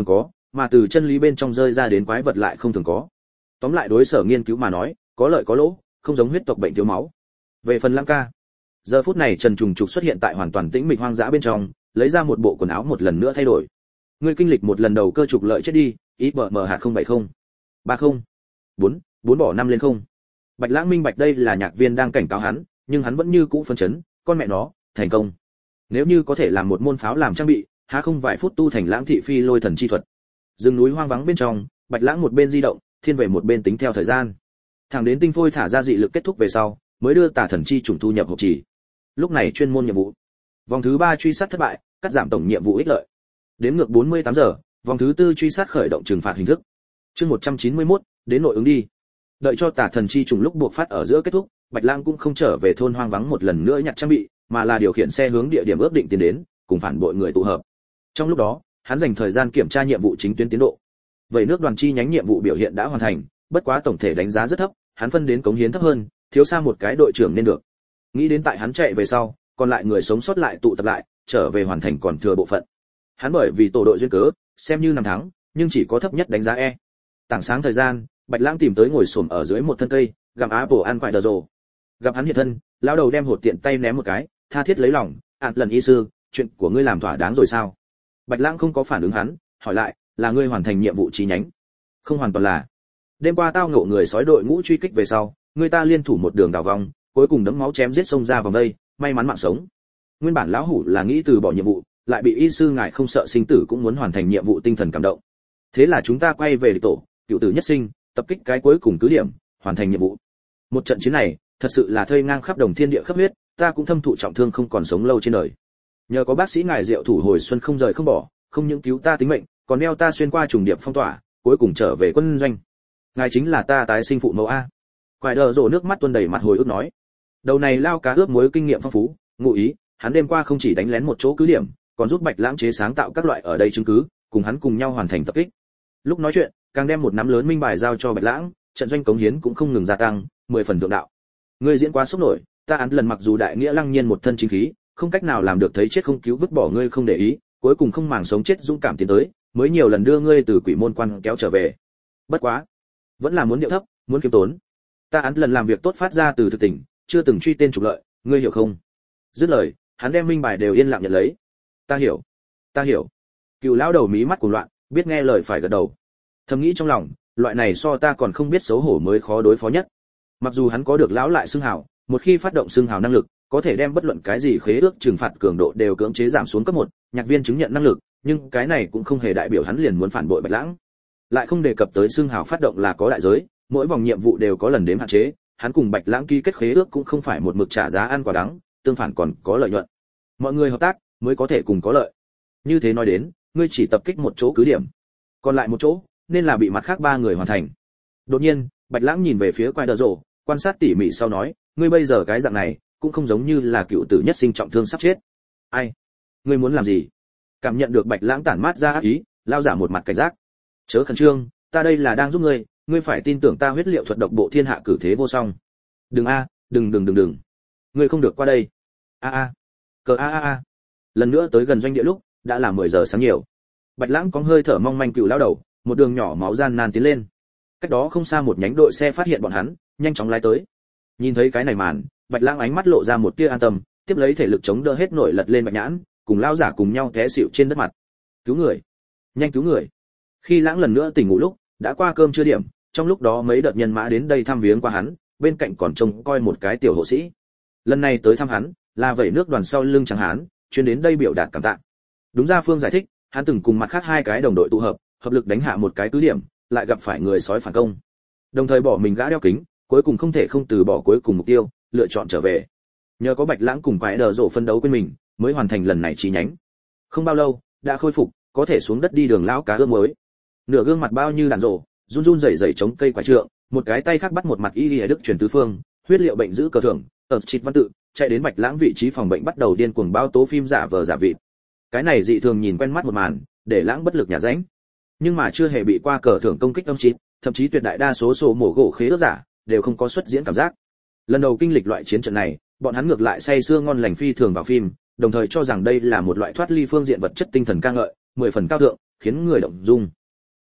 mà từ chân lý bên trong rơi ra đến quái vật lại không thường có. Tóm lại đối Sở nghiên cứu mà nói, có lợi có lỗ, không giống huyết tộc bệnh thiếu máu. Về phần Lãng ca, giờ phút này Trần Trùng Trục xuất hiện tại hoàn toàn tĩnh mịch hoang dã bên trong, lấy ra một bộ quần áo một lần nữa thay đổi. Ngươi kinh lịch một lần đầu cơ trục lợi chết đi, ít bờ mờ hạt không bảy không ba không bốn bốn bỏ năm lên không. Bạch Lãng minh bạch đây là nhạc viên đang cảnh cáo hắn, nhưng hắn vẫn như cũ phấn chấn, con mẹ nó, thành công. Nếu như có thể làm một môn pháo làm trang bị, há không vài phút tu thành Lãng thị phi lôi thần chi thuật. Rừng núi hoang vắng bên trong, Bạch Lãng một bên di động, thiên về một bên tính theo thời gian. Thẳng đến tinh phôi thả ra dị lực kết thúc về sau, mới đưa Tà thần chi trùng thu nhập hộp chỉ. Lúc này chuyên môn nhiệm vụ. Vòng thứ ba truy sát thất bại, cắt giảm tổng nhiệm vụ ích lợi. Đếm ngược bốn mươi tám giờ, vòng thứ tư truy sát khởi động trừng phạt hình thức. Chương một trăm chín mươi mốt, đến nội ứng đi. Đợi cho Tà thần chi trùng lúc buộc phát ở giữa kết thúc, Bạch Lãng cũng không trở về thôn hoang vắng một lần nữa nhặt trang bị, mà là điều khiển xe hướng địa điểm ước định tiến đến, cùng phản bội người tụ hợp. Trong lúc đó, hắn dành thời gian kiểm tra nhiệm vụ chính tuyến tiến độ. Vậy nước đoàn chi nhánh nhiệm vụ biểu hiện đã hoàn thành, bất quá tổng thể đánh giá rất thấp, hắn phân đến cống hiến thấp hơn, thiếu xa một cái đội trưởng nên được. Nghĩ đến tại hắn chạy về sau, còn lại người sống sót lại tụ tập lại, trở về hoàn thành còn thừa bộ phận. Hắn bởi vì tổ đội duyên cớ, xem như năm thắng, nhưng chỉ có thấp nhất đánh giá E. Tảng sáng thời gian, Bạch Lãng tìm tới ngồi xổm ở dưới một thân cây, gặm apple ăn quải đờ rồ. Gặp hắn hiện thân, lão đầu đem hột tiện tay ném một cái, tha thiết lấy lòng, "Ản lần y sư, chuyện của ngươi làm thỏa đáng rồi sao?" Bạch Lãng không có phản ứng hắn, hỏi lại, "Là ngươi hoàn thành nhiệm vụ chi nhánh?" "Không hoàn toàn là. Đêm qua tao ngộ người sói đội ngũ truy kích về sau, người ta liên thủ một đường đào vòng, cuối cùng đấm máu chém giết xông ra vòng đây, may mắn mạng sống. Nguyên bản lão hủ là nghĩ từ bỏ nhiệm vụ, lại bị y sư ngài không sợ sinh tử cũng muốn hoàn thành nhiệm vụ tinh thần cảm động. Thế là chúng ta quay về địch tổ, cựu tử nhất sinh, tập kích cái cuối cùng cứ điểm, hoàn thành nhiệm vụ. Một trận chiến này, thật sự là thây ngang khắp đồng thiên địa khắp huyết, ta cũng thâm thụ trọng thương không còn sống lâu trên đời. Nhờ có bác sĩ ngài Diệu thủ hồi xuân không rời không bỏ, không những cứu ta tính mệnh, còn đeo ta xuyên qua trùng điệp phong tỏa, cuối cùng trở về quân doanh. Ngài chính là ta tái sinh phụ mẫu a." Quải đờ rồ nước mắt tuôn đầy mặt hồi ức nói. Đầu này lao cá ướp muối kinh nghiệm phong phú, ngụ ý, hắn đêm qua không chỉ đánh lén một chỗ cứ điểm, còn giúp Bạch Lãng chế sáng tạo các loại ở đây chứng cứ, cùng hắn cùng nhau hoàn thành tập kích. Lúc nói chuyện, càng đem một nắm lớn minh bài giao cho Bạch Lãng, trận doanh cống hiến cũng không ngừng gia tăng, mười phần thượng đạo. Ngươi diễn quá sốc nổi, ta án lần mặc dù đại nghĩa lăng nhiên một thân chính khí, không cách nào làm được thấy chết không cứu vứt bỏ ngươi không để ý, cuối cùng không màng sống chết dũng cảm tiến tới, mới nhiều lần đưa ngươi từ quỷ môn quan kéo trở về. Bất quá, vẫn là muốn điệu thấp, muốn kiếm tốn. Ta án lần làm việc tốt phát ra từ thực tình, chưa từng truy tên trục lợi, ngươi hiểu không? Dứt lời, hắn đem minh bài đều yên lặng nhận lấy. Ta hiểu, ta hiểu. Cựu lão đầu mí mắt cuồng loạn, biết nghe lời phải gật đầu. Thầm nghĩ trong lòng, loại này so ta còn không biết xấu hổ mới khó đối phó nhất. Mặc dù hắn có được lão lại xưng hào, một khi phát động xưng hào năng lực, có thể đem bất luận cái gì khế ước trừng phạt cường độ đều cưỡng chế giảm xuống cấp một, nhạc viên chứng nhận năng lực, nhưng cái này cũng không hề đại biểu hắn liền muốn phản bội Bạch Lãng. Lại không đề cập tới xưng hào phát động là có đại giới, mỗi vòng nhiệm vụ đều có lần đếm hạn chế, hắn cùng Bạch Lãng ký kết khế ước cũng không phải một mực trả giá ăn quả đắng, tương phản còn có lợi nhuận. Mọi người hợp tác mới có thể cùng có lợi. Như thế nói đến, ngươi chỉ tập kích một chỗ cứ điểm, còn lại một chỗ nên là bị mặt khác ba người hoàn thành. Đột nhiên, Bạch Lãng nhìn về phía Quai Đờ Rồ, quan sát tỉ mỉ sau nói, ngươi bây giờ cái dạng này, cũng không giống như là cựu tử nhất sinh trọng thương sắp chết. Ai? Ngươi muốn làm gì? Cảm nhận được Bạch Lãng tản mát ra ác ý, lao giả một mặt cảnh giác. Chớ khẩn trương, ta đây là đang giúp ngươi, ngươi phải tin tưởng ta huyết liệu thuật độc bộ thiên hạ cử thế vô song. Đừng a, đừng đừng đừng đừng. Ngươi không được qua đây. A a. Cờ a a a. Lần nữa tới gần doanh địa lúc, đã là mười giờ sáng nhiều. Bạch Lãng có hơi thở mong manh cựu lao đầu, một đường nhỏ máu gian nan tiến lên. Cách đó không xa một nhánh đội xe phát hiện bọn hắn, nhanh chóng lái tới. Nhìn thấy cái này màn, Bạch Lãng ánh mắt lộ ra một tia an tâm, tiếp lấy thể lực chống đỡ hết nổi lật lên Bạch Nhãn, cùng lao giả cùng nhau té xỉu trên đất mặt. Cứu người, nhanh cứu người. Khi Lãng lần nữa tỉnh ngủ lúc, đã qua cơm trưa điểm, trong lúc đó mấy đợt nhân mã đến đây thăm viếng qua hắn, bên cạnh còn trông coi một cái tiểu hộ sĩ. Lần này tới thăm hắn, là vẩy nước đoàn sau lưng Tráng Hán, chuyên đến đây biểu đạt cảm tạ. Đúng ra Phương giải thích, hắn từng cùng mặt khác hai cái đồng đội tụ hợp, hợp lực đánh hạ một cái cứ điểm, lại gặp phải người sói phản công. Đồng thời bỏ mình gã đeo kính, cuối cùng không thể không từ bỏ cuối cùng mục tiêu, lựa chọn trở về. Nhờ có Bạch Lãng cùng Quái Đờ Rồ phân đấu quên mình, mới hoàn thành lần này chi nhánh. Không bao lâu, đã khôi phục, có thể xuống đất đi đường lão cá ướp mới. Nửa gương mặt bao như đàn rổ, run run rẩy rẩy chống cây quả trượng, một cái tay khác bắt một mặt y lìa đức truyền tứ phương, huyết liệu bệnh giữ cờ thưởng, ở trịt văn tự, chạy đến Bạch Lãng vị trí phòng bệnh bắt đầu điên cuồng bao tố phim giả vờ giả vịt. Cái này dị thường nhìn quen mắt một màn, để Lãng bất lực nhả rãnh. Nhưng mà chưa hề bị qua cờ thưởng công kích âm trịt, thậm chí tuyệt đại đa số sổ mổ gỗ khế ước giả đều không có xuất diễn cảm giác. Lần đầu kinh lịch loại chiến trận này, bọn hắn ngược lại say sưa ngon lành phi thường vào phim, đồng thời cho rằng đây là một loại thoát ly phương diện vật chất tinh thần ca ngợi, mười phần cao thượng, khiến người động dung.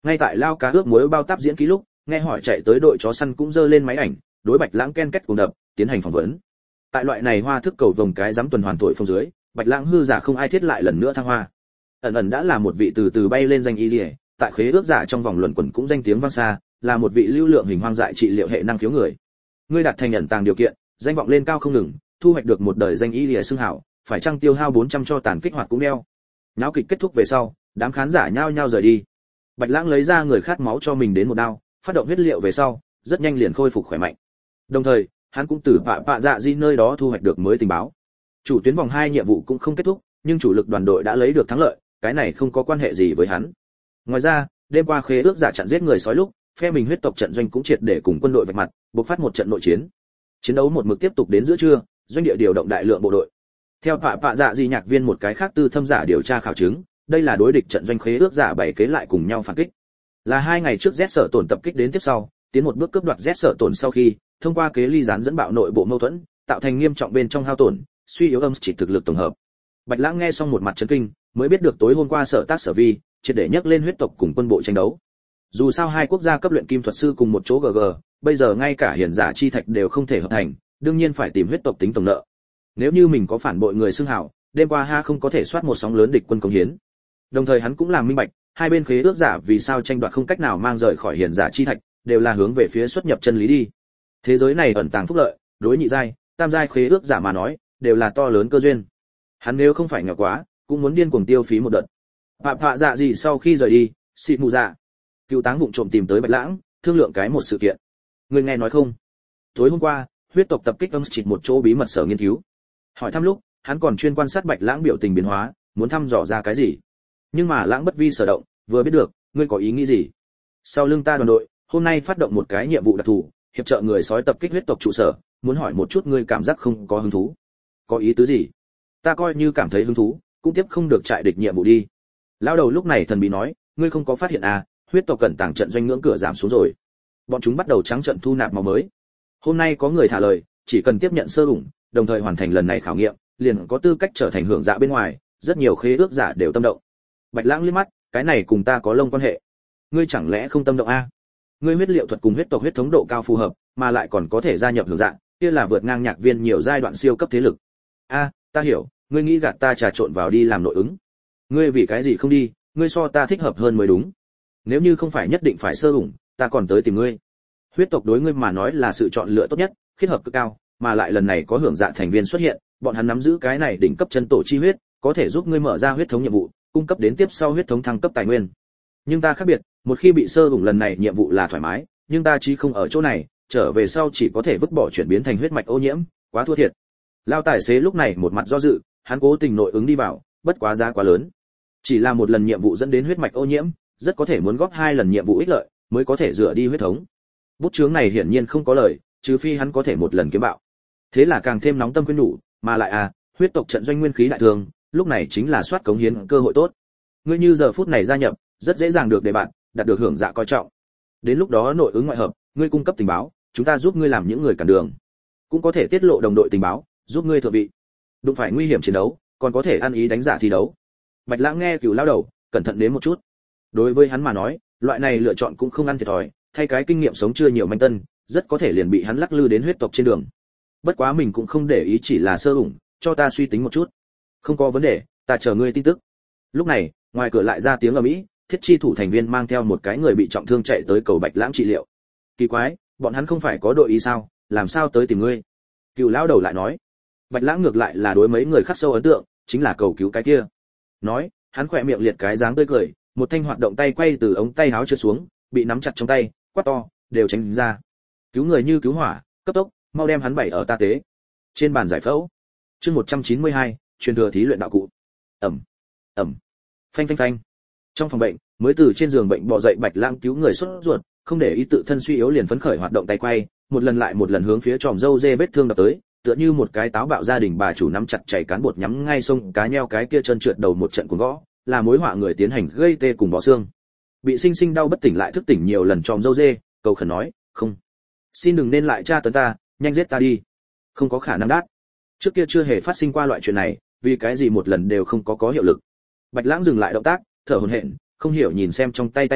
Ngay tại lao cá ướp muối bao táp diễn ký lúc, nghe hỏi chạy tới đội chó săn cũng giơ lên máy ảnh, đối Bạch Lãng ken két cùng đập, tiến hành phỏng vấn. Tại loại này hoa thức cầu vồng cái dám tuần hoàn thổi phong dưới, Bạch Lãng hư giả không ai thiết lại lần nữa thăng hoa. Ẩn ẩn đã là một vị từ từ bay lên danh y liễu, tại khế ước giả trong vòng luận quẩn cũng danh tiếng vang xa, là một vị lưu lượng hình hoang dại trị liệu hệ năng khiếu người. Ngươi đạt thành ẩn tàng điều kiện, danh vọng lên cao không ngừng, thu hoạch được một đời danh y liễu xưng hảo, phải chăng tiêu hao bốn trăm cho tàn kích hoạt cũng đeo. Náo kịch kết thúc về sau, đám khán giả nhao nhao rời đi. Bạch Lãng lấy ra người khát máu cho mình đến một đao, phát động huyết liệu về sau, rất nhanh liền khôi phục khỏe mạnh. Đồng thời, hắn cũng từ Pạ Pạ Dạ Di nơi đó thu hoạch được mới tình báo. Chủ tuyến vòng hai nhiệm vụ cũng không kết thúc, nhưng chủ lực đoàn đội đã lấy được thắng lợi, cái này không có quan hệ gì với hắn. Ngoài ra, đêm qua khế ước giả chặn giết người sói lúc, phe mình huyết tộc trận doanh cũng triệt để cùng quân đội vạch mặt, bộc phát một trận nội chiến. Chiến đấu một mực tiếp tục đến giữa trưa, doanh địa điều động đại lượng bộ đội. Theo Pạ Pạ Dạ Di nhạc viên một cái khác tư thâm giả điều tra khảo chứng, đây là đối địch trận doanh khế ước giả bảy kế lại cùng nhau phản kích. Là hai ngày trước Z sở tổn tập kích đến tiếp sau, tiến một bước cướp đoạt Z sở tổn sau khi, thông qua kế ly gián dẫn bạo nội bộ mâu thuẫn, tạo thành nghiêm trọng bên trong hao tổn, suy yếu âm chỉ thực lực tổng hợp. Bạch Lãng nghe xong một mặt chấn kinh, mới biết được tối hôm qua sở tác sở vi, triệt để nhắc lên huyết tộc cùng quân bộ tranh đấu. Dù sao hai quốc gia cấp luyện kim thuật sư cùng một chỗ gg, bây giờ ngay cả hiển giả chi thạch đều không thể hợp thành, đương nhiên phải tìm huyết tộc tính tổng nợ. Nếu như mình có phản bội người xưng hảo, đêm qua ha không có thể soát một sóng lớn địch quân công hiến. Đồng thời hắn cũng làm minh bạch, hai bên khế ước giả vì sao tranh đoạt không cách nào mang rời khỏi hiển giả chi thạch, đều là hướng về phía xuất nhập chân lý đi. Thế giới này ẩn tàng phúc lợi, đối nhị giai, tam giai khế ước giả mà nói, đều là to lớn cơ duyên. Hắn nếu không phải nghèo quá, cũng muốn điên cuồng tiêu phí một đợt. Phạm Phạ Dạ gì sau khi rời đi, xị mù dạ, cựu táng vụng trộm tìm tới Bạch Lãng, thương lượng cái một sự kiện. Người nghe nói không? Tối hôm qua, huyết tộc tập kích âm chịt một chỗ bí mật sở nghiên cứu. Hỏi thăm lúc, hắn còn chuyên quan sát Bạch Lãng biểu tình biến hóa, muốn thăm dò ra cái gì. Nhưng mà Lãng bất vi sở động, vừa biết được, ngươi có ý nghĩ gì? Sau lưng ta đoàn đội, hôm nay phát động một cái nhiệm vụ đặc thù, hiệp trợ người sói tập kích huyết tộc trụ sở, muốn hỏi một chút ngươi cảm giác không có hứng thú. Có ý tứ gì? Ta coi như cảm thấy hứng thú, cũng tiếp không được trại địch nhiệm vụ đi. Lão đầu lúc này thần bí nói, ngươi không có phát hiện à, huyết tộc cẩn tàng trận doanh ngưỡng cửa giảm xuống rồi. Bọn chúng bắt đầu trắng trận thu nạp máu mới. Hôm nay có người thả lời, chỉ cần tiếp nhận sơ ủng, đồng thời hoàn thành lần này khảo nghiệm, liền có tư cách trở thành hưởng dạ bên ngoài, rất nhiều khế ước giả đều tâm động. Bạch Lãng liếc mắt, cái này cùng ta có lông quan hệ. Ngươi chẳng lẽ không tâm động a? À? Ngươi huyết liệu thuật cùng huyết tộc huyết thống độ cao phù hợp, mà lại còn có thể gia nhập hưởng dạ, kia là vượt ngang nhạc viên nhiều giai đoạn siêu cấp thế lực. A, à, ta hiểu, ngươi nghĩ gạt ta trà trộn vào đi làm nội ứng. Ngươi vì cái gì không đi, ngươi so ta thích hợp hơn mới đúng. Nếu như không phải nhất định phải sơ ủng, ta còn tới tìm ngươi. Huyết tộc đối ngươi mà nói là sự chọn lựa tốt nhất, kết hợp cực cao, mà lại lần này có hưởng dạ thành viên xuất hiện, bọn hắn nắm giữ cái này đỉnh cấp chân tổ chi huyết, có thể giúp ngươi mở ra huyết thống nhiệm vụ, cung cấp đến tiếp sau huyết thống thăng cấp tài nguyên. Nhưng ta khác biệt, một khi bị sơ ủng lần này nhiệm vụ là thoải mái, nhưng ta chí không ở chỗ này, trở về sau chỉ có thể vứt bỏ chuyển biến thành huyết mạch ô nhiễm, quá thua thiệt. Lao tài xế lúc này một mặt do dự, hắn cố tình nội ứng đi vào, bất quá giá quá lớn. Chỉ là một lần nhiệm vụ dẫn đến huyết mạch ô nhiễm, rất có thể muốn góp hai lần nhiệm vụ ích lợi, mới có thể rửa đi huyết thống. Bút chướng này hiển nhiên không có lời, trừ phi hắn có thể một lần kiếm bạo. Thế là càng thêm nóng tâm khuyên nhủ, mà lại à, huyết tộc trận doanh nguyên khí đại thường, lúc này chính là soát cống hiến cơ hội tốt. Ngươi như giờ phút này gia nhập, rất dễ dàng được đề bạn, đạt được hưởng dạ coi trọng. Đến lúc đó nội ứng ngoại hợp, ngươi cung cấp tình báo, chúng ta giúp ngươi làm những người cản đường. Cũng có thể tiết lộ đồng đội tình báo, giúp ngươi thượng vị. Đụng phải nguy hiểm chiến đấu, còn có thể ăn ý đánh giả thi đấu. Bạch Lãng nghe Cửu lao đầu, cẩn thận đến một chút. Đối với hắn mà nói, loại này lựa chọn cũng không ăn thiệt thòi, thay cái kinh nghiệm sống chưa nhiều manh tân, rất có thể liền bị hắn lắc lư đến huyết tộc trên đường. Bất quá mình cũng không để ý chỉ là sơ ủng, cho ta suy tính một chút. Không có vấn đề, ta chờ ngươi tin tức. Lúc này, ngoài cửa lại ra tiếng ầm ĩ, thiết chi thủ thành viên mang theo một cái người bị trọng thương chạy tới cầu Bạch Lãng trị liệu. Kỳ quái, bọn hắn không phải có đội ý sao, làm sao tới tìm ngươi? Cửu lão đầu lại nói. Bạch Lãng ngược lại là đối mấy người khắc sâu ấn tượng, chính là cầu cứu cái kia. Nói, hắn khỏe miệng liệt cái dáng tươi cười, một thanh hoạt động tay quay từ ống tay áo trượt xuống, bị nắm chặt trong tay, quát to, đều tránh ra. Cứu người như cứu hỏa, cấp tốc, mau đem hắn bày ở ta tế. Trên bàn giải phẫu. Chương một trăm chín mươi hai, truyền thừa thí luyện đạo cụ. Ầm, ầm, phanh phanh phanh. Trong phòng bệnh, mới từ trên giường bệnh bò dậy Bạch Lãng cứu người sốt ruột, không để ý tự thân suy yếu liền phấn khởi hoạt động tay quay, một lần lại một lần hướng phía tròm râu dê vết thương đập tới, tựa như một cái táo bạo gia đình bà chủ nắm chặt chảy cán bột nhắm ngay sông cá nheo cái kia chân trượt đầu một trận cuồng gõ, là mối họa người tiến hành gây tê cùng bó xương. Bị sinh sinh đau bất tỉnh lại thức tỉnh nhiều lần tròm râu dê, cầu khẩn nói, "Không, xin đừng nên lại tra tấn ta, nhanh giết ta đi." Không có khả năng đát. Trước kia chưa hề phát sinh qua loại chuyện này, vì cái gì một lần đều không có có hiệu lực. Bạch Lãng dừng lại động tác, thở hổn hển, không hiểu nhìn xem trong tay tay quay,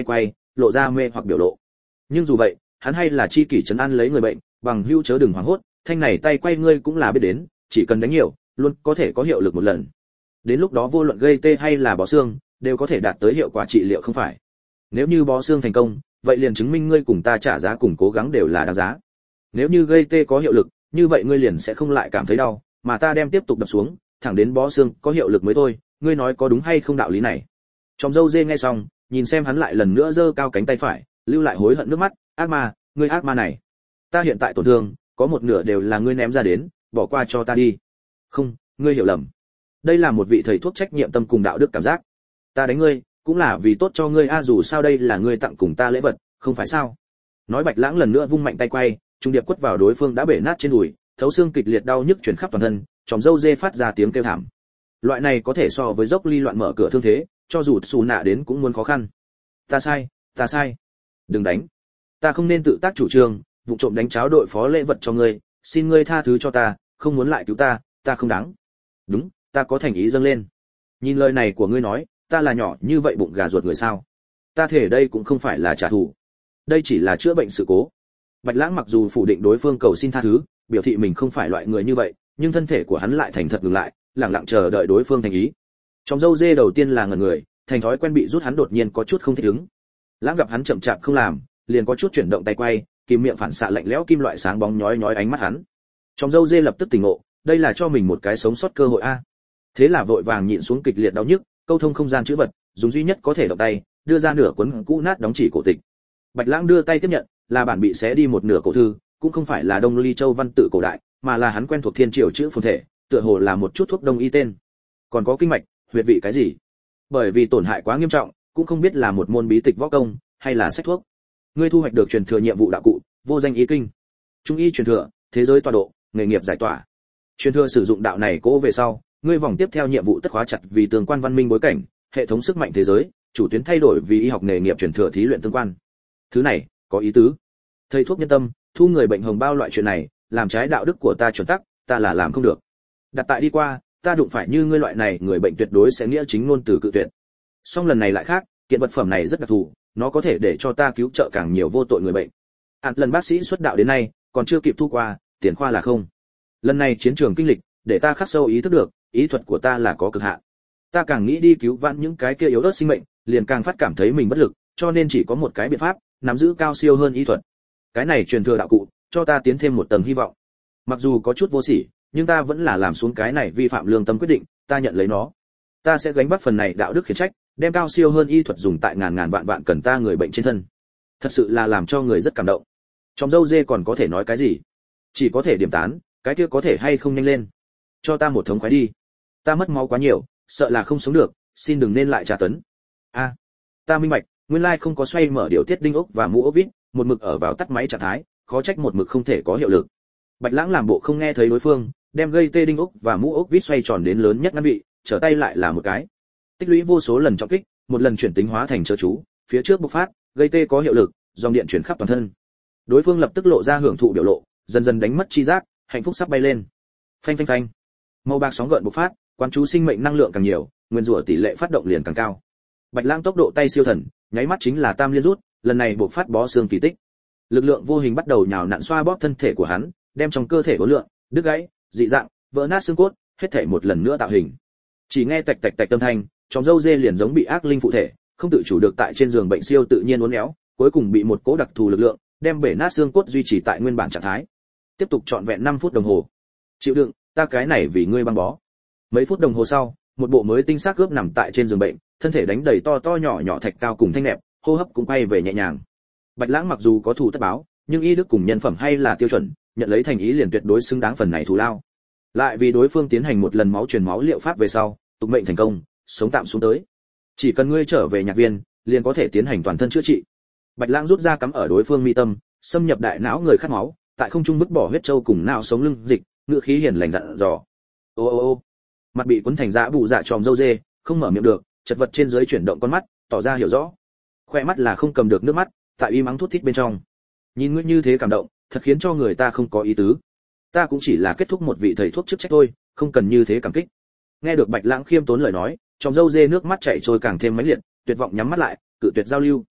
lộ ra mê hoặc biểu lộ. Nhưng dù vậy, hắn hay là chi kỷ trấn an lấy người bệnh, bằng hữu chớ đừng hoảng hốt, thanh này tay quay ngươi cũng là biết đến, chỉ cần đánh nhiều, luôn có thể có hiệu lực một lần. Đến lúc đó vô luận gây tê hay là bó xương, đều có thể đạt tới hiệu quả trị liệu không phải. Nếu như bó xương thành công, vậy liền chứng minh ngươi cùng ta trả giá cùng cố gắng đều là đáng giá. Nếu như gây tê có hiệu lực, như vậy ngươi liền sẽ không lại cảm thấy đau, mà ta đem tiếp tục đập xuống, thẳng đến bó xương có hiệu lực mới thôi, ngươi nói có đúng hay không đạo lý này. Trong dâu dê nghe xong, nhìn xem hắn lại lần nữa giơ cao cánh tay phải, lưu lại hối hận nước mắt, ác ma, ngươi ác ma này. Ta hiện tại tổn thương, có một nửa đều là ngươi ném ra đến, bỏ qua cho ta đi. Không, ngươi hiểu lầm. Đây là một vị thầy thuốc trách nhiệm tâm cùng đạo đức cảm giác. Ta đánh ngươi, cũng là vì tốt cho ngươi a, dù sao đây là ngươi tặng cùng ta lễ vật, không phải sao? Nói Bạch Lãng lần nữa vung mạnh tay quay, trung điệp quất vào đối phương đã bể nát trên đùi, thấu xương kịch liệt đau nhức truyền khắp toàn thân, tròm râu dê phát ra tiếng kêu thảm. Loại này có thể so với dốc ly loạn mở cửa thương thế, cho dù xù nạ đến cũng muốn khó khăn. Ta sai, ta sai. Đừng đánh. Ta không nên tự tác chủ trương, vụ trộm đánh cháo đội phó lễ vật cho ngươi, xin ngươi tha thứ cho ta, không muốn lại cứu ta, ta không đáng. Đúng, ta có thành ý dâng lên. Nhìn lời này của ngươi nói, ta là nhỏ như vậy bụng gà ruột người sao? Ta thể đây cũng không phải là trả thù, đây chỉ là chữa bệnh sự cố. Bạch Lãng mặc dù phủ định đối phương cầu xin tha thứ, biểu thị mình không phải loại người như vậy, nhưng thân thể của hắn lại thành thật ngừng lại, lặng lặng chờ đợi đối phương thành ý. Trong dâu dê đầu tiên là ngẩn người, thành thói quen bị rút hắn đột nhiên có chút không thích ứng. Lãng gặp hắn chậm chạp không làm, liền có chút chuyển động tay quay, kìm miệng phản xạ lạnh lẽo kim loại sáng bóng nhói nhói ánh mắt hắn. Trong dâu dê lập tức tỉnh ngộ, đây là cho mình một cái sống sót cơ hội a. Thế là vội vàng nhịn xuống kịch liệt đau nhức, câu thông không gian chữ vật, dùng duy nhất có thể động tay, đưa ra nửa cuốn cũ nát đóng chỉ cổ tịch. Bạch Lãng đưa tay tiếp nhận, là bản bị xé đi một nửa cổ thư, cũng không phải là Đông Ly Châu văn tự cổ đại, mà là hắn quen thuộc thiên triều chữ phồn thể, tựa hồ là một chút thuốc đông y tên. Còn có kinh mạch, huyệt vị cái gì? Bởi vì tổn hại quá nghiêm trọng, cũng không biết là một môn bí tịch võ công hay là sách thuốc. Ngươi thu hoạch được truyền thừa nhiệm vụ đạo cụ, vô danh ý kinh. Trung y truyền thừa, thế giới tọa độ, nghề nghiệp giải tỏa. Truyền thừa sử dụng đạo này cố về sau, ngươi vòng tiếp theo nhiệm vụ tất khóa chặt vì tương quan văn minh bối cảnh, hệ thống sức mạnh thế giới, chủ tuyến thay đổi vì y học nghề nghiệp truyền thừa thí luyện tương quan. Thứ này, có ý tứ. Thầy thuốc nhân tâm, thu người bệnh hồng bao loại chuyện này, làm trái đạo đức của ta chuẩn tắc, ta là làm không được. Đặt tại đi qua, ta đụng phải như ngươi loại này, người bệnh tuyệt đối sẽ nghĩa chính ngôn từ cự tuyệt. Song lần này lại khác, kiện vật phẩm này rất đặc thù, nó có thể để cho ta cứu trợ càng nhiều vô tội người bệnh. Ản lần bác sĩ xuất đạo đến nay, còn chưa kịp thu qua, tiền khoa là không. Lần này chiến trường kinh lịch, để ta khắc sâu ý thức được, ý thuật của ta là có cực hạn. Ta càng nghĩ đi cứu vãn những cái kia yếu ớt sinh mệnh, liền càng phát cảm thấy mình bất lực, cho nên chỉ có một cái biện pháp, nắm giữ cao siêu hơn ý thuật. Cái này truyền thừa đạo cụ, cho ta tiến thêm một tầng hy vọng. Mặc dù có chút vô sỉ, nhưng ta vẫn là làm xuống cái này vi phạm lương tâm quyết định, ta nhận lấy nó. Ta sẽ gánh vác phần này đạo đức khiển trách, đem cao siêu hơn y thuật dùng tại ngàn ngàn vạn vạn cần ta người bệnh trên thân. Thật sự là làm cho người rất cảm động. Trong dâu dê còn có thể nói cái gì? Chỉ có thể điểm tán, cái kia có thể hay không nhanh lên. Cho ta một thống khoái đi. Ta mất máu quá nhiều, sợ là không sống được, xin đừng nên lại tra tấn. A, ta minh bạch, nguyên lai không có xoay mở điều tiết đinh ốc và mũ ốc vít, một mực ở vào tắt máy trạng thái, khó trách một mực không thể có hiệu lực. Bạch Lãng làm bộ không nghe thấy đối phương, đem gây tê đinh ốc và mũ ốc vít xoay tròn đến lớn nhất ngăn bị, trở tay lại là một cái. Tích lũy vô số lần trọng kích, một lần chuyển tính hóa thành chớ chú, phía trước bộc phát, gây tê có hiệu lực, dòng điện chuyển khắp toàn thân. Đối phương lập tức lộ ra hưởng thụ biểu lộ, dần dần đánh mất chi giác, hạnh phúc sắp bay lên. Phanh phanh phanh. Màu bạc sóng gợn bộc phát, quán chú sinh mệnh năng lượng càng nhiều, nguyên rủa tỷ lệ phát động liền càng cao. Bạch Lãng tốc độ tay siêu thần, nháy mắt chính là tam liên rút, lần này bộc phát bó xương kỳ tích. Lực lượng vô hình bắt đầu nhào nặn xoa bóp thân thể của hắn, đem trong cơ thể có lượng, đứt gãy, dị dạng, vỡ nát xương cốt, hết thảy một lần nữa tạo hình. Chỉ nghe tạch tạch tạch âm thanh, trong râu dê liền giống bị ác linh phụ thể, không tự chủ được tại trên giường bệnh siêu tự nhiên uốn éo, cuối cùng bị một cỗ đặc thù lực lượng đem bể nát xương cốt duy trì tại nguyên bản trạng thái. Tiếp tục trọn vẹn năm phút đồng hồ. Chịu đựng, ta cái này vì ngươi băng bó. Mấy phút đồng hồ sau, một bộ mới tinh xác gớp nằm tại trên giường bệnh, thân thể đánh đầy to to nhỏ nhỏ thạch cao cùng thanh nẹp, hô hấp cũng quay về nhẹ nhàng. Bạch Lãng mặc dù có thù tất báo, nhưng y đức cùng nhân phẩm hay là tiêu chuẩn, nhận lấy thành ý liền tuyệt đối xứng đáng phần này thù lao. Lại vì đối phương tiến hành một lần máu truyền máu liệu pháp về sau, tục mệnh thành công, sống tạm xuống tới. Chỉ cần ngươi trở về nhạc viên, liền có thể tiến hành toàn thân chữa trị. Bạch Lãng rút ra cắm ở đối phương mi tâm, xâm nhập đại não người khát máu, tại không trung vứt bỏ huyết châu cùng não sống lưng dịch, ngựa khí hiền lành dặn dò. Ô ô ô. Mặt bị cuốn thành dã bụ dạ tròm râu dê, không mở miệng được, chật vật trên dưới chuyển động con mắt, tỏ ra hiểu rõ. Khoe mắt là không cầm được nước mắt, tại y mắng thút thít bên trong. Nhìn ngươi như thế cảm động, thật khiến cho người ta không có ý tứ. Ta cũng chỉ là kết thúc một vị thầy thuốc chức trách thôi, không cần như thế cảm kích. Nghe được Bạch Lãng khiêm tốn lời nói, tròm râu dê nước mắt chảy trôi càng thêm mãnh liệt, tuyệt vọng nhắm mắt lại, cự tuyệt giao lưu.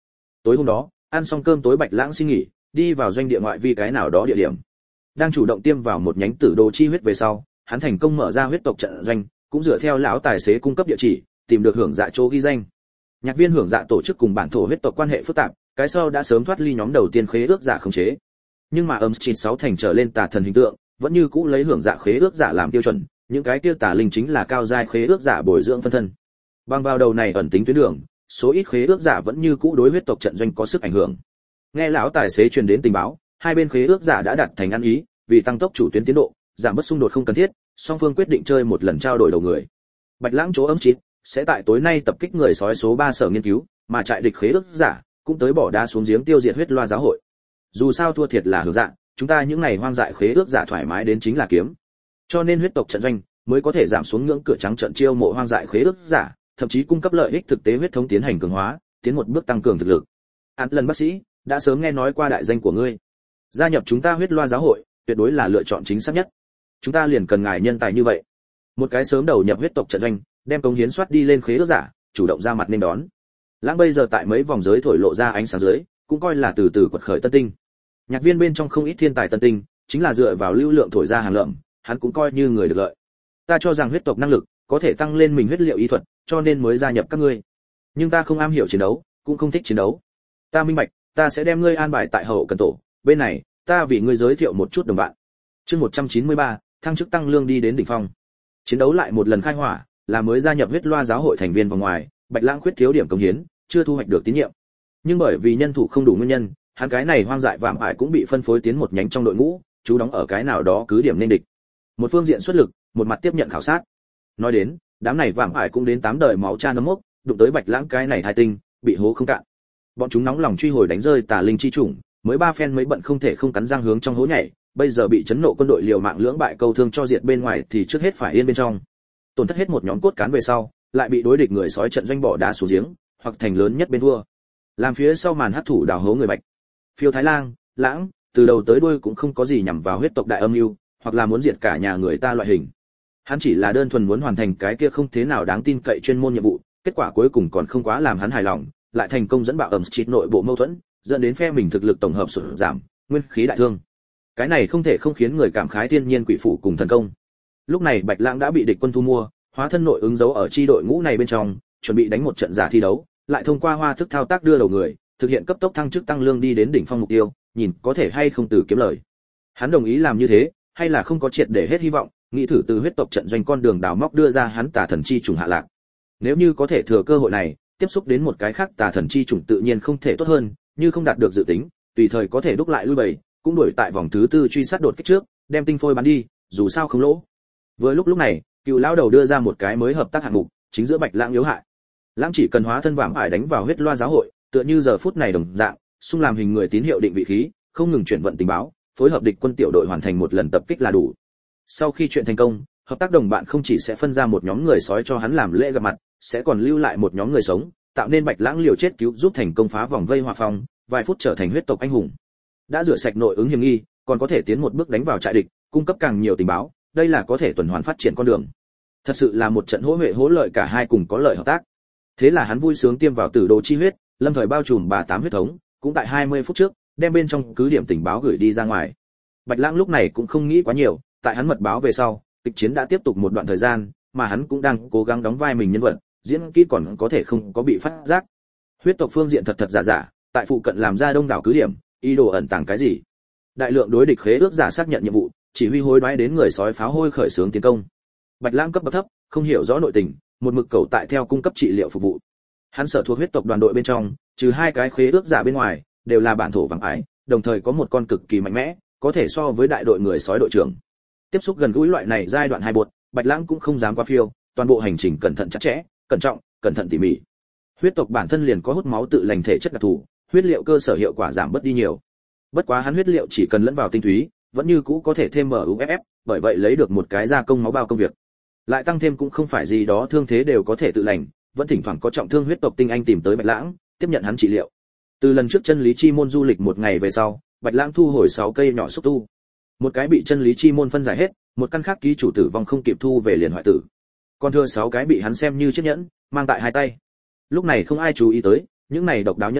Tối hôm đó, ăn xong cơm tối Bạch Lãng xin nghỉ, đi vào doanh địa ngoại vi cái nào đó địa điểm. Đang chủ động tiêm vào một nhánh tử đồ chi huyết về sau, hắn thành công mở ra huyết tộc trận doanh, cũng dựa theo lão tài xế cung cấp địa chỉ, tìm được hưởng dạ chỗ ghi danh. Nhạc viên hưởng dạ tổ chức cùng bản thổ huyết tộc quan hệ phức tạp, cái sau đã sớm thoát ly nhóm đầu tiên khế ước giả khống chế. Nhưng mà âm chín sáu thành trở lên tà thần hình tượng, vẫn như cũ lấy hưởng dạ khế ước giả làm tiêu chuẩn, những cái tiêu tà linh chính là cao giai khế ước giả bồi dưỡng phân thân. Bằng vào đầu này ẩn tính tuyến đường, số ít khế ước giả vẫn như cũ đối huyết tộc trận doanh có sức ảnh hưởng. Nghe lão tài xế truyền đến tình báo, hai bên khế ước giả đã đạt thành ăn ý, vì tăng tốc chủ tuyến tiến độ, giảm bớt xung đột không cần thiết, song phương quyết định chơi một lần trao đổi đầu người. Bạch Lãng chỗ ấm chín sẽ tại tối nay tập kích người sói số ba sở nghiên cứu, mà trại địch khế ước giả cũng tới bỏ đá xuống giếng tiêu diệt huyết loa giáo hội. Dù sao thua thiệt là hưởng dạ, chúng ta những này hoang dại khế ước giả thoải mái đến chính là kiếm. Cho nên huyết tộc trận doanh mới có thể giảm xuống ngưỡng cửa trắng trận chiêu mộ hoang dại khế ước giả, thậm chí cung cấp lợi ích thực tế huyết thống tiến hành cường hóa, tiến một bước tăng cường thực lực. Án lần bác sĩ đã sớm nghe nói qua đại danh của ngươi, gia nhập chúng ta huyết loa giáo hội tuyệt đối là lựa chọn chính xác nhất. Chúng ta liền cần ngài nhân tài như vậy. Một cái sớm đầu nhập huyết tộc trận doanh, đem công hiến soát đi lên khế ước giả, chủ động ra mặt nên đón. Lãng bây giờ tại mấy vòng giới thổi lộ ra ánh sáng dưới, cũng coi là từ từ quật khởi tân tinh. Nhạc viên bên trong không ít thiên tài tân tinh, chính là dựa vào lưu lượng thổi ra hàng lợm, hắn cũng coi như người được lợi. Ta cho rằng huyết tộc năng lực có thể tăng lên mình huyết liệu y thuật, cho nên mới gia nhập các ngươi. Nhưng ta không am hiểu chiến đấu, cũng không thích chiến đấu. Ta minh bạch, ta sẽ đem ngươi an bài tại hậu cần tổ, bên này, ta vì ngươi giới thiệu một chút đồng bạn. Chương một trăm chín mươi ba, thăng chức tăng lương đi đến đỉnh phong. Chiến đấu lại một lần khai hỏa, là mới gia nhập huyết loa giáo hội thành viên vòng ngoài, Bạch Lãng khuyết thiếu điểm công hiến, chưa thu hoạch được tín nhiệm. Nhưng bởi vì nhân thủ không đủ nguyên nhân, hắn cái này hoang dại vạm ải cũng bị phân phối tiến một nhánh trong đội ngũ, chú đóng ở cái nào đó cứ điểm nên địch. Một phương diện xuất lực, một mặt tiếp nhận khảo sát. Nói đến, đám này vạm ải cũng đến tám đời máu cha nấm mốc, đụng tới Bạch Lãng cái này thai tinh, bị hố không cạn. Bọn chúng nóng lòng truy hồi đánh rơi tà linh chi chủng, mới ba phen mới bận không thể không cắn răng hướng trong hố nhảy, bây giờ bị chấn nộ quân đội liều mạng lưỡng bại câu thương cho diệt bên ngoài thì trước hết phải yên bên trong. Tổn thất hết một nhóm cốt cán về sau, lại bị đối địch người sói trận doanh bỏ đá xuống giếng, hoặc thành lớn nhất bên thua. Làm phía sau màn hắc thủ đào hố người Bạch. Phiêu Thái Lang, Lãng, từ đầu tới đuôi cũng không có gì nhằm vào huyết tộc đại âm mưu, hoặc là muốn diệt cả nhà người ta loại hình. Hắn chỉ là đơn thuần muốn hoàn thành cái kia không thế nào đáng tin cậy chuyên môn nhiệm vụ, kết quả cuối cùng còn không quá làm hắn hài lòng, lại thành công dẫn bạo ẩm street nội bộ mâu thuẫn, dẫn đến phe mình thực lực tổng hợp sụt giảm, nguyên khí đại thương. Cái này không thể không khiến người cảm khái thiên nhiên quỷ phủ cùng thần công. Lúc này Bạch Lãng đã bị địch quân thu mua, hóa thân nội ứng dấu ở chi đội ngũ này bên trong, chuẩn bị đánh một trận giả thi đấu, lại thông qua hoa thức thao tác đưa đầu người, thực hiện cấp tốc thăng chức tăng lương đi đến đỉnh phong mục tiêu, nhìn có thể hay không từ kiếm lời. Hắn đồng ý làm như thế, hay là không có triệt để hết hy vọng, nghĩ thử từ huyết tộc trận doanh con đường đào móc đưa ra hắn tà thần chi trùng hạ lạc. Nếu như có thể thừa cơ hội này, tiếp xúc đến một cái khác tà thần chi trùng tự nhiên không thể tốt hơn, như không đạt được dự tính, tùy thời có thể đúc lại lui bầy, cũng đuổi tại vòng thứ tư truy sát đột kích trước, đem tinh phôi bán đi, dù sao không lỗ. Vừa lúc lúc này, Cựu lão đầu đưa ra một cái mới hợp tác hạng mục, chính giữa Bạch Lãng yếu hại. Lãng chỉ cần hóa thân vạm ải đánh vào huyết loa giáo hội, tựa như giờ phút này đồng dạng, xung làm hình người tín hiệu định vị khí, không ngừng chuyển vận tình báo, phối hợp địch quân tiểu đội hoàn thành một lần tập kích là đủ. Sau khi chuyện thành công, hợp tác đồng bạn không chỉ sẽ phân ra một nhóm người sói cho hắn làm lễ gặp mặt, sẽ còn lưu lại một nhóm người sống, tạo nên Bạch Lãng liều chết cứu giúp thành công phá vòng vây hòa phong, vài phút trở thành huyết tộc anh hùng. Đã rửa sạch nội ứng hiểm nghi, còn có thể tiến một bước đánh vào trại địch, cung cấp càng nhiều tình báo, đây là có thể tuần hoàn phát triển con đường. Thật sự là một trận hỗ huệ hỗ lợi cả hai cùng có lợi hợp tác. Thế là hắn vui sướng tiêm vào tử đồ chi huyết, lâm thời bao trùm bà tám huyết thống, cũng tại hai mươi phút trước, đem bên trong cứ điểm tình báo gửi đi ra ngoài. Bạch Lãng lúc này cũng không nghĩ quá nhiều, tại hắn mật báo về sau, kịch chiến đã tiếp tục một đoạn thời gian, mà hắn cũng đang cố gắng đóng vai mình nhân vật, diễn kỹ còn có thể không có bị phát giác. Huyết tộc phương diện thật thật giả giả, tại phụ cận làm ra đông đảo cứ điểm, ý đồ ẩn tàng cái gì? Đại lượng đối địch khế ước giả xác nhận nhiệm vụ, chỉ huy hối đoái đến người sói pháo hôi khởi xướng tiến công. Bạch Lãng cấp bậc thấp, không hiểu rõ nội tình, một mực cầu tại theo cung cấp trị liệu phục vụ. Hắn sở thuộc huyết tộc đoàn đội bên trong, trừ hai cái khế ước giả bên ngoài, đều là bản thổ vàng ái, đồng thời có một con cực kỳ mạnh mẽ, có thể so với đại đội người sói đội trưởng. Tiếp xúc gần gũi loại này giai đoạn hai buột, Bạch Lãng cũng không dám quá phiêu, toàn bộ hành trình cẩn thận chặt chẽ, cẩn trọng, cẩn thận tỉ mỉ. Huyết tộc bản thân liền có hút máu tự lành thể chất đặc thù, huyết liệu cơ sở hiệu quả giảm bớt đi nhiều. Bất quá hắn huyết liệu chỉ cần lẫn vào tinh túy, vẫn như cũ có thể thêm em u ép ép, bởi vậy lấy được một cái gia công máu bao công việc. Lại tăng thêm cũng không phải gì đó thương thế đều có thể tự lành, vẫn thỉnh thoảng có trọng thương huyết tộc tinh anh tìm tới Bạch Lãng, tiếp nhận hắn trị liệu. Từ lần trước chân lý chi môn du lịch một ngày về sau, Bạch Lãng thu hồi sáu cây nhỏ xúc tu. Một cái bị chân lý chi môn phân giải hết, một căn khác ký chủ tử vong không kịp thu về liền hoại tử. Còn thừa sáu cái bị hắn xem như chiếc nhẫn, mang tại hai tay. Lúc này không ai chú ý tới, những này độc đáo nhẫn nhỏ,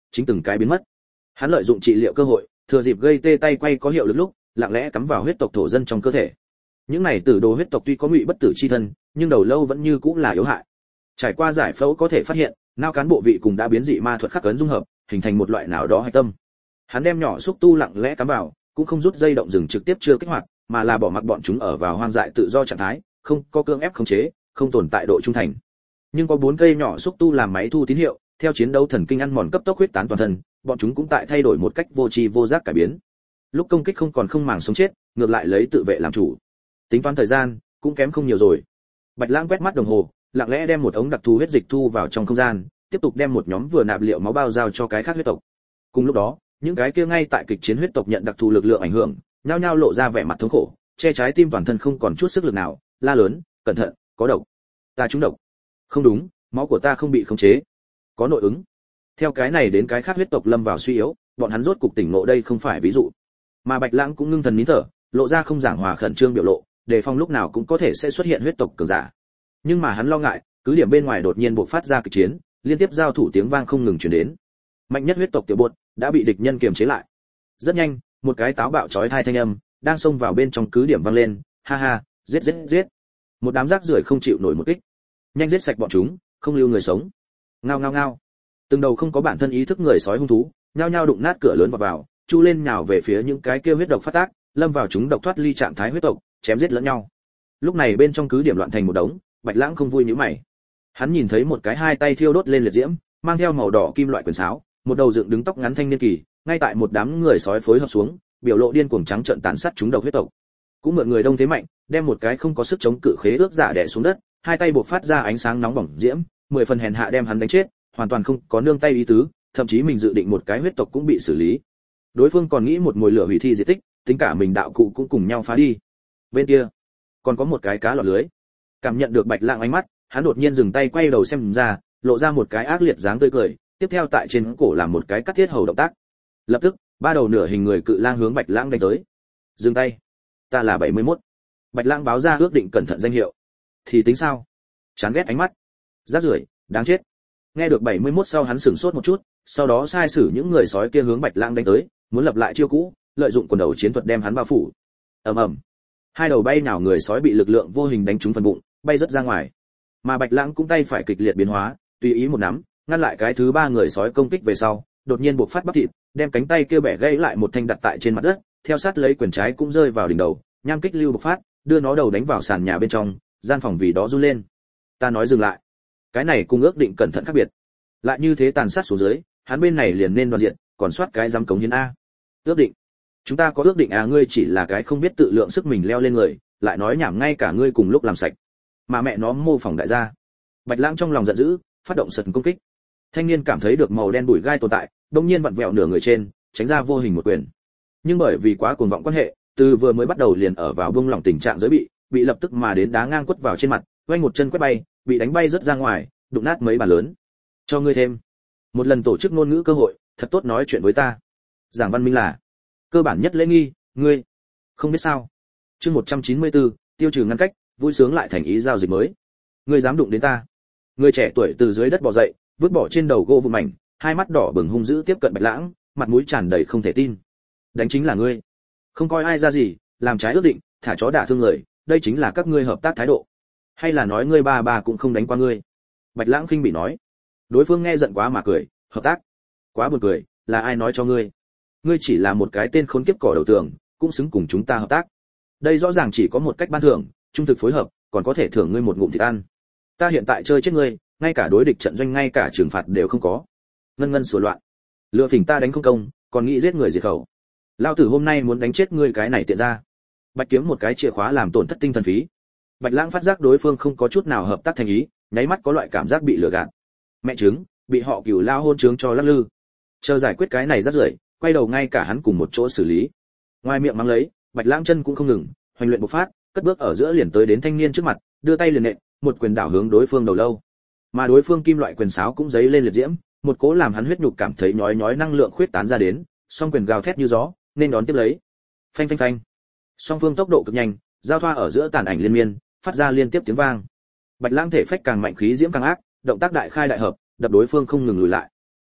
chính từng cái biến mất. Hắn lợi dụng trị liệu cơ hội, thừa dịp gây tê tay quay có hiệu lực lúc, lặng lẽ cắm vào huyết tộc thổ dân trong cơ thể. Những này tử đồ huyết tộc tuy có ngụy bất tử chi thân, nhưng đầu lâu vẫn như cũng là yếu hại. Trải qua giải phẫu có thể phát hiện, não cán bộ vị cùng đã biến dị ma thuật khắc ấn dung hợp, hình thành một loại nào đó hạch tâm. Hắn đem nhỏ xúc tu lặng lẽ cắm vào, cũng không rút dây động dừng trực tiếp chưa kích hoạt, mà là bỏ mặc bọn chúng ở vào hoang dại tự do trạng thái, không có cưỡng ép khống chế, không tồn tại độ trung thành. Nhưng có bốn cây nhỏ xúc tu làm máy thu tín hiệu, theo chiến đấu thần kinh ăn mòn cấp tốc huyết tán toàn thân, bọn chúng cũng tại thay đổi một cách vô tri vô giác cải biến. Lúc công kích không còn không màng sống chết, ngược lại lấy tự vệ làm chủ. Tính toán thời gian, cũng kém không nhiều rồi. Bạch Lãng quét mắt đồng hồ, lặng lẽ đem một ống đặc thù huyết dịch thu vào trong không gian, tiếp tục đem một nhóm vừa nạp liệu máu bao giao cho cái khác huyết tộc. Cùng lúc đó, những cái kia ngay tại kịch chiến huyết tộc nhận đặc thù lực lượng ảnh hưởng, nhao nhao lộ ra vẻ mặt thống khổ, che trái tim toàn thân không còn chút sức lực nào, la lớn, cẩn thận, có độc. Ta trúng độc. Không đúng, máu của ta không bị khống chế. Có nội ứng. Theo cái này đến cái khác huyết tộc lâm vào suy yếu, bọn hắn rốt cục tỉnh ngộ đây không phải ví dụ. Mà Bạch Lãng cũng ngưng thần nín thở, lộ ra không giảng hòa khẩn trương biểu lộ, đề phòng lúc nào cũng có thể sẽ xuất hiện huyết tộc cường giả. Nhưng mà hắn lo ngại, cứ điểm bên ngoài đột nhiên bộc phát ra kịch chiến, liên tiếp giao thủ tiếng vang không ngừng truyền đến. Mạnh nhất huyết tộc tiểu bột đã bị địch nhân kiềm chế lại. Rất nhanh, một cái táo bạo chói tai thanh âm đang xông vào bên trong cứ điểm vang lên, ha ha, giết giết giết. Một đám rác rưởi không chịu nổi một kích. Nhanh giết sạch bọn chúng, không lưu người sống. Ngao ngao ngao. Từng đầu không có bản thân ý thức người sói hung thú, nhao nhao đụng nát cửa lớn vào vào, chu lên nhào về phía những cái kia huyết độc phát tác, lâm vào chúng độc thoát ly trạng thái huyết tộc, chém giết lẫn nhau. Lúc này bên trong cứ điểm loạn thành một đống, Bạch Lãng không vui nhíu mày. Hắn nhìn thấy một cái hai tay thiêu đốt lên liệt diễm, mang theo màu đỏ kim loại quyền sáo, một đầu dựng đứng tóc ngắn thanh niên kỳ, ngay tại một đám người sói phối hợp xuống, biểu lộ điên cuồng trắng trợn tàn sát chúng độc huyết tộc. Cũng mượn người đông thế mạnh, đem một cái không có sức chống cự khế ước giả đè xuống đất, hai tay buộc phát ra ánh sáng nóng bỏng diễm, mười phần hèn hạ đem hắn đánh chết, hoàn toàn không có nương tay ý tứ, thậm chí mình dự định một cái huyết tộc cũng bị xử lý. Đối phương còn nghĩ một mồi lửa hủy thi diệt tích, tính cả mình đạo cụ cũng cùng nhau phá đi. Bên kia, còn có một cái cá lọt lưới. Cảm nhận được Bạch Lãng ánh mắt, hắn đột nhiên dừng tay quay đầu xem ra, lộ ra một cái ác liệt dáng tươi cười, tiếp theo tại trên cổ làm một cái cắt thiết hầu động tác. Lập tức, ba đầu nửa hình người cự lang hướng Bạch Lãng đánh tới. Dừng tay. Ta là bảy mươi mốt. Bạch Lãng báo ra ước định cẩn thận danh hiệu. Thì tính sao? Chán ghét ánh mắt. Rác rưởi, đáng chết. Nghe được bảy mươi mốt sau hắn sửng sốt một chút, sau đó sai sử những người sói kia hướng Bạch Lãng đánh tới, muốn lập lại chiêu cũ, lợi dụng quần đầu chiến thuật đem hắn bao phủ. Ầm ầm. Hai đầu bay nào người sói bị lực lượng vô hình đánh trúng phần bụng, bay rất ra ngoài. Mà Bạch Lãng cũng tay phải kịch liệt biến hóa, tùy ý một nắm, ngăn lại cái thứ ba người sói công kích về sau, đột nhiên buộc phát bắp thịt, đem cánh tay kia bẻ gãy lại một thanh đặt tại trên mặt đất, theo sát lấy quyền trái cũng rơi vào đỉnh đầu, nham kích lưu bộc phát, đưa nó đầu đánh vào sàn nhà bên trong, gian phòng vì đó run lên. Ta nói dừng lại. Cái này cùng ước định cẩn thận khác biệt. Lại như thế tàn sát xuống dưới, hắn bên này liền nên đoàn diện, còn soát cái dám cống hiến a. Ước định. Chúng ta có ước định à, ngươi chỉ là cái không biết tự lượng sức mình leo lên người, lại nói nhảm ngay cả ngươi cùng lúc làm sạch. Mà mẹ nó mô phỏng đại gia. Bạch Lãng trong lòng giận dữ, phát động sật công kích. Thanh niên cảm thấy được màu đen bụi gai tồn tại, đột nhiên vặn vẹo nửa người trên, tránh ra vô hình một quyền. Nhưng bởi vì quá cuồng vọng quan hệ, từ vừa mới bắt đầu liền ở vào buông lỏng tình trạng giới bị, bị lập tức mà đến đá ngang quất vào trên mặt, vênh một chân quét bay, bị đánh bay rất ra ngoài, đụng nát mấy bàn lớn. Cho ngươi thêm một lần tổ chức ngôn ngữ cơ hội, thật tốt nói chuyện với ta. Giảng văn minh là cơ bản nhất lễ nghi, ngươi không biết sao? Chương một trăm chín mươi tư, tiêu trừ ngăn cách, vui sướng lại thành ý giao dịch mới. Ngươi dám đụng đến ta? Người trẻ tuổi từ dưới đất bò dậy, vứt bỏ trên đầu gỗ vụn mảnh, hai mắt đỏ bừng hung dữ tiếp cận Bạch Lãng, mặt mũi tràn đầy không thể tin. Đánh chính là ngươi, không coi ai ra gì, làm trái ước định, thả chó đả thương người, đây chính là các ngươi hợp tác thái độ. Hay là nói ngươi ba ba cũng không đánh qua ngươi? Bạch Lãng khinh bị nói. Đối phương nghe giận quá mà cười, hợp tác? Quá buồn cười, là ai nói cho ngươi? Ngươi chỉ là một cái tên khốn kiếp cỏ đầu tường, cũng xứng cùng chúng ta hợp tác. Đây rõ ràng chỉ có một cách ban thưởng, trung thực phối hợp, còn có thể thưởng ngươi một ngụm thịt ăn. Ta hiện tại chơi chết ngươi, ngay cả đối địch trận doanh ngay cả trừng phạt đều không có. Ngân ngân sủa loạn, lựa phỉnh ta đánh không công, còn nghĩ giết người diệt khẩu. Lão tử hôm nay muốn đánh chết ngươi cái này tiện ra. Bạch kiếm một cái chìa khóa làm tổn thất tinh thần phí. Bạch Lãng phát giác đối phương không có chút nào hợp tác thành ý, nháy mắt có loại cảm giác bị lừa gạt. Mẹ trứng, bị họ Cửu lao hôn trướng cho lắc lư. Chờ giải quyết cái này rất rưởi, quay đầu ngay cả hắn cùng một chỗ xử lý. Ngoài miệng mắng lấy, Bạch Lãng chân cũng không ngừng, hoành luyện bộc phát, cất bước ở giữa liền tới đến thanh niên trước mặt, đưa tay liền nện, một quyền đảo hướng đối phương đầu lâu. Mà đối phương kim loại quyền sáo cũng giấy lên liệt diễm, một cỗ làm hắn huyết nhục cảm thấy nhói nhói năng lượng khuyết tán ra đến, song quyền gào thét như gió, nên đón tiếp lấy. Phanh phanh phanh. Song phương tốc độ cực nhanh, giao thoa ở giữa tàn ảnh liên miên, phát ra liên tiếp tiếng vang. Bạch Lãng thể phách càng mạnh khí diễm càng ác, động tác đại khai đại hợp, đập đối phương không ngừng lùi lại.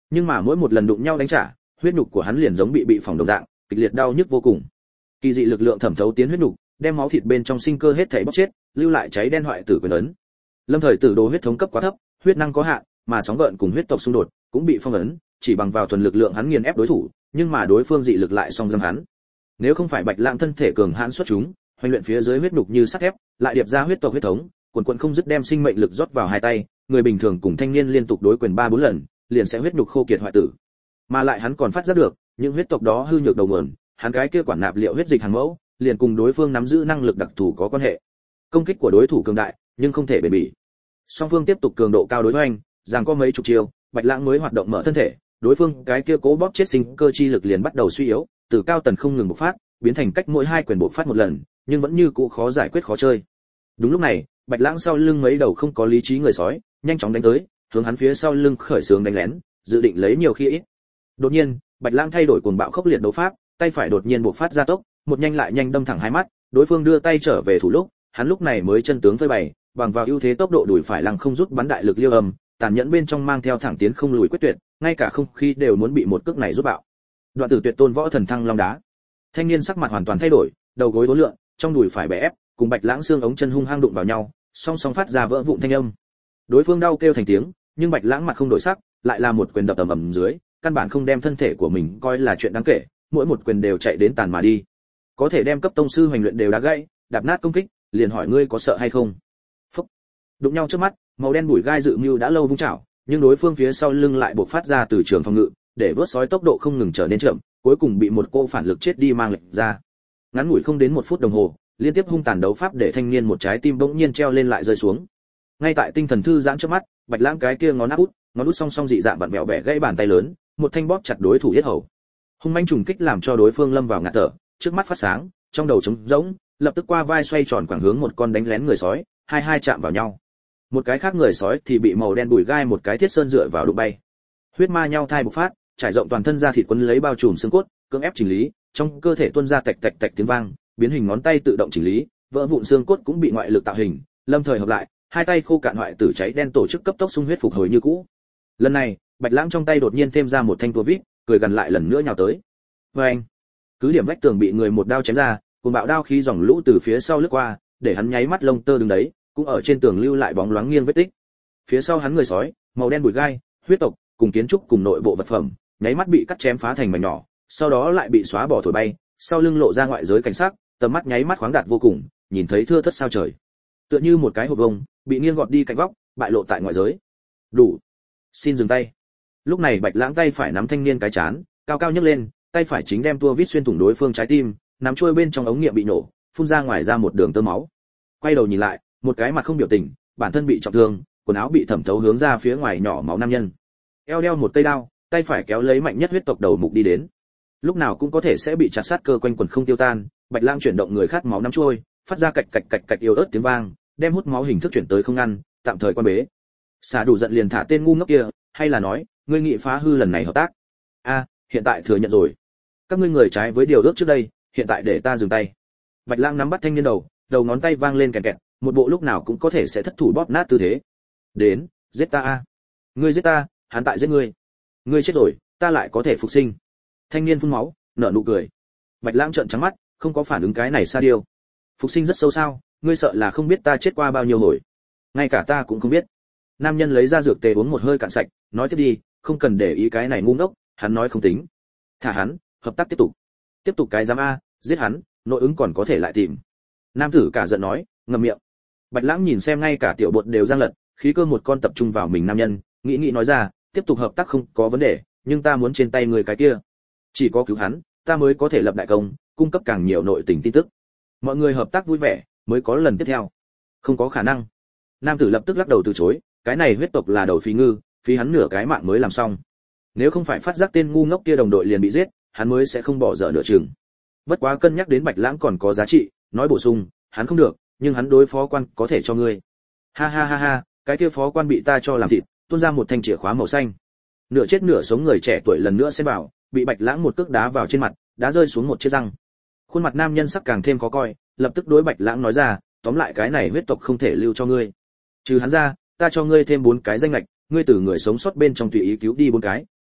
Nhưng mà mỗi một lần đụng nhau đánh trả, huyết nhục của hắn liền giống bị bị phỏng đồng dạng, kịch liệt đau nhức vô cùng. Kỳ dị lực lượng thẩm thấu tiến huyết nhục, đem máu thịt bên trong sinh cơ hết thảy bóc chết, lưu lại cháy đen hoại tử quyền ấn. Lâm Thời Tử đồ huyết thống cấp quá thấp, huyết năng có hạn, mà sóng gợn cùng huyết tộc xung đột cũng bị phong ấn, chỉ bằng vào thuần lực lượng hắn nghiền ép đối thủ, nhưng mà đối phương dị lực lại song dâm hắn. Nếu không phải Bạch Lãng thân thể cường hãn xuất chúng, hoành luyện phía dưới huyết nhục như sắt thép, lại điệp ra huyết tộc huyết thống, quần quần không dứt đem sinh mệnh lực rót vào hai tay, người bình thường cùng thanh niên liên tục đối quyền ba bốn lần, liền sẽ huyết nhục khô kiệt hoại tử. Mà lại hắn còn phát giác được, những huyết tộc đó hư nhược đầu nguồn, hắn cái kia quản nạp liệu huyết dịch hàng mẫu, liền cùng đối phương nắm giữ năng lực đặc thù có quan hệ. Công kích của đối thủ cường đại, nhưng không thể bền bỉ. Song phương tiếp tục cường độ cao đối hoành, giằng có mấy chục chiêu, Bạch Lãng mới hoạt động mở thân thể, đối phương cái kia cố bóp chết sinh cơ chi lực liền bắt đầu suy yếu, từ cao tần không ngừng bộc phát, biến thành cách mỗi hai quyền bộc phát một lần, nhưng vẫn như cũ khó giải quyết khó chơi. Đúng lúc này, Bạch Lãng sau lưng mấy đầu không có lý trí người sói, nhanh chóng đánh tới, hướng hắn phía sau lưng khởi xướng đánh lén, dự định lấy nhiều khi ít. Đột nhiên, Bạch Lãng thay đổi cuồng bạo khốc liệt đấu pháp, tay phải đột nhiên bộc phát ra tốc, một nhanh lại nhanh đâm thẳng hai mắt, đối phương đưa tay trở về thủ lúc, hắn lúc này mới chân tướng phơi bày, bằng vào ưu thế tốc độ đuổi phải lăng không rút bắn đại lực liêu âm, tàn nhẫn bên trong mang theo thẳng tiến không lùi quyết tuyệt, ngay cả không khí đều muốn bị một cước này rút bạo. Đoạn tử tuyệt tôn võ thần thăng long đá. Thanh niên sắc mặt hoàn toàn thay đổi, đầu gối uốn lượn, trong đùi phải bẻ ép, cùng Bạch Lãng xương ống chân hung hăng đụng vào nhau, song song phát ra vỡ vụn thanh âm. Đối phương đau kêu thành tiếng, nhưng Bạch Lãng mặt không đổi sắc, lại là một quyền đập ầm ầm dưới, căn bản không đem thân thể của mình coi là chuyện đáng kể, mỗi một quyền đều chạy đến tàn mà đi. Có thể đem cấp tông sư hoành luyện đều đá gãy, đạp nát công kích, liền hỏi ngươi có sợ hay không? Phúc. Đụng nhau trước mắt, màu đen bụi gai dự mưu đã lâu vung chảo, nhưng đối phương phía sau lưng lại bộc phát ra từ trường phòng ngự, để vớt sói tốc độ không ngừng trở nên chậm, cuối cùng bị một cô phản lực chết đi mang lệch ra. Ngắn ngủi không đến một phút đồng hồ, liên tiếp hung tàn đấu pháp để thanh niên một trái tim bỗng nhiên treo lên lại rơi xuống. Ngay tại tinh thần thư giãn trước mắt, Bạch Lãng cái kia ngón áp út, ngón út song song dị dạng vặn vẹo bẻ gãy bàn tay lớn, một thanh bóp chặt đối thủ yết hầu. Hung mãnh trùng kích làm cho đối phương lâm vào ngạt thở, trước mắt phát sáng, trong đầu trống rỗng, lập tức qua vai xoay tròn quảng hướng một con đánh lén người sói, hai hai chạm vào nhau. Một cái khác người sói thì bị màu đen bùi gai một cái thiết sơn dựa vào đụng bay. Huyết ma nhau thai bộc phát, trải rộng toàn thân da thịt quấn lấy bao trùm xương cốt, cưỡng ép chỉnh lý, trong cơ thể tuôn ra tạch tạch tạch tiếng vang, biến hình ngón tay tự động chỉnh lý, vỡ vụn xương cốt cũng bị ngoại lực tạo hình, lâm thời hợp lại, hai tay khô cạn hoại tử cháy đen tổ chức cấp tốc sung huyết phục hồi như cũ. Lần này, Bạch Lãng trong tay đột nhiên thêm ra một thanh tua vít, cười gần lại lần nữa nhào tới. Oeng! Cứ điểm vách tường bị người một đao chém ra, cùng bạo đao khí dòng lũ từ phía sau lướt qua, để hắn nháy mắt lông tơ đứng đấy, cũng ở trên tường lưu lại bóng loáng nghiêng vết tích. Phía sau hắn người sói, màu đen bụi gai, huyết tộc, cùng kiến trúc cùng nội bộ vật phẩm, nháy mắt bị cắt chém phá thành mảnh nhỏ, sau đó lại bị xóa bỏ thổi bay, sau lưng lộ ra ngoại giới cảnh sắc, tầm mắt nháy mắt khoáng đạt vô cùng, nhìn thấy thưa thất sao trời. Tựa như một cái hộp vông, bị nghiêng gọt đi cạnh góc, bại lộ tại ngoại giới. Đủ. Xin dừng tay. Lúc này Bạch Lãng tay phải nắm thanh niên cái chán, cao cao nhấc lên, tay phải chính đem tua vít xuyên thủng đối phương trái tim, nắm trôi bên trong ống nghiệm bị nổ, phun ra ngoài ra một đường tơ máu. Quay đầu nhìn lại, một cái mặt không biểu tình, bản thân bị trọng thương, quần áo bị thẩm thấu hướng ra phía ngoài nhỏ máu nam nhân. Eo đeo một cây đao, tay phải kéo lấy mạnh nhất huyết tộc đầu mục đi đến. Lúc nào cũng có thể sẽ bị chặt sát cơ quanh quần không tiêu tan, Bạch Lãng chuyển động người khát máu nắm trôi, phát ra cạch cạch cạch cạch yếu ớt tiếng vang, đem hút máu hình thức chuyển tới không ngăn, tạm thời quan bế. Xả đủ giận liền thả tên ngu ngốc kia, hay là nói, ngươi nghị phá hư lần này hợp tác? A, hiện tại thừa nhận rồi. Các ngươi người trái với điều ước trước đây, hiện tại để ta dừng tay. Bạch Lãng nắm bắt thanh niên đầu, đầu ngón tay vang lên kẹt kẹt, một bộ lúc nào cũng có thể sẽ thất thủ bóp nát tư thế. Đến, giết ta a. Ngươi giết ta, hắn tại giết ngươi. Ngươi chết rồi, ta lại có thể phục sinh. Thanh niên phun máu, nở nụ cười. Bạch Lãng trợn trắng mắt, không có phản ứng cái này xa điêu. Phục sinh rất sâu sao, ngươi sợ là không biết ta chết qua bao nhiêu hồi. Ngay cả ta cũng không biết. Nam nhân lấy ra dược tề uống một hơi cạn sạch, nói tiếp đi, không cần để ý cái này ngu ngốc, hắn nói không tính. Thả hắn, hợp tác tiếp tục. Tiếp tục cái giám a, giết hắn, nội ứng còn có thể lại tìm. Nam tử cả giận nói, ngậm miệng. Bạch Lãng nhìn xem ngay cả tiểu bột đều giang lật, khí cơ một con tập trung vào mình nam nhân, nghĩ nghĩ nói ra, tiếp tục hợp tác không có vấn đề, nhưng ta muốn trên tay người cái kia. Chỉ có cứu hắn, ta mới có thể lập đại công, cung cấp càng nhiều nội tình tin tức. Mọi người hợp tác vui vẻ, mới có lần tiếp theo. Không có khả năng. Nam tử lập tức lắc đầu từ chối, cái này huyết tộc là đầu phí ngư, phí hắn nửa cái mạng mới làm xong. Nếu không phải phát giác tên ngu ngốc kia đồng đội liền bị giết, hắn mới sẽ không bỏ dở nửa chừng. Bất quá cân nhắc đến Bạch Lãng còn có giá trị, nói bổ sung, hắn không được, nhưng hắn đối phó quan có thể cho ngươi. Ha ha ha ha, cái kia phó quan bị ta cho làm thịt, tuôn ra một thanh chìa khóa màu xanh. Nửa chết nửa sống người trẻ tuổi lần nữa xen vào, bị Bạch Lãng một cước đá vào trên mặt, đá rơi xuống một chiếc răng. Khuôn mặt nam nhân sắc càng thêm khó coi, lập tức đối Bạch Lãng nói ra, tóm lại cái này huyết tộc không thể lưu cho ngươi. Trừ hắn ra, ta cho ngươi thêm bốn cái danh lệch, ngươi từ người sống sót bên trong tùy ý cứu đi bốn cái,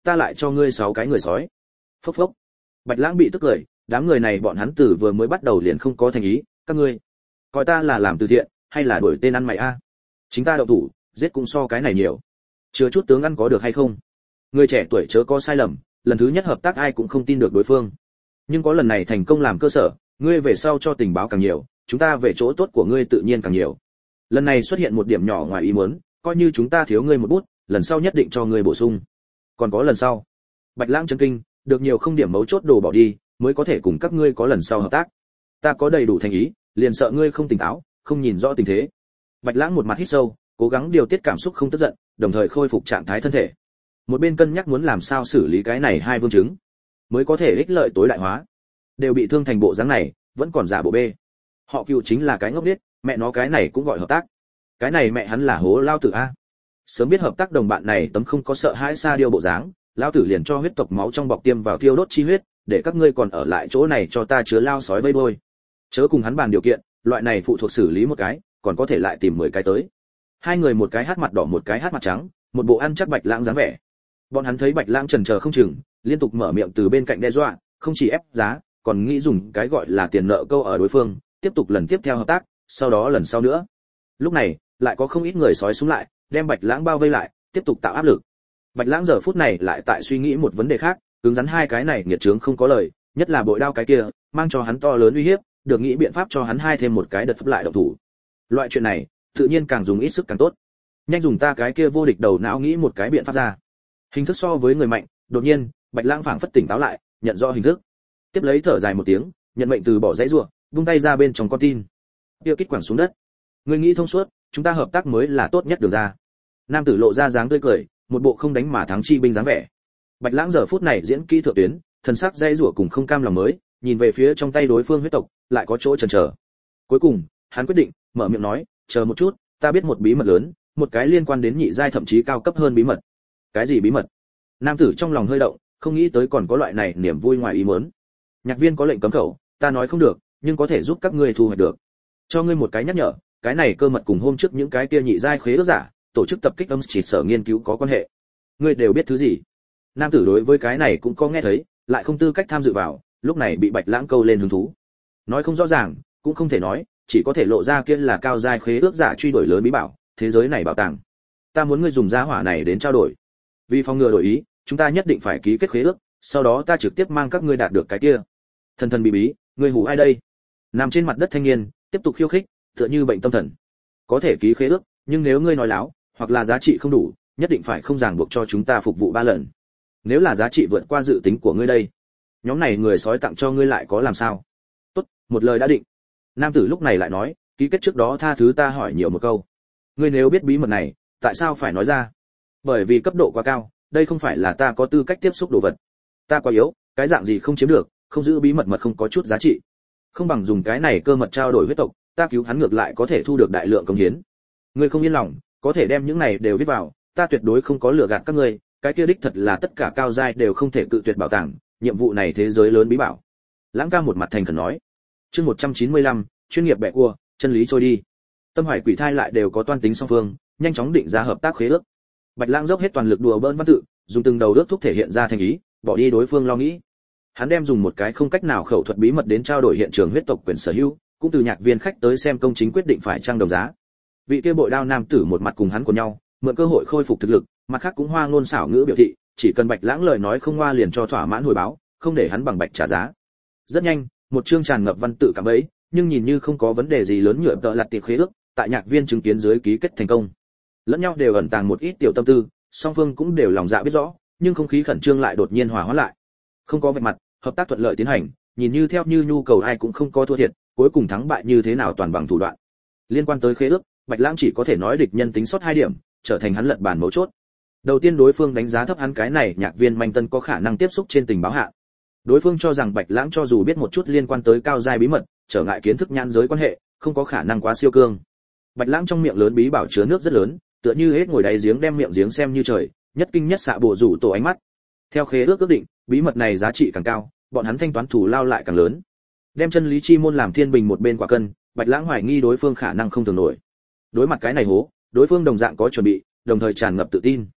ta lại cho ngươi sáu cái người sói. Phốc phốc. Bạch Lãng bị tức cười, đám người này bọn hắn từ vừa mới bắt đầu liền không có thành ý, các ngươi coi ta là làm từ thiện hay là đổi tên ăn mày a? Chính ta động thủ, giết cũng so cái này nhiều. Chưa chút tướng ăn có được hay không? Người trẻ tuổi chớ có sai lầm, lần thứ nhất hợp tác ai cũng không tin được đối phương. Nhưng có lần này thành công làm cơ sở, ngươi về sau cho tình báo càng nhiều, chúng ta về chỗ tốt của ngươi tự nhiên càng nhiều. Lần này xuất hiện một điểm nhỏ ngoài ý muốn, coi như chúng ta thiếu ngươi một bút, lần sau nhất định cho ngươi bổ sung. Còn có lần sau. Bạch Lãng chấn kinh, được nhiều không điểm mấu chốt đồ bỏ đi, mới có thể cùng các ngươi có lần sau hợp tác. Ta có đầy đủ thành ý, liền sợ ngươi không tỉnh táo, không nhìn rõ tình thế. Bạch Lãng một mặt hít sâu, cố gắng điều tiết cảm xúc không tức giận, đồng thời khôi phục trạng thái thân thể. Một bên cân nhắc muốn làm sao xử lý cái này hai vương chứng, mới có thể ích lợi tối đại hóa. Đều bị thương thành bộ dáng này, vẫn còn giả bộ bê. Họ Cựu chính là cái ngốc điếc, mẹ nó cái này cũng gọi hợp tác. Cái này mẹ hắn là hố lao tử a. Sớm biết hợp tác đồng bạn này tấm không có sợ hãi xa điêu bộ dáng, lao tử liền cho huyết tộc máu trong bọc tiêm vào thiêu đốt chi huyết, để các ngươi còn ở lại chỗ này cho ta chứa lao sói vây đôi. Chớ cùng hắn bàn điều kiện, loại này phụ thuộc xử lý một cái, còn có thể lại tìm mười cái tới. Hai người một cái hát mặt đỏ một cái hát mặt trắng, một bộ ăn chắc Bạch Lãng dáng vẻ. Bọn hắn thấy Bạch Lãng chần chờ không chừng, liên tục mở miệng từ bên cạnh đe dọa, không chỉ ép giá, còn nghĩ dùng cái gọi là tiền nợ câu ở đối phương, tiếp tục lần tiếp theo hợp tác, sau đó lần sau nữa. Lúc này, lại có không ít người sói xuống lại, đem Bạch Lãng bao vây lại, tiếp tục tạo áp lực. Bạch Lãng giờ phút này lại tại suy nghĩ một vấn đề khác, cứng rắn hai cái này nghiệt chướng không có lời, nhất là bội đao cái kia, mang cho hắn to lớn uy hiếp, được nghĩ biện pháp cho hắn hai thêm một cái đợt pháp lại động thủ. Loại chuyện này, tự nhiên càng dùng ít sức càng tốt. Nhanh dùng ta cái kia vô địch đầu não nghĩ một cái biện pháp ra. Hình thức so với người mạnh, đột nhiên, Bạch Lãng phảng phất tỉnh táo lại, nhận rõ hình thức. Tiếp lấy thở dài một tiếng, nhận mệnh từ bỏ dãy rủa, vung tay ra bên trong con tin. Tiêu kích quẳng xuống đất. Ngươi nghĩ thông suốt, chúng ta hợp tác mới là tốt nhất được ra. Nam tử lộ ra dáng tươi cười, một bộ không đánh mà thắng chi binh dáng vẻ. Bạch Lãng giờ phút này diễn kỹ thượng tuyến, thần sắc dãy rủa cùng không cam lòng mới, nhìn về phía trong tay đối phương huyết tộc, lại có chỗ chần chờ. Cuối cùng, hắn quyết định, mở miệng nói, chờ một chút, ta biết một bí mật lớn, một cái liên quan đến nhị giai thậm chí cao cấp hơn bí mật. Cái gì bí mật? Nam tử trong lòng hơi động, không nghĩ tới còn có loại này niềm vui ngoài ý muốn. Nhạc viên có lệnh cấm khẩu, ta nói không được, nhưng có thể giúp các ngươi thu hoạch được. Cho ngươi một cái nhắc nhở, cái này cơ mật cùng hôm trước những cái kia nhị giai khế ước giả, tổ chức tập kích âm chỉ sở nghiên cứu có quan hệ. Ngươi đều biết thứ gì? Nam tử đối với cái này cũng có nghe thấy, lại không tư cách tham dự vào, lúc này bị Bạch Lãng câu lên hứng thú. Nói không rõ ràng, cũng không thể nói, chỉ có thể lộ ra kia là cao giai khế ước giả truy đuổi lớn bí bảo, thế giới này bảo tàng. Ta muốn ngươi dùng giá hỏa này đến trao đổi. Vì phòng ngừa đổi ý, chúng ta nhất định phải ký kết khế ước, sau đó ta trực tiếp mang các ngươi đạt được cái kia. Thần thần bí bí, ngươi hù ai đây? Nằm trên mặt đất thanh niên, tiếp tục khiêu khích, tựa như bệnh tâm thần. Có thể ký khế ước, nhưng nếu ngươi nói láo, hoặc là giá trị không đủ, nhất định phải không ràng buộc cho chúng ta phục vụ ba lần. Nếu là giá trị vượt qua dự tính của ngươi đây, nhóm này người sói tặng cho ngươi lại có làm sao? Tốt, một lời đã định. Nam tử lúc này lại nói, ký kết trước đó tha thứ ta hỏi nhiều một câu. Ngươi nếu biết bí mật này, tại sao phải nói ra? Bởi vì cấp độ quá cao, đây không phải là ta có tư cách tiếp xúc đồ vật. Ta quá yếu, cái dạng gì không chiếm được, không giữ bí mật mật không có chút giá trị. Không bằng dùng cái này cơ mật trao đổi huyết tộc, ta cứu hắn ngược lại có thể thu được đại lượng công hiến. Ngươi không yên lòng, có thể đem những này đều viết vào, ta tuyệt đối không có lừa gạt các ngươi, cái kia đích thật là tất cả cao giai đều không thể cự tuyệt bảo tàng, nhiệm vụ này thế giới lớn bí bảo. Lãng ca một mặt thành khẩn nói. Chương một trăm chín mươi lăm, chuyên nghiệp bẻ cua, chân lý trôi đi. Tâm Hoài Quỷ Thai lại đều có toan tính song phương, nhanh chóng định ra hợp tác khế ước. Bạch Lãng dốc hết toàn lực đùa bỡn văn tự, dùng từng đầu ước thúc thể hiện ra thành ý, bỏ đi đối phương lo nghĩ. Hắn đem dùng một cái không cách nào khẩu thuật bí mật đến trao đổi hiện trường huyết tộc quyền sở hữu, cũng từ nhạc viên khách tới xem công chính quyết định phải trang đồng giá. Vị kia bội đao nam tử một mặt cùng hắn của nhau, mượn cơ hội khôi phục thực lực, mặt khác cũng hoa ngôn xảo ngữ biểu thị, chỉ cần Bạch Lãng lời nói không hoa liền cho thỏa mãn hồi báo, không để hắn bằng bạch trả giá. Rất nhanh, một chương tràn ngập văn tự cảm ấy, nhưng nhìn như không có vấn đề gì lớn nhựa tợ lật tiệp khế ước, tại nhạc viên chứng kiến dưới ký kết thành công. Lẫn nhau đều ẩn tàng một ít tiểu tâm tư, song phương cũng đều lòng dạ biết rõ, nhưng không khí khẩn trương lại đột nhiên hòa hoãn lại. Không có vạch mặt, hợp tác thuận lợi tiến hành, nhìn như theo như nhu cầu ai cũng không có thua thiệt, cuối cùng thắng bại như thế nào toàn bằng thủ đoạn. Liên quan tới khế ước, Bạch Lãng chỉ có thể nói địch nhân tính sót hai điểm, trở thành hắn lật bàn mấu chốt. Đầu tiên đối phương đánh giá thấp hắn cái này nhạc viên manh tân có khả năng tiếp xúc trên tình báo hạ. Đối phương cho rằng Bạch Lãng cho dù biết một chút liên quan tới cao giai bí mật, trở ngại kiến thức nhãn giới quan hệ, không có khả năng quá siêu cương. Bạch Lãng trong miệng lớn bí bảo chứa nước rất lớn, tựa như hết ngồi đáy giếng đem miệng giếng xem như trời, nhất kinh nhất xạ bổ rủ tổ ánh mắt. Theo khế ước ước định, bí mật này giá trị càng cao, bọn hắn thanh toán thủ lao lại càng lớn. Đem chân lý chi môn làm thiên bình một bên quả cân, Bạch Lãng hoài nghi đối phương khả năng không tưởng nổi. Đối mặt cái này hố, đối phương đồng dạng có chuẩn bị, đồng thời tràn ngập tự tin.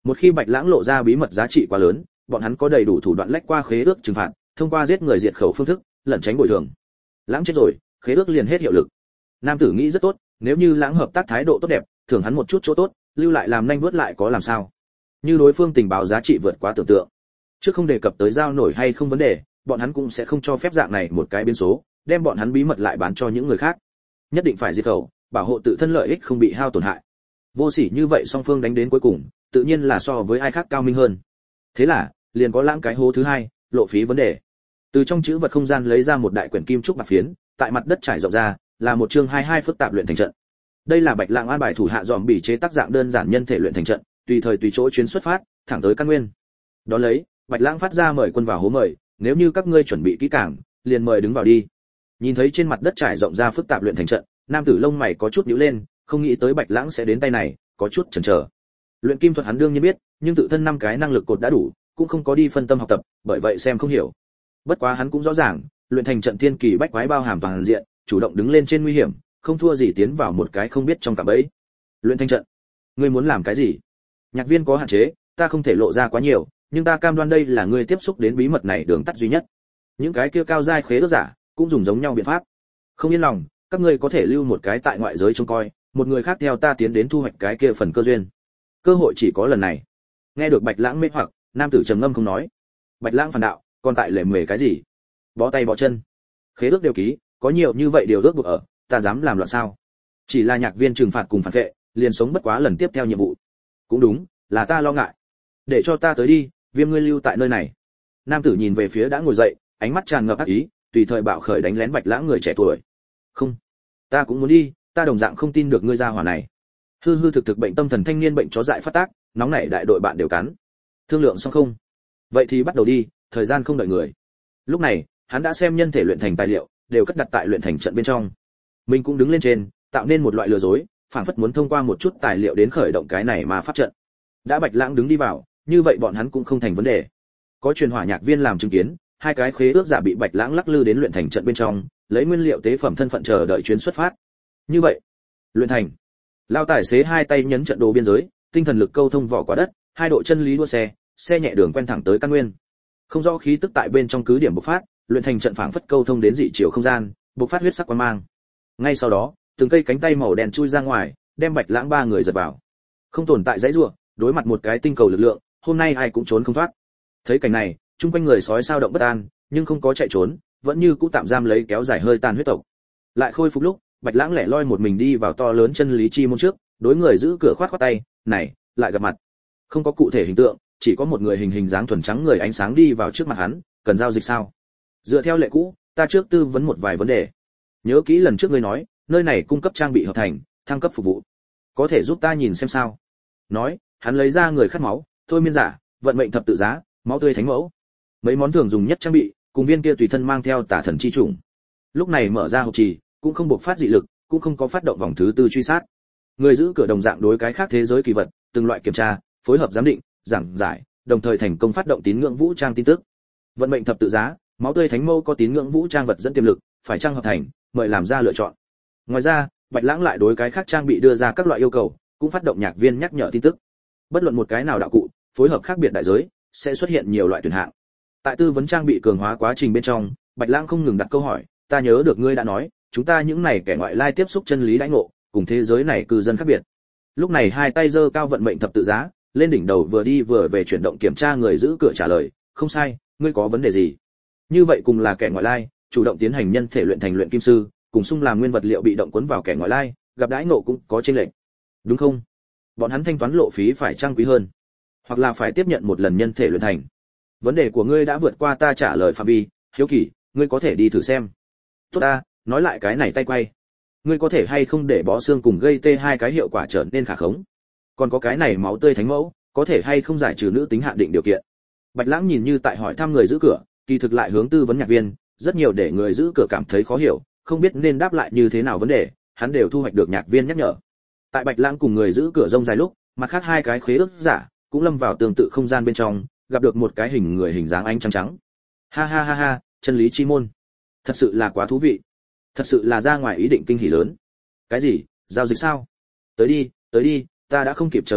Một khi Bạch Lãng lộ ra bí mật giá trị quá lớn, bọn hắn có đầy đủ thủ đoạn lách qua khế ước trừng phạt, thông qua giết người diệt khẩu phương thức, lẩn tránh bồi thường. Lãng chết rồi, khế ước liền hết hiệu lực. Nam tử nghĩ rất tốt, nếu như Lãng hợp tác thái độ tốt đẹp, thưởng hắn một chút chỗ tốt, lưu lại làm nhanh vớt lại có làm sao? Như đối phương tình báo giá trị vượt quá tưởng tượng, trước không đề cập tới giao nổi hay không vấn đề, bọn hắn cũng sẽ không cho phép dạng này một cái biến số, đem bọn hắn bí mật lại bán cho những người khác. Nhất định phải diệt khẩu, bảo hộ tự thân lợi ích không bị hao tổn hại. Vô sỉ như vậy song phương đánh đến cuối cùng, tự nhiên là so với ai khác cao minh hơn. Thế là, liền có Lãng cái hố thứ hai, lộ phí vấn đề. Từ trong chữ vật không gian lấy ra một đại quyển kim trúc bạc phiến, tại mặt đất trải rộng ra, là một chương hai mươi hai phức tạp luyện thành trận. Đây là Bạch Lãng an bài thủ hạ dòm bỉ chế tác dạng đơn giản nhân thể luyện thành trận, tùy thời tùy chỗ chuyến xuất phát, thẳng tới căn nguyên. Đó lấy, Bạch Lãng phát ra mời quân vào hố mời, nếu như các ngươi chuẩn bị kỹ càng, liền mời đứng vào đi. Nhìn thấy trên mặt đất trải rộng ra phức tạp luyện thành trận, nam tử lông mày có chút nhíu lên, không nghĩ tới Bạch Lãng sẽ đến tay này, có chút chần chờ. Luyện kim thuật hắn đương nhiên biết, nhưng tự thân năm cái năng lực cột đã đủ, cũng không có đi phân tâm học tập, bởi vậy xem không hiểu. Bất quá hắn cũng rõ ràng, luyện thành trận thiên kỳ bách quái bao hàm toàn diện, chủ động đứng lên trên nguy hiểm, không thua gì tiến vào một cái không biết trong cạm bẫy. Luyện thành trận, ngươi muốn làm cái gì? Nhạc Viên có hạn chế, ta không thể lộ ra quá nhiều, nhưng ta cam đoan đây là ngươi tiếp xúc đến bí mật này đường tắt duy nhất. Những cái kia cao giai khế ước giả cũng dùng giống nhau biện pháp. Không yên lòng, các ngươi có thể lưu một cái tại ngoại giới trông coi, một người khác theo ta tiến đến thu hoạch cái kia phần cơ duyên. Cơ hội chỉ có lần này. Nghe được Bạch Lãng mê hoặc, nam tử trầm ngâm không nói. Bạch Lãng phản đạo, còn tại lề mề cái gì? Bó tay bó chân. Khế ước đều ký, có nhiều như vậy điều ước buộc ở, ta dám làm loạn sao? Chỉ là Nhạc Viên trừng phạt cùng phản vệ, liền sống bất quá lần tiếp theo nhiệm vụ. Cũng đúng, là ta lo ngại. Để cho ta tới đi, Viêm ngươi lưu tại nơi này. Nam tử nhìn về phía đã ngồi dậy, ánh mắt tràn ngập ác ý, tùy thời bạo khởi đánh lén Bạch Lãng người trẻ tuổi. Không, ta cũng muốn đi, ta đồng dạng không tin được ngươi ra hỏa này. Hư hư thực thực bệnh tâm thần thanh niên bệnh chó dại phát tác, nóng nảy đại đội bạn đều cắn. Thương lượng xong không? Vậy thì bắt đầu đi, thời gian không đợi người. Lúc này, hắn đã xem nhân thể luyện thành tài liệu, đều cất đặt tại luyện thành trận bên trong. Mình cũng đứng lên trên, tạo nên một loại lừa dối, phảng phất muốn thông qua một chút tài liệu đến khởi động cái này mà pháp trận. Đã Bạch Lãng đứng đi vào, như vậy bọn hắn cũng không thành vấn đề. Có truyền hỏa Nhạc Viên làm chứng kiến, hai cái khế ước giả bị Bạch Lãng lắc lư đến luyện thành trận bên trong, lấy nguyên liệu tế phẩm thân phận chờ đợi chuyến xuất phát. Như vậy, luyện thành. Lao tài xế hai tay nhấn trận đồ biên giới, tinh thần lực câu thông vỏ quả đất, hai độ chân lý đua xe, xe nhẹ đường quen thẳng tới căn nguyên. Không rõ khí tức tại bên trong cứ điểm bộc phát, luyện thành trận phảng phất câu thông đến dị chiều không gian, bộc phát huyết sắc quang mang. Ngay sau đó, từng cây cánh tay màu đen chui ra ngoài, đem Bạch Lãng ba người giật vào. Không tồn tại dãy rủa, đối mặt một cái tinh cầu lực lượng, hôm nay ai cũng trốn không thoát. Thấy cảnh này, chung quanh người sói sao động bất an, nhưng không có chạy trốn, vẫn như cũ tạm giam lấy kéo dài hơi tàn huyết tộc. Lại khôi phục lúc, Bạch Lãng lẻ loi một mình đi vào to lớn chân lý chi môn trước, đối người giữ cửa khoát khoát tay, "Này, lại gặp mặt." Không có cụ thể hình tượng, chỉ có một người hình hình dáng thuần trắng người ánh sáng đi vào trước mặt hắn, "Cần giao dịch sao?" Dựa theo lệ cũ, ta trước tư vấn một vài vấn đề. Nhớ kỹ lần trước ngươi nói, nơi này cung cấp trang bị hợp thành, thăng cấp phục vụ. Có thể giúp ta nhìn xem sao? Nói, hắn lấy ra người khát máu, thôi miên giả, vận mệnh thập tự giá, máu tươi thánh mẫu. Mấy món thường dùng nhất trang bị, cùng viên kia tùy thân mang theo tả thần chi chủng. Lúc này mở ra hộp trì, cũng không buộc phát dị lực, cũng không có phát động vòng thứ tư truy sát. Người giữ cửa đồng dạng đối cái khác thế giới kỳ vật, từng loại kiểm tra, phối hợp giám định, giảng giải, đồng thời thành công phát động tín ngưỡng vũ trang tin tức. Vận mệnh thập tự giá, máu tươi thánh mẫu có tín ngưỡng vũ trang vật dẫn tiềm lực, phải trang hợp thành, mời làm ra lựa chọn. Ngoài ra, Bạch Lãng lại đối cái khác trang bị đưa ra các loại yêu cầu, cũng phát động Nhạc Viên nhắc nhở tin tức. Bất luận một cái nào đạo cụ, phối hợp khác biệt đại giới, sẽ xuất hiện nhiều loại tuyển hạng. Tại tư vấn trang bị cường hóa quá trình bên trong, Bạch Lãng không ngừng đặt câu hỏi, ta nhớ được ngươi đã nói, chúng ta những này kẻ ngoại lai tiếp xúc chân lý đãi ngộ, cùng thế giới này cư dân khác biệt. Lúc này hai tay giơ cao vận mệnh thập tự giá, lên đỉnh đầu vừa đi vừa về chuyển động kiểm tra người giữ cửa trả lời, không sai, ngươi có vấn đề gì? Như vậy cùng là kẻ ngoại lai, chủ động tiến hành nhân thể luyện thành luyện kim sư, cùng xung làm nguyên vật liệu bị động cuốn vào kẻ ngoại lai, gặp đãi ngộ cũng có chênh lệch. Đúng không? Bọn hắn thanh toán lộ phí phải trang quý hơn, hoặc là phải tiếp nhận một lần nhân thể luyện thành. Vấn đề của ngươi đã vượt qua ta trả lời phạm vi, hiếu kỳ, ngươi có thể đi thử xem. Tốt ta, nói lại cái này tay quay. Ngươi có thể hay không để bó xương cùng gây tê hai cái hiệu quả trở nên khả khống. Còn có cái này máu tươi thánh mẫu, có thể hay không giải trừ nữ tính hạn định điều kiện. Bạch Lãng nhìn như tại hỏi thăm người giữ cửa, kỳ thực lại hướng tư vấn Nhạc Viên, rất nhiều để người giữ cửa cảm thấy khó hiểu, không biết nên đáp lại như thế nào vấn đề, hắn đều thu hoạch được Nhạc Viên nhắc nhở. Tại Bạch Lãng cùng người giữ cửa rông dài lúc, mặt khác hai cái khế ước giả cũng lâm vào tương tự không gian bên trong, gặp được một cái hình người hình dáng ánh trắng trắng. Ha ha ha ha, chân lý chi môn. Thật sự là quá thú vị. Thật sự là ra ngoài ý định kinh hỉ lớn. Cái gì? Giao dịch sao? Tới đi, tới đi, ta đã không kịp chờ đợi,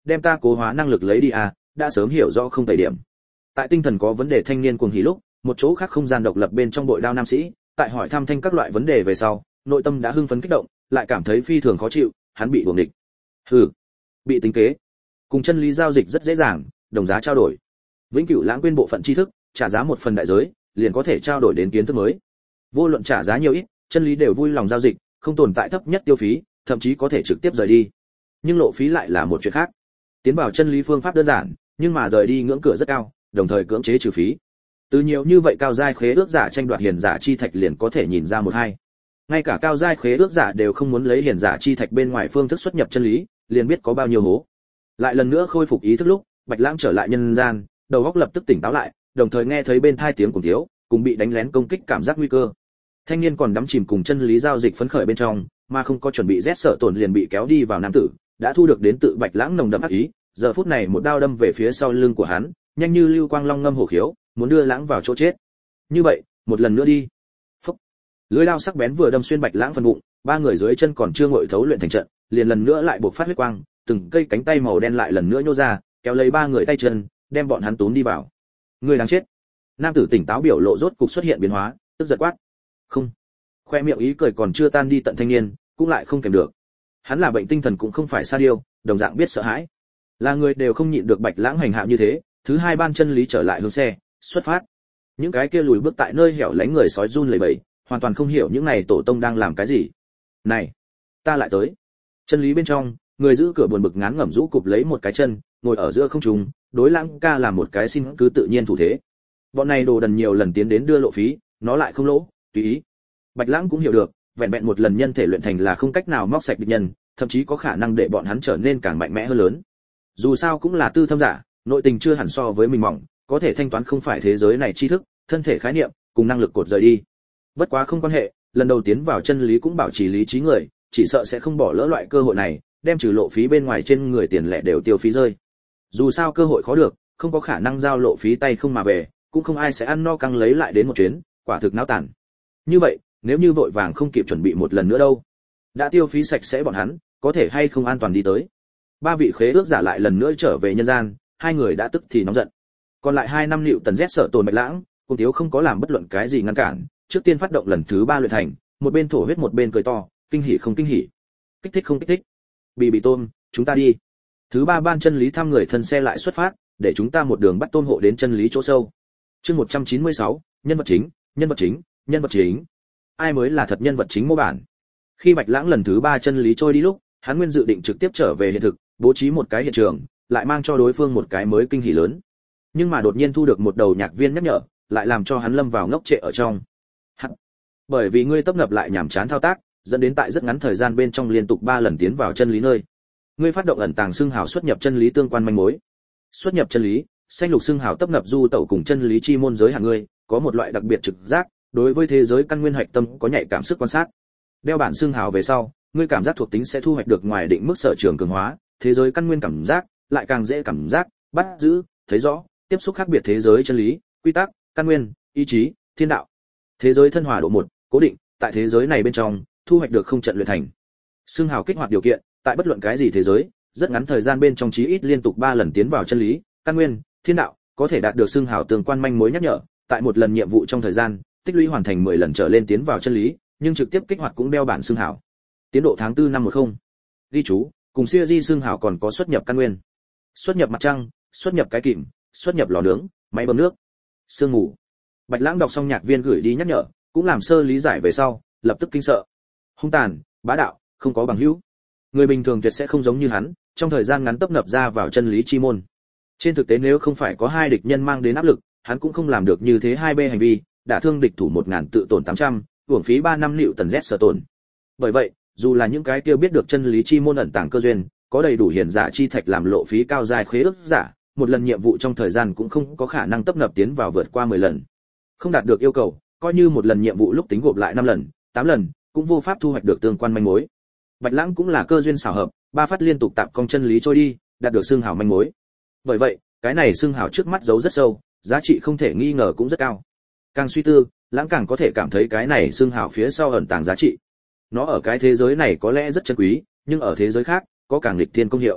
đem ta cố hóa năng lực lấy đi à, đã sớm hiểu rõ không tẩy điểm. Tại tinh thần có vấn đề thanh niên cuồng hỉ lúc, một chỗ khác không gian độc lập bên trong bội đao nam sĩ, tại hỏi thăm thanh các loại vấn đề về sau, nội tâm đã hưng phấn kích động, lại cảm thấy phi thường khó chịu, hắn bị uổng địch. Hừ, bị tính kế. Cùng chân lý giao dịch rất dễ dàng, đồng giá trao đổi. Vĩnh cửu lãng quên bộ phận tri thức, trả giá một phần đại giới, liền có thể trao đổi đến kiến thức mới. Vô luận trả giá nhiều ít, chân lý đều vui lòng giao dịch, không tồn tại thấp nhất tiêu phí, thậm chí có thể trực tiếp rời đi. Nhưng lộ phí lại là một chuyện khác. Tiến vào chân lý phương pháp đơn giản, nhưng mà rời đi ngưỡng cửa rất cao, đồng thời cưỡng chế trừ phí. Từ nhiều như vậy cao giai khế ước giả tranh đoạt hiền giả chi thạch liền có thể nhìn ra một hai. Ngay cả cao giai khế ước giả đều không muốn lấy hiền giả chi thạch bên ngoài phương thức xuất nhập chân lý, liền biết có bao nhiêu hố. Lại lần nữa khôi phục ý thức lúc, Bạch Lãng trở lại nhân gian, đầu óc lập tức tỉnh táo lại, đồng thời nghe thấy bên tai tiếng cùng thiếu, cùng bị đánh lén công kích cảm giác nguy cơ. Thanh niên còn đắm chìm cùng chân lý giao dịch phấn khởi bên trong, mà không có chuẩn bị rét sợ tổn liền bị kéo đi vào nam tử, đã thu được đến tự Bạch Lãng nồng đậm ác ý, giờ phút này một đao đâm về phía sau lưng của hắn, nhanh như lưu quang long ngâm hổ khiếu, muốn đưa Lãng vào chỗ chết. Như vậy, một lần nữa đi. Phốc. Lưỡi đao sắc bén vừa đâm xuyên Bạch Lãng phần bụng, ba người dưới chân còn chưa ngội thấu luyện thành trận, liền lần nữa lại bộc phát huyết quang, từng cây cánh tay màu đen lại lần nữa nhô ra, kéo lấy ba người tay chân, đem bọn hắn túm đi vào. Người đáng chết. Nam tử tỉnh táo biểu lộ rốt cục xuất hiện biến hóa, tức giận quát. Không. Khoe miệng ý cười còn chưa tan đi tận thanh niên, cũng lại không kèm được. Hắn là bệnh tinh thần cũng không phải sa điêu, đồng dạng biết sợ hãi. Là người đều không nhịn được Bạch Lãng hành hạ như thế, thứ hai ban chân lý trở lại hướng xe, xuất phát. Những cái kia lùi bước tại nơi hẻo lánh người sói run lẩy bẩy, hoàn toàn không hiểu những này tổ tông đang làm cái gì. Này, ta lại tới. Chân lý bên trong, người giữ cửa buồn bực ngán ngẩm rũ cụp lấy một cái chân, ngồi ở giữa không trung, đối Lãng ca làm một cái xin cứ tự nhiên thủ thế. Bọn này đồ đần nhiều lần tiến đến đưa lộ phí, nó lại không lỗ, tùy ý. Bạch Lãng cũng hiểu được, vẹn vẹn một lần nhân thể luyện thành là không cách nào móc sạch địch nhân, thậm chí có khả năng để bọn hắn trở nên càng mạnh mẽ hơn lớn. Dù sao cũng là tư thâm giả, nội tình chưa hẳn so với mình mỏng, có thể thanh toán không phải thế giới này tri thức, thân thể khái niệm, cùng năng lực cột rời đi. Bất quá không quan hệ, lần đầu tiến vào chân lý cũng bảo trì lý trí người, chỉ sợ sẽ không bỏ lỡ loại cơ hội này, đem trừ lộ phí bên ngoài trên người tiền lẻ đều tiêu phí rơi. Dù sao cơ hội khó được, không có khả năng giao lộ phí tay không mà về, cũng không ai sẽ ăn no căng lấy lại đến một chuyến, quả thực náo tản. Như vậy, nếu như vội vàng không kịp chuẩn bị một lần nữa đâu, đã tiêu phí sạch sẽ bọn hắn, có thể hay không an toàn đi tới. Ba vị khế ước giả lại lần nữa trở về nhân gian, hai người đã tức thì nóng giận. Còn lại hai năm liệu tần rét sợ tồn Bạch Lãng, cùng thiếu không có làm bất luận cái gì ngăn cản, trước tiên phát động lần thứ ba luyện thành, một bên thổ huyết một bên cười to, kinh hỉ không kinh hỉ, kích thích không kích thích. Bì bì tôm, chúng ta đi. Thứ ba ban chân lý thăm người thân xe lại xuất phát, để chúng ta một đường bắt tôm hộ đến chân lý chỗ sâu. Chương một trăm chín mươi sáu, nhân vật chính, nhân vật chính, nhân vật chính. Ai mới là thật nhân vật chính mô bản? Khi Bạch Lãng lần thứ ba chân lý trôi đi lúc, hắn nguyên dự định trực tiếp trở về hiện thực, bố trí một cái hiện trường, lại mang cho đối phương một cái mới kinh hỉ lớn. Nhưng mà đột nhiên thu được một đầu nhạc viên nhắc nhở, lại làm cho hắn lâm vào ngốc trệ ở trong. Hắn, bởi vì ngươi tấp nập lại nhảm chán thao tác, dẫn đến tại rất ngắn thời gian bên trong liên tục ba lần tiến vào chân lý nơi. Ngươi phát động ẩn tàng xưng hào xuất nhập chân lý tương quan manh mối. Xuất nhập chân lý, xanh lục xưng hào tấp nập du tẩu cùng chân lý chi môn giới hạn ngươi, có một loại đặc biệt trực giác, đối với thế giới căn nguyên hạch tâm có nhạy cảm sức quan sát. Đeo bản xưng hào về sau, ngươi cảm giác thuộc tính sẽ thu hoạch được ngoài định mức sở trường cường hóa, thế giới căn nguyên cảm giác lại càng dễ cảm giác, bắt giữ, thấy rõ, tiếp xúc khác biệt thế giới chân lý, quy tắc, căn nguyên, ý chí, thiên đạo. Thế giới thân hòa độ một, cố định, tại thế giới này bên trong, thu hoạch được không trận luyện thành. Xưng hào kích hoạt điều kiện, tại bất luận cái gì thế giới, rất ngắn thời gian bên trong chí ít liên tục ba lần tiến vào chân lý, căn nguyên, thiên đạo, có thể đạt được xưng hào tương quan manh mối nhắc nhở, tại một lần nhiệm vụ trong thời gian, tích lũy hoàn thành mười lần trở lên tiến vào chân lý, nhưng trực tiếp kích hoạt cũng đeo bản xưng hào. Tiến độ tháng tư năm một không. Ghi chú, cùng siêu di xưng hào còn có xuất nhập căn nguyên, xuất nhập mặt trăng, xuất nhập cái kìm, xuất nhập lò nướng, máy bơm nước, sương mù. Bạch Lãng đọc xong nhạc viên gửi đi nhắc nhở, cũng làm sơ lý giải về sau, lập tức kinh sợ. Hung tàn, bá đạo, không có bằng hữu. Người bình thường tuyệt sẽ không giống như hắn, trong thời gian ngắn tấp nập ra vào chân lý chi môn. Trên thực tế nếu không phải có hai địch nhân mang đến áp lực, hắn cũng không làm được như thế hai b hành vi, đã thương địch thủ một ngàn tự tổn tám trăm, uổng phí ba năm liệu tần z sở tổn. Bởi vậy, dù là những cái kia biết được chân lý chi môn ẩn tàng cơ duyên, có đầy đủ hiền giả chi thạch làm lộ phí cao dài khế ước giả, một lần nhiệm vụ trong thời gian cũng không có khả năng tấp nập tiến vào vượt qua mười lần. Không đạt được yêu cầu, coi như một lần nhiệm vụ lúc tính gộp lại năm lần, tám lần, cũng vô pháp thu hoạch được tương quan manh mối. Bạch Lãng cũng là cơ duyên xảo hợp, ba phát liên tục tạm công chân lý trôi đi, đạt được xương hào manh mối. Bởi vậy, cái này xương hào trước mắt giấu rất sâu, giá trị không thể nghi ngờ cũng rất cao. Càng suy tư, Lãng càng có thể cảm thấy cái này xương hào phía sau ẩn tàng giá trị. Nó ở cái thế giới này có lẽ rất chân quý, nhưng ở thế giới khác, có càng nghịch thiên công hiệu.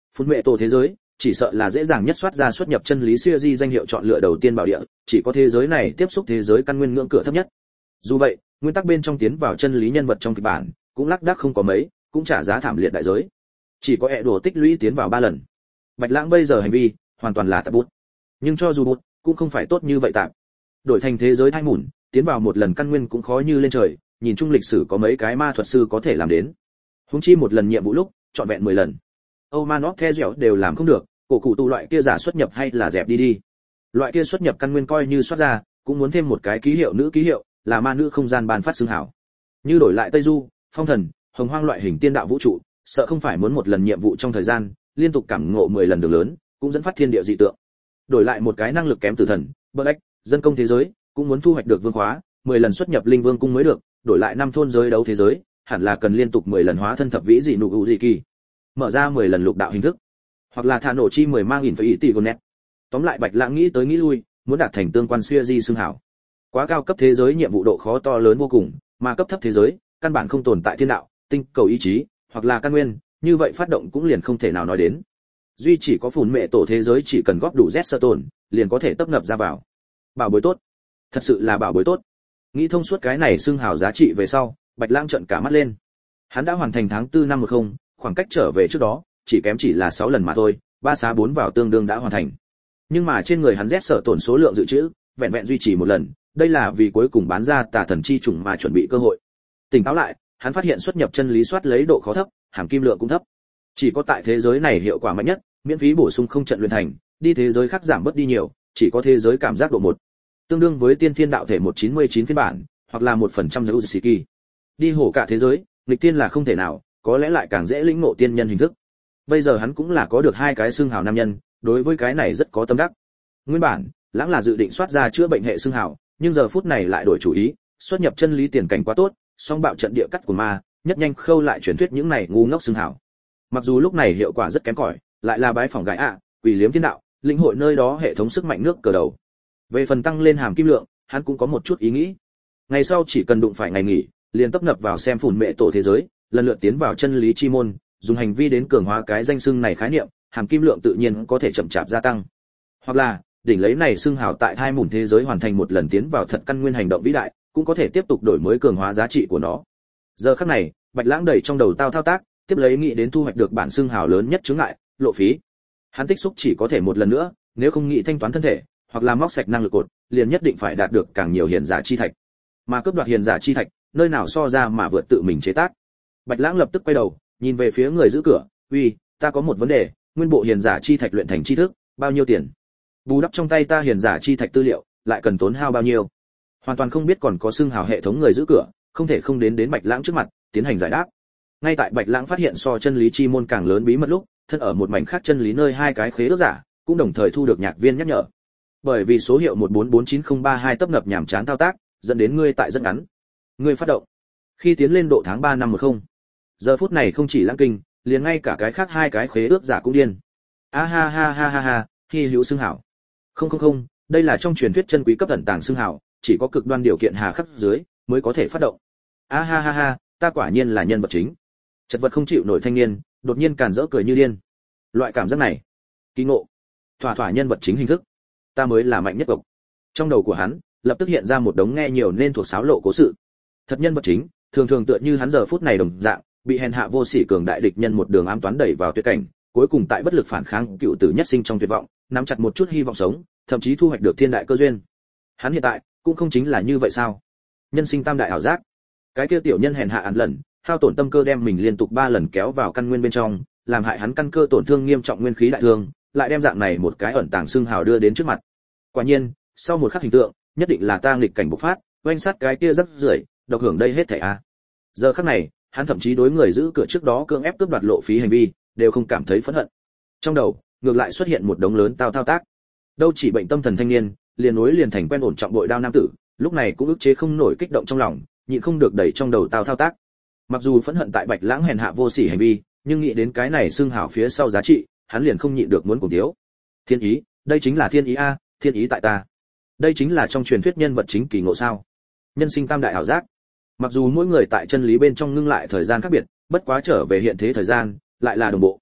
Phun mẹ tổ thế giới, chỉ sợ là dễ dàng nhất soát ra xuất nhập chân lý series danh hiệu chọn lựa đầu tiên bảo địa, chỉ có thế giới này tiếp xúc thế giới căn nguyên ngưỡng cửa thấp nhất. Dù vậy, nguyên tắc bên trong tiến vào chân lý nhân vật trong kịch bản, cũng lác đác không có mấy, cũng trả giá thảm liệt đại giới. Chỉ có ẻ đồ tích lũy tiến vào ba lần. Bạch Lãng bây giờ hành vi, hoàn toàn là tạp bút. Nhưng cho dù bút, cũng không phải tốt như vậy tạp. Đổi thành thế giới thai mùn, tiến vào một lần căn nguyên cũng khó như lên trời, nhìn chung lịch sử có mấy cái ma thuật sư có thể làm đến. Huống chi một lần nhiệm vụ lúc, chọn vẹn mười lần. Âu Manok theo dẻo đều làm không được, cổ cụ tu loại kia giả xuất nhập hay là dẹp đi đi. Loại kia xuất nhập căn nguyên coi như soát ra, cũng muốn thêm một cái ký hiệu nữ ký hiệu, là ma nữ không gian ban phát xưng hảo. Như đổi lại Tây Du, Phong Thần, Hồng Hoang loại hình tiên đạo vũ trụ, sợ không phải muốn một lần nhiệm vụ trong thời gian, liên tục cảm ngộ mười lần đường lớn, cũng dẫn phát thiên địa dị tượng. Đổi lại một cái năng lực kém tử thần, Black, dân công thế giới, cũng muốn thu hoạch được vương khóa, mười lần xuất nhập linh vương cung mới được, đổi lại năm thôn giới đấu thế giới, hẳn là cần liên tục mười lần hóa thân thập vĩ dị nụ dị kỳ. Mở ra mười lần lục đạo hình thức, hoặc là thả nổ chi mười mang ỉn phải ý tỷ gonet. Tóm lại Bạch Lãng nghĩ tới nghĩ lui, muốn đạt thành tương quan series xưng hảo. Quá cao cấp thế giới nhiệm vụ độ khó to lớn vô cùng, mà cấp thấp thế giới, căn bản không tồn tại thiên đạo, tinh cầu ý chí, hoặc là căn nguyên, như vậy phát động cũng liền không thể nào nói đến. Duy chỉ có phùn mẹ tổ thế giới chỉ cần góp đủ Z sơ tồn, liền có thể tấp nập ra vào. Bảo bối tốt, thật sự là bảo bối tốt. Nghĩ thông suốt cái này xưng hào giá trị về sau, Bạch Lãng trợn cả mắt lên. Hắn đã hoàn thành tháng tư năm mười, khoảng cách trở về trước đó, chỉ kém chỉ là sáu lần mà thôi, ba xá bốn vào tương đương đã hoàn thành. Nhưng mà trên người hắn Z sở tổn số lượng dự trữ, vẹn vẹn duy trì một lần, đây là vì cuối cùng bán ra tà thần chi trùng mà chuẩn bị cơ hội. Tỉnh táo lại, hắn phát hiện xuất nhập chân lý soát lấy độ khó thấp, hàm kim lượng cũng thấp. Chỉ có tại thế giới này hiệu quả mạnh nhất, miễn phí bổ sung không trận luyện thành, đi thế giới khác giảm bớt đi nhiều, chỉ có thế giới cảm giác độ một, tương đương với tiên thiên đạo thể một trăm chín mươi chín phiên bản, hoặc là một phần trăm giới Uziki. Đi hổ cả thế giới, nghịch tiên là không thể nào, có lẽ lại càng dễ lĩnh ngộ tiên nhân hình thức. Bây giờ hắn cũng là có được hai cái xương hào nam nhân, đối với cái này rất có tâm đắc. Nguyên bản, Lãng là dự định soát ra chữa bệnh hệ xương hào, nhưng giờ phút này lại đổi chủ ý, xuất nhập chân lý tiền cảnh quá tốt, song bạo trận địa cắt của ma, nhất nhanh khâu lại truyền thuyết những này ngu ngốc xương hào. Mặc dù lúc này hiệu quả rất kém cỏi, lại là bái phỏng gái ạ, quỷ liếm thiên đạo, lĩnh hội nơi đó hệ thống sức mạnh nước cờ đầu. Về phần tăng lên hàm kim lượng, hắn cũng có một chút ý nghĩ. Ngày sau chỉ cần đụng phải ngày nghỉ, liền tấp nập vào xem phủn mẹ tổ thế giới, lần lượt tiến vào chân lý chi môn, dùng hành vi đến cường hóa cái danh xưng này khái niệm, hàm kim lượng tự nhiên có thể chậm chạp gia tăng. Hoặc là, đỉnh lấy này xưng hào tại hai mùn thế giới hoàn thành một lần tiến vào thật căn nguyên hành động vĩ đại, cũng có thể tiếp tục đổi mới cường hóa giá trị của nó. Giờ khắc này, Bạch Lãng đẩy trong đầu tao thao tác, tiếp lấy nghĩ đến thu hoạch được bản xưng hào lớn nhất chướng ngại, lộ phí. Hắn tích xúc chỉ có thể một lần nữa, nếu không nghĩ thanh toán thân thể, hoặc là móc sạch năng lực cột, liền nhất định phải đạt được càng nhiều hiền giả chi thạch. Mà cướp đoạt hiền giả chi thạch, nơi nào so ra mà vượt tự mình chế tác. Bạch Lãng lập tức quay đầu, nhìn về phía người giữ cửa, "Uy, ta có một vấn đề, nguyên bộ hiền giả chi thạch luyện thành chi thức, bao nhiêu tiền? Bù đắp trong tay ta hiền giả chi thạch tư liệu, lại cần tốn hao bao nhiêu?" Hoàn toàn không biết còn có xưng hào hệ thống người giữ cửa, không thể không đến đến Bạch Lãng trước mặt, tiến hành giải đáp. Ngay tại Bạch Lãng phát hiện so chân lý chi môn càng lớn bí mật lúc, thân ở một mảnh khác chân lý nơi hai cái khế ước giả, cũng đồng thời thu được nhạc viên nhắc nhở. Bởi vì số hiệu một bốn bốn chín không ba hai tấp nập nhảm chán thao tác, dẫn đến ngươi tại rất ngắn. Ngươi phát động. Khi tiến lên độ tháng ba năm mười. Giờ phút này không chỉ Lãng kinh, liền ngay cả cái khác hai cái khế ước giả cũng điên. A ha ha ha ha ha, hi hữu xưng hảo. Không không không, đây là trong truyền thuyết chân quý cấp ẩn tàng xưng hảo, chỉ có cực đoan điều kiện hà khắc dưới mới có thể phát động. A ha ha ha, ta quả nhiên là nhân vật chính. Chật vật không chịu nổi thanh niên, đột nhiên càn rỡ cười như điên. Loại cảm giác này, kỳ ngộ, thỏa thỏa nhân vật chính hình thức, ta mới là mạnh nhất cộc. Trong đầu của hắn, lập tức hiện ra một đống nghe nhiều nên thuộc sáo lộ cố sự. Thật nhân vật chính, thường thường tựa như hắn giờ phút này đồng dạng, bị hèn hạ vô sỉ cường đại địch nhân một đường ám toán đẩy vào tuyệt cảnh, cuối cùng tại bất lực phản kháng, cựu tử nhất sinh trong tuyệt vọng, nắm chặt một chút hy vọng sống, thậm chí thu hoạch được thiên đại cơ duyên. Hắn hiện tại cũng không chính là như vậy sao? Nhân sinh tam đại ảo giác. Cái kia tiểu nhân hèn hạ ăn lần, hao tổn tâm cơ đem mình liên tục ba lần kéo vào căn nguyên bên trong, làm hại hắn căn cơ tổn thương nghiêm trọng nguyên khí đại thương, lại đem dạng này một cái ẩn tàng xương hào đưa đến trước mặt. Quả nhiên, sau một khắc hình tượng, nhất định là ta nghịch cảnh bộc phát, oanh sát cái kia rất rưởi, độc hưởng đây hết thảy a. Giờ khắc này, hắn thậm chí đối người giữ cửa trước đó cưỡng ép cướp đoạt lộ phí hành vi, đều không cảm thấy phẫn hận. Trong đầu, ngược lại xuất hiện một đống lớn tao thao tác. Đâu chỉ bệnh tâm thần thanh niên, liền nối liền thành quen ổn trọng bội đao nam tử, lúc này cũng ức chế không nổi kích động trong lòng, nhịn không được đẩy trong đầu tao thao tác. Mặc dù phẫn hận tại Bạch Lãng hèn hạ vô sỉ hành vi, nhưng nghĩ đến cái này xưng hào phía sau giá trị, hắn liền không nhịn được muốn cùng thiếu. Thiên ý, đây chính là thiên ý a, thiên ý tại ta. Đây chính là trong truyền thuyết nhân vật chính kỳ ngộ sao? Nhân sinh tam đại ảo giác. Mặc dù mỗi người tại chân lý bên trong ngưng lại thời gian khác biệt, bất quá trở về hiện thế thời gian, lại là đồng bộ.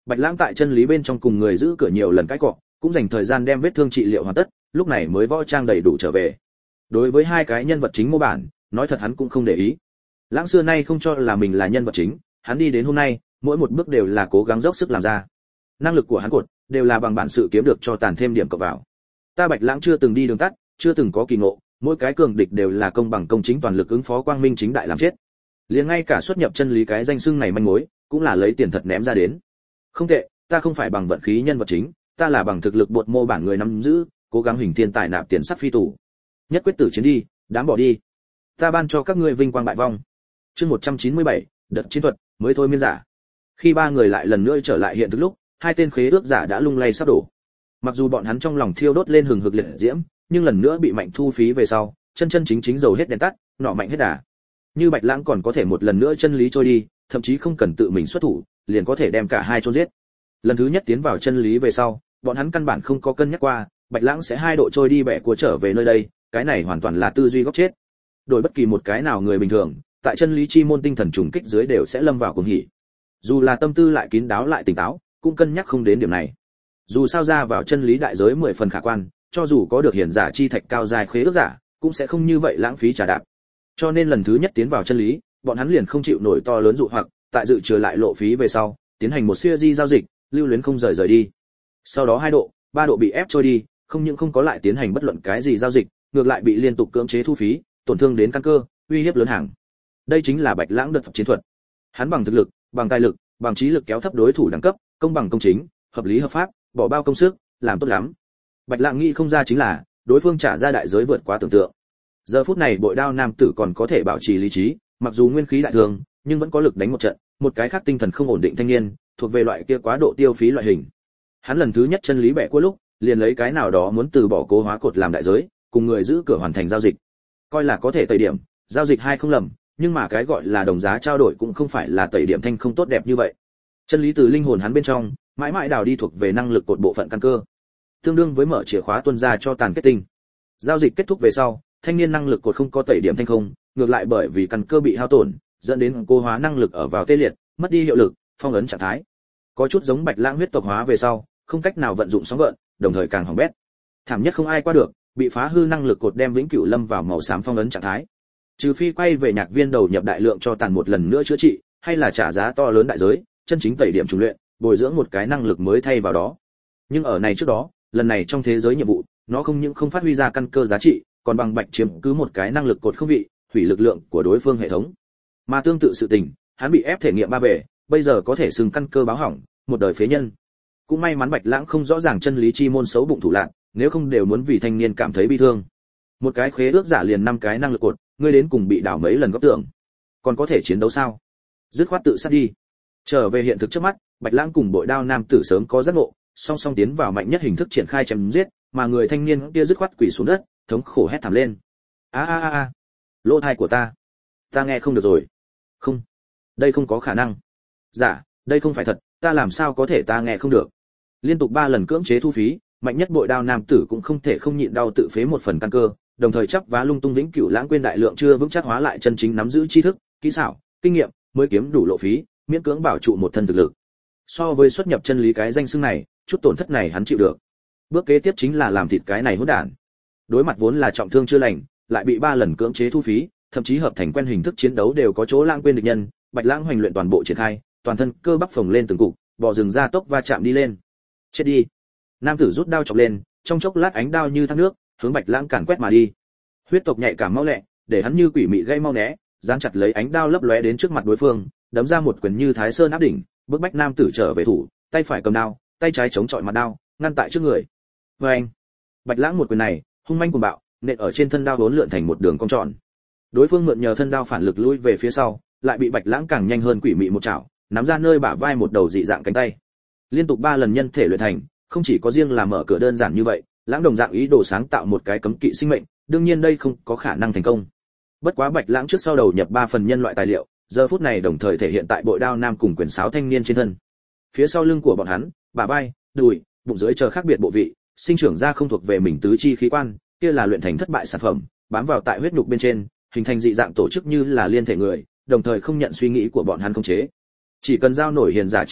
Bạch Lãng tại chân lý bên trong cùng người giữ cửa nhiều lần cãi cọ, cũng dành thời gian đem vết thương trị liệu hoàn tất, lúc này mới võ trang đầy đủ trở về. Đối với hai cái nhân vật chính mô bản, nói thật hắn cũng không để ý. Lãng xưa nay không cho là mình là nhân vật chính, hắn đi đến hôm nay, mỗi một bước đều là cố gắng dốc sức làm ra. Năng lực của hắn cột đều là bằng bản sự kiếm được cho tàn thêm điểm cộng vào. Ta Bạch Lãng chưa từng đi đường tắt, chưa từng có kỳ ngộ, mỗi cái cường địch đều là công bằng công chính toàn lực ứng phó quang minh chính đại làm chết. Liền ngay cả xuất nhập chân lý cái danh xưng này manh mối, cũng là lấy tiền thật ném ra đến. Không tệ, ta không phải bằng vận khí nhân vật chính, ta là bằng thực lực bột mô bản người nắm giữ, cố gắng hình thiên tài nạp tiền sắp phi tù. Nhất quyết tử chiến đi, đám bỏ đi. Ta ban cho các ngươi vinh quang bại vong. Chương một trăm chín mươi bảy, đợt chiến thuật, mới thôi miên giả. Khi ba người lại lần nữa trở lại hiện thực lúc, hai tên khế ước giả đã lung lay sắp đổ. Mặc dù bọn hắn trong lòng thiêu đốt lên hừng hực liệt diễm, nhưng lần nữa bị Mạnh thu phí về sau, chân chân chính chính dầu hết đèn tắt, nọ mạnh hết đà. Như Bạch Lãng còn có thể một lần nữa chân lý trôi đi, thậm chí không cần tự mình xuất thủ, liền có thể đem cả hai chôn giết. Lần thứ nhất tiến vào chân lý về sau, bọn hắn căn bản không có cân nhắc qua, Bạch Lãng sẽ hai độ trôi đi bẻ của trở về nơi đây, cái này hoàn toàn là tư duy góc chết. Đổi bất kỳ một cái nào người bình thường, tại chân lý chi môn tinh thần trùng kích dưới đều sẽ lâm vào cuồng hỉ. Dù là tâm tư lại kín đáo lại tỉnh táo, cũng cân nhắc không đến điểm này. Dù sao ra vào chân lý đại giới mười phần khả quan, cho dù có được hiển giả chi thạch cao dài khế ước giả, cũng sẽ không như vậy lãng phí trà đạp. Cho nên lần thứ nhất tiến vào chân lý, bọn hắn liền không chịu nổi to lớn dụ hoặc, tại dự trừ lại lộ phí về sau, tiến hành một siêu di giao dịch, lưu luyến không rời rời đi. Sau đó hai độ, ba độ bị ép trôi đi, không những không có lại tiến hành bất luận cái gì giao dịch, ngược lại bị liên tục cưỡng chế thu phí, tổn thương đến căn cơ, uy hiếp lớn hàng. Đây chính là Bạch Lãng đợt chiến thuật. Hắn bằng thực lực, bằng tài lực, bằng trí lực kéo thấp đối thủ đẳng cấp, công bằng công chính, hợp lý hợp pháp, bỏ bao công sức, làm tốt lắm. Bạch Lãng nghĩ không ra chính là, đối phương trả ra đại giới vượt quá tưởng tượng. Giờ phút này Bội Đao nam tử còn có thể bảo trì lý trí, mặc dù nguyên khí đại thương, nhưng vẫn có lực đánh một trận, một cái khác tinh thần không ổn định thanh niên, thuộc về loại kia quá độ tiêu phí loại hình. Hắn lần thứ nhất chân lý bẻ của lúc, liền lấy cái nào đó muốn từ bỏ cố hóa cột làm đại giới, cùng người giữ cửa hoàn thành giao dịch. Coi là có thể tẩy điểm, giao dịch hai không lầm, nhưng mà cái gọi là đồng giá trao đổi cũng không phải là tẩy điểm thanh không tốt đẹp như vậy. Chân lý từ linh hồn hắn bên trong, mãi mãi đào đi thuộc về năng lực cột bộ phận căn cơ, tương đương với mở chìa khóa tuân ra cho tàn kết tinh. Giao dịch kết thúc về sau, thanh niên năng lực cột không có tẩy điểm thanh không, ngược lại bởi vì căn cơ bị hao tổn, dẫn đến cố hóa năng lực ở vào tê liệt, mất đi hiệu lực, phong ấn trạng thái. Có chút giống Bạch Lãng huyết tộc hóa về sau, không cách nào vận dụng sóng gợn, đồng thời càng hỏng bét. Thảm nhất không ai qua được, bị phá hư năng lực cột đem vĩnh cửu lâm vào màu xám phong ấn trạng thái. Trừ phi quay về nhạc viên đầu nhập đại lượng cho tàn một lần nữa chữa trị, hay là trả giá to lớn đại giới, chân chính tẩy điểm trùng luyện, bồi dưỡng một cái năng lực mới thay vào đó. Nhưng ở này trước đó, lần này trong thế giới nhiệm vụ, nó không những không phát huy ra căn cơ giá trị, còn bằng bạch chiếm cứ một cái năng lực cột không vị, hủy lực lượng của đối phương hệ thống. Mà tương tự sự tình, hắn bị ép thể nghiệm ba về, bây giờ có thể xưng căn cơ báo hỏng, một đời phế nhân. Cũng may mắn Bạch Lãng không rõ ràng chân lý chi môn xấu bụng thủ lạn, nếu không đều muốn vì thanh niên cảm thấy bi thương. Một cái khế ước giả liền năm cái năng lực cột, ngươi đến cùng bị đảo mấy lần góc tưởng, còn có thể chiến đấu sao? Dứt khoát tự sát đi. Trở về hiện thực trước mắt, Bạch Lãng cùng Bội Đao nam tử sớm có giác ngộ, song song tiến vào mạnh nhất hình thức triển khai chém giết, mà người thanh niên kia dứt khoát quỳ xuống đất, thống khổ hét thảm lên. A a a a, lỗ tai của ta, ta nghe không được rồi. Không, đây không có khả năng. Dạ, đây không phải thật, ta làm sao có thể ta nghe không được. Liên tục ba lần cưỡng chế thu phí, mạnh nhất Bội Đao nam tử cũng không thể không nhịn đau tự phế một phần căn cơ, đồng thời chắp vá lung tung vĩnh cửu lãng quên đại lượng chưa vững chắc hóa lại chân chính nắm giữ tri thức, kỹ xảo, kinh nghiệm, mới kiếm đủ lộ phí, miễn cưỡng bảo trụ một thân thực lực. So với xuất nhập chân lý cái danh xưng này, chút tổn thất này hắn chịu được. Bước kế tiếp chính là làm thịt cái này hỗn đản. Đối mặt vốn là trọng thương chưa lành, lại bị ba lần cưỡng chế thu phí, thậm chí hợp thành quen hình thức chiến đấu đều có chỗ lãng quên địch nhân, Bạch Lãng hoành luyện toàn bộ triển khai, toàn thân cơ bắp phồng lên từng cục, bò rừng ra tốc va chạm đi lên. Chết đi. Nam tử rút đao chọc lên, trong chốc lát ánh đao như thác nước, hướng Bạch Lãng càn quét mà đi. Huyết tộc nhạy cảm mau lẹ, để hắn như quỷ mị gây mau né, dán chặt lấy ánh đao lấp lóe đến trước mặt đối phương, đấm ra một quyền như Thái Sơn áp đỉnh, bức bách nam tử trở về thủ, tay phải cầm đao, tay trái chống chọi mặt đao, ngăn tại trước người. Và anh, Bạch Lãng một quyền này, hung manh cuồng bạo, nện ở trên thân đao vốn lượn thành một đường cong tròn. Đối phương mượn nhờ thân đao phản lực lui về phía sau, lại bị Bạch Lãng càng nhanh hơn quỷ mị một chảo, nắm ra nơi bả vai một đầu dị dạng cánh tay. Liên tục ba lần nhân thể luyện thành, không chỉ có riêng là mở cửa đơn giản như vậy, Lãng đồng dạng ý đồ sáng tạo một cái cấm kỵ sinh mệnh, đương nhiên đây không có khả năng thành công. Bất quá Bạch Lãng trước sau đầu nhập ba phần nhân loại tài liệu, giờ phút này đồng thời thể hiện tại Bội Đao nam cùng quyền sáo thanh niên trên thân. Phía sau lưng của bọn hắn, bả vai, đùi, bụng dưới chờ khác biệt bộ vị, sinh trưởng ra không thuộc về mình tứ chi khí quan, kia là luyện thành thất bại sản phẩm, bám vào tại huyết nhục bên trên, hình thành dị dạng tổ chức như là liên thể người, đồng thời không nhận suy nghĩ của bọn hắn khống chế. Chỉ cần giao nổi hiền giả chi thạch,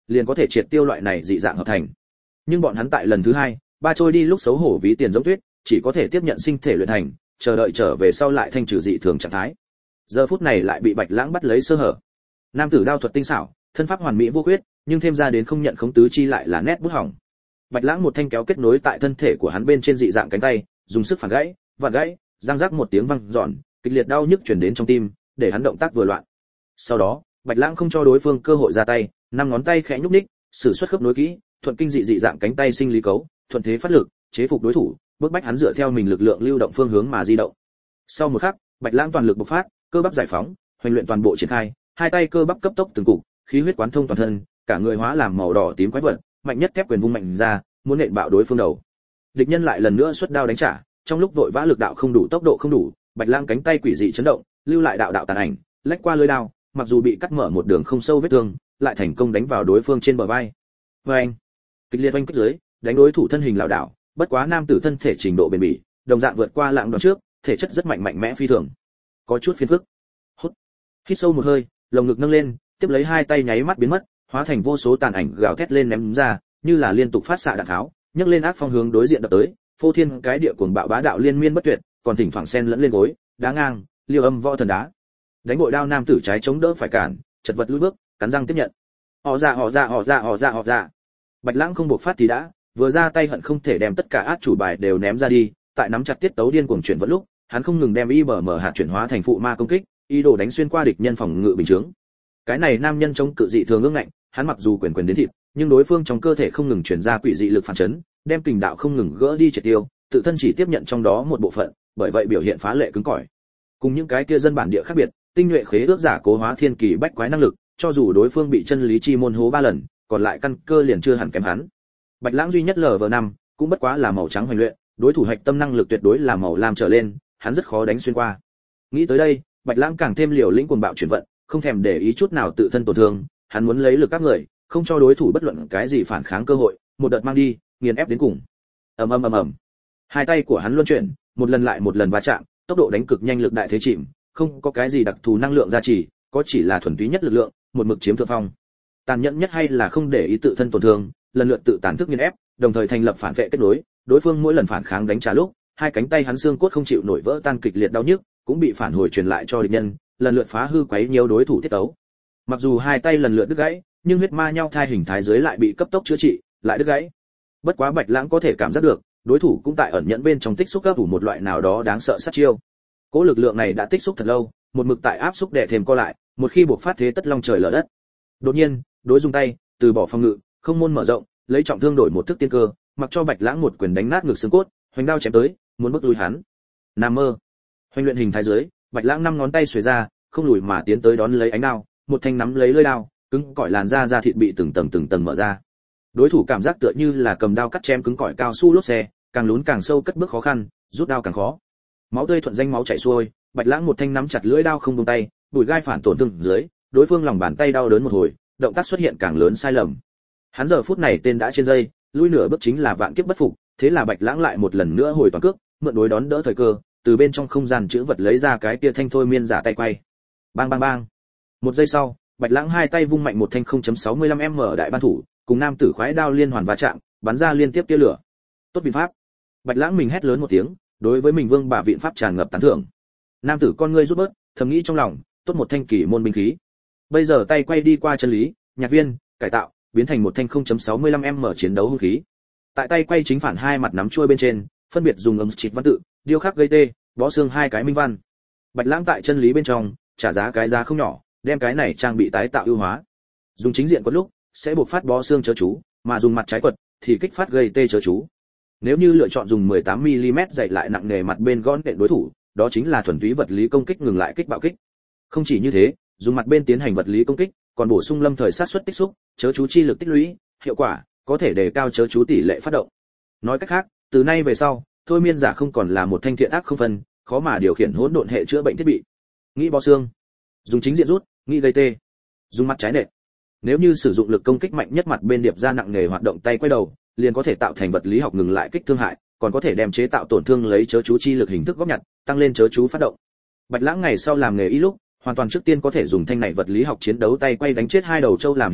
liền có thể triệt tiêu loại này dị dạng hợp thành. Nhưng bọn hắn tại lần thứ hai, ba trôi đi lúc xấu hổ ví tiền giống tuyết, chỉ có thể tiếp nhận sinh thể luyện thành, chờ đợi trở về sau lại thanh trừ dị thường trạng thái. Giờ phút này lại bị Bạch Lãng bắt lấy sơ hở. Nam tử đao thuật tinh xảo, thân pháp hoàn mỹ vô khuyết, nhưng thêm ra đến không nhận khống tứ chi lại là nét bút hỏng. Bạch Lãng một thanh kéo kết nối tại thân thể của hắn bên trên dị dạng cánh tay, dùng sức phản gãy, vặn gãy, răng rắc một tiếng vang giòn, kịch liệt đau nhức truyền đến trong tim, để hắn động tác vừa loạn. Sau đó, Bạch Lãng không cho đối phương cơ hội ra tay, năm ngón tay khẽ nhúc nhích, sử xuất khớp nối kỹ, thuận kinh dị dị dạng cánh tay sinh lý cấu, thuận thế phát lực, chế phục đối thủ, bước bách hắn dựa theo mình lực lượng lưu động phương hướng mà di động. Sau một khắc, Bạch Lãng toàn lực bộc phát, cơ bắp giải phóng, hoành luyện toàn bộ triển khai, hai tay cơ bắp cấp tốc từng cục, khí huyết quán thông toàn thân, cả người hóa làm màu đỏ tím quái vật, mạnh nhất thép quyền vung mạnh ra, muốn nện bạo đối phương đầu. Địch nhân lại lần nữa xuất đao đánh trả, trong lúc vội vã lực đạo không đủ, tốc độ không đủ, Bạch Lãng cánh tay quỷ dị chấn động, lưu lại đạo đạo tàn ảnh, lách qua lưỡi đao, mặc dù bị cắt mở một đường không sâu vết thương, lại thành công đánh vào đối phương trên bờ vai. Oeng! Kịch liệt oanh kích dưới, đánh đối thủ thân hình lảo đảo, bất quá nam tử thân thể trình độ bền bỉ, đồng dạng vượt qua lạng đoạn trước, thể chất rất mạnh mạnh mẽ phi thường. Có chút phiền phức. Hút. Hít sâu một hơi, lồng ngực nâng lên, tiếp lấy hai tay nháy mắt biến mất, hóa thành vô số tàn ảnh gào thét lên ném ra, như là liên tục phát xạ đạn tháo, nhấc lên ác phong hướng đối diện đập tới, phô thiên cái địa cuồng bạo bá đạo liên miên bất tuyệt, còn thỉnh thoảng xen lẫn lên gối, đá ngang, liêu âm võ thần đá. Đánh bội đao nam tử trái chống đỡ phải cản, chật vật lùi bước, cắn răng tiếp nhận. Họ ra họ ra họ ra họ ra họ ra. Bạch Lãng không buộc phát thì đã, vừa ra tay hận không thể đem tất cả át chủ bài đều ném ra đi, tại nắm chặt tiết tấu điên cuồng chuyển vận lúc, hắn không ngừng đem i bờ em hạt chuyển hóa thành phụ ma công kích, ý đồ đánh xuyên qua địch nhân phòng ngự bình chướng. Cái này nam nhân chống cự dị thường ương ngạnh, hắn mặc dù quyền quyền đến thịt, nhưng đối phương trong cơ thể không ngừng truyền ra quỷ dị lực phản chấn, đem kình đạo không ngừng gỡ đi triệt tiêu, tự thân chỉ tiếp nhận trong đó một bộ phận, bởi vậy biểu hiện phá lệ cứng cỏi. Cùng những cái kia dân bản địa khác biệt, tinh nhuệ khế ước giả cố hóa thiên kỳ bách quái năng lực, cho dù đối phương bị chân lý chi môn hố ba lần, còn lại căn cơ liền chưa hẳn kém hắn. Bạch Lãng duy nhất lờ vờ năm, cũng bất quá là màu trắng hoành luyện, đối thủ hạch tâm năng lực tuyệt đối là màu lam trở lên, hắn rất khó đánh xuyên qua. Nghĩ tới đây, Bạch Lãng càng thêm liều lĩnh cuồng bạo chuyển vận, không thèm để ý chút nào tự thân tổn thương, hắn muốn lấy lực các người, không cho đối thủ bất luận cái gì phản kháng cơ hội, một đợt mang đi, nghiền ép đến cùng. Ầm ầm ầm ầm. Hai tay của hắn luân chuyển, một lần lại một lần va chạm, tốc độ đánh cực nhanh lực đại thế chìm, không có cái gì đặc thù năng lượng gia trì, có chỉ là thuần túy nhất lực lượng, một mực chiếm thượng phong. Tàn nhẫn nhất hay là không để ý tự thân tổn thương, lần lượt tự tàn thức nghiền ép, đồng thời thành lập phản vệ kết nối, đối phương mỗi lần phản kháng đánh trả lúc, hai cánh tay hắn xương cốt không chịu nổi vỡ tan kịch liệt đau nhức, cũng bị phản hồi truyền lại cho địch nhân, lần lượt phá hư quấy nhiễu đối thủ tiết tấu. Mặc dù hai tay lần lượt đứt gãy, nhưng huyết ma nhau thai hình thái dưới lại bị cấp tốc chữa trị, lại đứt gãy. Bất quá Bạch Lãng có thể cảm giác được, đối thủ cũng tại ẩn nhẫn bên trong tích xúc cấp ủ một loại nào đó đáng sợ sát chiêu. Cố lực lượng này đã tích xúc thật lâu, một mực tại áp xúc đè thêm co lại, một khi buộc phát thế tất long trời lở đất. Đột nhiên, đối dùng tay, từ bỏ phòng ngự, không môn mở rộng, lấy trọng thương đổi một thức tiên cơ, mặc cho Bạch Lãng một quyền đánh nát ngực xương cốt, hoành đao chém tới, muốn bức lui hắn. Nam mơ. Hoành luyện hình thái dưới, Bạch Lãng năm ngón tay xuề ra, không lùi mà tiến tới đón lấy ánh đao, một thanh nắm lấy lưỡi đao, cứng cỏi làn da da thịt bị từng tầng từng tầng mở ra. Đối thủ cảm giác tựa như là cầm đao cắt chém cứng cỏi cao su lốp xe, càng lún càng sâu cất bước khó khăn, rút đao càng khó. Máu tươi thuận danh máu chảy xuôi, Bạch Lãng một thanh nắm chặt lưỡi đao không buông tay, bùi gai phản tổn thương dưới, đối phương lòng bàn tay đau đớn một hồi, động tác xuất hiện càng lớn sai lầm. Hắn giờ phút này tên đã trên dây, lui nửa bước chính là vạn kiếp bất phục, thế là Bạch Lãng lại một lần nữa hồi toàn cước, mượn đối đón đỡ thời cơ, từ bên trong không gian chữ vật lấy ra cái kia thanh thôi miên giả tay quay. Bang bang bang. Một giây sau, Bạch Lãng hai tay vung mạnh một thanh không chấm sáu mươi lăm m đại ban thủ, cùng nam tử khoái đao liên hoàn va chạm, bắn ra liên tiếp tia lửa. Tốt viện pháp. Bạch Lãng mình hét lớn một tiếng, đối với mình vương bà viện pháp tràn ngập tán thưởng. Nam tử con ngươi rút bớt, thầm nghĩ trong lòng, tốt một thanh kỳ môn binh khí. Bây giờ tay quay đi qua chân lý, nhạc viên, cải tạo, biến thành một thanh không chấm sáu mươi lăm m chiến đấu hung khí. Tại tay quay chính phản hai mặt nắm chuôi bên trên, phân biệt dùng âm chít văn tự, điêu khắc gây tê, bó xương hai cái minh văn. Bạch Lãng tại chân lý bên trong, trả giá cái giá không nhỏ, đem cái này trang bị tái tạo ưu hóa. Dùng chính diện quật lúc, sẽ buộc phát bó xương chớ chú, mà dùng mặt trái quật thì kích phát gây tê chớ chú. Nếu như lựa chọn dùng mười tám mi li mét dày lại nặng nề mặt bên gọn đện đối thủ, đó chính là thuần túy vật lý công kích ngừng lại kích bạo kích. Không chỉ như thế, dùng mặt bên tiến hành vật lý công kích, còn bổ sung lâm thời sát suất tích xúc, chớ chú chi lực tích lũy, hiệu quả có thể đề cao chớ chú tỷ lệ phát động. Nói cách khác, từ nay về sau, thôi miên giả không còn là một thanh thiện ác không phân, khó mà điều khiển hỗn độn hệ chữa bệnh thiết bị. Nghĩ bó xương, dùng chính diện rút, nghĩ gây tê, dùng mặt trái nện. Nếu như sử dụng lực công kích mạnh nhất mặt bên điệp ra nặng nghề hoạt động tay quay đầu, liền có thể tạo thành vật lý học ngừng lại kích thương hại, còn có thể đem chế tạo tổn thương lấy chớ chú chi lực hình thức góp nhặt, tăng lên chớ chú phát động. Bạch Lãng ngày sau làm nghề y lúc, hoàn toàn trước tiên có thể dùng thanh này vật lý học chiến đấu tay quay đánh chết hai đầu trâu làm hiến tế,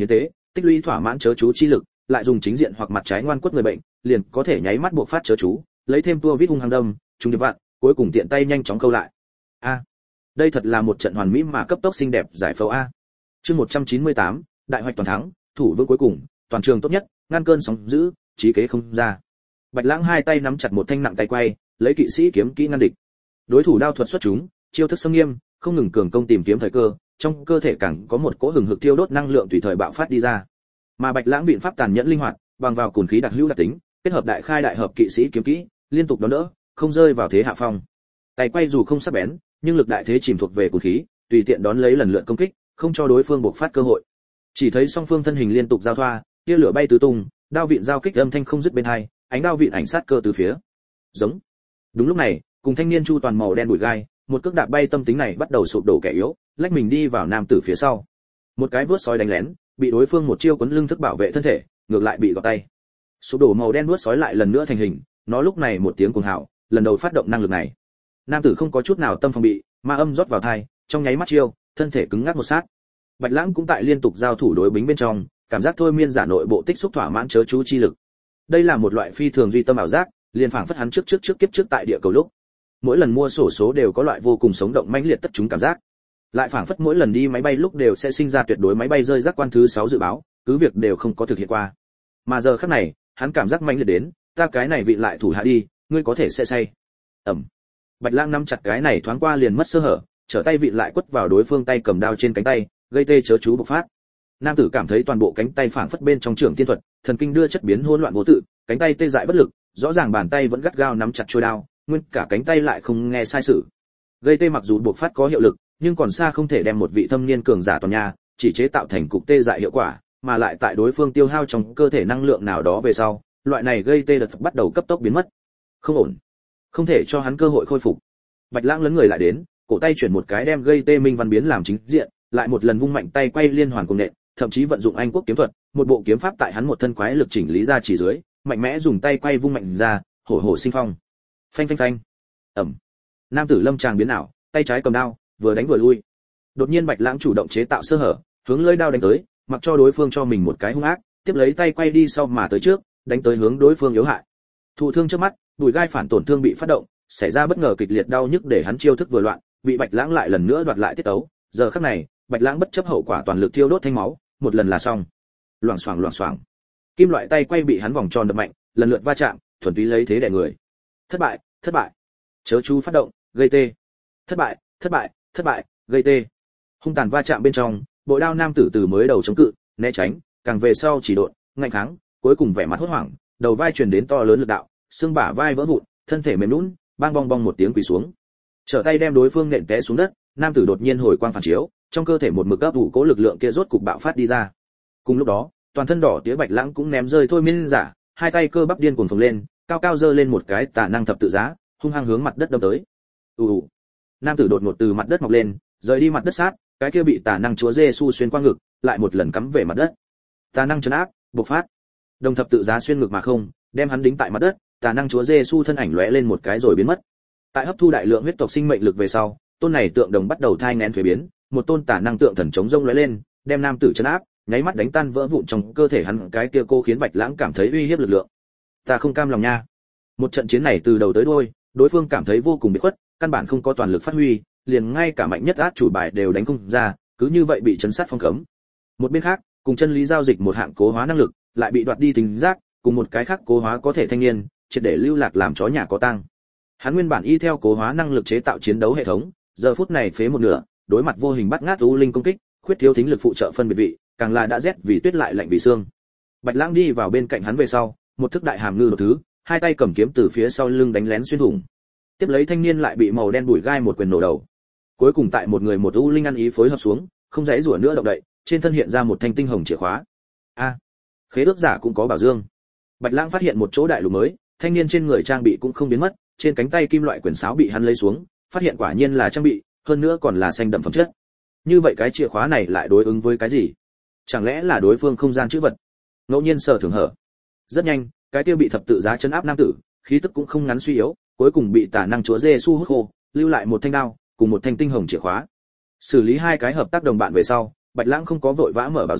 tích lũy thỏa mãn chớ chú chi lực, lại dùng chính diện hoặc mặt trái ngoan quất người bệnh, liền có thể nháy mắt buộc phát chớ chú, lấy thêm tua vít hung hăng đâm, trùng điệp vạn, cuối cùng tiện tay nhanh chóng câu lại. A, đây thật là một trận hoàn mỹ mà cấp tốc xinh đẹp giải phẫu a. Chương một trăm chín mươi tám, đại hoạch toàn thắng, thủ vương cuối cùng, toàn trường tốt nhất, ngăn cơn sóng dữ, trí kế không ra. Bạch Lãng hai tay nắm chặt một thanh nặng tay quay, lấy kỵ sĩ kiếm kỹ ngăn địch. Đối thủ đao thuật xuất chúng, chiêu thức xâm nghiêm, không ngừng cường công tìm kiếm thời cơ, trong cơ thể càng có một cỗ hừng hực tiêu đốt năng lượng tùy thời bạo phát đi ra. Mà Bạch Lãng biện pháp tàn nhẫn linh hoạt, bằng vào cùn khí đặc hữu đặc tính, kết hợp đại khai đại hợp kỵ sĩ kiếm kỹ, liên tục đón đỡ, không rơi vào thế hạ phong. Tay quay dù không sắc bén, nhưng lực đại thế chìm thuộc về cùn khí, tùy tiện đón lấy lần lượt công kích, không cho đối phương bộc phát cơ hội. Chỉ thấy song phương thân hình liên tục giao thoa, tia lửa bay tứ tung, đao vịn giao kích âm thanh không dứt bên hai, ánh đao vịn ảnh sát cơ từ phía. Giống. Đúng lúc này, cùng thanh niên chu toàn màu đen bụi gai, một cước đạp bay tâm tính này bắt đầu sụp đổ kẻ yếu, lách mình đi vào nam tử phía sau. Một cái vớt sói đánh lén, bị đối phương một chiêu cuốn lưng thức bảo vệ thân thể, ngược lại bị gọt tay. Sụp đổ màu đen vớt sói lại lần nữa thành hình, nó lúc này một tiếng cuồng hào, lần đầu phát động năng lực này. Nam tử không có chút nào tâm phòng bị, ma âm rót vào tai, trong nháy mắt chiêu, thân thể cứng ngắc một sát. Bạch Lãng cũng tại liên tục giao thủ đối bính bên trong, cảm giác thôi miên giả nội bộ tích xúc thỏa mãn chớ chú chi lực. Đây là một loại phi thường duy tâm ảo giác, liền phảng phất hắn trước trước trước kiếp trước tại địa cầu lúc. Mỗi lần mua sổ số đều có loại vô cùng sống động mãnh liệt tất chúng cảm giác. Lại phảng phất mỗi lần đi máy bay lúc đều sẽ sinh ra tuyệt đối máy bay rơi giác quan thứ sáu dự báo, cứ việc đều không có thực hiện qua. Mà giờ khắc này, hắn cảm giác mãnh liệt đến, ta cái này vị lại thủ hạ đi, ngươi có thể sẽ say. Ầm. Bạch Lãng nắm chặt cái này thoáng qua liền mất sơ hở, trở tay vị lại quất vào đối phương tay cầm đao trên cánh tay, gây tê chớ chú bộc phát. Nam tử cảm thấy toàn bộ cánh tay phảng phất bên trong trưởng tiên thuật, thần kinh đưa chất biến hỗn loạn vô tự, cánh tay tê dại bất lực, rõ ràng bàn tay vẫn gắt gao nắm chặt chuôi đao, nguyên cả cánh tay lại không nghe sai sự. Gây tê mặc dù bộc phát có hiệu lực, nhưng còn xa không thể đem một vị thâm niên cường giả toàn nhà, chỉ chế tạo thành cục tê dại hiệu quả, mà lại tại đối phương tiêu hao trong cơ thể năng lượng nào đó về sau, loại này gây tê đợt bắt đầu cấp tốc biến mất. Không ổn, không thể cho hắn cơ hội khôi phục. Bạch Lãng lấn người lại đến, cổ tay chuyển một cái đem gây tê minh văn biến làm chính diện, lại một lần vung mạnh tay quay liên hoàn cùng nện, thậm chí vận dụng anh quốc kiếm thuật, một bộ kiếm pháp tại hắn một thân quái lực chỉnh lý ra chỉ dưới, mạnh mẽ dùng tay quay vung mạnh ra, hổ hổ sinh phong. Phanh phanh phanh. Ầm. Nam tử lâm tràng biến ảo, tay trái cầm đao, vừa đánh vừa lui. Đột nhiên Bạch Lãng chủ động chế tạo sơ hở, hướng lưỡi đao đánh tới, mặc cho đối phương cho mình một cái hung ác, tiếp lấy tay quay đi sau mà tới trước, đánh tới hướng đối phương yếu hại. Thụ thương trước mắt, đùi gai phản tổn thương bị phát động, xảy ra bất ngờ kịch liệt đau nhức để hắn chiêu thức vừa loạn, bị Bạch Lãng lại lần nữa đoạt lại tiết tấu. Giờ khắc này, Bạch Lãng bất chấp hậu quả toàn lực thiêu đốt thanh máu, một lần là xong. Loảng xoảng loảng xoảng. Kim loại tay quay bị hắn vòng tròn đập mạnh, lần lượt va chạm, thuần túy lấy thế đè người. Thất bại, thất bại. Chớ chú phát động, gây tê. Thất bại, thất bại, thất bại, gây tê. Hung tàn va chạm bên trong, bội đao nam tử từ mới đầu chống cự, né tránh, càng về sau chỉ độn, ngạnh kháng, cuối cùng vẻ mặt hốt hoảng, đầu vai truyền đến to lớn lực đạo, xương bả vai vỡ vụn, thân thể mềm nhũn, bang bong bong một tiếng quỳ xuống. Trở tay đem đối phương nện té xuống đất, nam tử đột nhiên hồi quang phản chiếu, trong cơ thể một mực ấp ủ cố lực lượng kia rốt cục bạo phát đi ra. Cùng lúc đó, toàn thân đỏ tía Bạch Lãng cũng ném rơi thôi miên giả, hai tay cơ bắp điên cuồng phồng lên, cao cao giơ lên một cái tà năng thập tự giá, hung hăng hướng mặt đất đâm tới. ù ù. Nam tử đột ngột từ mặt đất mọc lên, rời đi mặt đất sát, cái kia bị tà năng chúa Giêsu xuyên qua ngực, lại một lần cắm về mặt đất. Tà năng trấn áp, bộc phát. Đồng thập tự giá xuyên ngực mà không, đem hắn đính tại mặt đất, tà năng chúa Giêsu thân ảnh lóe lên một cái rồi biến mất. Tại hấp thu đại lượng huyết tộc sinh mệnh lực về sau, tôn này tượng đồng bắt đầu thai nghén thuế biến, một tôn tà năng tượng thần chống rông lóe lên, đem nam tử trấn áp, nháy mắt đánh tan vỡ vụn trong cơ thể hắn cái kia cô khiến Bạch Lãng cảm thấy uy hiếp lực lượng. Ta không cam lòng nha. Một trận chiến này từ đầu tới đuôi, đối phương cảm thấy vô cùng bị khuất, căn bản không có toàn lực phát huy, liền ngay cả mạnh nhất át chủ bài đều đánh không ra, cứ như vậy bị chấn sát phong cấm. Một bên khác, cùng chân lý giao dịch một hạng cố hóa năng lực, lại bị đoạt đi tính giác, cùng một cái khác cố hóa có thể thanh niên, triệt để lưu lạc làm chó nhà có tang. Hắn nguyên bản y theo cố hóa năng lực chế tạo chiến đấu hệ thống, giờ phút này phế một nửa, đối mặt vô hình bắt ngát u linh công kích, khuyết thiếu thính lực phụ trợ phân biệt vị, càng là đã rét vì tuyết lại lạnh vì xương. Bạch Lãng đi vào bên cạnh hắn về sau, một thức đại hàm ngư đột thứ, hai tay cầm kiếm từ phía sau lưng đánh lén xuyên thủng. Tiếp lấy thanh niên lại bị màu đen bụi gai một quyền nổ đầu. Cuối cùng tại một người một u linh ăn ý phối hợp xuống, không dãy rủa nữa động đậy, trên thân hiện ra một thanh tinh hồng chìa khóa. A, khế ước giả cũng có bảo dương. Bạch Lãng phát hiện một chỗ đại lục mới, thanh niên trên người trang bị cũng không biến mất, trên cánh tay kim loại quyền sáo bị hắn lấy xuống, phát hiện quả nhiên là trang bị, hơn nữa còn là xanh đậm phẩm chất. Như vậy cái chìa khóa này lại đối ứng với cái gì? Chẳng lẽ là đối phương không gian chữ vật? Ngẫu nhiên sở thường hở. Rất nhanh, cái kia bị thập tự giá chấn áp nam tử, khí tức cũng không ngắn suy yếu, cuối cùng bị tà năng chúa Giêsu hút khô, lưu lại một thanh đao, cùng một thanh tinh hồng chìa khóa. Xử lý hai cái hợp tác đồng bạn về sau, Bạch Lãng không có vội vã mở bảo dương,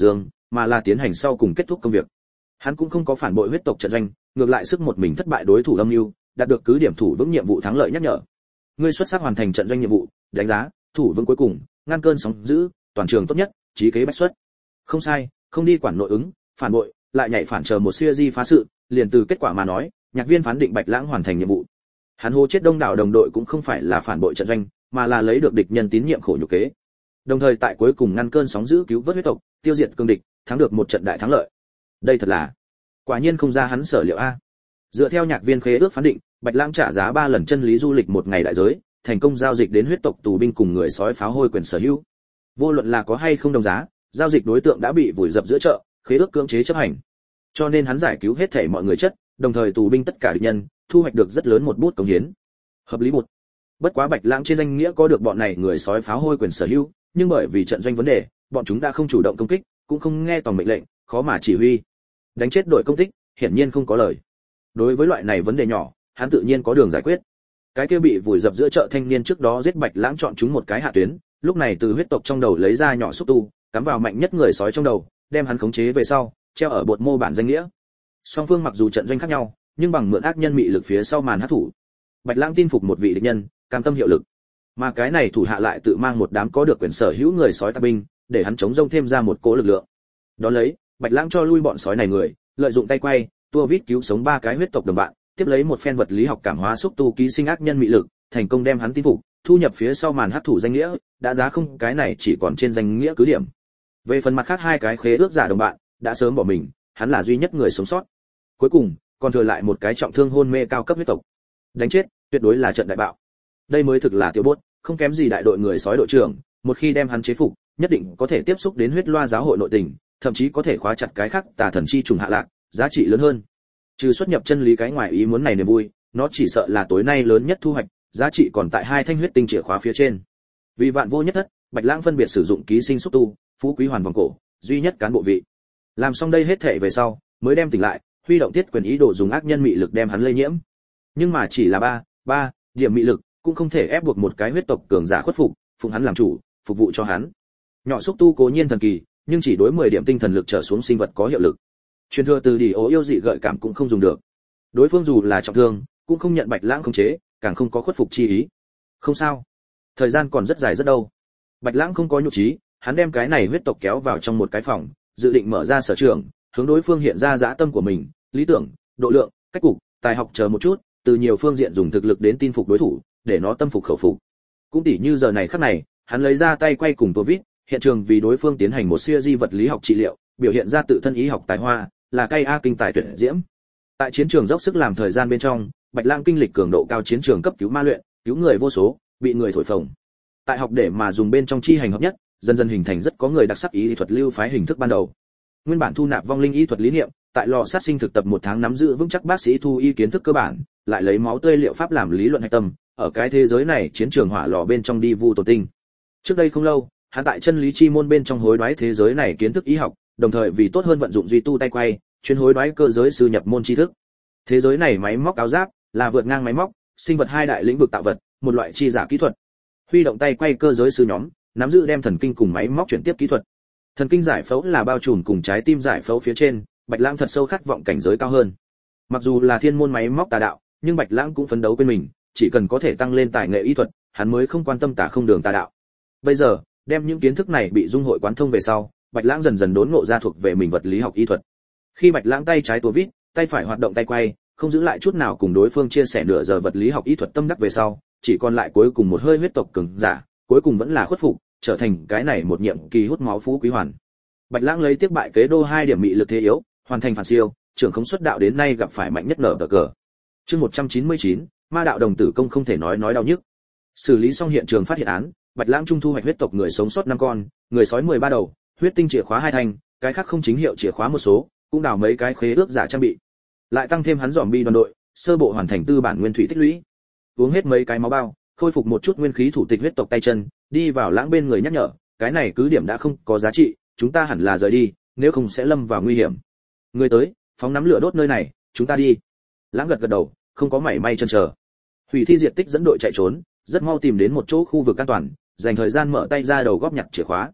mà là tiến hành sau cùng kết thúc công việc. Hắn cũng không có phản bội huyết tộc trận doanh, ngược lại sức một mình thất bại đối thủ âm mưu, đạt được cứ điểm thủ vững nhiệm vụ thắng lợi nhắc nhở. Ngươi xuất sắc hoàn thành trận doanh nhiệm vụ, đánh giá, thủ vững cuối cùng, ngăn cơn sóng dữ, toàn trường tốt nhất, trí kế bách xuất. Không sai, không đi quản nội ứng, phản bội, lại nhảy phản chờ một siêu di phá sự, liền từ kết quả mà nói, nhạc viên phán định Bạch Lãng hoàn thành nhiệm vụ. Hắn hô chết đông đảo đồng đội cũng không phải là phản bội trận doanh, mà là lấy được địch nhân tín nhiệm khổ nhục kế. Đồng thời tại cuối cùng ngăn cơn sóng dữ cứu vớt huyết tộc, tiêu diệt cương địch, thắng được một trận đại thắng lợi. Đây thật là, quả nhiên không ra hắn sở liệu a. Dựa theo nhạc viên khế ước phán định, Bạch Lãng trả giá ba lần chân lý du lịch một ngày đại giới, thành công giao dịch đến huyết tộc tù binh cùng người sói pháo hôi quyền sở hữu. Vô luận là có hay không đồng giá, giao dịch đối tượng đã bị vùi dập giữa chợ, khế ước cưỡng chế chấp hành. Cho nên hắn giải cứu hết thảy mọi người chất, đồng thời tù binh tất cả địch nhân, thu hoạch được rất lớn một bút cống hiến. Hợp lý một. Bất quá Bạch Lãng trên danh nghĩa có được bọn này người sói pháo hôi quyền sở hữu, nhưng bởi vì trận doanh vấn đề, bọn chúng đã không chủ động công kích, cũng không nghe tòng mệnh lệnh, khó mà chỉ huy. Đánh chết đội công tích, hiển nhiên không có lời. Đối với loại này vấn đề nhỏ, hắn tự nhiên có đường giải quyết. Cái kia bị vùi dập giữa chợ thanh niên trước đó giết Bạch Lãng chọn chúng một cái hạ tuyến, lúc này từ huyết tộc trong đầu lấy ra nhỏ xúc tu, cắm vào mạnh nhất người sói trong đầu, đem hắn khống chế về sau, treo ở bột mô bản danh nghĩa. Song phương mặc dù trận doanh khác nhau, nhưng bằng mượn ác nhân mị lực phía sau màn hắc thủ. Bạch Lãng tin phục một vị địch nhân, cam tâm hiệu lực. Mà cái này thủ hạ lại tự mang một đám có được quyền sở hữu người sói tạp binh, để hắn chống rông thêm ra một cỗ lực lượng. Đó lấy, Bạch Lãng cho lui bọn sói này người, lợi dụng tay quay, tua vít cứu sống ba cái huyết tộc đồng bạn, tiếp lấy một phen vật lý học cảm hóa xúc tu ký sinh ác nhân mị lực, thành công đem hắn tin phục, thu nhập phía sau màn hắc thủ danh nghĩa, đã giá không cái này chỉ còn trên danh nghĩa cứ điểm. Về phần mặt khác hai cái khế ước giả đồng bạn, đã sớm bỏ mình, hắn là duy nhất người sống sót. Cuối cùng, còn thừa lại một cái trọng thương hôn mê cao cấp huyết tộc. Đánh chết, tuyệt đối là trận đại bạo. Đây mới thực là tiểu bốt, không kém gì đại đội người sói đội trưởng, một khi đem hắn chế phục, nhất định có thể tiếp xúc đến huyết loa giáo hội nội tình, thậm chí có thể khóa chặt cái khác tà thần chi trùng hạ lạc, giá trị lớn hơn. Trừ xuất nhập chân lý cái ngoài ý muốn này niềm vui, nó chỉ sợ là tối nay lớn nhất thu hoạch, giá trị còn tại hai thanh huyết tinh chìa khóa phía trên. Vì vạn vô nhất thất, Bạch Lãng phân biệt sử dụng ký sinh xúc tu, phú quý hoàn vòng cổ, duy nhất cán bộ vị. Làm xong đây hết thể về sau, mới đem tỉnh lại, huy động tiết quyền ý đồ dùng ác nhân mị lực đem hắn lây nhiễm. Nhưng mà chỉ là ba, ba điểm mị lực, cũng không thể ép buộc một cái huyết tộc cường giả khuất phục, phụng hắn làm chủ, phục vụ cho hắn. Nhỏ xúc tu cố nhiên thần kỳ, nhưng chỉ đối mười điểm tinh thần lực trở xuống sinh vật có hiệu lực. Truyền thừa từ đi ố yêu dị gợi cảm cũng không dùng được. Đối phương dù là trọng thương, cũng không nhận Bạch Lãng khống chế, càng không có khuất phục chi ý. Không sao, thời gian còn rất dài rất đâu. Bạch Lãng không có nhục trí, hắn đem cái này huyết tộc kéo vào trong một cái phòng, dự định mở ra sở trường, hướng đối phương hiện ra dã tâm của mình, lý tưởng, độ lượng, cách cục, tài học chờ một chút, từ nhiều phương diện dùng thực lực đến tin phục đối thủ, để nó tâm phục khẩu phục. Cũng tỉ như giờ này khắc này, hắn lấy ra tay quay cùng tua vít, hiện trường vì đối phương tiến hành một siêu di vật lý học trị liệu, biểu hiện ra tự thân ý học tài hoa, là cây a kinh tài tuyệt diễm. Tại chiến trường dốc sức làm thời gian bên trong, Bạch Lãng kinh lịch cường độ cao chiến trường cấp cứu ma luyện, cứu người vô số, bị người thổi phồng. Tại học để mà dùng bên trong chi hành hợp nhất, dần dần hình thành rất có người đặc sắc ý thuật lưu phái hình thức ban đầu. Nguyên bản thu nạp vong linh y thuật lý niệm, tại lò sát sinh thực tập một tháng nắm giữ vững chắc bác sĩ thu y kiến thức cơ bản, lại lấy máu tươi liệu pháp làm lý luận hạch tâm, ở cái thế giới này chiến trường hỏa lò bên trong đi vu tổ tinh. Trước đây không lâu, hắn tại chân lý chi môn bên trong hối đoái thế giới này kiến thức y học, đồng thời vì tốt hơn vận dụng duy tu tay quay, chuyên hối đoái cơ giới sư nhập môn tri thức. Thế giới này máy móc áo giáp là vượt ngang máy móc, sinh vật hai đại lĩnh vực tạo vật, một loại chi giả kỹ thuật. Huy động tay quay cơ giới sư nhóm, nắm giữ đem thần kinh cùng máy móc chuyển tiếp kỹ thuật. Thần kinh giải phẫu là bao trùm cùng trái tim giải phẫu phía trên, Bạch Lãng thật sâu khát vọng cảnh giới cao hơn. Mặc dù là thiên môn máy móc tà đạo, nhưng Bạch Lãng cũng phấn đấu quên mình, chỉ cần có thể tăng lên tài nghệ y thuật, hắn mới không quan tâm tà không đường tà đạo. Bây giờ, đem những kiến thức này bị dung hội quán thông về sau, Bạch Lãng dần dần đốn ngộ ra thuộc về mình vật lý học y thuật. Khi Bạch Lãng tay trái tua vít, tay phải hoạt động tay quay, không giữ lại chút nào cùng đối phương chia sẻ nửa giờ vật lý học y thuật tâm đắc về sau, chỉ còn lại cuối cùng một hơi huyết tộc cường giả, cuối cùng vẫn là khuất phục, trở thành cái này một nhiệm kỳ hút máu phú quý hoàn. Bạch Lãng lấy tiếp bại kế đô hai điểm mị lực thế yếu, hoàn thành phản siêu, trưởng không xuất đạo đến nay gặp phải mạnh nhất nở tờ cờ. Chương một trăm chín mươi chín, ma đạo đồng tử công không thể nói nói đau nhức. Xử lý xong hiện trường phát hiện án, Bạch Lãng trung thu hoạch huyết tộc người sống sót năm con, người sói mười ba đầu, huyết tinh chìa khóa hai thanh, cái khác không chính hiệu chìa khóa một số, cũng đào mấy cái khế ước giả trang bị. Lại tăng thêm hắn zombie đoàn đội, sơ bộ hoàn thành tư bản nguyên thủy tích lũy. Uống hết mấy cái máu bao, khôi phục một chút nguyên khí thủ tịch huyết tộc tay chân, đi vào Lãng bên người nhắc nhở, cái này cứ điểm đã không có giá trị, chúng ta hẳn là rời đi, nếu không sẽ lâm vào nguy hiểm. Người tới, phóng nắm lửa đốt nơi này, chúng ta đi. Lãng gật gật đầu, không có mảy may chần chờ. Hủy thi diệt tích dẫn đội chạy trốn, rất mau tìm đến một chỗ khu vực an toàn, dành thời gian mở tay ra đầu góp nhặt chìa khóa.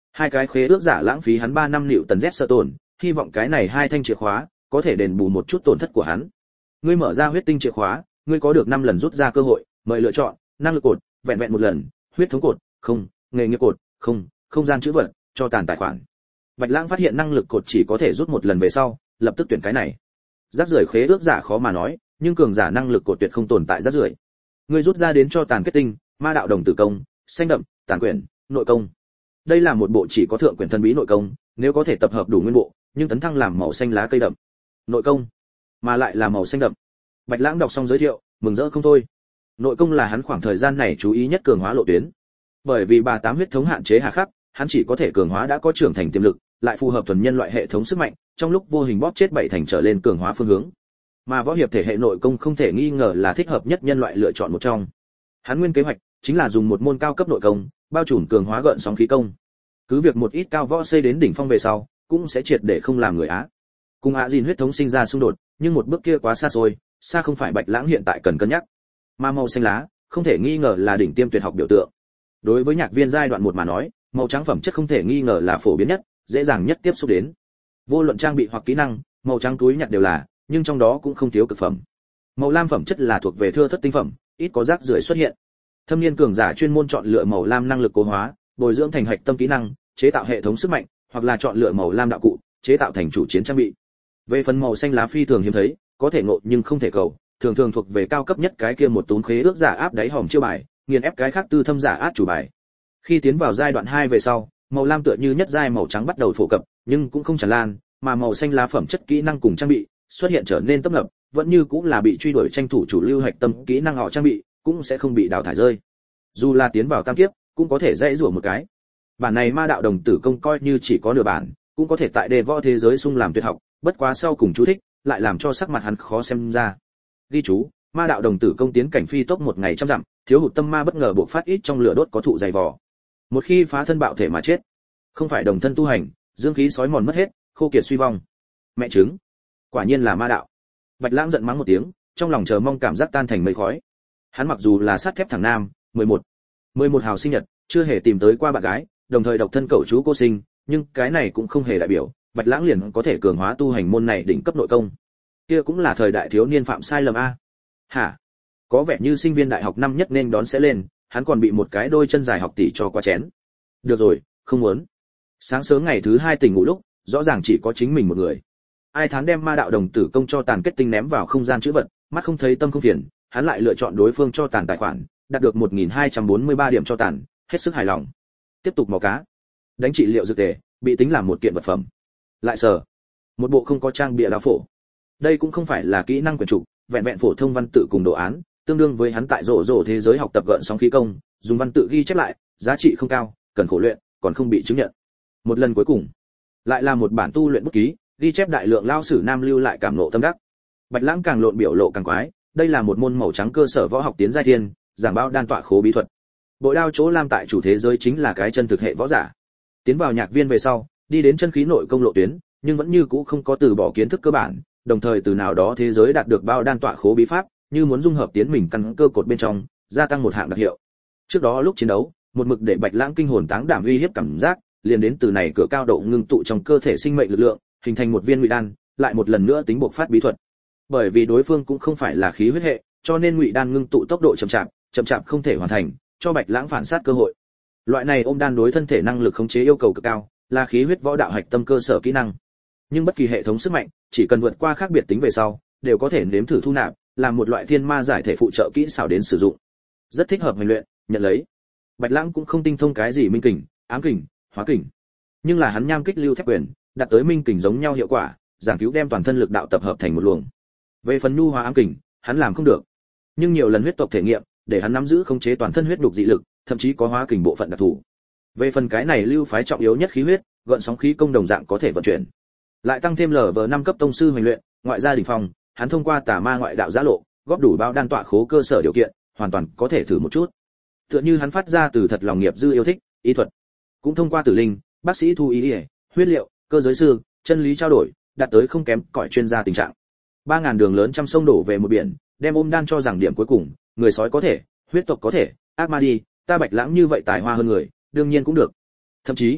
Hai cái khế ước giả lãng phí hắn ba năm liệu tần Z tổn, hy vọng cái này hai thanh chìa khóa có thể đền bù một chút tổn thất của hắn. Ngươi mở ra huyết tinh chìa khóa, ngươi có được năm lần rút ra cơ hội, mời lựa chọn, năng lực cột, vẹn vẹn một lần, huyết thống cột, không, nghề nghiệp cột, không, không gian chữ vật, cho tàn tài khoản. Bạch Lãng phát hiện năng lực cột chỉ có thể rút một lần về sau, lập tức tuyển cái này. Rác rưởi khế ước giả khó mà nói, nhưng cường giả năng lực cột tuyệt không tồn tại rác rưởi. Ngươi rút ra đến cho tàn kết tinh, ma đạo đồng tử công, xanh đậm, tàn quyển, nội công. Đây là một bộ chỉ có thượng quyển thần bí nội công, nếu có thể tập hợp đủ nguyên bộ, nhưng tấn thăng làm màu xanh lá cây đậm. Nội công, mà lại là màu xanh đậm. Bạch Lãng đọc xong giới thiệu, mừng rỡ không thôi. Nội công là hắn khoảng thời gian này chú ý nhất cường hóa lộ tuyến. Bởi vì bà tám huyết thống hạn chế hà khắc, hắn chỉ có thể cường hóa đã có trưởng thành tiềm lực, lại phù hợp thuần nhân loại hệ thống sức mạnh, trong lúc vô hình bóp chết bảy thành trở lên cường hóa phương hướng. Mà võ hiệp thể hệ nội công không thể nghi ngờ là thích hợp nhất nhân loại lựa chọn một trong. Hắn nguyên kế hoạch chính là dùng một môn cao cấp nội công, bao trùm cường hóa gợn sóng khí công. Cứ việc một ít cao võ xây đến đỉnh phong về sau, cũng sẽ triệt để không làm người Á. Cùng Á Dìn huyết thống sinh ra xung đột, nhưng một bước kia quá xa xôi, xa không phải Bạch Lãng hiện tại cần cân nhắc. Mà màu xanh lá, không thể nghi ngờ là đỉnh tiêm tuyệt học biểu tượng. Đối với nhạc viên giai đoạn một mà nói, màu trắng phẩm chất không thể nghi ngờ là phổ biến nhất, dễ dàng nhất tiếp xúc đến. Vô luận trang bị hoặc kỹ năng, màu trắng túi nhặt đều là, nhưng trong đó cũng không thiếu cực phẩm. Màu lam phẩm chất là thuộc về thưa thất tinh phẩm, ít có rác rưởi xuất hiện. Thâm niên cường giả chuyên môn chọn lựa màu lam năng lực cố hóa, bồi dưỡng thành hạch tâm kỹ năng, chế tạo hệ thống sức mạnh, hoặc là chọn lựa màu lam đạo cụ, chế tạo thành chủ chiến trang bị. Về phần màu xanh lá phi thường hiếm thấy, có thể ngộ nhưng không thể cầu, thường thường thuộc về cao cấp nhất cái kia một tốn khế ước giả áp đáy hòm chiêu bài, nghiền ép cái khác tư thâm giả át chủ bài. Khi tiến vào giai đoạn hai về sau, màu lam tựa như nhất giai màu trắng bắt đầu phổ cập, nhưng cũng không tràn lan, mà màu xanh lá phẩm chất kỹ năng cùng trang bị xuất hiện trở nên tấp nập, vẫn như cũng là bị truy đuổi tranh thủ chủ lưu hạch tâm kỹ năng họ trang bị, cũng sẽ không bị đào thải rơi. Dù là tiến vào tam kiếp, cũng có thể dễ rủa một cái. Bản này ma đạo đồng tử công coi như chỉ có nửa bản, cũng có thể tại đề võ thế giới xung làm tuyệt học, bất quá sau cùng chú thích, lại làm cho sắc mặt hắn khó xem ra. Ghi chú, ma đạo đồng tử công tiến cảnh phi tốc một ngày trăm dặm, thiếu hụt tâm ma bất ngờ bộc phát ít trong lửa đốt có thụ dày vò. Một khi phá thân bạo thể mà chết, không phải đồng thân tu hành, dương khí sói mòn mất hết, khô kiệt suy vong. Mẹ chứng, quả nhiên là ma đạo. Bạch Lãng giận mắng một tiếng, trong lòng chờ mong cảm giác tan thành mây khói. Hắn mặc dù là sắt thép thằng nam, mười một, mười một hào sinh nhật, chưa hề tìm tới qua bạn gái, đồng thời độc thân cậu chú cô sinh, nhưng cái này cũng không hề đại biểu Bạch Lãng liền có thể cường hóa tu hành môn này đỉnh cấp nội công. Kia cũng là thời đại thiếu niên phạm sai lầm a. Hả? Có vẻ như sinh viên đại học năm nhất nên đón sẽ lên, hắn còn bị một cái đôi chân dài học tỷ cho qua chén. Được rồi, không muốn. Sáng sớm ngày thứ hai tỉnh ngủ lúc, rõ ràng chỉ có chính mình một người. Ai thán đem ma đạo đồng tử công cho tàn kết tinh ném vào không gian chữ vật, mắt không thấy tâm không phiền, hắn lại lựa chọn đối phương cho tàn tài khoản, đạt được một nghìn hai trăm bốn mươi ba điểm cho tàn, hết sức hài lòng. Tiếp tục mò cá. Đánh trị liệu dược tề, bị tính làm một kiện vật phẩm. Lại sờ. Một bộ không có trang bìa đao phổ. Đây cũng không phải là kỹ năng quyền chủ, vẹn vẹn phổ thông văn tự cùng đồ án, tương đương với hắn tại rổ rổ thế giới học tập gợn sóng khí công, dùng văn tự ghi chép lại, giá trị không cao, cần khổ luyện, còn không bị chứng nhận. Một lần cuối cùng, lại là một bản tu luyện bút ký, ghi chép đại lượng lao sử nam lưu lại cảm ngộ tâm đắc. Bạch Lãng càng lộn biểu lộ càng quái, đây là một môn màu trắng cơ sở võ học tiến giai thiên, giảng bao đan tọa khố bí thuật. Bội đao chỗ lam tại chủ thế giới chính là cái chân thực hệ võ giả. Tiến vào nhạc viên về sau, đi đến chân khí nội công lộ tuyến, nhưng vẫn như cũ không có từ bỏ kiến thức cơ bản, đồng thời từ nào đó thế giới đạt được bao đan tọa khố bí pháp, như muốn dung hợp tiến mình căn cơ cột bên trong, gia tăng một hạng đặc hiệu. Trước đó lúc chiến đấu, một mực để Bạch Lãng kinh hồn táng đảm uy hiếp cảm giác, liền đến từ này cửa cao độ ngưng tụ trong cơ thể sinh mệnh lực lượng, hình thành một viên ngụy đan, lại một lần nữa tính bộc phát bí thuật. Bởi vì đối phương cũng không phải là khí huyết hệ, cho nên ngụy đan ngưng tụ tốc độ chậm chạp, chậm chạp không thể hoàn thành, cho Bạch Lãng phản sát cơ hội. Loại này ôm đan đối thân thể năng lực khống chế yêu cầu cực cao, là khí huyết võ đạo hạch tâm cơ sở kỹ năng. Nhưng bất kỳ hệ thống sức mạnh, chỉ cần vượt qua khác biệt tính về sau, đều có thể nếm thử thu nạp, làm một loại thiên ma giải thể phụ trợ kỹ xảo đến sử dụng. Rất thích hợp hành luyện, nhận lấy. Bạch Lãng cũng không tinh thông cái gì minh kình, ám kình, hóa kình, nhưng là hắn nham kích lưu thép quyền, đạt tới minh kình giống nhau hiệu quả, giảng cứu đem toàn thân lực đạo tập hợp thành một luồng. Về phần nhu hóa ám kình, hắn làm không được. Nhưng nhiều lần huyết tộc thể nghiệm, để hắn nắm giữ khống chế toàn thân huyết đục dị lực, thậm chí có hóa kình bộ phận đặc thù. Về phần cái này lưu phái trọng yếu nhất khí huyết, gợn sóng khí công đồng dạng có thể vận chuyển. Lại tăng thêm lở vờ năm cấp tông sư hành luyện, ngoại gia đỉnh phong, hắn thông qua tà ma ngoại đạo giá lộ, góp đủ bao đan tọa khố cơ sở điều kiện, hoàn toàn có thể thử một chút. Tựa như hắn phát ra từ thật lòng nghiệp dư yêu thích, ý thuật, cũng thông qua tử linh, bác sĩ thu ý, ý huyết liệu, cơ giới sư, chân lý trao đổi, đạt tới không kém cỏi chuyên gia tình trạng. Ba ngàn đường lớn trăm sông đổ về một biển, đem ôm đan cho rằng điểm cuối cùng, người sói có thể, huyết tộc có thể, ác ma đi, ta Bạch Lãng như vậy tài hoa hơn người, đương nhiên cũng được. Thậm chí,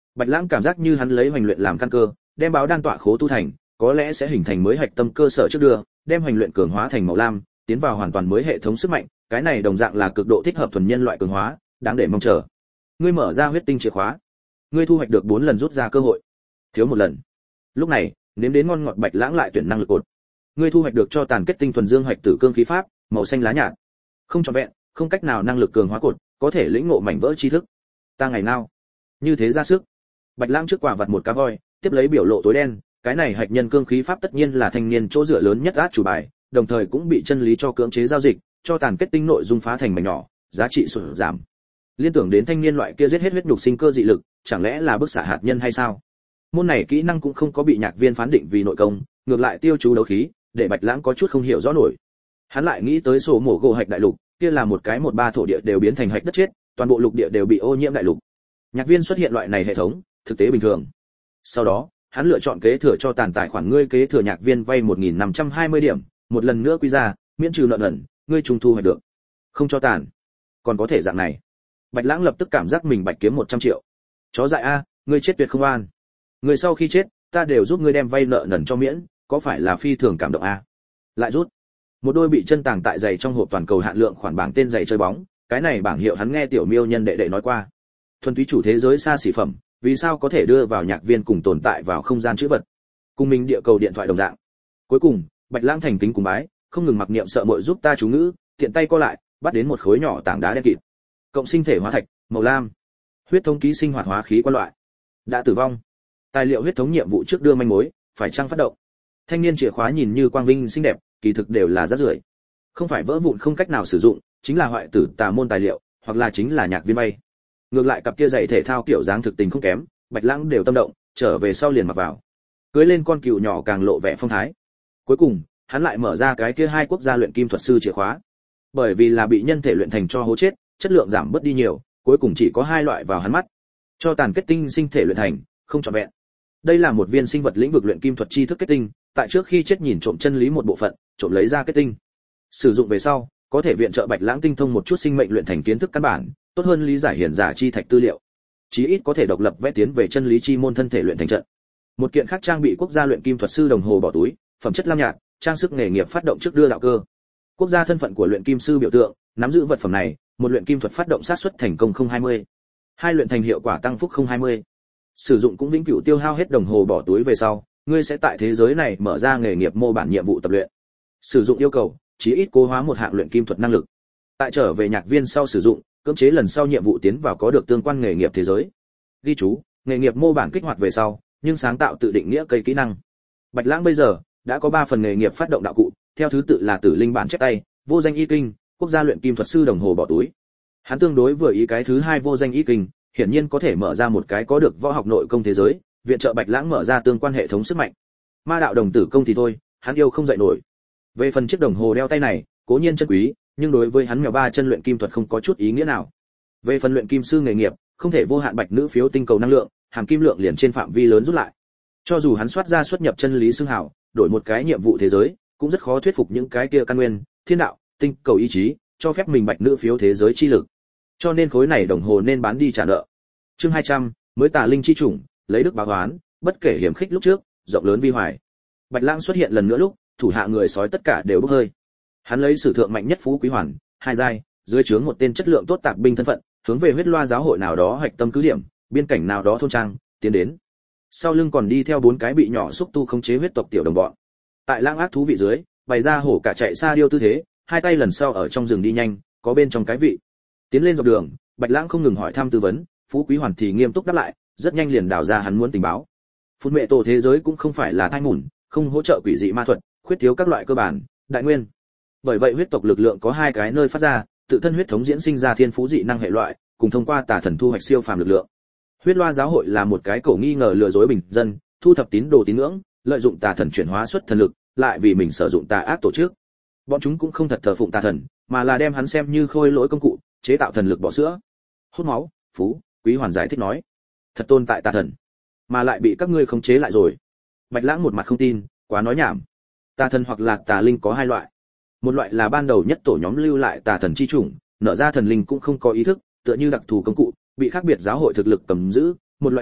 Bạch Lãng cảm giác như hắn lấy hoành luyện làm căn cơ, đem báo đan tọa khố tu thành, có lẽ sẽ hình thành mới hạch tâm cơ sở trước đưa, đem hoành luyện cường hóa thành màu lam, tiến vào hoàn toàn mới hệ thống sức mạnh, cái này đồng dạng là cực độ thích hợp thuần nhân loại cường hóa, đáng để mong chờ. Ngươi mở ra huyết tinh chìa khóa, ngươi thu hoạch được bốn lần rút ra cơ hội, thiếu một lần. Lúc này, nếm đến ngon ngọt Bạch Lãng lại tuyển năng lực cột. Ngươi thu hoạch được cho tàn kết tinh thuần dương hoạch tử cương khí pháp, màu xanh lá nhạt. Không trọn vẹn, không cách nào năng lực cường hóa cột, có thể lĩnh ngộ mảnh vỡ tri thức. Ta ngày nào như thế ra sức. Bạch Lãng trước quả vặt một cá voi, tiếp lấy biểu lộ tối đen, cái này hạch nhân cương khí pháp tất nhiên là thanh niên chỗ dựa lớn nhất át chủ bài, đồng thời cũng bị chân lý cho cưỡng chế giao dịch, cho tàn kết tinh nội dung phá thành mảnh nhỏ, giá trị sụt giảm. Liên tưởng đến thanh niên loại kia giết hết huyết nhục sinh cơ dị lực, chẳng lẽ là bức xạ hạt nhân hay sao? Môn này kỹ năng cũng không có bị nhạc viên phán định vì nội công, ngược lại tiêu chú đấu khí, để Bạch Lãng có chút không hiểu rõ nổi. Hắn lại nghĩ tới sổ mổ gỗ hạch đại lục, kia là một cái một ba thổ địa đều biến thành hạch đất chết, toàn bộ lục địa đều bị ô nhiễm đại lục. Nhạc viên xuất hiện loại này hệ thống, thực tế bình thường. Sau đó, hắn lựa chọn kế thừa cho tàn tài khoản ngươi kế thừa nhạc viên vay một nghìn năm trăm hai mươi điểm, một lần nữa quy ra, miễn trừ nợ nần, ngươi trung thu hoạch được. Không cho tàn, còn có thể dạng này. Bạch Lãng lập tức cảm giác mình bạch kiếm một trăm triệu. Chó dại a, ngươi chết tuyệt không an. Người sau khi chết, ta đều giúp ngươi đem vay nợ nần cho miễn, có phải là phi thường cảm động a? Lại rút. Một đôi bị chân tàng tại giày trong hộp toàn cầu hạn lượng khoản bảng tên giày chơi bóng, cái này bảng hiệu hắn nghe tiểu miêu nhân đệ đệ nói qua. Thuần túy chủ thế giới xa xỉ phẩm, vì sao có thể đưa vào nhạc viên cùng tồn tại vào không gian chữ vật, cùng mình địa cầu điện thoại đồng dạng. Cuối cùng, Bạch Lãng thành kính cùng bái, không ngừng mặc niệm sợ muội giúp ta chú ngữ, tiện tay co lại, bắt đến một khối nhỏ tảng đá đen kịt. Cộng sinh thể hóa thạch, màu lam. Huyết thống ký sinh hoạt hóa khí quan loại. Đã tử vong. Tài liệu huyết thống nhiệm vụ trước đưa manh mối, phải chăng phát động. Thanh niên chìa khóa nhìn như quang vinh xinh đẹp, kỳ thực đều là rác rưởi. Không phải vỡ vụn không cách nào sử dụng, chính là hoại tử tà môn tài liệu, hoặc là chính là nhạc viên vay. Ngược lại cặp kia giày thể thao kiểu dáng thực tình không kém, Bạch Lãng đều tâm động, trở về sau liền mặc vào. Cưới lên con cừu nhỏ càng lộ vẻ phong thái. Cuối cùng, hắn lại mở ra cái kia hai quốc gia luyện kim thuật sư chìa khóa. Bởi vì là bị nhân thể luyện thành cho hố chết, chất lượng giảm bớt đi nhiều, cuối cùng chỉ có hai loại vào hắn mắt. Cho tàn kết tinh sinh thể luyện thành, không trọn vẹn. Đây là một viên sinh vật lĩnh vực luyện kim thuật tri thức kết tinh, tại trước khi chết nhìn trộm chân lý một bộ phận, trộm lấy ra kết tinh. Sử dụng về sau, có thể viện trợ Bạch Lãng tinh thông một chút sinh mệnh luyện thành kiến thức căn bản, tốt hơn lý giải hiển giả chi thạch tư liệu. Chí ít có thể độc lập vẽ tiến về chân lý chi môn thân thể luyện thành trận. Một kiện khác trang bị quốc gia luyện kim thuật sư đồng hồ bỏ túi, phẩm chất lam nhạt, trang sức nghề nghiệp phát động trước đưa đạo cơ. Quốc gia thân phận của luyện kim sư biểu tượng, nắm giữ vật phẩm này, một luyện kim thuật phát động sát suất thành công không hai mươi. Hai luyện thành hiệu quả tăng phúc không hai mươi. Sử dụng cũng vĩnh cửu tiêu hao hết đồng hồ bỏ túi về sau, ngươi sẽ tại thế giới này mở ra nghề nghiệp mô bản nhiệm vụ tập luyện. Sử dụng yêu cầu, chí ít cố hóa một hạng luyện kim thuật năng lực. Tại trở về nhạc viên sau sử dụng, cưỡng chế lần sau nhiệm vụ tiến vào có được tương quan nghề nghiệp thế giới. Ghi chú, nghề nghiệp mô bản kích hoạt về sau, nhưng sáng tạo tự định nghĩa cây kỹ năng. Bạch Lãng bây giờ đã có ba phần nghề nghiệp phát động đạo cụ, theo thứ tự là tử linh bản chép tay, vô danh y kinh, quốc gia luyện kim thuật sư đồng hồ bỏ túi. Hắn tương đối vừa ý cái thứ hai vô danh y kinh, hiển nhiên có thể mở ra một cái có được võ học nội công thế giới, viện trợ Bạch Lãng mở ra tương quan hệ thống sức mạnh. Ma đạo đồng tử công thì thôi, hắn yêu không dậy nổi. Về phần chiếc đồng hồ đeo tay này, cố nhiên chân quý, nhưng đối với hắn mèo ba chân luyện kim thuật không có chút ý nghĩa nào. Về phần luyện kim sư nghề nghiệp, không thể vô hạn bạch nữ phiếu tinh cầu năng lượng, hàm kim lượng liền trên phạm vi lớn rút lại. Cho dù hắn soát ra xuất nhập chân lý xưng hào, đổi một cái nhiệm vụ thế giới, cũng rất khó thuyết phục những cái kia căn nguyên, thiên đạo, tinh cầu ý chí, cho phép mình bạch nữ phiếu thế giới chi lực. Cho nên khối này đồng hồ nên bán đi trả nợ. Chương hai trăm, mới tà linh chi chủng, lấy đức báo oán, bất kể hiểm khích lúc trước, rộng lớn vi hoài. Bạch Lãng xuất hiện lần nữa lúc, thủ hạ người sói tất cả đều bốc hơi. Hắn lấy sử thượng mạnh nhất phú quý hoàn, hai giai, dưới trướng một tên chất lượng tốt tạp binh thân phận, hướng về huyết loa giáo hội nào đó hạch tâm cứ điểm, biên cảnh nào đó thôn trang, tiến đến. Sau lưng còn đi theo bốn cái bị nhỏ xúc tu khống chế huyết tộc tiểu đồng bọn. Tại Lãng ác thú vị dưới, bày ra hổ cả chạy xa điêu tư thế, hai tay lần sau ở trong rừng đi nhanh, có bên trong cái vị. Tiến lên dọc đường, Bạch Lãng không ngừng hỏi thăm tư vấn, phú quý hoàn thì nghiêm túc đáp lại, rất nhanh liền đào ra hắn muốn tình báo. Phun mẹ tổ thế giới cũng không phải là thai mùn, không hỗ trợ quỷ dị ma thuật, khuyết thiếu các loại cơ bản, đại nguyên. Bởi vậy huyết tộc lực lượng có hai cái nơi phát ra, tự thân huyết thống diễn sinh ra thiên phú dị năng hệ loại, cùng thông qua tà thần thu hoạch siêu phàm lực lượng. Huyết loa giáo hội là một cái cổ nghi ngờ lừa dối bình dân, thu thập tín đồ tín ngưỡng, lợi dụng tà thần chuyển hóa xuất thần lực, lại vì mình sử dụng tà ác tổ chức. Bọn chúng cũng không thật thờ phụng tà thần, mà là đem hắn xem như khôi lỗi công cụ, chế tạo thần lực bỏ sữa. Hút máu, phú, quý hoàn giải thích nói, thật tồn tại tà thần, mà lại bị các ngươi khống chế lại rồi. Bạch Lãng một mặt không tin, quá nói nhảm. Tà thần hoặc là tà linh có hai loại. Một loại là ban đầu nhất tổ nhóm lưu lại tà thần chi chủng, nở ra thần linh cũng không có ý thức, tựa như đặc thù công cụ, bị khác biệt giáo hội thực lực cầm giữ. Một loại khác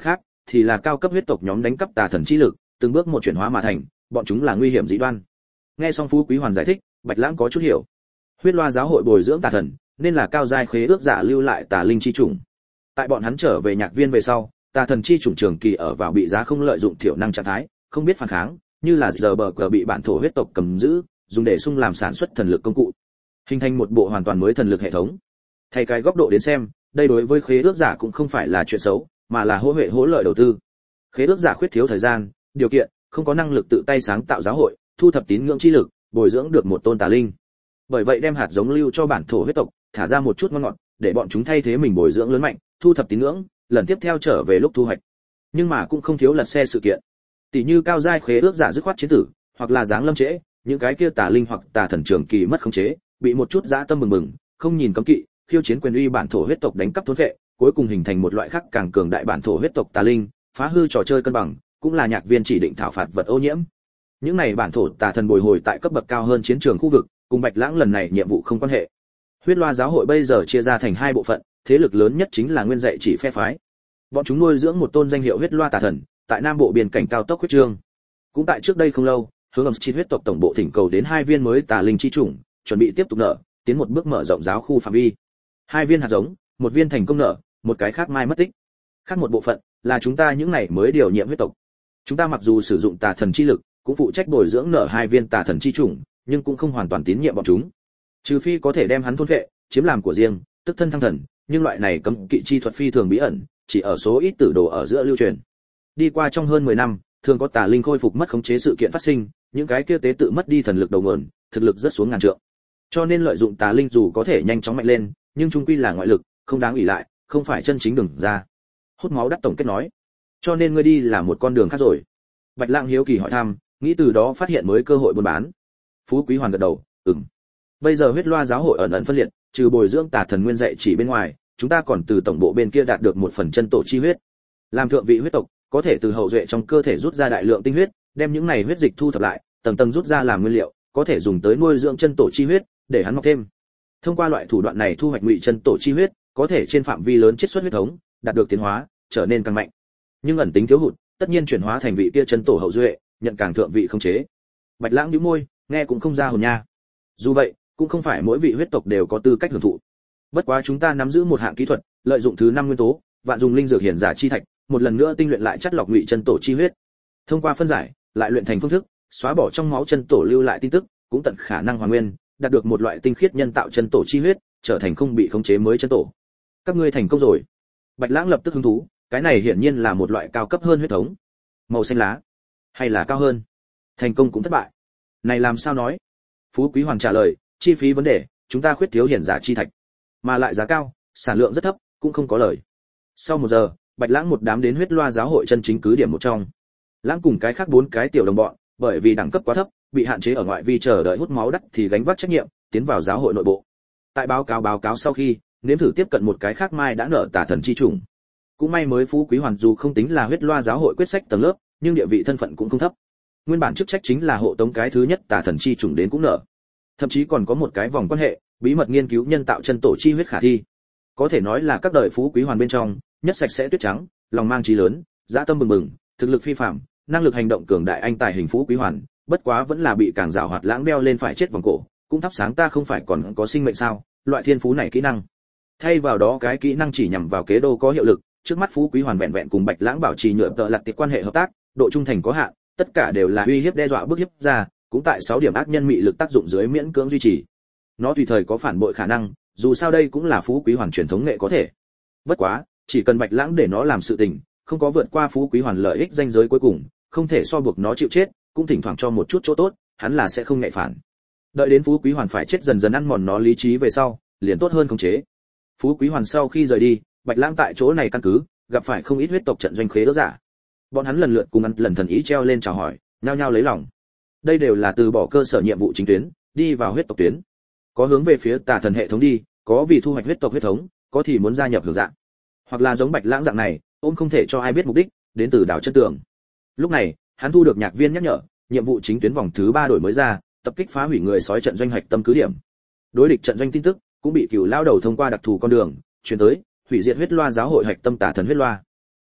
thì là cao cấp huyết tộc nhóm đánh cắp tà thần chi lực, từng bước một chuyển hóa mà thành, bọn chúng là nguy hiểm dị đoan. Nghe xong Phú Quý Hoàn giải thích, Bạch Lãng có chút hiểu. Huyết Loa giáo hội bồi dưỡng tà thần, nên là cao giai khế ước giả lưu lại tà linh chi chủng. Tại bọn hắn trở về nhạc viên về sau, tà thần chi chủng trường kỳ ở vào bị giá không lợi dụng thiểu năng trạng thái, không biết phản kháng, như là giờ bờ cờ bị bản thổ huyết tộc cầm giữ, dùng để sung làm sản xuất thần lực công cụ, hình thành một bộ hoàn toàn mới thần lực hệ thống. Thay cái góc độ đến xem, đây đối với khế ước giả cũng không phải là chuyện xấu, mà là hỗ huệ hỗ lợi đầu tư. Khế ước giả khuyết thiếu thời gian, điều kiện, không có năng lực tự tay sáng tạo giáo hội, thu thập tín ngưỡng chi lực, bồi dưỡng được một tôn tà linh. Bởi vậy đem hạt giống lưu cho bản thổ huyết tộc, thả ra một chút ngon ngọt, để bọn chúng thay thế mình bồi dưỡng lớn mạnh, thu thập tín ngưỡng, lần tiếp theo trở về lúc thu hoạch. Nhưng mà cũng không thiếu lật xe sự kiện. Tỷ như cao giai khế ước giả dứt khoát chiến tử, hoặc là dáng lâm trễ, những cái kia tà linh hoặc tà thần trường kỳ mất khống chế, bị một chút dã tâm mừng mừng, không nhìn cấm kỵ, khiêu chiến quyền uy bản thổ huyết tộc đánh cắp thôn vệ, cuối cùng hình thành một loại khác càng cường đại bản thổ huyết tộc tà linh, phá hư trò chơi cân bằng, cũng là nhạc viên chỉ định thảo phạt vật ô nhiễm. Những này bản thổ tà thần bồi hồi tại cấp bậc cao hơn chiến trường khu vực, cùng Bạch Lãng lần này nhiệm vụ không quan hệ. Huyết Loa giáo hội bây giờ chia ra thành hai bộ phận, thế lực lớn nhất chính là nguyên dạy chỉ phe phái. Bọn chúng nuôi dưỡng một tôn danh hiệu Huyết Loa tà thần, tại nam bộ biên cảnh cao tốc huyết trương. Cũng tại trước đây không lâu, hướng ẩm chi huyết tộc tổng bộ thỉnh cầu đến hai viên mới tà linh chi chủng, chuẩn bị tiếp tục nở, tiến một bước mở rộng giáo khu phạm vi. Hai viên hạt giống, một viên thành công nở, một cái khác mai mất tích. Khác một bộ phận là chúng ta những này mới điều nhiệm huyết tộc. Chúng ta mặc dù sử dụng tà thần chi lực, cũng phụ trách bồi dưỡng nở hai viên tà thần chi chủng, nhưng cũng không hoàn toàn tín nhiệm bọn chúng. Trừ phi có thể đem hắn thôn vệ, chiếm làm của riêng, tức thân thăng thần, nhưng loại này cấm kỵ chi thuật phi thường bí ẩn, chỉ ở số ít tử đồ ở giữa lưu truyền. Đi qua trong hơn mười năm, thường có tà linh khôi phục mất khống chế sự kiện phát sinh, những cái kia tế tự mất đi thần lực đầu nguồn, thực lực rất xuống ngàn trượng. Cho nên lợi dụng tà linh dù có thể nhanh chóng mạnh lên, nhưng chung quy là ngoại lực, không đáng ủy lại, không phải chân chính đường ra. Hút máu đắt tổng kết nói. Cho nên ngươi đi là một con đường khác rồi. Bạch Lãng hiếu kỳ hỏi thăm, nghĩ từ đó phát hiện mới cơ hội buôn bán. Phú Quý Hoàn gật đầu, ừm. Bây giờ Huyết Loa giáo hội ẩn ẩn phân liệt, trừ bồi dưỡng tà thần nguyên dạy chỉ bên ngoài, chúng ta còn từ tổng bộ bên kia đạt được một phần chân tổ chi huyết. Làm thượng vị huyết tộc, có thể từ hậu duệ trong cơ thể rút ra đại lượng tinh huyết, đem những này huyết dịch thu thập lại, tầng tầng rút ra làm nguyên liệu, có thể dùng tới nuôi dưỡng chân tổ chi huyết, để hắn mọc thêm. Thông qua loại thủ đoạn này thu hoạch ngụy chân tổ chi huyết, có thể trên phạm vi lớn chiết xuất huyết thống, đạt được tiến hóa, trở nên càng mạnh. Nhưng ẩn tính thiếu hụt, tất nhiên chuyển hóa thành vị kia chân tổ hậu duệ, nhận càng thượng vị không chế. Bạch Lãng nhíu môi, nghe cũng không ra hồn nha. Dù vậy, cũng không phải mỗi vị huyết tộc đều có tư cách hưởng thụ. Bất quá chúng ta nắm giữ một hạng kỹ thuật, lợi dụng thứ năm nguyên tố, vạn dùng linh dược hiển giả chi thạch, một lần nữa tinh luyện lại chất lọc ngụy chân tổ chi huyết. Thông qua phân giải, lại luyện thành phương thức, xóa bỏ trong máu chân tổ lưu lại tin tức, cũng tận khả năng hoàn nguyên, đạt được một loại tinh khiết nhân tạo chân tổ chi huyết, trở thành không bị khống chế mới chân tổ. Các ngươi thành công rồi. Bạch Lãng lập tức hứng thú, cái này hiển nhiên là một loại cao cấp hơn huyết thống. Màu xanh lá, hay là cao hơn? Thành công cũng thất bại. Này làm sao nói? Phú Quý Hoàn trả lời, chi phí vấn đề, chúng ta khuyết thiếu hiển giả chi thạch, mà lại giá cao, sản lượng rất thấp, cũng không có lời. Sau một giờ, Bạch Lãng một đám đến Huyết Loa giáo hội chân chính cứ điểm một trong. Lãng cùng cái khác bốn cái tiểu đồng bọn, bởi vì đẳng cấp quá thấp, bị hạn chế ở ngoại vi chờ đợi hút máu đắt thì gánh vác trách nhiệm, tiến vào giáo hội nội bộ. Tại báo cáo báo cáo sau khi, nếm thử tiếp cận một cái khác mai đã nở tà thần chi chủng. Cũng may mới Phú Quý Hoàn dù không tính là Huyết Loa giáo hội quyết sách tầng lớp, nhưng địa vị thân phận cũng không thấp. Nguyên bản chức trách chính là hộ tống cái thứ nhất tà thần chi chủng đến cũng nở. Thậm chí còn có một cái vòng quan hệ, bí mật nghiên cứu nhân tạo chân tổ chi huyết khả thi. Có thể nói là các đời Phú Quý Hoàn bên trong, nhất sạch sẽ tuyết trắng, lòng mang trí lớn, dã tâm bừng bừng, thực lực phi phàm, năng lực hành động cường đại anh tài hình Phú Quý Hoàn, bất quá vẫn là bị càng rào hoạt Lãng đeo lên phải chết vòng cổ, cũng thắp sáng ta không phải còn có sinh mệnh sao? Loại thiên phú này kỹ năng. Thay vào đó cái kỹ năng chỉ nhằm vào kế đô có hiệu lực, trước mắt Phú Quý Hoàn vẹn vẹn cùng Bạch Lãng bảo trì nhựa tợ lật tiệp quan hệ hợp tác, độ trung thành có hạn, tất cả đều là uy hiếp đe dọa bức hiếp ra, cũng tại sáu điểm ác nhân mị lực tác dụng dưới miễn cưỡng duy trì. Nó tùy thời có phản bội khả năng, dù sao đây cũng là Phú Quý Hoàn truyền thống nghệ có thể. Bất quá, chỉ cần Bạch Lãng để nó làm sự tình, không có vượt qua Phú Quý Hoàn lợi ích danh giới cuối cùng, không thể so buộc nó chịu chết, cũng thỉnh thoảng cho một chút chỗ tốt, hắn là sẽ không ngại phản. Đợi đến Phú Quý Hoàn phải chết dần dần ăn mòn nó lý trí về sau, liền tốt hơn khống chế. Phú Quý Hoàn sau khi rời đi, Bạch Lãng tại chỗ này căn cứ, gặp phải không ít huyết tộc trận doanh khế ước giả. Bọn hắn lần lượt cùng ăn lần thần ý treo lên chào hỏi, nhao nhao lấy lòng. Đây đều là từ bỏ cơ sở nhiệm vụ chính tuyến, đi vào huyết tộc tuyến. Có hướng về phía tà thần hệ thống đi, có vì thu hoạch huyết tộc huyết thống, có thì muốn gia nhập hưởng dạng. Hoặc là giống Bạch Lãng dạng này, ôm không thể cho ai biết mục đích, đến từ đảo chân tường. Lúc này, hắn thu được nhạc viên nhắc nhở, nhiệm vụ chính tuyến vòng thứ ba đổi mới ra, tập kích phá hủy người sói trận doanh hạch tâm cứ điểm. Đối địch trận doanh tin tức cũng bị Cửu lao đầu thông qua đặc thù con đường truyền tới, hủy diệt Huyết Loa giáo hội hạch tâm tà thần Huyết Loa.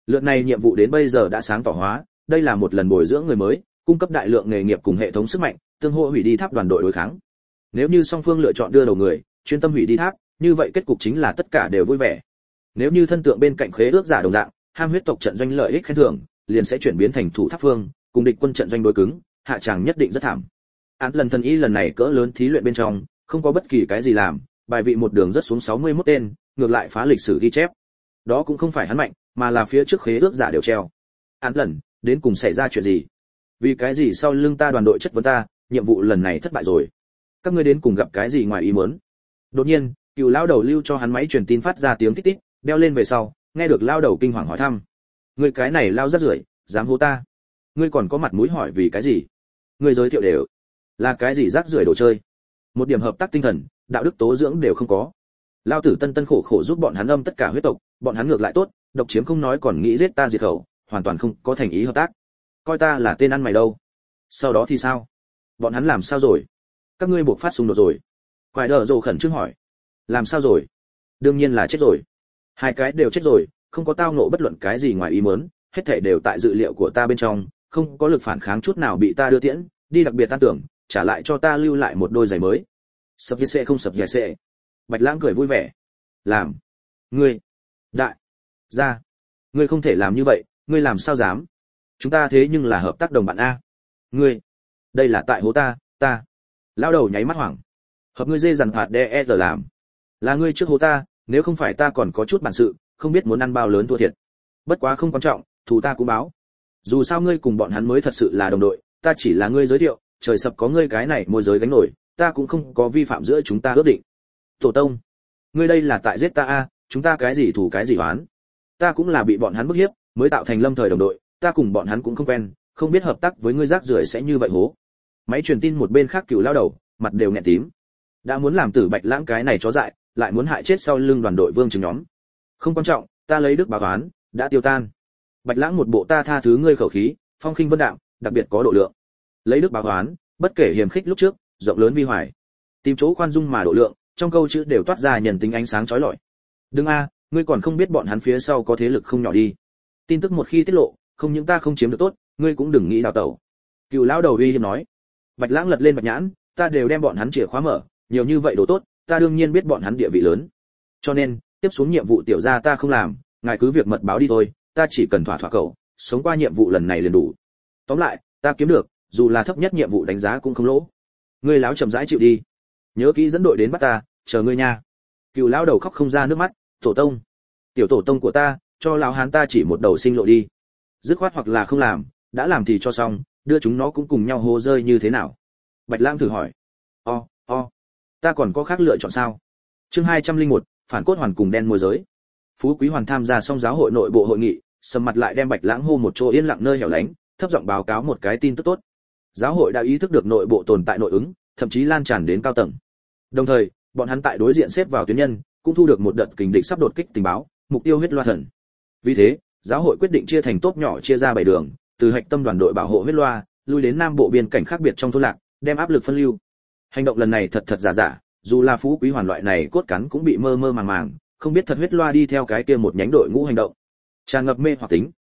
Lượt này nhiệm vụ đến bây giờ đã sáng tỏ hóa, đây là một lần bồi dưỡng người mới, cung cấp đại lượng nghề nghiệp cùng hệ thống sức mạnh, tương hỗ hủy đi tháp đoàn đội đối kháng. Nếu như song phương lựa chọn đưa đầu người, chuyên tâm hủy đi tháp, như vậy kết cục chính là tất cả đều vui vẻ. Nếu như thân tượng bên cạnh khế ước giả đồng dạng, ham huyết tộc trận doanh lợi ích khen thưởng, liền sẽ chuyển biến thành thủ tháp phương, cùng địch quân trận doanh đối cứng, hạ tràng nhất định rất thảm. Án lần thần y lần này cỡ lớn thí luyện bên trong, không có bất kỳ cái gì làm, bài vị một đường rất xuống sáu mươi mốt tên, ngược lại phá lịch sử ghi chép. Đó cũng không phải hắn mạnh, mà là phía trước khế ước giả đều treo. Án lần, đến cùng xảy ra chuyện gì? Vì cái gì sau lưng ta đoàn đội chất vấn ta, nhiệm vụ lần này thất bại rồi? Các ngươi đến cùng gặp cái gì ngoài ý muốn? Đột nhiên, Cựu lão đầu lưu cho hắn máy truyền tin phát ra tiếng tít tít, đeo lên về sau, nghe được lão đầu kinh hoàng hỏi thăm. Ngươi cái này lao rất rưởi, dám hô ta? Ngươi còn có mặt mũi hỏi vì cái gì? Ngươi giới thiệu đều là cái gì rác rưởi đồ chơi? Một điểm hợp tác tinh thần, đạo đức tố dưỡng đều không có. Lao tử tân tân khổ khổ giúp bọn hắn âm tất cả huyết tộc, bọn hắn ngược lại tốt, độc chiếm không nói còn nghĩ giết ta diệt khẩu, hoàn toàn không có thành ý hợp tác. Coi ta là tên ăn mày đâu? Sau đó thì sao? Bọn hắn làm sao rồi? Các ngươi buộc phát xung đột rồi? Quải đờ rồ khẩn trương hỏi. Làm sao rồi? Đương nhiên là chết rồi. Hai cái đều chết rồi, không có tao ngộ bất luận cái gì ngoài ý muốn, hết thảy đều tại dự liệu của ta bên trong, không có lực phản kháng chút nào bị ta đưa tiễn, đi đặc biệt tan tưởng, trả lại cho ta lưu lại một đôi giày mới. Sập giày không sập giày. Bạch Lãng cười vui vẻ. Làm? Ngươi? Đại gia, ngươi không thể làm như vậy, ngươi làm sao dám? Chúng ta thế nhưng là hợp tác đồng bạn a. Ngươi, đây là tại hố ta, ta. Lão đầu nháy mắt hoảng. Hợp ngươi dê dằn phạt đe giờ làm. Là ngươi trước hố ta, nếu không phải ta còn có chút bản sự, không biết muốn ăn bao lớn thua thiệt. Bất quá không quan trọng, thù ta cũng báo. Dù sao ngươi cùng bọn hắn mới thật sự là đồng đội, ta chỉ là ngươi giới thiệu, trời sập có ngươi cái này môi giới gánh nổi, ta cũng không có vi phạm giữa chúng ta ước định. Tổ tông, ngươi đây là tại giết ta a, chúng ta cái gì thù cái gì oán? Ta cũng là bị bọn hắn bức hiếp, mới tạo thành lâm thời đồng đội, ta cùng bọn hắn cũng không quen, không biết hợp tác với ngươi rác rưởi sẽ như vậy hố. Máy truyền tin một bên khác Cựu lao đầu, mặt đều nghẹn tím. Đã muốn làm tử Bạch Lãng cái này chó dại, lại muốn hại chết sau lưng đoàn đội Vương Trừng nhóm. Không quan trọng, ta lấy đức báo oán, đã tiêu tan. Bạch Lãng một bộ ta tha thứ ngươi khẩu khí, phong khinh vân đạm, đặc biệt có độ lượng. Lấy đức báo oán, bất kể hiềm khích lúc trước, rộng lớn vi hoài. Tìm chỗ khoan dung mà độ lượng, trong câu chữ đều toát ra nhân tính ánh sáng chói lọi. Đừng a, ngươi còn không biết bọn hắn phía sau có thế lực không nhỏ đi. Tin tức một khi tiết lộ, không những ta không chiếm được tốt, ngươi cũng đừng nghĩ đào tẩu. Cựu lão đầu uy hiếp nói. Bạch Lãng lật lên bạch nhãn, ta đều đem bọn hắn chìa khóa mở, nhiều như vậy đồ tốt, ta đương nhiên biết bọn hắn địa vị lớn. Cho nên, tiếp xuống nhiệm vụ tiểu gia ta không làm, ngài cứ việc mật báo đi thôi, ta chỉ cần thỏa thỏa cậu, sống qua nhiệm vụ lần này liền đủ. Tóm lại, ta kiếm được, dù là thấp nhất nhiệm vụ đánh giá cũng không lỗ. Ngươi láo chậm rãi chịu đi. Nhớ kỹ dẫn đội đến bắt ta, chờ ngươi nha. Cựu lão đầu khóc không ra nước mắt, tổ tông, tiểu tổ tông của ta, cho lão hán ta chỉ một đầu sinh lộ đi. Dứt khoát hoặc là không làm, đã làm thì cho xong, đưa chúng nó cũng cùng nhau hô rơi như thế nào? Bạch Lãng thử hỏi. O, o, ta còn có khác lựa chọn sao? Chương hai trăm lẻ một, phản cốt hoàn cùng đen môi giới. Phú Quý Hoàn tham gia xong giáo hội nội bộ hội nghị, sầm mặt lại đem Bạch Lãng hô một chỗ yên lặng nơi hẻo lánh, thấp giọng báo cáo một cái tin tức tốt. Giáo hội đã ý thức được nội bộ tồn tại nội ứng, thậm chí lan tràn đến cao tầng. Đồng thời, bọn hắn tại đối diện xếp vào tuyến nhân, cũng thu được một đợt kình địch sắp đột kích tình báo, mục tiêu huyết loa thần. Vì thế, giáo hội quyết định chia thành tốp nhỏ chia ra bảy đường, từ hạch tâm đoàn đội bảo hộ huyết loa, lui đến nam bộ biên cảnh khác biệt trong thôn lạc, đem áp lực phân lưu. Hành động lần này thật thật giả giả, dù là Phú Quý Hoàn loại này cốt cắn cũng bị mơ mơ màng màng, không biết thật huyết loa đi theo cái kia một nhánh đội ngũ hành động. Tràn ngập mê hoặc tính,